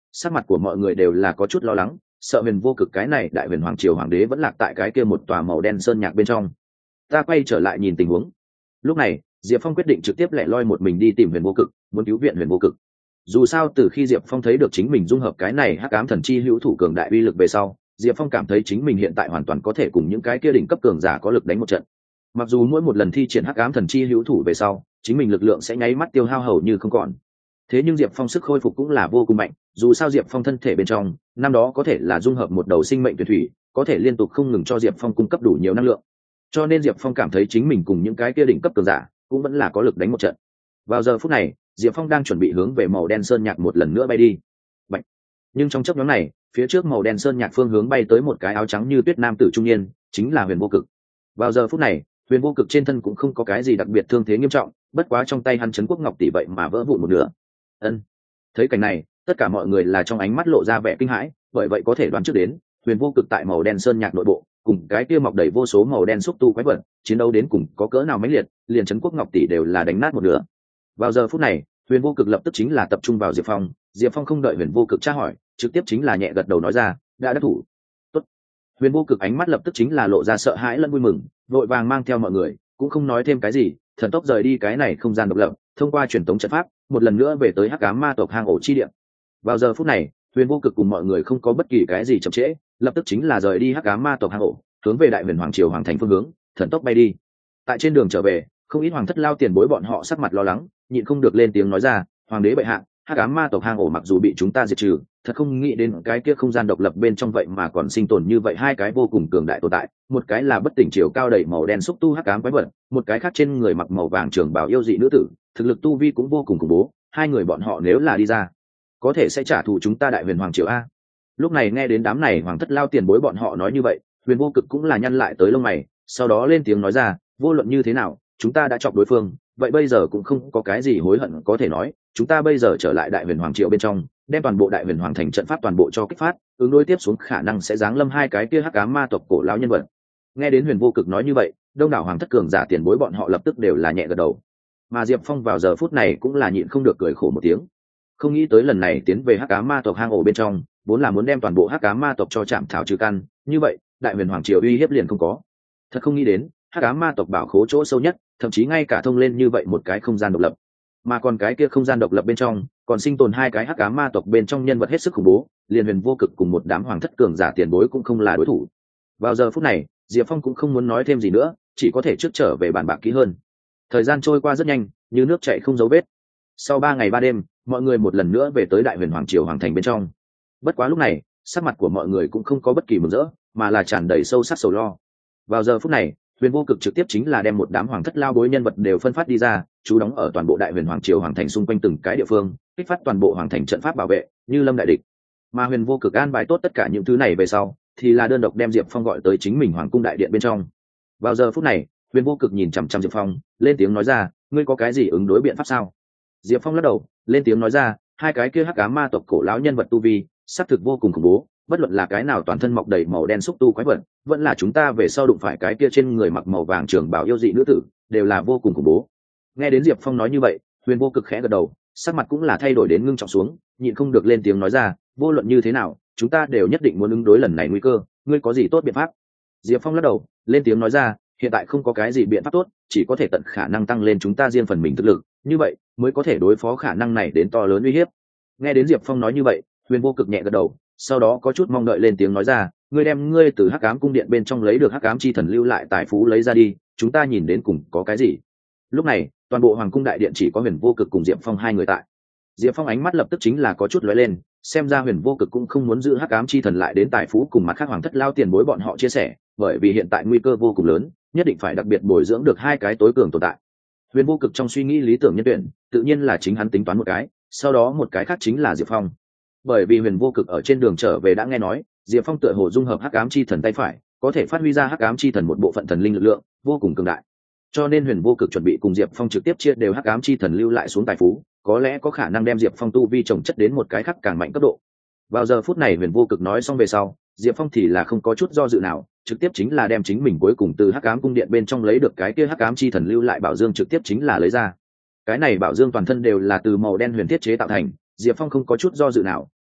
sắc mặt của mọi người đều là có chút lo lắng, sợ huyền vô cực cái này đại huyền hoàng triều hoàng đế vẫn lạc tại cái kia một tòa màu đen sơn nhạc bên trong. Ta quay trở lại nhìn tình huống. Lúc này Diệp Phong quyết định trực tiếp lẻ loi một mình đi tìm huyền vô cực, muốn cứu viện huyền vô cực. Dù sao từ khi Diệp Phong thấy được chính mình dung hợp cái này hắc ám thần chi hữu thủ cường đại uy lực về sau, Diệp Phong cảm thấy chính mình hiện tại hoàn toàn có thể cùng những cái kia đỉnh cấp cường giả có lực đánh một trận. Mặc dù mỗi một lần thi triển hắc ám thần chi hữu thủ về sau, chính mình lực lượng sẽ nháy mắt tiêu hao hầu như không còn. Thế nhưng Diệp Phong sức khôi phục cũng là vô cùng mạnh, dù sao Diệp Phong thân thể bên trong, năm đó có thể là dung hợp một đầu sinh mệnh tuyệt thủy, có thể liên tục không ngừng cho Diệp Phong cung cấp đủ nhiều năng lượng. Cho nên Diệp Phong cảm thấy chính mình cùng những cái kia đỉnh cấp cường giả cũng vẫn là có lực đánh một trận. Vào giờ phút này, Diệp Phong đang chuẩn bị hướng về màu đen sơn nhạc một lần nữa bay đi. Bạch. Nhưng trong chốc ngắn này, phía trước màu đen sơn nhạc phương hướng bay tới một cái áo trắng như tuyết nam tử trung niên, chính là Huyền Vô Cực. Vào giờ phút này, Huyền Vô Cực trên thân cũng không có cái gì đặc biệt thương thế nghiêm trọng, bất quá trong tay hắn trấn quốc ngọc tỷ vậy mà vỡ vụn một nửa. Ân. Thấy cảnh này, tất cả mọi người là trong ánh mắt lộ ra vẻ kinh hãi, bởi vậy có thể đoán trước đến, Huyền Vô Cực tại màu đen sơn nhạc nội bộ, cùng cái kia mọc đầy vô số màu đen xúc tu quái vật, chiến đấu đến cùng có cỡ nào mãnh liệt, liền trấn quốc ngọc tỷ đều là đánh nát một nửa. Vào giờ phút này, Huyền Vô Cực lập tức chính là tập trung vào Diệp Phong, Diệp Phong không đợi Huyền Vô Cực tra hỏi, trực tiếp chính là nhẹ gật đầu nói ra, đã đắc thủ. Tốt. Huyền Vô Cực ánh mắt lập tức chính là lộ ra sợ hãi lẫn vui mừng, vội vàng mang theo mọi người, cũng không nói thêm cái gì, thần tốc rời đi cái này không gian độc lập, thông qua truyền tống trận pháp, một lần nữa về tới Hắc Ám Ma tộc hang ổ chi địa. Vào giờ phút này, Huyền Vô Cực cùng mọi người không có bất kỳ cái gì chậm trễ, lập tức chính là rời đi Hắc Ám Ma tộc hang ổ, hướng về Đại Huyền Hoàng triều hoàng thành phương hướng, thần tốc bay đi. Tại trên đường trở về, không ít hoàng thất lao tiền bối bọn họ sắc mặt lo lắng, nhịn không được lên tiếng nói ra, hoàng đế bệ hạ, Hắc Ám Ma tộc hang ổ mặc dù bị chúng ta diệt trừ, thật không nghĩ đến cái kia không gian độc lập bên trong vậy mà còn sinh tồn như vậy hai cái vô cùng cường đại tồn tại, một cái là bất tỉnh chiều cao đầy màu đen xúc tu hắc ám quái vật, một cái khác trên người mặc màu vàng trường bào yêu dị nữ tử, thực lực tu vi cũng vô cùng khủng bố, hai người bọn họ nếu là đi ra, có thể sẽ trả thù chúng ta Đại Huyền Hoàng triều a. Lúc này nghe đến đám này hoàng thất lao tiền bối bọn họ nói như vậy, Huyền Vô Cực cũng là nhăn lại tới lông mày, sau đó lên tiếng nói ra, vô luận như thế nào, chúng ta đã chọc đối phương, vậy bây giờ cũng không có cái gì hối hận có thể nói, chúng ta bây giờ trở lại Đại Huyền Hoàng triều bên trong, đem toàn bộ Đại Huyền Hoàng thành trận pháp toàn bộ cho kích phát, ứng đối tiếp xuống khả năng sẽ giáng lâm hai cái kia hắc ám ma tộc cổ lão nhân vật. Nghe đến Huyền Vô Cực nói như vậy, đông đảo hoàng thất cường giả tiền bối bọn họ lập tức đều là nhẹ gật đầu, mà Diệp Phong vào giờ phút này cũng là nhịn không được cười khổ một tiếng, không nghĩ tới lần này tiến về hắc ám ma tộc hang ổ bên trong, vốn là muốn đem toàn bộ hắc ám ma tộc cho chạm thảo trừ căn, như vậy Đại Huyền Hoàng triều uy hiếp liền không có. Thật không nghĩ đến hắc ám ma tộc bảo khố chỗ sâu nhất, thậm chí ngay cả thông lên như vậy một cái không gian độc lập, mà còn cái kia không gian độc lập bên trong còn sinh tồn hai cái hắc ám ma tộc bên trong nhân vật hết sức khủng bố, liền Huyền Vô Cực cùng một đám hoàng thất cường giả tiền bối cũng không là đối thủ. Vào giờ phút này, Diệp Phong cũng không muốn nói thêm gì nữa, chỉ có thể trước trở về bàn bạc kỹ hơn. Thời gian trôi qua rất nhanh, như nước chảy không dấu vết. Sau ba ngày ba đêm, mọi người một lần nữa về tới Đại Huyền Hoàng triều hoàng thành bên trong. Bất quá lúc này, sắc mặt của mọi người cũng không có bất kỳ mừng rỡ, mà là tràn đầy sâu sắc sầu lo. Vào giờ phút này, Huyền Vô Cực trực tiếp chính là đem một đám hoàng thất lao bối nhân vật đều phân phát đi ra, trú đóng ở toàn bộ Đại Huyền Hoàng triều hoàng thành xung quanh từng cái địa phương, kích phát toàn bộ hoàng thành trận pháp bảo vệ, như lâm đại địch. Mà Huyền Vô Cực an bài tốt tất cả những thứ này về sau, thì là đơn độc đem Diệp Phong gọi tới chính mình hoàng cung đại điện bên trong. Vào giờ phút này, Huyền Vô Cực nhìn chằm chằm Diệp Phong, lên tiếng nói ra, ngươi có cái gì ứng đối biện pháp sao? Diệp Phong lắc đầu, lên tiếng nói ra, hai cái kia hắc ám ma tộc cổ lão nhân vật tu vi, xác thực vô cùng khủng bố, bất luận là cái nào toàn thân mọc đầy màu đen xúc tu quái vật, vẫn là chúng ta về sau đụng phải cái kia trên người mặc màu vàng trường bào yêu dị nữ tử, đều là vô cùng khủng bố. Nghe đến Diệp Phong nói như vậy, Huyền Vô Cực khẽ gật đầu, sắc mặt cũng là thay đổi đến ngưng trọng xuống, nhịn không được lên tiếng nói ra, vô luận như thế nào, chúng ta đều nhất định muốn ứng đối lần này nguy cơ, ngươi có gì tốt biện pháp? Diệp Phong lắc đầu, lên tiếng nói ra, hiện tại không có cái gì biện pháp tốt, chỉ có thể tận khả năng tăng lên chúng ta riêng phần mình thực lực, như vậy mới có thể đối phó khả năng này đến to lớn uy hiếp. Nghe đến Diệp Phong nói như vậy, Huyền Vô Cực nhẹ gật đầu, sau đó có chút mong đợi lên tiếng nói ra, ngươi đem ngươi từ hắc ám cung điện bên trong lấy được hắc ám chi thần lưu lại tài phú lấy ra đi, chúng ta nhìn đến cùng có cái gì. Lúc này toàn bộ hoàng cung đại điện chỉ có Huyền Vô Cực cùng Diệp Phong hai người tại. Diệp Phong ánh mắt lập tức chính là có chút lóe lên, xem ra Huyền Vô Cực cũng không muốn giữ hắc ám chi thần lại đến tài phú cùng mặt khác hoàng thất lao tiền bối bọn họ chia sẻ, bởi vì hiện tại nguy cơ vô cùng lớn, nhất định phải đặc biệt bồi dưỡng được hai cái tối cường tồn tại. Huyền Vô Cực trong suy nghĩ lý tưởng nhân tuyển, tự nhiên là chính hắn tính toán một cái, sau đó một cái khác chính là Diệp Phong. Bởi vì Huyền Vô Cực ở trên đường trở về đã nghe nói, Diệp Phong tựa hồ dung hợp hắc ám chi thần tay phải, có thể phát huy ra hắc ám chi thần một bộ phận thần linh lực lượng, vô cùng cường đại. Cho nên Huyền Vô Cực chuẩn bị cùng Diệp Phong trực tiếp chia đều hắc ám chi thần lưu lại xuống tài phú, có lẽ có khả năng đem Diệp Phong tu vi trồng chất đến một cái khác càng mạnh cấp độ. Vào giờ phút này Huyền Vô Cực nói xong về sau, Diệp Phong thì là không có chút do dự nào, trực tiếp chính là đem chính mình cuối cùng từ hắc ám cung điện bên trong lấy được cái kia hắc ám chi thần lưu lại bảo dương trực tiếp chính là lấy ra. Cái này bảo dương toàn thân đều là từ màu đen huyền thiết chế tạo thành, Diệp Phong không có chút do dự nào,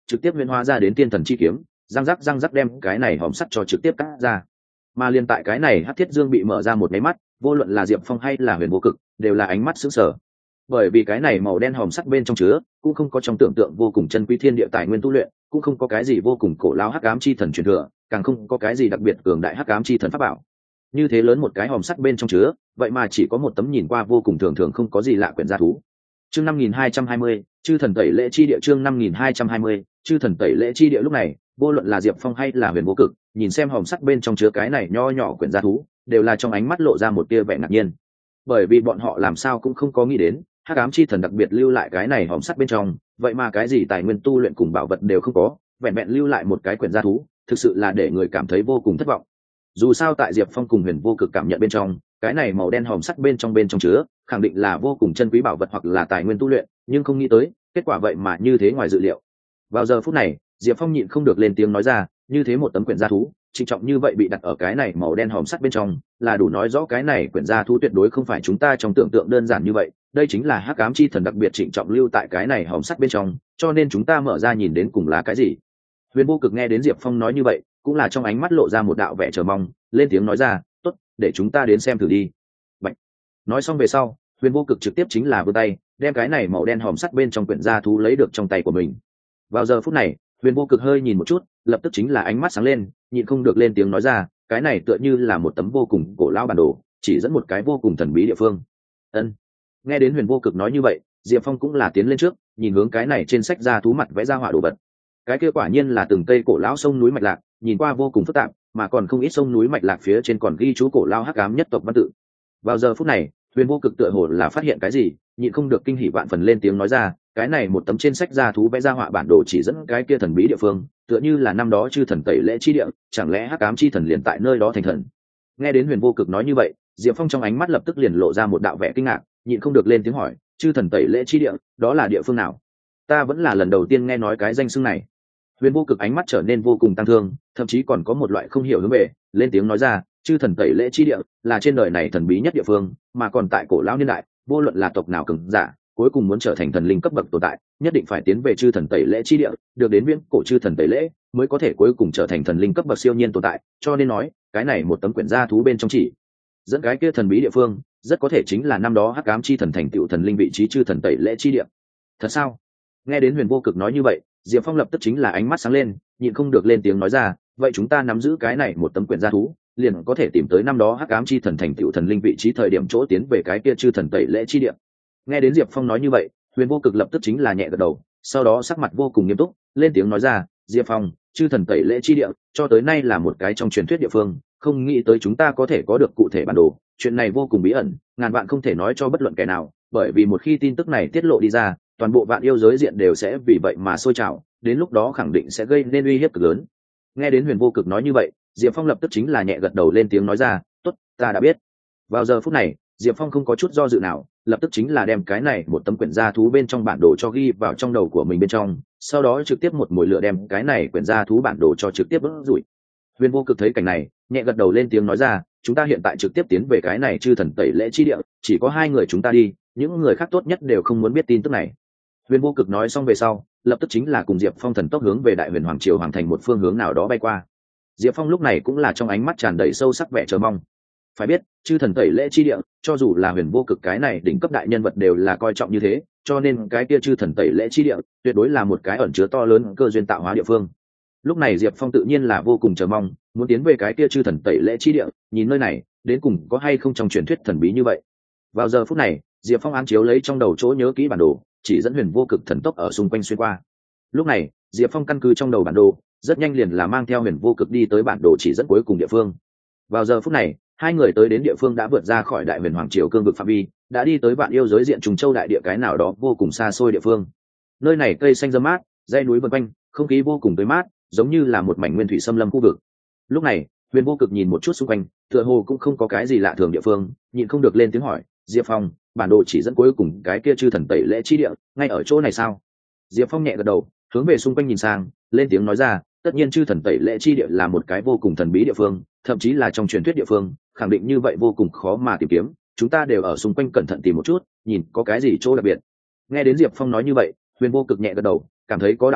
trực tiếp huyễn hóa ra đến tiên thần chi kiếm, răng rắc răng rắc đem cái này hòm sắt cho trực tiếp cắt ra. Mà liên tại cái này hắc thiết dương bị mở ra một máy mắt, vô luận là Diệp Phong hay là Huyền Vô Cực đều là ánh mắt sững sờ, bởi vì cái này màu đen hòm sắt bên trong chứa cũng không có trong tưởng tượng vô cùng chân quý thiên địa tài nguyên tu luyện, cũng không có cái gì vô cùng cổ lao hắc ám chi thần truyền thừa, càng không có cái gì đặc biệt cường đại hắc ám chi thần pháp bảo. Như thế lớn một cái hòm sắt bên trong chứa, vậy mà chỉ có một tấm nhìn qua vô cùng thường thường không có gì lạ quyển gia thú. Chương năm nghìn hai trăm hai mươi, chư thần tẩy lễ chi địa. Chương năm nghìn hai trăm hai mươi, chư thần tẩy lễ chi địa. Lúc này, vô luận là Diệp Phong hay là Huyền Vô Cực, nhìn xem hòm sắt bên trong chứa cái này nho nhỏ quyển gia thú, đều là trong ánh mắt lộ ra một tia vẻ ngạc nhiên, bởi vì bọn họ làm sao cũng không có nghĩ đến hắc ám chi thần đặc biệt lưu lại cái này hòm sắt bên trong, vậy mà cái gì tài nguyên tu luyện cùng bảo vật đều không có, vẹn vẹn lưu lại một cái quyển gia thú, thực sự là để người cảm thấy vô cùng thất vọng. Dù sao tại Diệp Phong cùng Huyền Vô Cực cảm nhận bên trong, cái này màu đen hòm sắt bên trong bên trong chứa khẳng định là vô cùng chân quý bảo vật hoặc là tài nguyên tu luyện, nhưng không nghĩ tới kết quả vậy mà như thế ngoài dự liệu. Vào giờ phút này, Diệp Phong nhịn không được lên tiếng nói ra, như thế một tấm quyển gia thú trịnh trọng như vậy bị đặt ở cái này màu đen hòm sắt bên trong, là đủ nói rõ cái này quyển gia thú tuyệt đối không phải chúng ta trong tưởng tượng đơn giản như vậy, đây chính là hắc ám chi thần đặc biệt trịnh trọng lưu tại cái này hòm sắt bên trong, cho nên chúng ta mở ra nhìn đến cùng là cái gì. Huyền Vô Cực nghe đến Diệp Phong nói như vậy, cũng là trong ánh mắt lộ ra một đạo vẻ chờ mong, lên tiếng nói ra, tốt, để chúng ta đến xem thử đi. Bạch. Nói xong về sau, Huyền Vô Cực trực tiếp chính là vươn tay, đem cái này màu đen hòm sắt bên trong quyển gia thú lấy được trong tay của mình. Vào giờ phút này, Huyền Vô Cực hơi nhìn một chút, lập tức chính là ánh mắt sáng lên, nhịn không được lên tiếng nói ra, cái này tựa như là một tấm vô cùng cổ lão bản đồ, chỉ dẫn một cái vô cùng thần bí địa phương. Ân. Nghe đến Huyền Vô Cực nói như vậy, Diệp Phong cũng là tiến lên trước, nhìn hướng cái này trên sách gia thú mặt vẽ ra họa đồ vật. Cái kia quả nhiên là từng cây cổ lão sông núi mạch lạc, nhìn qua vô cùng phức tạp, mà còn không ít sông núi mạch lạc phía trên còn ghi chú cổ lão hắc ám nhất tộc văn tự. Vào giờ phút này, Huyền Vô Cực tựa hồ là phát hiện cái gì, nhịn không được kinh hỉ vạn phần lên tiếng nói ra, cái này một tấm trên sách gia thú vẽ ra họa bản đồ chỉ dẫn cái kia thần bí địa phương, tựa như là năm đó chư thần tẩy lễ chi địa, chẳng lẽ hắc ám chi thần liền tại nơi đó thành thần. Nghe đến Huyền Vô Cực nói như vậy, Diệp Phong trong ánh mắt lập tức liền lộ ra một đạo vẻ kinh ngạc, nhịn không được lên tiếng hỏi, chư thần tẩy lễ chi địa, đó là địa phương nào? Ta vẫn là lần đầu tiên nghe nói cái danh xưng này. Huyền Vô Cực ánh mắt trở nên vô cùng tăng thương, thậm chí còn có một loại không hiểu hướng về, lên tiếng nói ra, chư thần tẩy lễ chi địa là trên đời này thần bí nhất địa phương, mà còn tại cổ lão niên đại, vô luận là tộc nào cường giả, cuối cùng muốn trở thành thần linh cấp bậc tồn tại, nhất định phải tiến về chư thần tẩy lễ chi địa, được đến viễn cổ chư thần tẩy lễ, mới có thể cuối cùng trở thành thần linh cấp bậc siêu nhiên tồn tại, cho nên nói, cái này một tấm quyển gia thú bên trong chỉ dẫn cái kia thần bí địa phương, rất có thể chính là năm đó hắc ám chi thần thành tựu thần linh vị trí chư thần tẩy lễ chi địa. Thật sao? Nghe đến Huyền Vô Cực nói như vậy, Diệp Phong lập tức chính là ánh mắt sáng lên, nhịn không được lên tiếng nói ra, vậy chúng ta nắm giữ cái này một tấm quyển gia thú, liền có thể tìm tới năm đó hắc ám chi thần thành tựu thần linh vị trí thời điểm chỗ tiến về cái kia chư thần tẩy lễ chi địa. Nghe đến Diệp Phong nói như vậy, Huyền Vô Cực lập tức chính là nhẹ gật đầu, sau đó sắc mặt vô cùng nghiêm túc, lên tiếng nói ra, Diệp Phong, chư thần tẩy lễ chi địa cho tới nay là một cái trong truyền thuyết địa phương, không nghĩ tới chúng ta có thể có được cụ thể bản đồ, chuyện này vô cùng bí ẩn, ngàn vạn không thể nói cho bất luận kẻ nào, bởi vì một khi tin tức này tiết lộ đi ra, toàn bộ vạn yêu giới diện đều sẽ vì vậy mà sôi trào, đến lúc đó khẳng định sẽ gây nên uy hiếp cực lớn. Nghe đến Huyền Vô Cực nói như vậy, Diệp Phong lập tức chính là nhẹ gật đầu lên tiếng nói ra, tốt, ta đã biết. Vào giờ phút này, Diệp Phong không có chút do dự nào, lập tức chính là đem cái này một tấm quyển gia thú bên trong bản đồ cho ghi vào trong đầu của mình bên trong, sau đó trực tiếp một mồi lửa đem cái này quyển gia thú bản đồ cho trực tiếp vỡ rụi. Huyền Vô Cực thấy cảnh này, nhẹ gật đầu lên tiếng nói ra, chúng ta hiện tại trực tiếp tiến về cái này chư thần tẩy lễ chi địa, chỉ có hai người chúng ta đi, những người khác tốt nhất đều không muốn biết tin tức này. Huyền Vô Cực nói xong về sau, lập tức chính là cùng Diệp Phong thần tốc hướng về Đại Huyền Hoàng Triều hoàng thành một phương hướng nào đó bay qua. Diệp Phong lúc này cũng là trong ánh mắt tràn đầy sâu sắc vẻ chờ mong. Phải biết, chư thần tẩy lễ chi địa, cho dù là Huyền Vô Cực cái này đỉnh cấp đại nhân vật đều là coi trọng như thế, cho nên cái kia chư thần tẩy lễ chi địa, tuyệt đối là một cái ẩn chứa to lớn cơ duyên tạo hóa địa phương. Lúc này Diệp Phong tự nhiên là vô cùng chờ mong, muốn tiến về cái kia chư thần tẩy lễ chi địa, nhìn nơi này, đến cùng có hay không trong truyền thuyết thần bí như vậy. Vào giờ phút này, Diệp Phong ám chiếu lấy trong đầu chỗ nhớ kỹ bản đồ, chỉ dẫn Huyền Vô Cực thần tốc ở xung quanh xuyên qua. Lúc này, Diệp Phong căn cứ trong đầu bản đồ, rất nhanh liền là mang theo Huyền Vô Cực đi tới bản đồ chỉ dẫn cuối cùng địa phương. Vào giờ phút này, hai người tới đến địa phương đã vượt ra khỏi Đại Huyền Hoàng Triều cương vực phạm vi, đã đi tới vạn yêu giới diện Trùng Châu đại địa cái nào đó vô cùng xa xôi địa phương. Nơi này cây xanh rậm mát, dãy núi vần quanh, không khí vô cùng tươi mát, giống như là một mảnh nguyên thủy xâm lâm khu vực. Lúc này, Huyền Vô Cực nhìn một chút xung quanh, tựa hồ cũng không có cái gì lạ thường địa phương, nhịn không được lên tiếng hỏi, Diệp Phong, bản đồ chỉ dẫn cuối cùng cái kia chư thần tẩy lễ chi địa, ngay ở chỗ này sao? Diệp Phong nhẹ gật đầu, hướng về xung quanh nhìn sang, lên tiếng nói ra, tất nhiên chư thần tẩy lễ chi địa là một cái vô cùng thần bí địa phương, thậm chí là trong truyền thuyết địa phương, khẳng định như vậy vô cùng khó mà tìm kiếm, chúng ta đều ở xung quanh cẩn thận tìm một chút, nhìn có cái gì chỗ đặc biệt. Nghe đến Diệp Phong nói như vậy, Huyền Vô Cực nhẹ gật đầu, cảm thấy có đạo lý,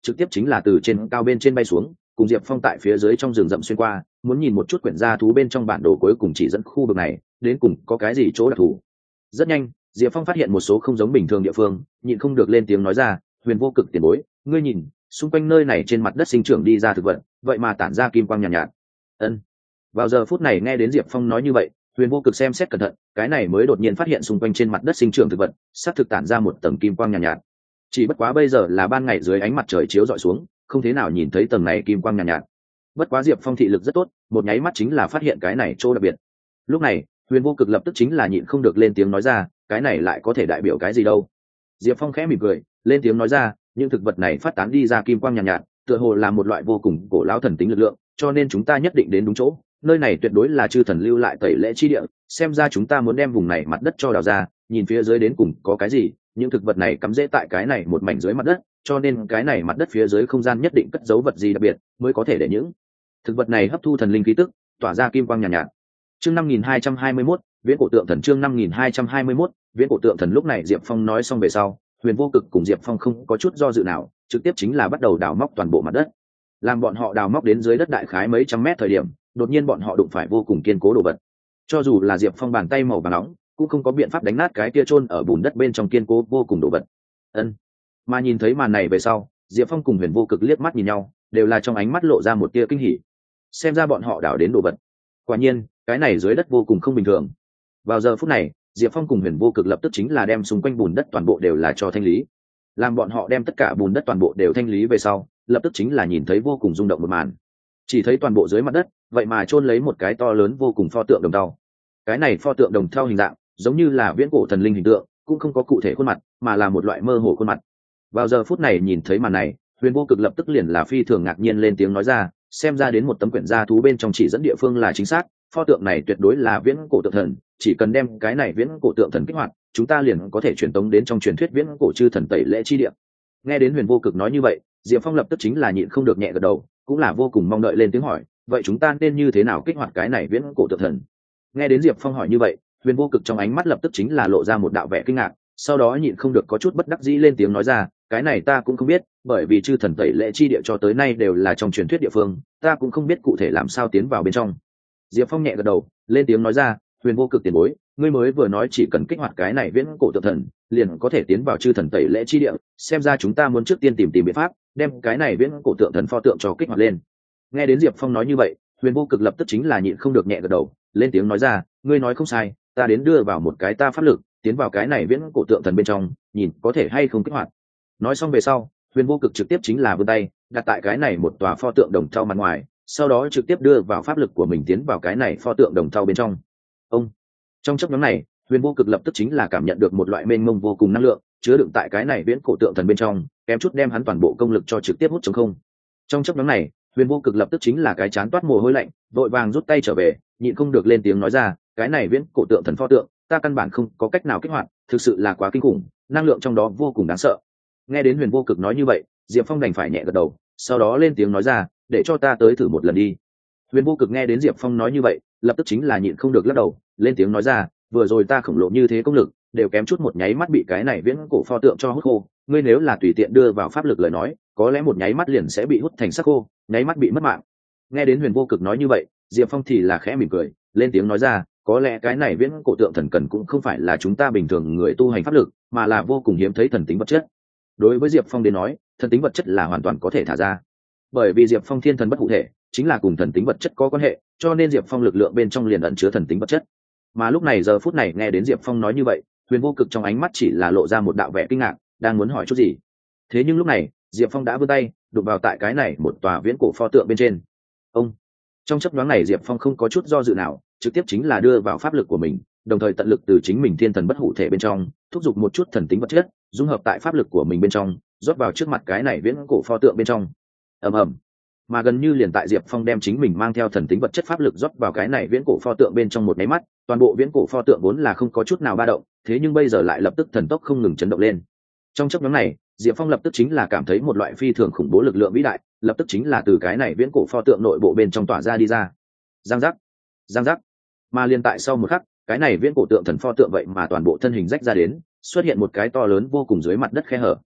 trực tiếp chính là từ trên cao bên trên bay xuống, cùng Diệp Phong tại phía dưới trong rừng rậm xuyên qua, muốn nhìn một chút quyển gia thú bên trong bản đồ cuối cùng chỉ dẫn khu vực này đến cùng có cái gì chỗ đặc thù. Rất nhanh, Diệp Phong phát hiện một số không giống bình thường địa phương, nhịn không được lên tiếng nói ra, Huyền Vô Cực tiền bối, ngươi nhìn, xung quanh nơi này trên mặt đất sinh trưởng đi ra thực vật, vậy mà tản ra kim quang nhàn nhạt, nhạt. Ân. Vào giờ phút này nghe đến Diệp Phong nói như vậy, Huyền Vô Cực xem xét cẩn thận, cái này mới đột nhiên phát hiện xung quanh trên mặt đất sinh trưởng thực vật, sắp thực tản ra một tầng kim quang nhàn nhạt, nhạt. Chỉ bất quá bây giờ là ban ngày dưới ánh mặt trời chiếu rọi xuống, không thế nào nhìn thấy tầng này kim quang nhàn nhạt, nhạt. Bất quá Diệp Phong thị lực rất tốt, một nháy mắt chính là phát hiện cái này chỗ đặc biệt. Lúc này, Huyền Vô Cực lập tức chính là nhịn không được lên tiếng nói ra, cái này lại có thể đại biểu cái gì đâu. Diệp Phong khẽ mỉm cười, lên tiếng nói ra, những thực vật này phát tán đi ra kim quang nhàn nhạt, nhạt, tựa hồ là một loại vô cùng cổ lão thần tính lực lượng, cho nên chúng ta nhất định đến đúng chỗ. Nơi này tuyệt đối là chư thần lưu lại tẩy lễ chi địa, xem ra chúng ta muốn đem vùng này mặt đất cho đào ra, nhìn phía dưới đến cùng có cái gì. Những thực vật này cắm rễ tại cái này một mảnh dưới mặt đất, cho nên cái này mặt đất phía dưới không gian nhất định cất giấu vật gì đặc biệt, mới có thể để những thực vật này hấp thu thần linh khí tức, tỏa ra kim quang nhàn nhạt, nhạt. Chương năm nghìn hai trăm hai mươi mốt, viễn cổ tượng thần. Chương năm nghìn hai trăm hai mươi mốt, viễn cổ tượng thần. Lúc này Diệp Phong nói xong về sau, Huyền Vô Cực cùng Diệp Phong không có chút do dự nào, trực tiếp chính là bắt đầu đào móc toàn bộ mặt đất. Làm bọn họ đào móc đến dưới đất đại khái mấy trăm mét thời điểm, đột nhiên bọn họ đụng phải vô cùng kiên cố đồ vật. Cho dù là Diệp Phong bàn tay màu vàng nóng, cũng không có biện pháp đánh nát cái kia chôn ở bùn đất bên trong kiên cố vô cùng đồ vật. Ân. Mà nhìn thấy màn này về sau, Diệp Phong cùng Huyền Vô Cực liếc mắt nhìn nhau, đều là trong ánh mắt lộ ra một tia kinh hỉ. Xem ra bọn họ đào đến đồ vật. Quả nhiên, cái này dưới đất vô cùng không bình thường. Vào giờ phút này, Diệp Phong cùng Huyền Vô Cực lập tức chính là đem xung quanh bùn đất toàn bộ đều là cho thanh lý. Làm bọn họ đem tất cả bùn đất toàn bộ đều thanh lý về sau, lập tức chính là nhìn thấy vô cùng rung động một màn. Chỉ thấy toàn bộ dưới mặt đất, vậy mà chôn lấy một cái to lớn vô cùng pho tượng đồng thau. Cái này pho tượng đồng thau hình dạng, giống như là viễn cổ thần linh hình tượng, cũng không có cụ thể khuôn mặt, mà là một loại mơ hồ khuôn mặt. Vào giờ phút này nhìn thấy màn này, Huyền Vô Cực lập tức liền là phi thường ngạc nhiên lên tiếng nói ra, xem ra đến một tấm quyển gia thú bên trong chỉ dẫn địa phương là chính xác, pho tượng này tuyệt đối là viễn cổ tượng thần, chỉ cần đem cái này viễn cổ tượng thần kích hoạt, chúng ta liền có thể truyền tống đến trong truyền thuyết viễn cổ chư thần tẩy lễ chi địa. Nghe đến Huyền Vô Cực nói như vậy, Diệp Phong lập tức chính là nhịn không được nhẹ gật đầu, cũng là vô cùng mong đợi lên tiếng hỏi, vậy chúng ta nên như thế nào kích hoạt cái này viễn cổ tượng thần? Nghe đến Diệp Phong hỏi như vậy, Huyền Vô Cực trong ánh mắt lập tức chính là lộ ra một đạo vẻ kinh ngạc, sau đó nhịn không được có chút bất đắc dĩ lên tiếng nói ra, cái này ta cũng không biết, bởi vì chư thần tẩy lễ chi địa cho tới nay đều là trong truyền thuyết địa phương, ta cũng không biết cụ thể làm sao tiến vào bên trong. Diệp Phong nhẹ gật đầu, lên tiếng nói ra, Huyền Vô Cực tiền bối, ngươi mới vừa nói chỉ cần kích hoạt cái này viễn cổ tượng thần, liền có thể tiến vào chư thần tẩy lễ chi địa, xem ra chúng ta muốn trước tiên tìm tìm biện pháp, đem cái này viễn cổ tượng thần pho tượng cho kích hoạt lên. Nghe đến Diệp Phong nói như vậy, Huyền Vô Cực lập tức chính là nhịn không được nhẹ gật đầu, lên tiếng nói ra, ngươi nói không sai, ta đến đưa vào một cái ta pháp lực, tiến vào cái này viễn cổ tượng thần bên trong, nhìn có thể hay không kích hoạt. Nói xong về sau, Huyền Vô Cực trực tiếp chính là vươn tay, đặt tại cái này một tòa pho tượng đồng thau mặt ngoài, sau đó trực tiếp đưa vào pháp lực của mình tiến vào cái này pho tượng đồng thau bên trong. Ông. Trong chốc ngắn này, Huyền Vô Cực lập tức chính là cảm nhận được một loại mênh mông vô cùng năng lượng, chứa đựng tại cái này viễn cổ tượng thần bên trong, kém chút đem hắn toàn bộ công lực cho trực tiếp hút trống không. Trong chốc ngắn này, Huyền Vô Cực lập tức chính là cái chán toát mồ hôi lạnh, vội vàng rút tay trở về, nhịn không được lên tiếng nói ra, cái này viễn cổ tượng thần pho tượng, ta căn bản không có cách nào kích hoạt, thực sự là quá kinh khủng, năng lượng trong đó vô cùng đáng sợ. Nghe đến Huyền Vô Cực nói như vậy, Diệp Phong đành phải nhẹ gật đầu, sau đó lên tiếng nói ra, để cho ta tới thử một lần đi. Huyền Vô Cực nghe đến Diệp Phong nói như vậy, lập tức chính là nhịn không được lắc đầu, lên tiếng nói ra, vừa rồi ta khổng lồ như thế công lực, đều kém chút một nháy mắt bị cái này viễn cổ pho tượng cho hút khô, ngươi nếu là tùy tiện đưa vào pháp lực lời nói, có lẽ một nháy mắt liền sẽ bị hút thành xác khô, nháy mắt bị mất mạng. Nghe đến Huyền Vô Cực nói như vậy, Diệp Phong thì là khẽ mỉm cười, lên tiếng nói ra, có lẽ cái này viễn cổ tượng thần cần cũng không phải là chúng ta bình thường người tu hành pháp lực, mà là vô cùng hiếm thấy thần tính vật chất. Đối với Diệp Phong đến nói, thần tính vật chất là hoàn toàn có thể thả ra, bởi vì Diệp Phong thiên thần bất hủ thể, chính là cùng thần tính vật chất có quan hệ, cho nên Diệp Phong lực lượng bên trong liền ẩn chứa thần tính vật chất. Mà lúc này giờ phút này nghe đến Diệp Phong nói như vậy, Huyền Vô Cực trong ánh mắt chỉ là lộ ra một đạo vẻ kinh ngạc, đang muốn hỏi chút gì. Thế nhưng lúc này, Diệp Phong đã vươn tay, đụng vào tại cái này một tòa viễn cổ pho tượng bên trên. Ông. Trong chớp nhoáng này Diệp Phong không có chút do dự nào, trực tiếp chính là đưa vào pháp lực của mình, đồng thời tận lực từ chính mình thiên thần bất hủ thể bên trong, thúc giục một chút thần tính vật chất, dung hợp tại pháp lực của mình bên trong, rót vào trước mặt cái này viễn cổ pho tượng bên trong. Ầm ầm. Mà gần như liền tại Diệp Phong đem chính mình mang theo thần tính vật chất pháp lực rót vào cái này viễn cổ pho tượng bên trong một cái mắt, toàn bộ viễn cổ pho tượng vốn là không có chút nào ba động, thế nhưng bây giờ lại lập tức thần tốc không ngừng chấn động lên. Trong chốc ngắn này, Diệp Phong lập tức chính là cảm thấy một loại phi thường khủng bố lực lượng vĩ đại, lập tức chính là từ cái này viễn cổ pho tượng nội bộ bên trong tỏa ra đi ra. Giang giác, giang giác. Mà liền tại sau một khắc, cái này viễn cổ tượng thần pho tượng vậy mà toàn bộ thân hình rách ra đến, xuất hiện một cái to lớn vô cùng dưới mặt đất khe hở.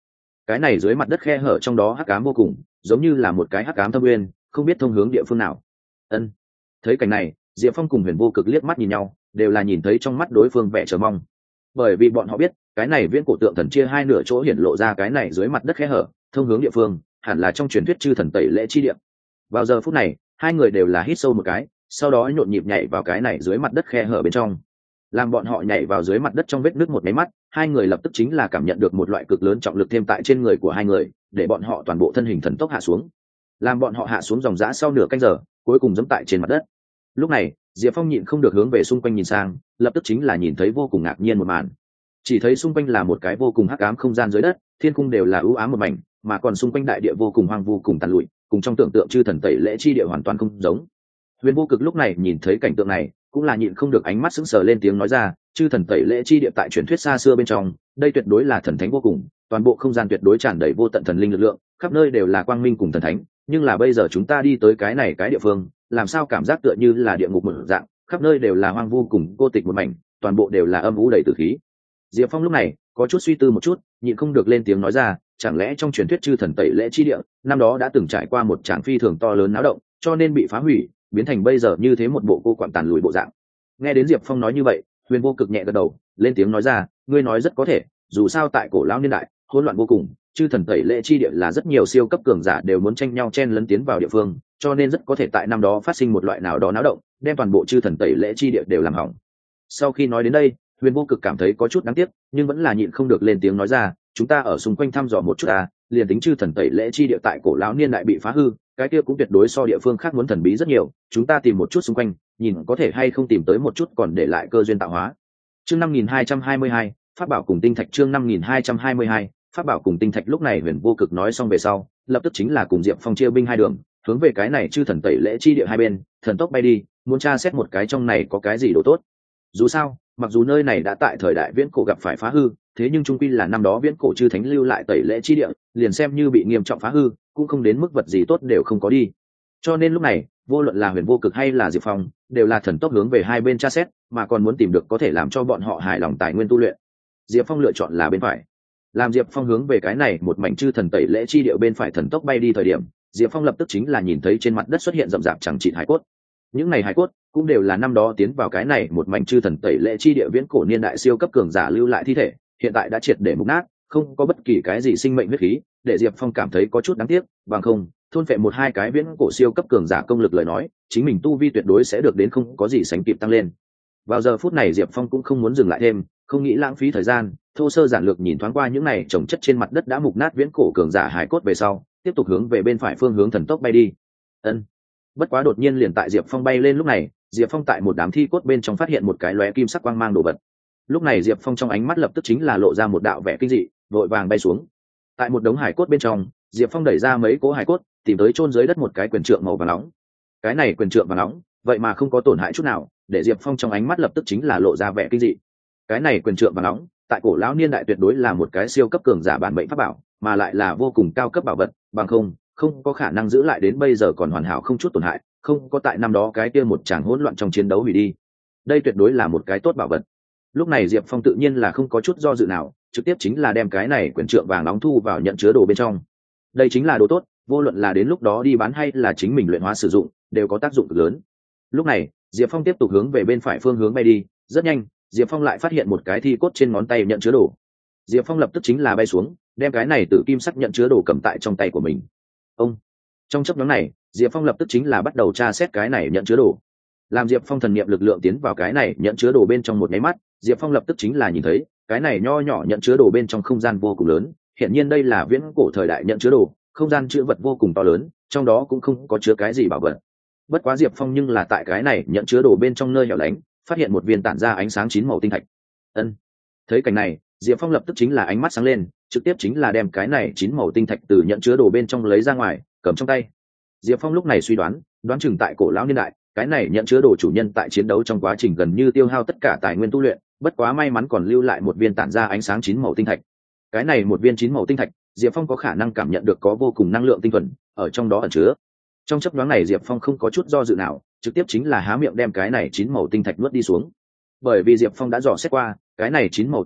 cái này dưới mặt đất khe hở trong đó hắc ám vô cùng, giống như là một cái hắc ám thâm uyên, không biết thông hướng địa phương nào. Ân. Thấy cảnh này, Diệp Phong cùng Huyền Vô Cực liếc mắt nhìn nhau, đều là nhìn thấy trong mắt đối phương vẻ chờ mong. Bởi vì bọn họ biết, cái này viễn cổ tượng thần chia hai nửa chỗ hiển lộ ra cái này dưới mặt đất khe hở, thông hướng địa phương, hẳn là trong truyền thuyết chư thần tẩy lễ chi địa. Vào giờ phút này, hai người đều là hít sâu một cái, sau đó nhộn nhịp nhảy vào cái này dưới mặt đất khe hở bên trong. Làm bọn họ nhảy vào dưới mặt đất trong vết nứt một cái mắt, hai người lập tức chính là cảm nhận được một loại cực lớn trọng lực thêm tại trên người của hai người, để bọn họ toàn bộ thân hình thần tốc hạ xuống. Làm bọn họ hạ xuống dòng dã sau nửa canh giờ, cuối cùng giẫm tại trên mặt đất. Lúc này, Diệp Phong nhịn không được hướng về xung quanh nhìn sang, lập tức chính là nhìn thấy vô cùng ngạc nhiên một màn. Chỉ thấy xung quanh là một cái vô cùng hắc ám không gian dưới đất, thiên cung đều là ưu ám một mảnh, mà còn xung quanh đại địa vô cùng hoang vu cùng tàn lụi, cùng trong tưởng tượng chư thần tẩy lễ chi địa hoàn toàn không giống. Huyền Vô Cực lúc này nhìn thấy cảnh tượng này, cũng là nhịn không được ánh mắt sững sờ lên tiếng nói ra, chư thần tẩy lễ chi địa tại truyền thuyết xa xưa bên trong, đây tuyệt đối là thần thánh vô cùng, toàn bộ không gian tuyệt đối tràn đầy vô tận thần linh lực lượng, khắp nơi đều là quang minh cùng thần thánh, nhưng là bây giờ chúng ta đi tới cái này cái địa phương, làm sao cảm giác tựa như là địa ngục một dạng, khắp nơi đều là hoang vu cùng cô tịch một mảnh, toàn bộ đều là âm u đầy tử khí. Diệp Phong lúc này có chút suy tư một chút, nhịn không được lên tiếng nói ra, chẳng lẽ trong truyền thuyết chư thần tẩy lễ chi địa, năm đó đã từng trải qua một tràng phi thường to lớn náo động, cho nên bị phá hủy, biến thành bây giờ như thế một bộ cô quạng tàn lùi bộ dạng. Nghe đến Diệp Phong nói như vậy, Huyền Vô Cực nhẹ gật đầu, lên tiếng nói ra, ngươi nói rất có thể, dù sao tại cổ lão niên đại, hỗn loạn vô cùng, chư thần tẩy lễ chi địa là rất nhiều siêu cấp cường giả đều muốn tranh nhau chen lấn tiến vào địa phương, cho nên rất có thể tại năm đó phát sinh một loại nào đó náo động, đem toàn bộ chư thần tẩy lễ chi địa đều làm hỏng. Sau khi nói đến đây, Huyền Vô Cực cảm thấy có chút đáng tiếc, nhưng vẫn là nhịn không được lên tiếng nói ra, chúng ta ở xung quanh thăm dò một chút à, liền tính chư thần tẩy lễ chi địa tại cổ lão niên đại bị phá hư, cái kia cũng tuyệt đối so địa phương khác muốn thần bí rất nhiều, chúng ta tìm một chút xung quanh, nhìn có thể hay không tìm tới một chút còn để lại cơ duyên tạo hóa. Chương năm nghìn hai trăm hai mươi hai, pháp bảo cùng tinh thạch. Chương năm nghìn hai trăm hai mươi hai, pháp bảo cùng tinh thạch. Lúc này Huyền Vô Cực nói xong về sau, lập tức chính là cùng Diệp Phong chia binh hai đường, hướng về cái này chư thần tẩy lễ chi địa hai bên, thần tốc bay đi, muốn tra xét một cái trong này có cái gì đồ tốt. Dù sao, mặc dù nơi này đã tại thời đại viễn cổ gặp phải phá hư, thế nhưng trung quy là năm đó viễn cổ chư thánh lưu lại tẩy lễ chi địa, liền xem như bị nghiêm trọng phá hư, cũng không đến mức vật gì tốt đều không có đi. Cho nên lúc này, vô luận là Huyền Vô Cực hay là Diệp Phong, đều là thần tốc hướng về hai bên tra xét, mà còn muốn tìm được có thể làm cho bọn họ hài lòng tài nguyên tu luyện. Diệp Phong lựa chọn là bên phải. Làm Diệp Phong hướng về cái này một mảnh chư thần tẩy lễ chi địa bên phải thần tốc bay đi thời điểm, Diệp Phong lập tức chính là nhìn thấy trên mặt đất xuất hiện rậm rạp chẳng chịt hải cốt. Những này hải cốt cũng đều là năm đó tiến vào cái này một mảnh chư thần tẩy lễ chi địa viễn cổ niên đại siêu cấp cường giả lưu lại thi thể, hiện tại đã triệt để mục nát, không có bất kỳ cái gì sinh mệnh huyết khí, để Diệp Phong cảm thấy có chút đáng tiếc, bằng không, thôn phệ một hai cái viễn cổ siêu cấp cường giả công lực lời nói, chính mình tu vi tuyệt đối sẽ được đến không có gì sánh kịp tăng lên. Vào giờ phút này Diệp Phong cũng không muốn dừng lại thêm, không nghĩ lãng phí thời gian, thô sơ giản lược nhìn thoáng qua những này chồng chất trên mặt đất đã mục nát viễn cổ cường giả hải cốt về sau, tiếp tục hướng về bên phải phương hướng thần tốc bay đi. Ân. Bất quá đột nhiên liền tại Diệp Phong bay lên lúc này, Diệp Phong tại một đám thi cốt bên trong phát hiện một cái lóe kim sắc quang mang đồ vật. Lúc này Diệp Phong trong ánh mắt lập tức chính là lộ ra một đạo vẻ kinh dị, vội vàng bay xuống. Tại một đống hải cốt bên trong, Diệp Phong đẩy ra mấy cố hải cốt, tìm tới chôn dưới đất một cái quyền trượng màu vàng nóng. Cái này quyền trượng vàng nóng, vậy mà không có tổn hại chút nào, để Diệp Phong trong ánh mắt lập tức chính là lộ ra vẻ kinh dị. Cái này quyền trượng vàng nóng, tại cổ lão niên đại tuyệt đối là một cái siêu cấp cường giả bản mệnh pháp bảo, mà lại là vô cùng cao cấp bảo vật, bằng không, không có khả năng giữ lại đến bây giờ còn hoàn hảo không chút tổn hại, không có tại năm đó cái kia một tràng hỗn loạn trong chiến đấu hủy đi. Đây tuyệt đối là một cái tốt bảo vật. Lúc này Diệp Phong tự nhiên là không có chút do dự nào, trực tiếp chính là đem cái này quyền trượng vàng nóng thu vào nhận chứa đồ bên trong. Đây chính là đồ tốt, vô luận là đến lúc đó đi bán hay là chính mình luyện hóa sử dụng, đều có tác dụng cực lớn. Lúc này, Diệp Phong tiếp tục hướng về bên phải phương hướng bay đi, rất nhanh, Diệp Phong lại phát hiện một cái thi cốt trên ngón tay nhận chứa đồ. Diệp Phong lập tức chính là bay xuống, đem cái này tự kim sắc nhận chứa đồ cầm tại trong tay của mình. Ông. Trong chốc ngắn này, Diệp Phong lập tức chính là bắt đầu tra xét cái này nhận chứa đồ. Làm Diệp Phong thần niệm lực lượng tiến vào cái này nhận chứa đồ bên trong một cái mắt, Diệp Phong lập tức chính là nhìn thấy, cái này nho nhỏ nhận chứa đồ bên trong không gian vô cùng lớn, hiển nhiên đây là viễn cổ thời đại nhận chứa đồ, không gian chứa vật vô cùng to lớn, trong đó cũng không có chứa cái gì bảo vật. Bất quá Diệp Phong nhưng là tại cái này nhận chứa đồ bên trong nơi hẻo lánh, phát hiện một viên tản ra ánh sáng chín màu tinh thạch. Ân. Thấy cảnh này, Diệp Phong lập tức chính là ánh mắt sáng lên, trực tiếp chính là đem cái này chín màu tinh thạch từ nhận chứa đồ bên trong lấy ra ngoài, cầm trong tay. Diệp Phong lúc này suy đoán, đoán chừng tại cổ lão niên đại, cái này nhận chứa đồ chủ nhân tại chiến đấu trong quá trình gần như tiêu hao tất cả tài nguyên tu luyện, bất quá may mắn còn lưu lại một viên tản ra ánh sáng chín màu tinh thạch. Cái này một viên chín màu tinh thạch, Diệp Phong có khả năng cảm nhận được có vô cùng năng lượng tinh thuần ở trong đó ẩn chứa. Trong chốc nhoáng này Diệp Phong không có chút do dự nào, trực tiếp chính là há miệng đem cái này chín màu tinh thạch nuốt đi xuống. Bởi vì Diệp Phong đã dò xét qua, cái này chín màu tinh thạch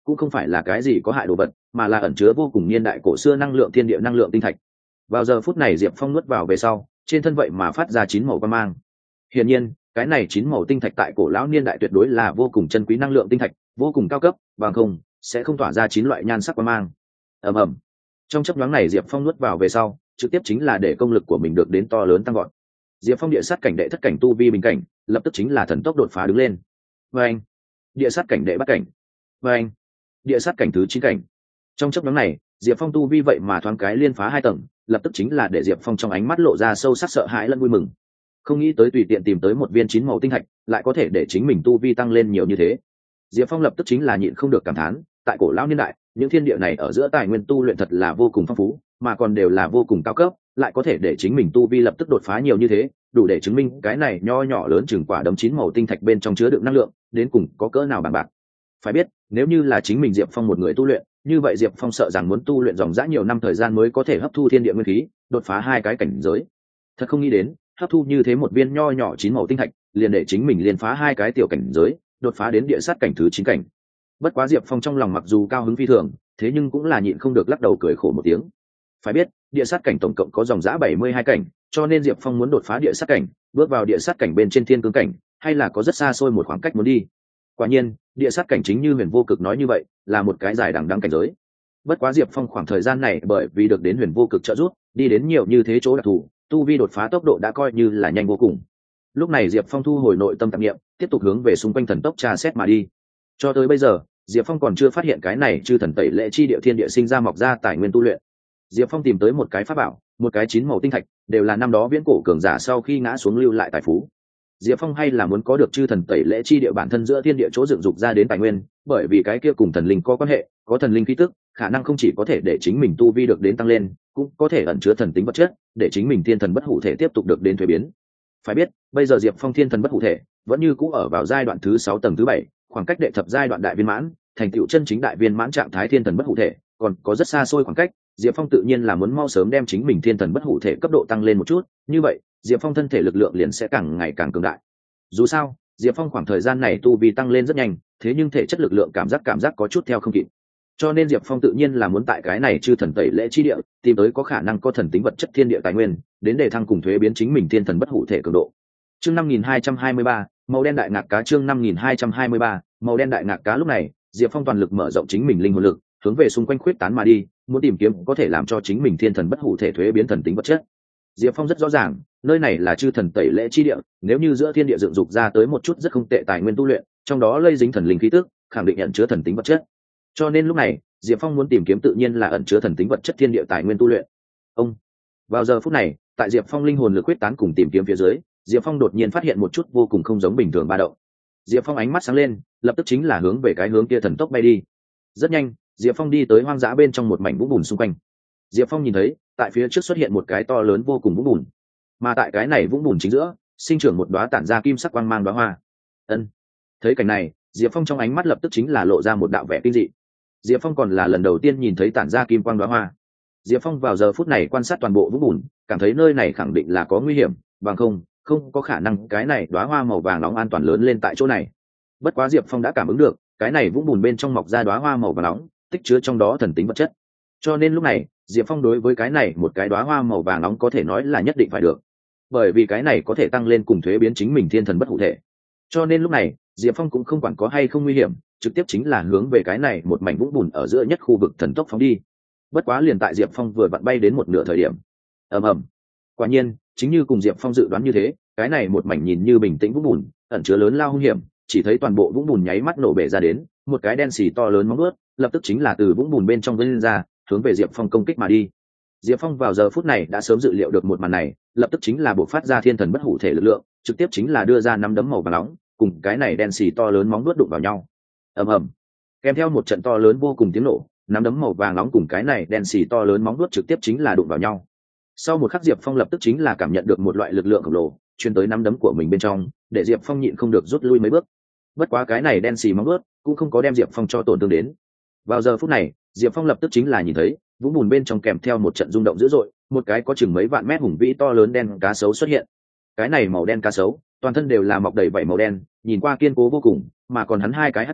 cũng không phải là cái gì có hại đồ vật, mà là ẩn chứa vô cùng niên đại cổ xưa năng lượng thiên địa năng lượng tinh thạch. Vào giờ phút này Diệp Phong nuốt vào về sau, trên thân vậy mà phát ra chín màu quang mang. Hiển nhiên, cái này chín màu tinh thạch tại cổ lão niên đại tuyệt đối là vô cùng chân quý năng lượng tinh thạch, vô cùng cao cấp, bằng không sẽ không tỏa ra chín loại nhan sắc quang mang. Ầm ầm. Trong chốc nhoáng này Diệp Phong nuốt vào về sau, trực tiếp chính là để công lực của mình được đến to lớn tăng vọt. Diệp Phong địa sát cảnh đệ thất cảnh tu vi bình cảnh, lập tức chính là thần tốc đột phá đứng lên. Và anh, địa sát cảnh đệ bát cảnh. Và anh, địa sát cảnh thứ chín cảnh. Trong chốc nhoáng này, Diệp Phong tu vi vậy mà thoáng cái liên phá hai tầng, lập tức chính là để Diệp Phong trong ánh mắt lộ ra sâu sắc sợ hãi lẫn vui mừng. Không nghĩ tới tùy tiện tìm tới một viên chín màu tinh thạch, lại có thể để chính mình tu vi tăng lên nhiều như thế. Diệp Phong lập tức chính là nhịn không được cảm thán, tại cổ lão niên đại, những thiên địa này ở giữa tài nguyên tu luyện thật là vô cùng phong phú, mà còn đều là vô cùng cao cấp, lại có thể để chính mình tu vi lập tức đột phá nhiều như thế, đủ để chứng minh cái này nho nhỏ lớn chừng quả đấm chín màu tinh thạch bên trong chứa đựng năng lượng, đến cùng có cỡ nào bằng bạc. Phải biết, nếu như là chính mình Diệp Phong một người tu luyện, như vậy Diệp Phong sợ rằng muốn tu luyện dòng dã nhiều năm thời gian mới có thể hấp thu thiên địa nguyên khí, đột phá hai cái cảnh giới. Thật không nghĩ đến, hấp thu như thế một viên nho nhỏ chín màu tinh thạch, liền để chính mình liên phá hai cái tiểu cảnh giới, đột phá đến địa sát cảnh thứ chín cảnh. Bất quá Diệp Phong trong lòng mặc dù cao hứng phi thường, thế nhưng cũng là nhịn không được lắc đầu cười khổ một tiếng. Phải biết, địa sát cảnh tổng cộng có dòng dã bảy mươi hai cảnh, cho nên Diệp Phong muốn đột phá địa sát cảnh, bước vào địa sát cảnh bên trên thiên cương cảnh, hay là có rất xa xôi một khoảng cách muốn đi. Quả nhiên, địa sát cảnh chính như Huyền Vô Cực nói như vậy, là một cái dài đằng đẵng cảnh giới. Bất quá Diệp Phong khoảng thời gian này bởi vì được đến Huyền Vô Cực trợ giúp, đi đến nhiều như thế chỗ đặc thù, tu vi đột phá tốc độ đã coi như là nhanh vô cùng. Lúc này Diệp Phong thu hồi nội tâm tạp niệm, tiếp tục hướng về xung quanh thần tốc tra xét mà đi. Cho tới bây giờ, Diệp Phong còn chưa phát hiện cái này chư thần tẩy lệ chi địa thiên địa sinh ra mọc ra tài nguyên tu luyện. Diệp Phong tìm tới một cái pháp bảo, một cái chín màu tinh thạch, đều là năm đó viễn cổ cường giả sau khi ngã xuống lưu lại tài phú. Diệp Phong hay là muốn có được chư thần tẩy lễ chi địa bản thân giữa thiên địa chỗ dựng dục ra đến tài nguyên, bởi vì cái kia cùng thần linh có quan hệ, có thần linh khí tức, khả năng không chỉ có thể để chính mình tu vi được đến tăng lên, cũng có thể ẩn chứa thần tính vật chất, để chính mình thiên thần bất hủ thể tiếp tục được đến thuế biến. Phải biết, bây giờ Diệp Phong thiên thần bất hủ thể vẫn như cũ ở vào giai đoạn thứ sáu tầng thứ bảy, khoảng cách đệ thập giai đoạn đại viên mãn, thành tựu chân chính đại viên mãn trạng thái thiên thần bất hủ thể, còn có rất xa xôi khoảng cách. Diệp Phong tự nhiên là muốn mau sớm đem chính mình thiên thần bất hủ thể cấp độ tăng lên một chút, như vậy, Diệp Phong thân thể lực lượng liền sẽ càng ngày càng cường đại. Dù sao, Diệp Phong khoảng thời gian này tu vi tăng lên rất nhanh, thế nhưng thể chất lực lượng cảm giác cảm giác có chút theo không kịp. Cho nên Diệp Phong tự nhiên là muốn tại cái này chư thần tẩy lễ chi địa, tìm tới có khả năng có thần tính vật chất thiên địa tài nguyên, đến để thăng cùng thuế biến chính mình thiên thần bất hủ thể cường độ. Chương năm nghìn hai trăm hai mươi ba, màu đen đại ngạc cá. Chương năm nghìn hai trăm hai mươi ba, màu đen đại ngạc cá. Lúc này, Diệp Phong toàn lực mở rộng chính mình linh hồn lực, hướng về xung quanh khuyết tán mà đi, muốn tìm kiếm có thể làm cho chính mình thiên thần bất hủ thể thuế biến thần tính vật chất. Diệp Phong rất rõ ràng, nơi này là chư thần tẩy lễ chi địa, nếu như giữa thiên địa dựng dục ra tới một chút rất không tệ tài nguyên tu luyện, trong đó lây dính thần linh khí tức, khẳng định nhận chứa thần tính vật chất. Cho nên lúc này, Diệp Phong muốn tìm kiếm tự nhiên là ẩn chứa thần tính vật chất thiên địa tài nguyên tu luyện. Ông, vào giờ phút này, tại Diệp Phong linh hồn lực quyết tán cùng tìm kiếm phía dưới, Diệp Phong đột nhiên phát hiện một chút vô cùng không giống bình thường ba động. Diệp Phong ánh mắt sáng lên, lập tức chính là hướng về cái hướng kia thần tốc bay đi. Rất nhanh, Diệp Phong đi tới hoang dã bên trong một mảnh vũng bùn xung quanh. Diệp Phong nhìn thấy, tại phía trước xuất hiện một cái to lớn vô cùng vũng bùn, mà tại cái này vũng bùn chính giữa, sinh trưởng một đóa tản ra kim sắc quang mang đóa hoa. Ân. Thấy cảnh này, Diệp Phong trong ánh mắt lập tức chính là lộ ra một đạo vẻ kinh dị. Diệp Phong còn là lần đầu tiên nhìn thấy tản ra kim quang đóa hoa. Diệp Phong vào giờ phút này quan sát toàn bộ vũng bùn, cảm thấy nơi này khẳng định là có nguy hiểm, bằng không, không có khả năng cái này đóa hoa màu vàng nóng an toàn lớn lên tại chỗ này. Bất quá Diệp Phong đã cảm ứng được, cái này vũng bùn bên trong mọc ra đóa hoa màu vàng nóng, tích chứa trong đó thần tính vật chất. Cho nên lúc này, Diệp Phong đối với cái này một cái đóa hoa màu vàng nóng có thể nói là nhất định phải được, bởi vì cái này có thể tăng lên cùng thuế biến chính mình thiên thần bất hủ thể. Cho nên lúc này, Diệp Phong cũng không quản có hay không nguy hiểm, trực tiếp chính là hướng về cái này một mảnh vũng bùn ở giữa nhất khu vực thần tốc phóng đi. Bất quá liền tại Diệp Phong vừa vặn bay đến một nửa thời điểm, ầm ầm, quả nhiên, chính như cùng Diệp Phong dự đoán như thế, cái này một mảnh nhìn như bình tĩnh vũng bùn, ẩn chứa lớn lao hung hiểm, chỉ thấy toàn bộ vũng bùn nháy mắt nổ bể ra đến, một cái đen xì to lớn móng vuốt, lập tức chính là từ vũng bùn bên trong vươn ra, hướng về Diệp Phong công kích mà đi. Diệp Phong vào giờ phút này đã sớm dự liệu được một màn này, lập tức chính là bộc phát ra thiên thần bất hủ thể lực lượng, trực tiếp chính là đưa ra nắm đấm màu vàng nóng, cùng cái này đen xì to lớn móng vuốt đụng vào nhau. Ầm ầm. Kèm theo một trận to lớn vô cùng tiếng nổ, nắm đấm màu vàng nóng cùng cái này đen xì to lớn móng vuốt trực tiếp chính là đụng vào nhau. Sau một khắc Diệp Phong lập tức chính là cảm nhận được một loại lực lượng khổng lồ truyền tới nắm đấm của mình bên trong, để Diệp Phong nhịn không được rút lui mấy bước. Bất quá cái này đen xì móng vuốt cũng không có đem Diệp Phong cho tổn thương đến. Vào giờ phút này, Diệp Phong lập tức chính là nhìn thấy vũng bùn bên trong kèm theo một trận rung động dữ dội, một cái có chừng mấy vạn mét hùng vĩ to lớn đen cá sấu xuất hiện. Cái này màu đen cá sấu, toàn thân đều là mọc đầy vảy màu đen, nhìn qua kiên cố vô cùng, mà còn hắn hai cái hắc chảo,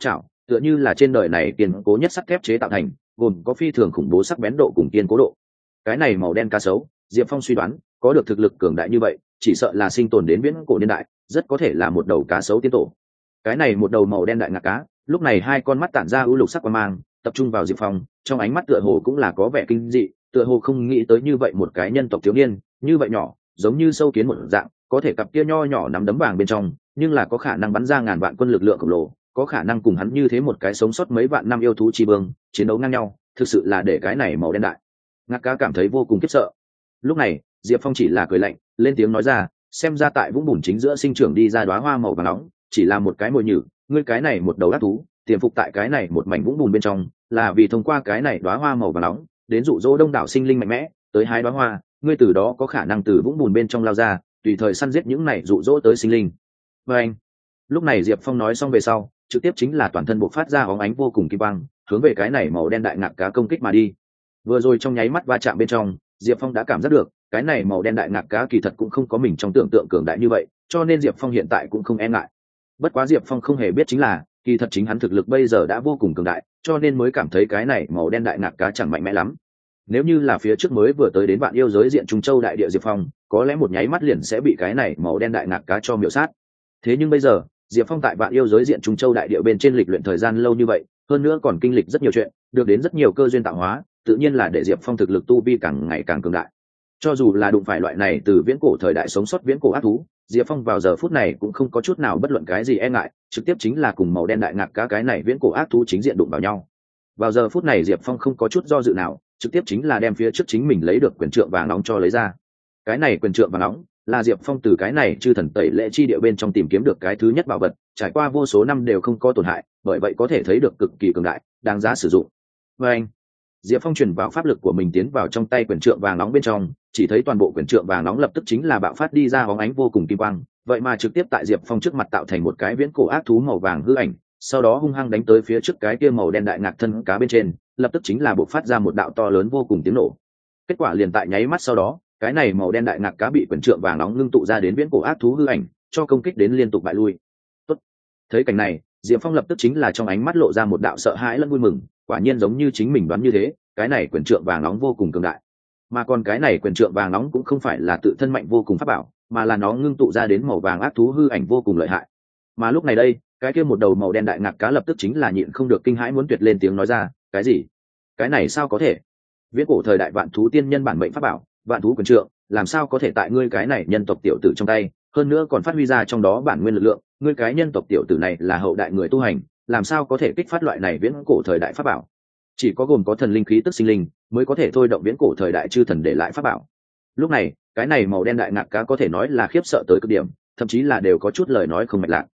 tựa như là trên đời này kiên cố nhất sắt thép chế tạo thành, gồm có phi thường khủng bố sắc bén độ cùng kiên cố độ. Cái này màu đen cá sấu, Diệp Phong suy đoán, có được thực lực cường đại như vậy, chỉ sợ là sinh tồn đến viễn cổ niên đại, rất có thể là một đầu cá sấu tiên tổ. Cái này một đầu màu đen đại ngạc cá, lúc này hai con mắt tản ra ưu lục sắc quang mang, tập trung vào Diệp Phong, trong ánh mắt tựa hồ cũng là có vẻ kinh dị, tựa hồ không nghĩ tới như vậy một cái nhân tộc thiếu niên, như vậy nhỏ, giống như sâu kiến một dạng, có thể cặp kia nho nhỏ nắm đấm vàng bên trong, nhưng là có khả năng bắn ra ngàn vạn quân lực lượng khổng lồ, có khả năng cùng hắn như thế một cái sống sót mấy vạn năm yêu thú chi vương, chiến đấu ngang nhau, thực sự là để cái này màu đen đại ngạc cá cảm thấy vô cùng khiếp sợ. Lúc này Diệp Phong chỉ là cười lạnh, lên tiếng nói ra, xem ra tại vũng bùn chính giữa sinh trưởng đi ra đóa hoa màu vàng nóng, chỉ là một cái mồi nhử, ngươi cái này một đầu ác thú, tiềm phục tại cái này một mảnh vũng bùn bên trong, là vì thông qua cái này đóa hoa màu vàng nóng, đến dụ dỗ đông đảo sinh linh mạnh mẽ, tới hái đóa hoa, ngươi từ đó có khả năng từ vũng bùn bên trong lao ra, tùy thời săn giết những này dụ dỗ tới sinh linh. Và anh, lúc này Diệp Phong nói xong về sau, trực tiếp chính là toàn thân bộc phát ra óng ánh vô cùng kim quang, hướng về cái này màu đen đại ngạc cá công kích mà đi. Vừa rồi trong nháy mắt va chạm bên trong, Diệp Phong đã cảm giác được, cái này màu đen đại ngạc cá kỳ thật cũng không có mình trong tưởng tượng cường đại như vậy, cho nên Diệp Phong hiện tại cũng không e ngại. Bất quá Diệp Phong không hề biết chính là, kỳ thật chính hắn thực lực bây giờ đã vô cùng cường đại, cho nên mới cảm thấy cái này màu đen đại ngạc cá chẳng mạnh mẽ lắm. Nếu như là phía trước mới vừa tới đến Vạn Yêu giới diện Trung Châu đại địa Diệp Phong, có lẽ một nháy mắt liền sẽ bị cái này màu đen đại ngạc cá cho miểu sát. Thế nhưng bây giờ, Diệp Phong tại Vạn Yêu giới diện Trung Châu đại địa bên trên lịch luyện thời gian lâu như vậy, hơn nữa còn kinh lịch rất nhiều chuyện, được đến rất nhiều cơ duyên tạo hóa, tự nhiên là để Diệp Phong thực lực tu vi càng ngày càng cường đại. Cho dù là đụng phải loại này từ viễn cổ thời đại sống sót viễn cổ ác thú, Diệp Phong vào giờ phút này cũng không có chút nào bất luận cái gì e ngại, trực tiếp chính là cùng màu đen đại ngạc cá cái này viễn cổ ác thú chính diện đụng vào nhau. Vào giờ phút này Diệp Phong không có chút do dự nào, trực tiếp chính là đem phía trước chính mình lấy được quyền trượng vàng nóng cho lấy ra. Cái này quyền trượng vàng nóng là Diệp Phong từ cái này chư thần tẩy lễ chi địa bên trong tìm kiếm được cái thứ nhất bảo vật, trải qua vô số năm đều không có tổn hại, bởi vậy có thể thấy được cực kỳ cường đại, đáng giá sử dụng. Và anh, Diệp Phong truyền vào pháp lực của mình tiến vào trong tay quyền trượng vàng nóng bên trong, chỉ thấy toàn bộ quyền trượng vàng nóng lập tức chính là bạo phát đi ra bóng ánh vô cùng kim quang, vậy mà trực tiếp tại Diệp Phong trước mặt tạo thành một cái viễn cổ ác thú màu vàng hư ảnh, sau đó hung hăng đánh tới phía trước cái kia màu đen đại ngạc thân cá bên trên, lập tức chính là bộc phát ra một đạo to lớn vô cùng tiếng nổ. Kết quả liền tại nháy mắt sau đó, cái này màu đen đại ngạc cá bị quyền trượng vàng nóng ngưng tụ ra đến viễn cổ ác thú hư ảnh, cho công kích đến liên tục bại lui. Tốt. Thấy cảnh này, Diệp Phong lập tức chính là trong ánh mắt lộ ra một đạo sợ hãi lẫn vui mừng, quả nhiên giống như chính mình đoán như thế, cái này quyền trượng vàng nóng vô cùng cường đại. Mà còn cái này quyền trượng vàng nóng cũng không phải là tự thân mạnh vô cùng pháp bảo, mà là nó ngưng tụ ra đến màu vàng ác thú hư ảnh vô cùng lợi hại. Mà lúc này đây, cái kia một đầu màu đen đại ngạc cá lập tức chính là nhịn không được kinh hãi muốn tuyệt lên tiếng nói ra, cái gì? Cái này sao có thể? Viễn cổ thời đại vạn thú tiên nhân bản mệnh pháp bảo, vạn thú quyền trượng, làm sao có thể tại ngươi cái này nhân tộc tiểu tử trong tay, hơn nữa còn phát huy ra trong đó bản nguyên lực lượng, ngươi cái nhân tộc tiểu tử này là hậu đại người tu hành, làm sao có thể kích phát loại này viễn cổ thời đại pháp bảo? Chỉ có gồm có thần linh khí tức sinh linh mới có thể thôi động viễn cổ thời đại chư thần để lại pháp bảo. Lúc này, cái này màu đen đại ngạc cá có thể nói là khiếp sợ tới cực điểm, thậm chí là đều có chút lời nói không mạch lạc.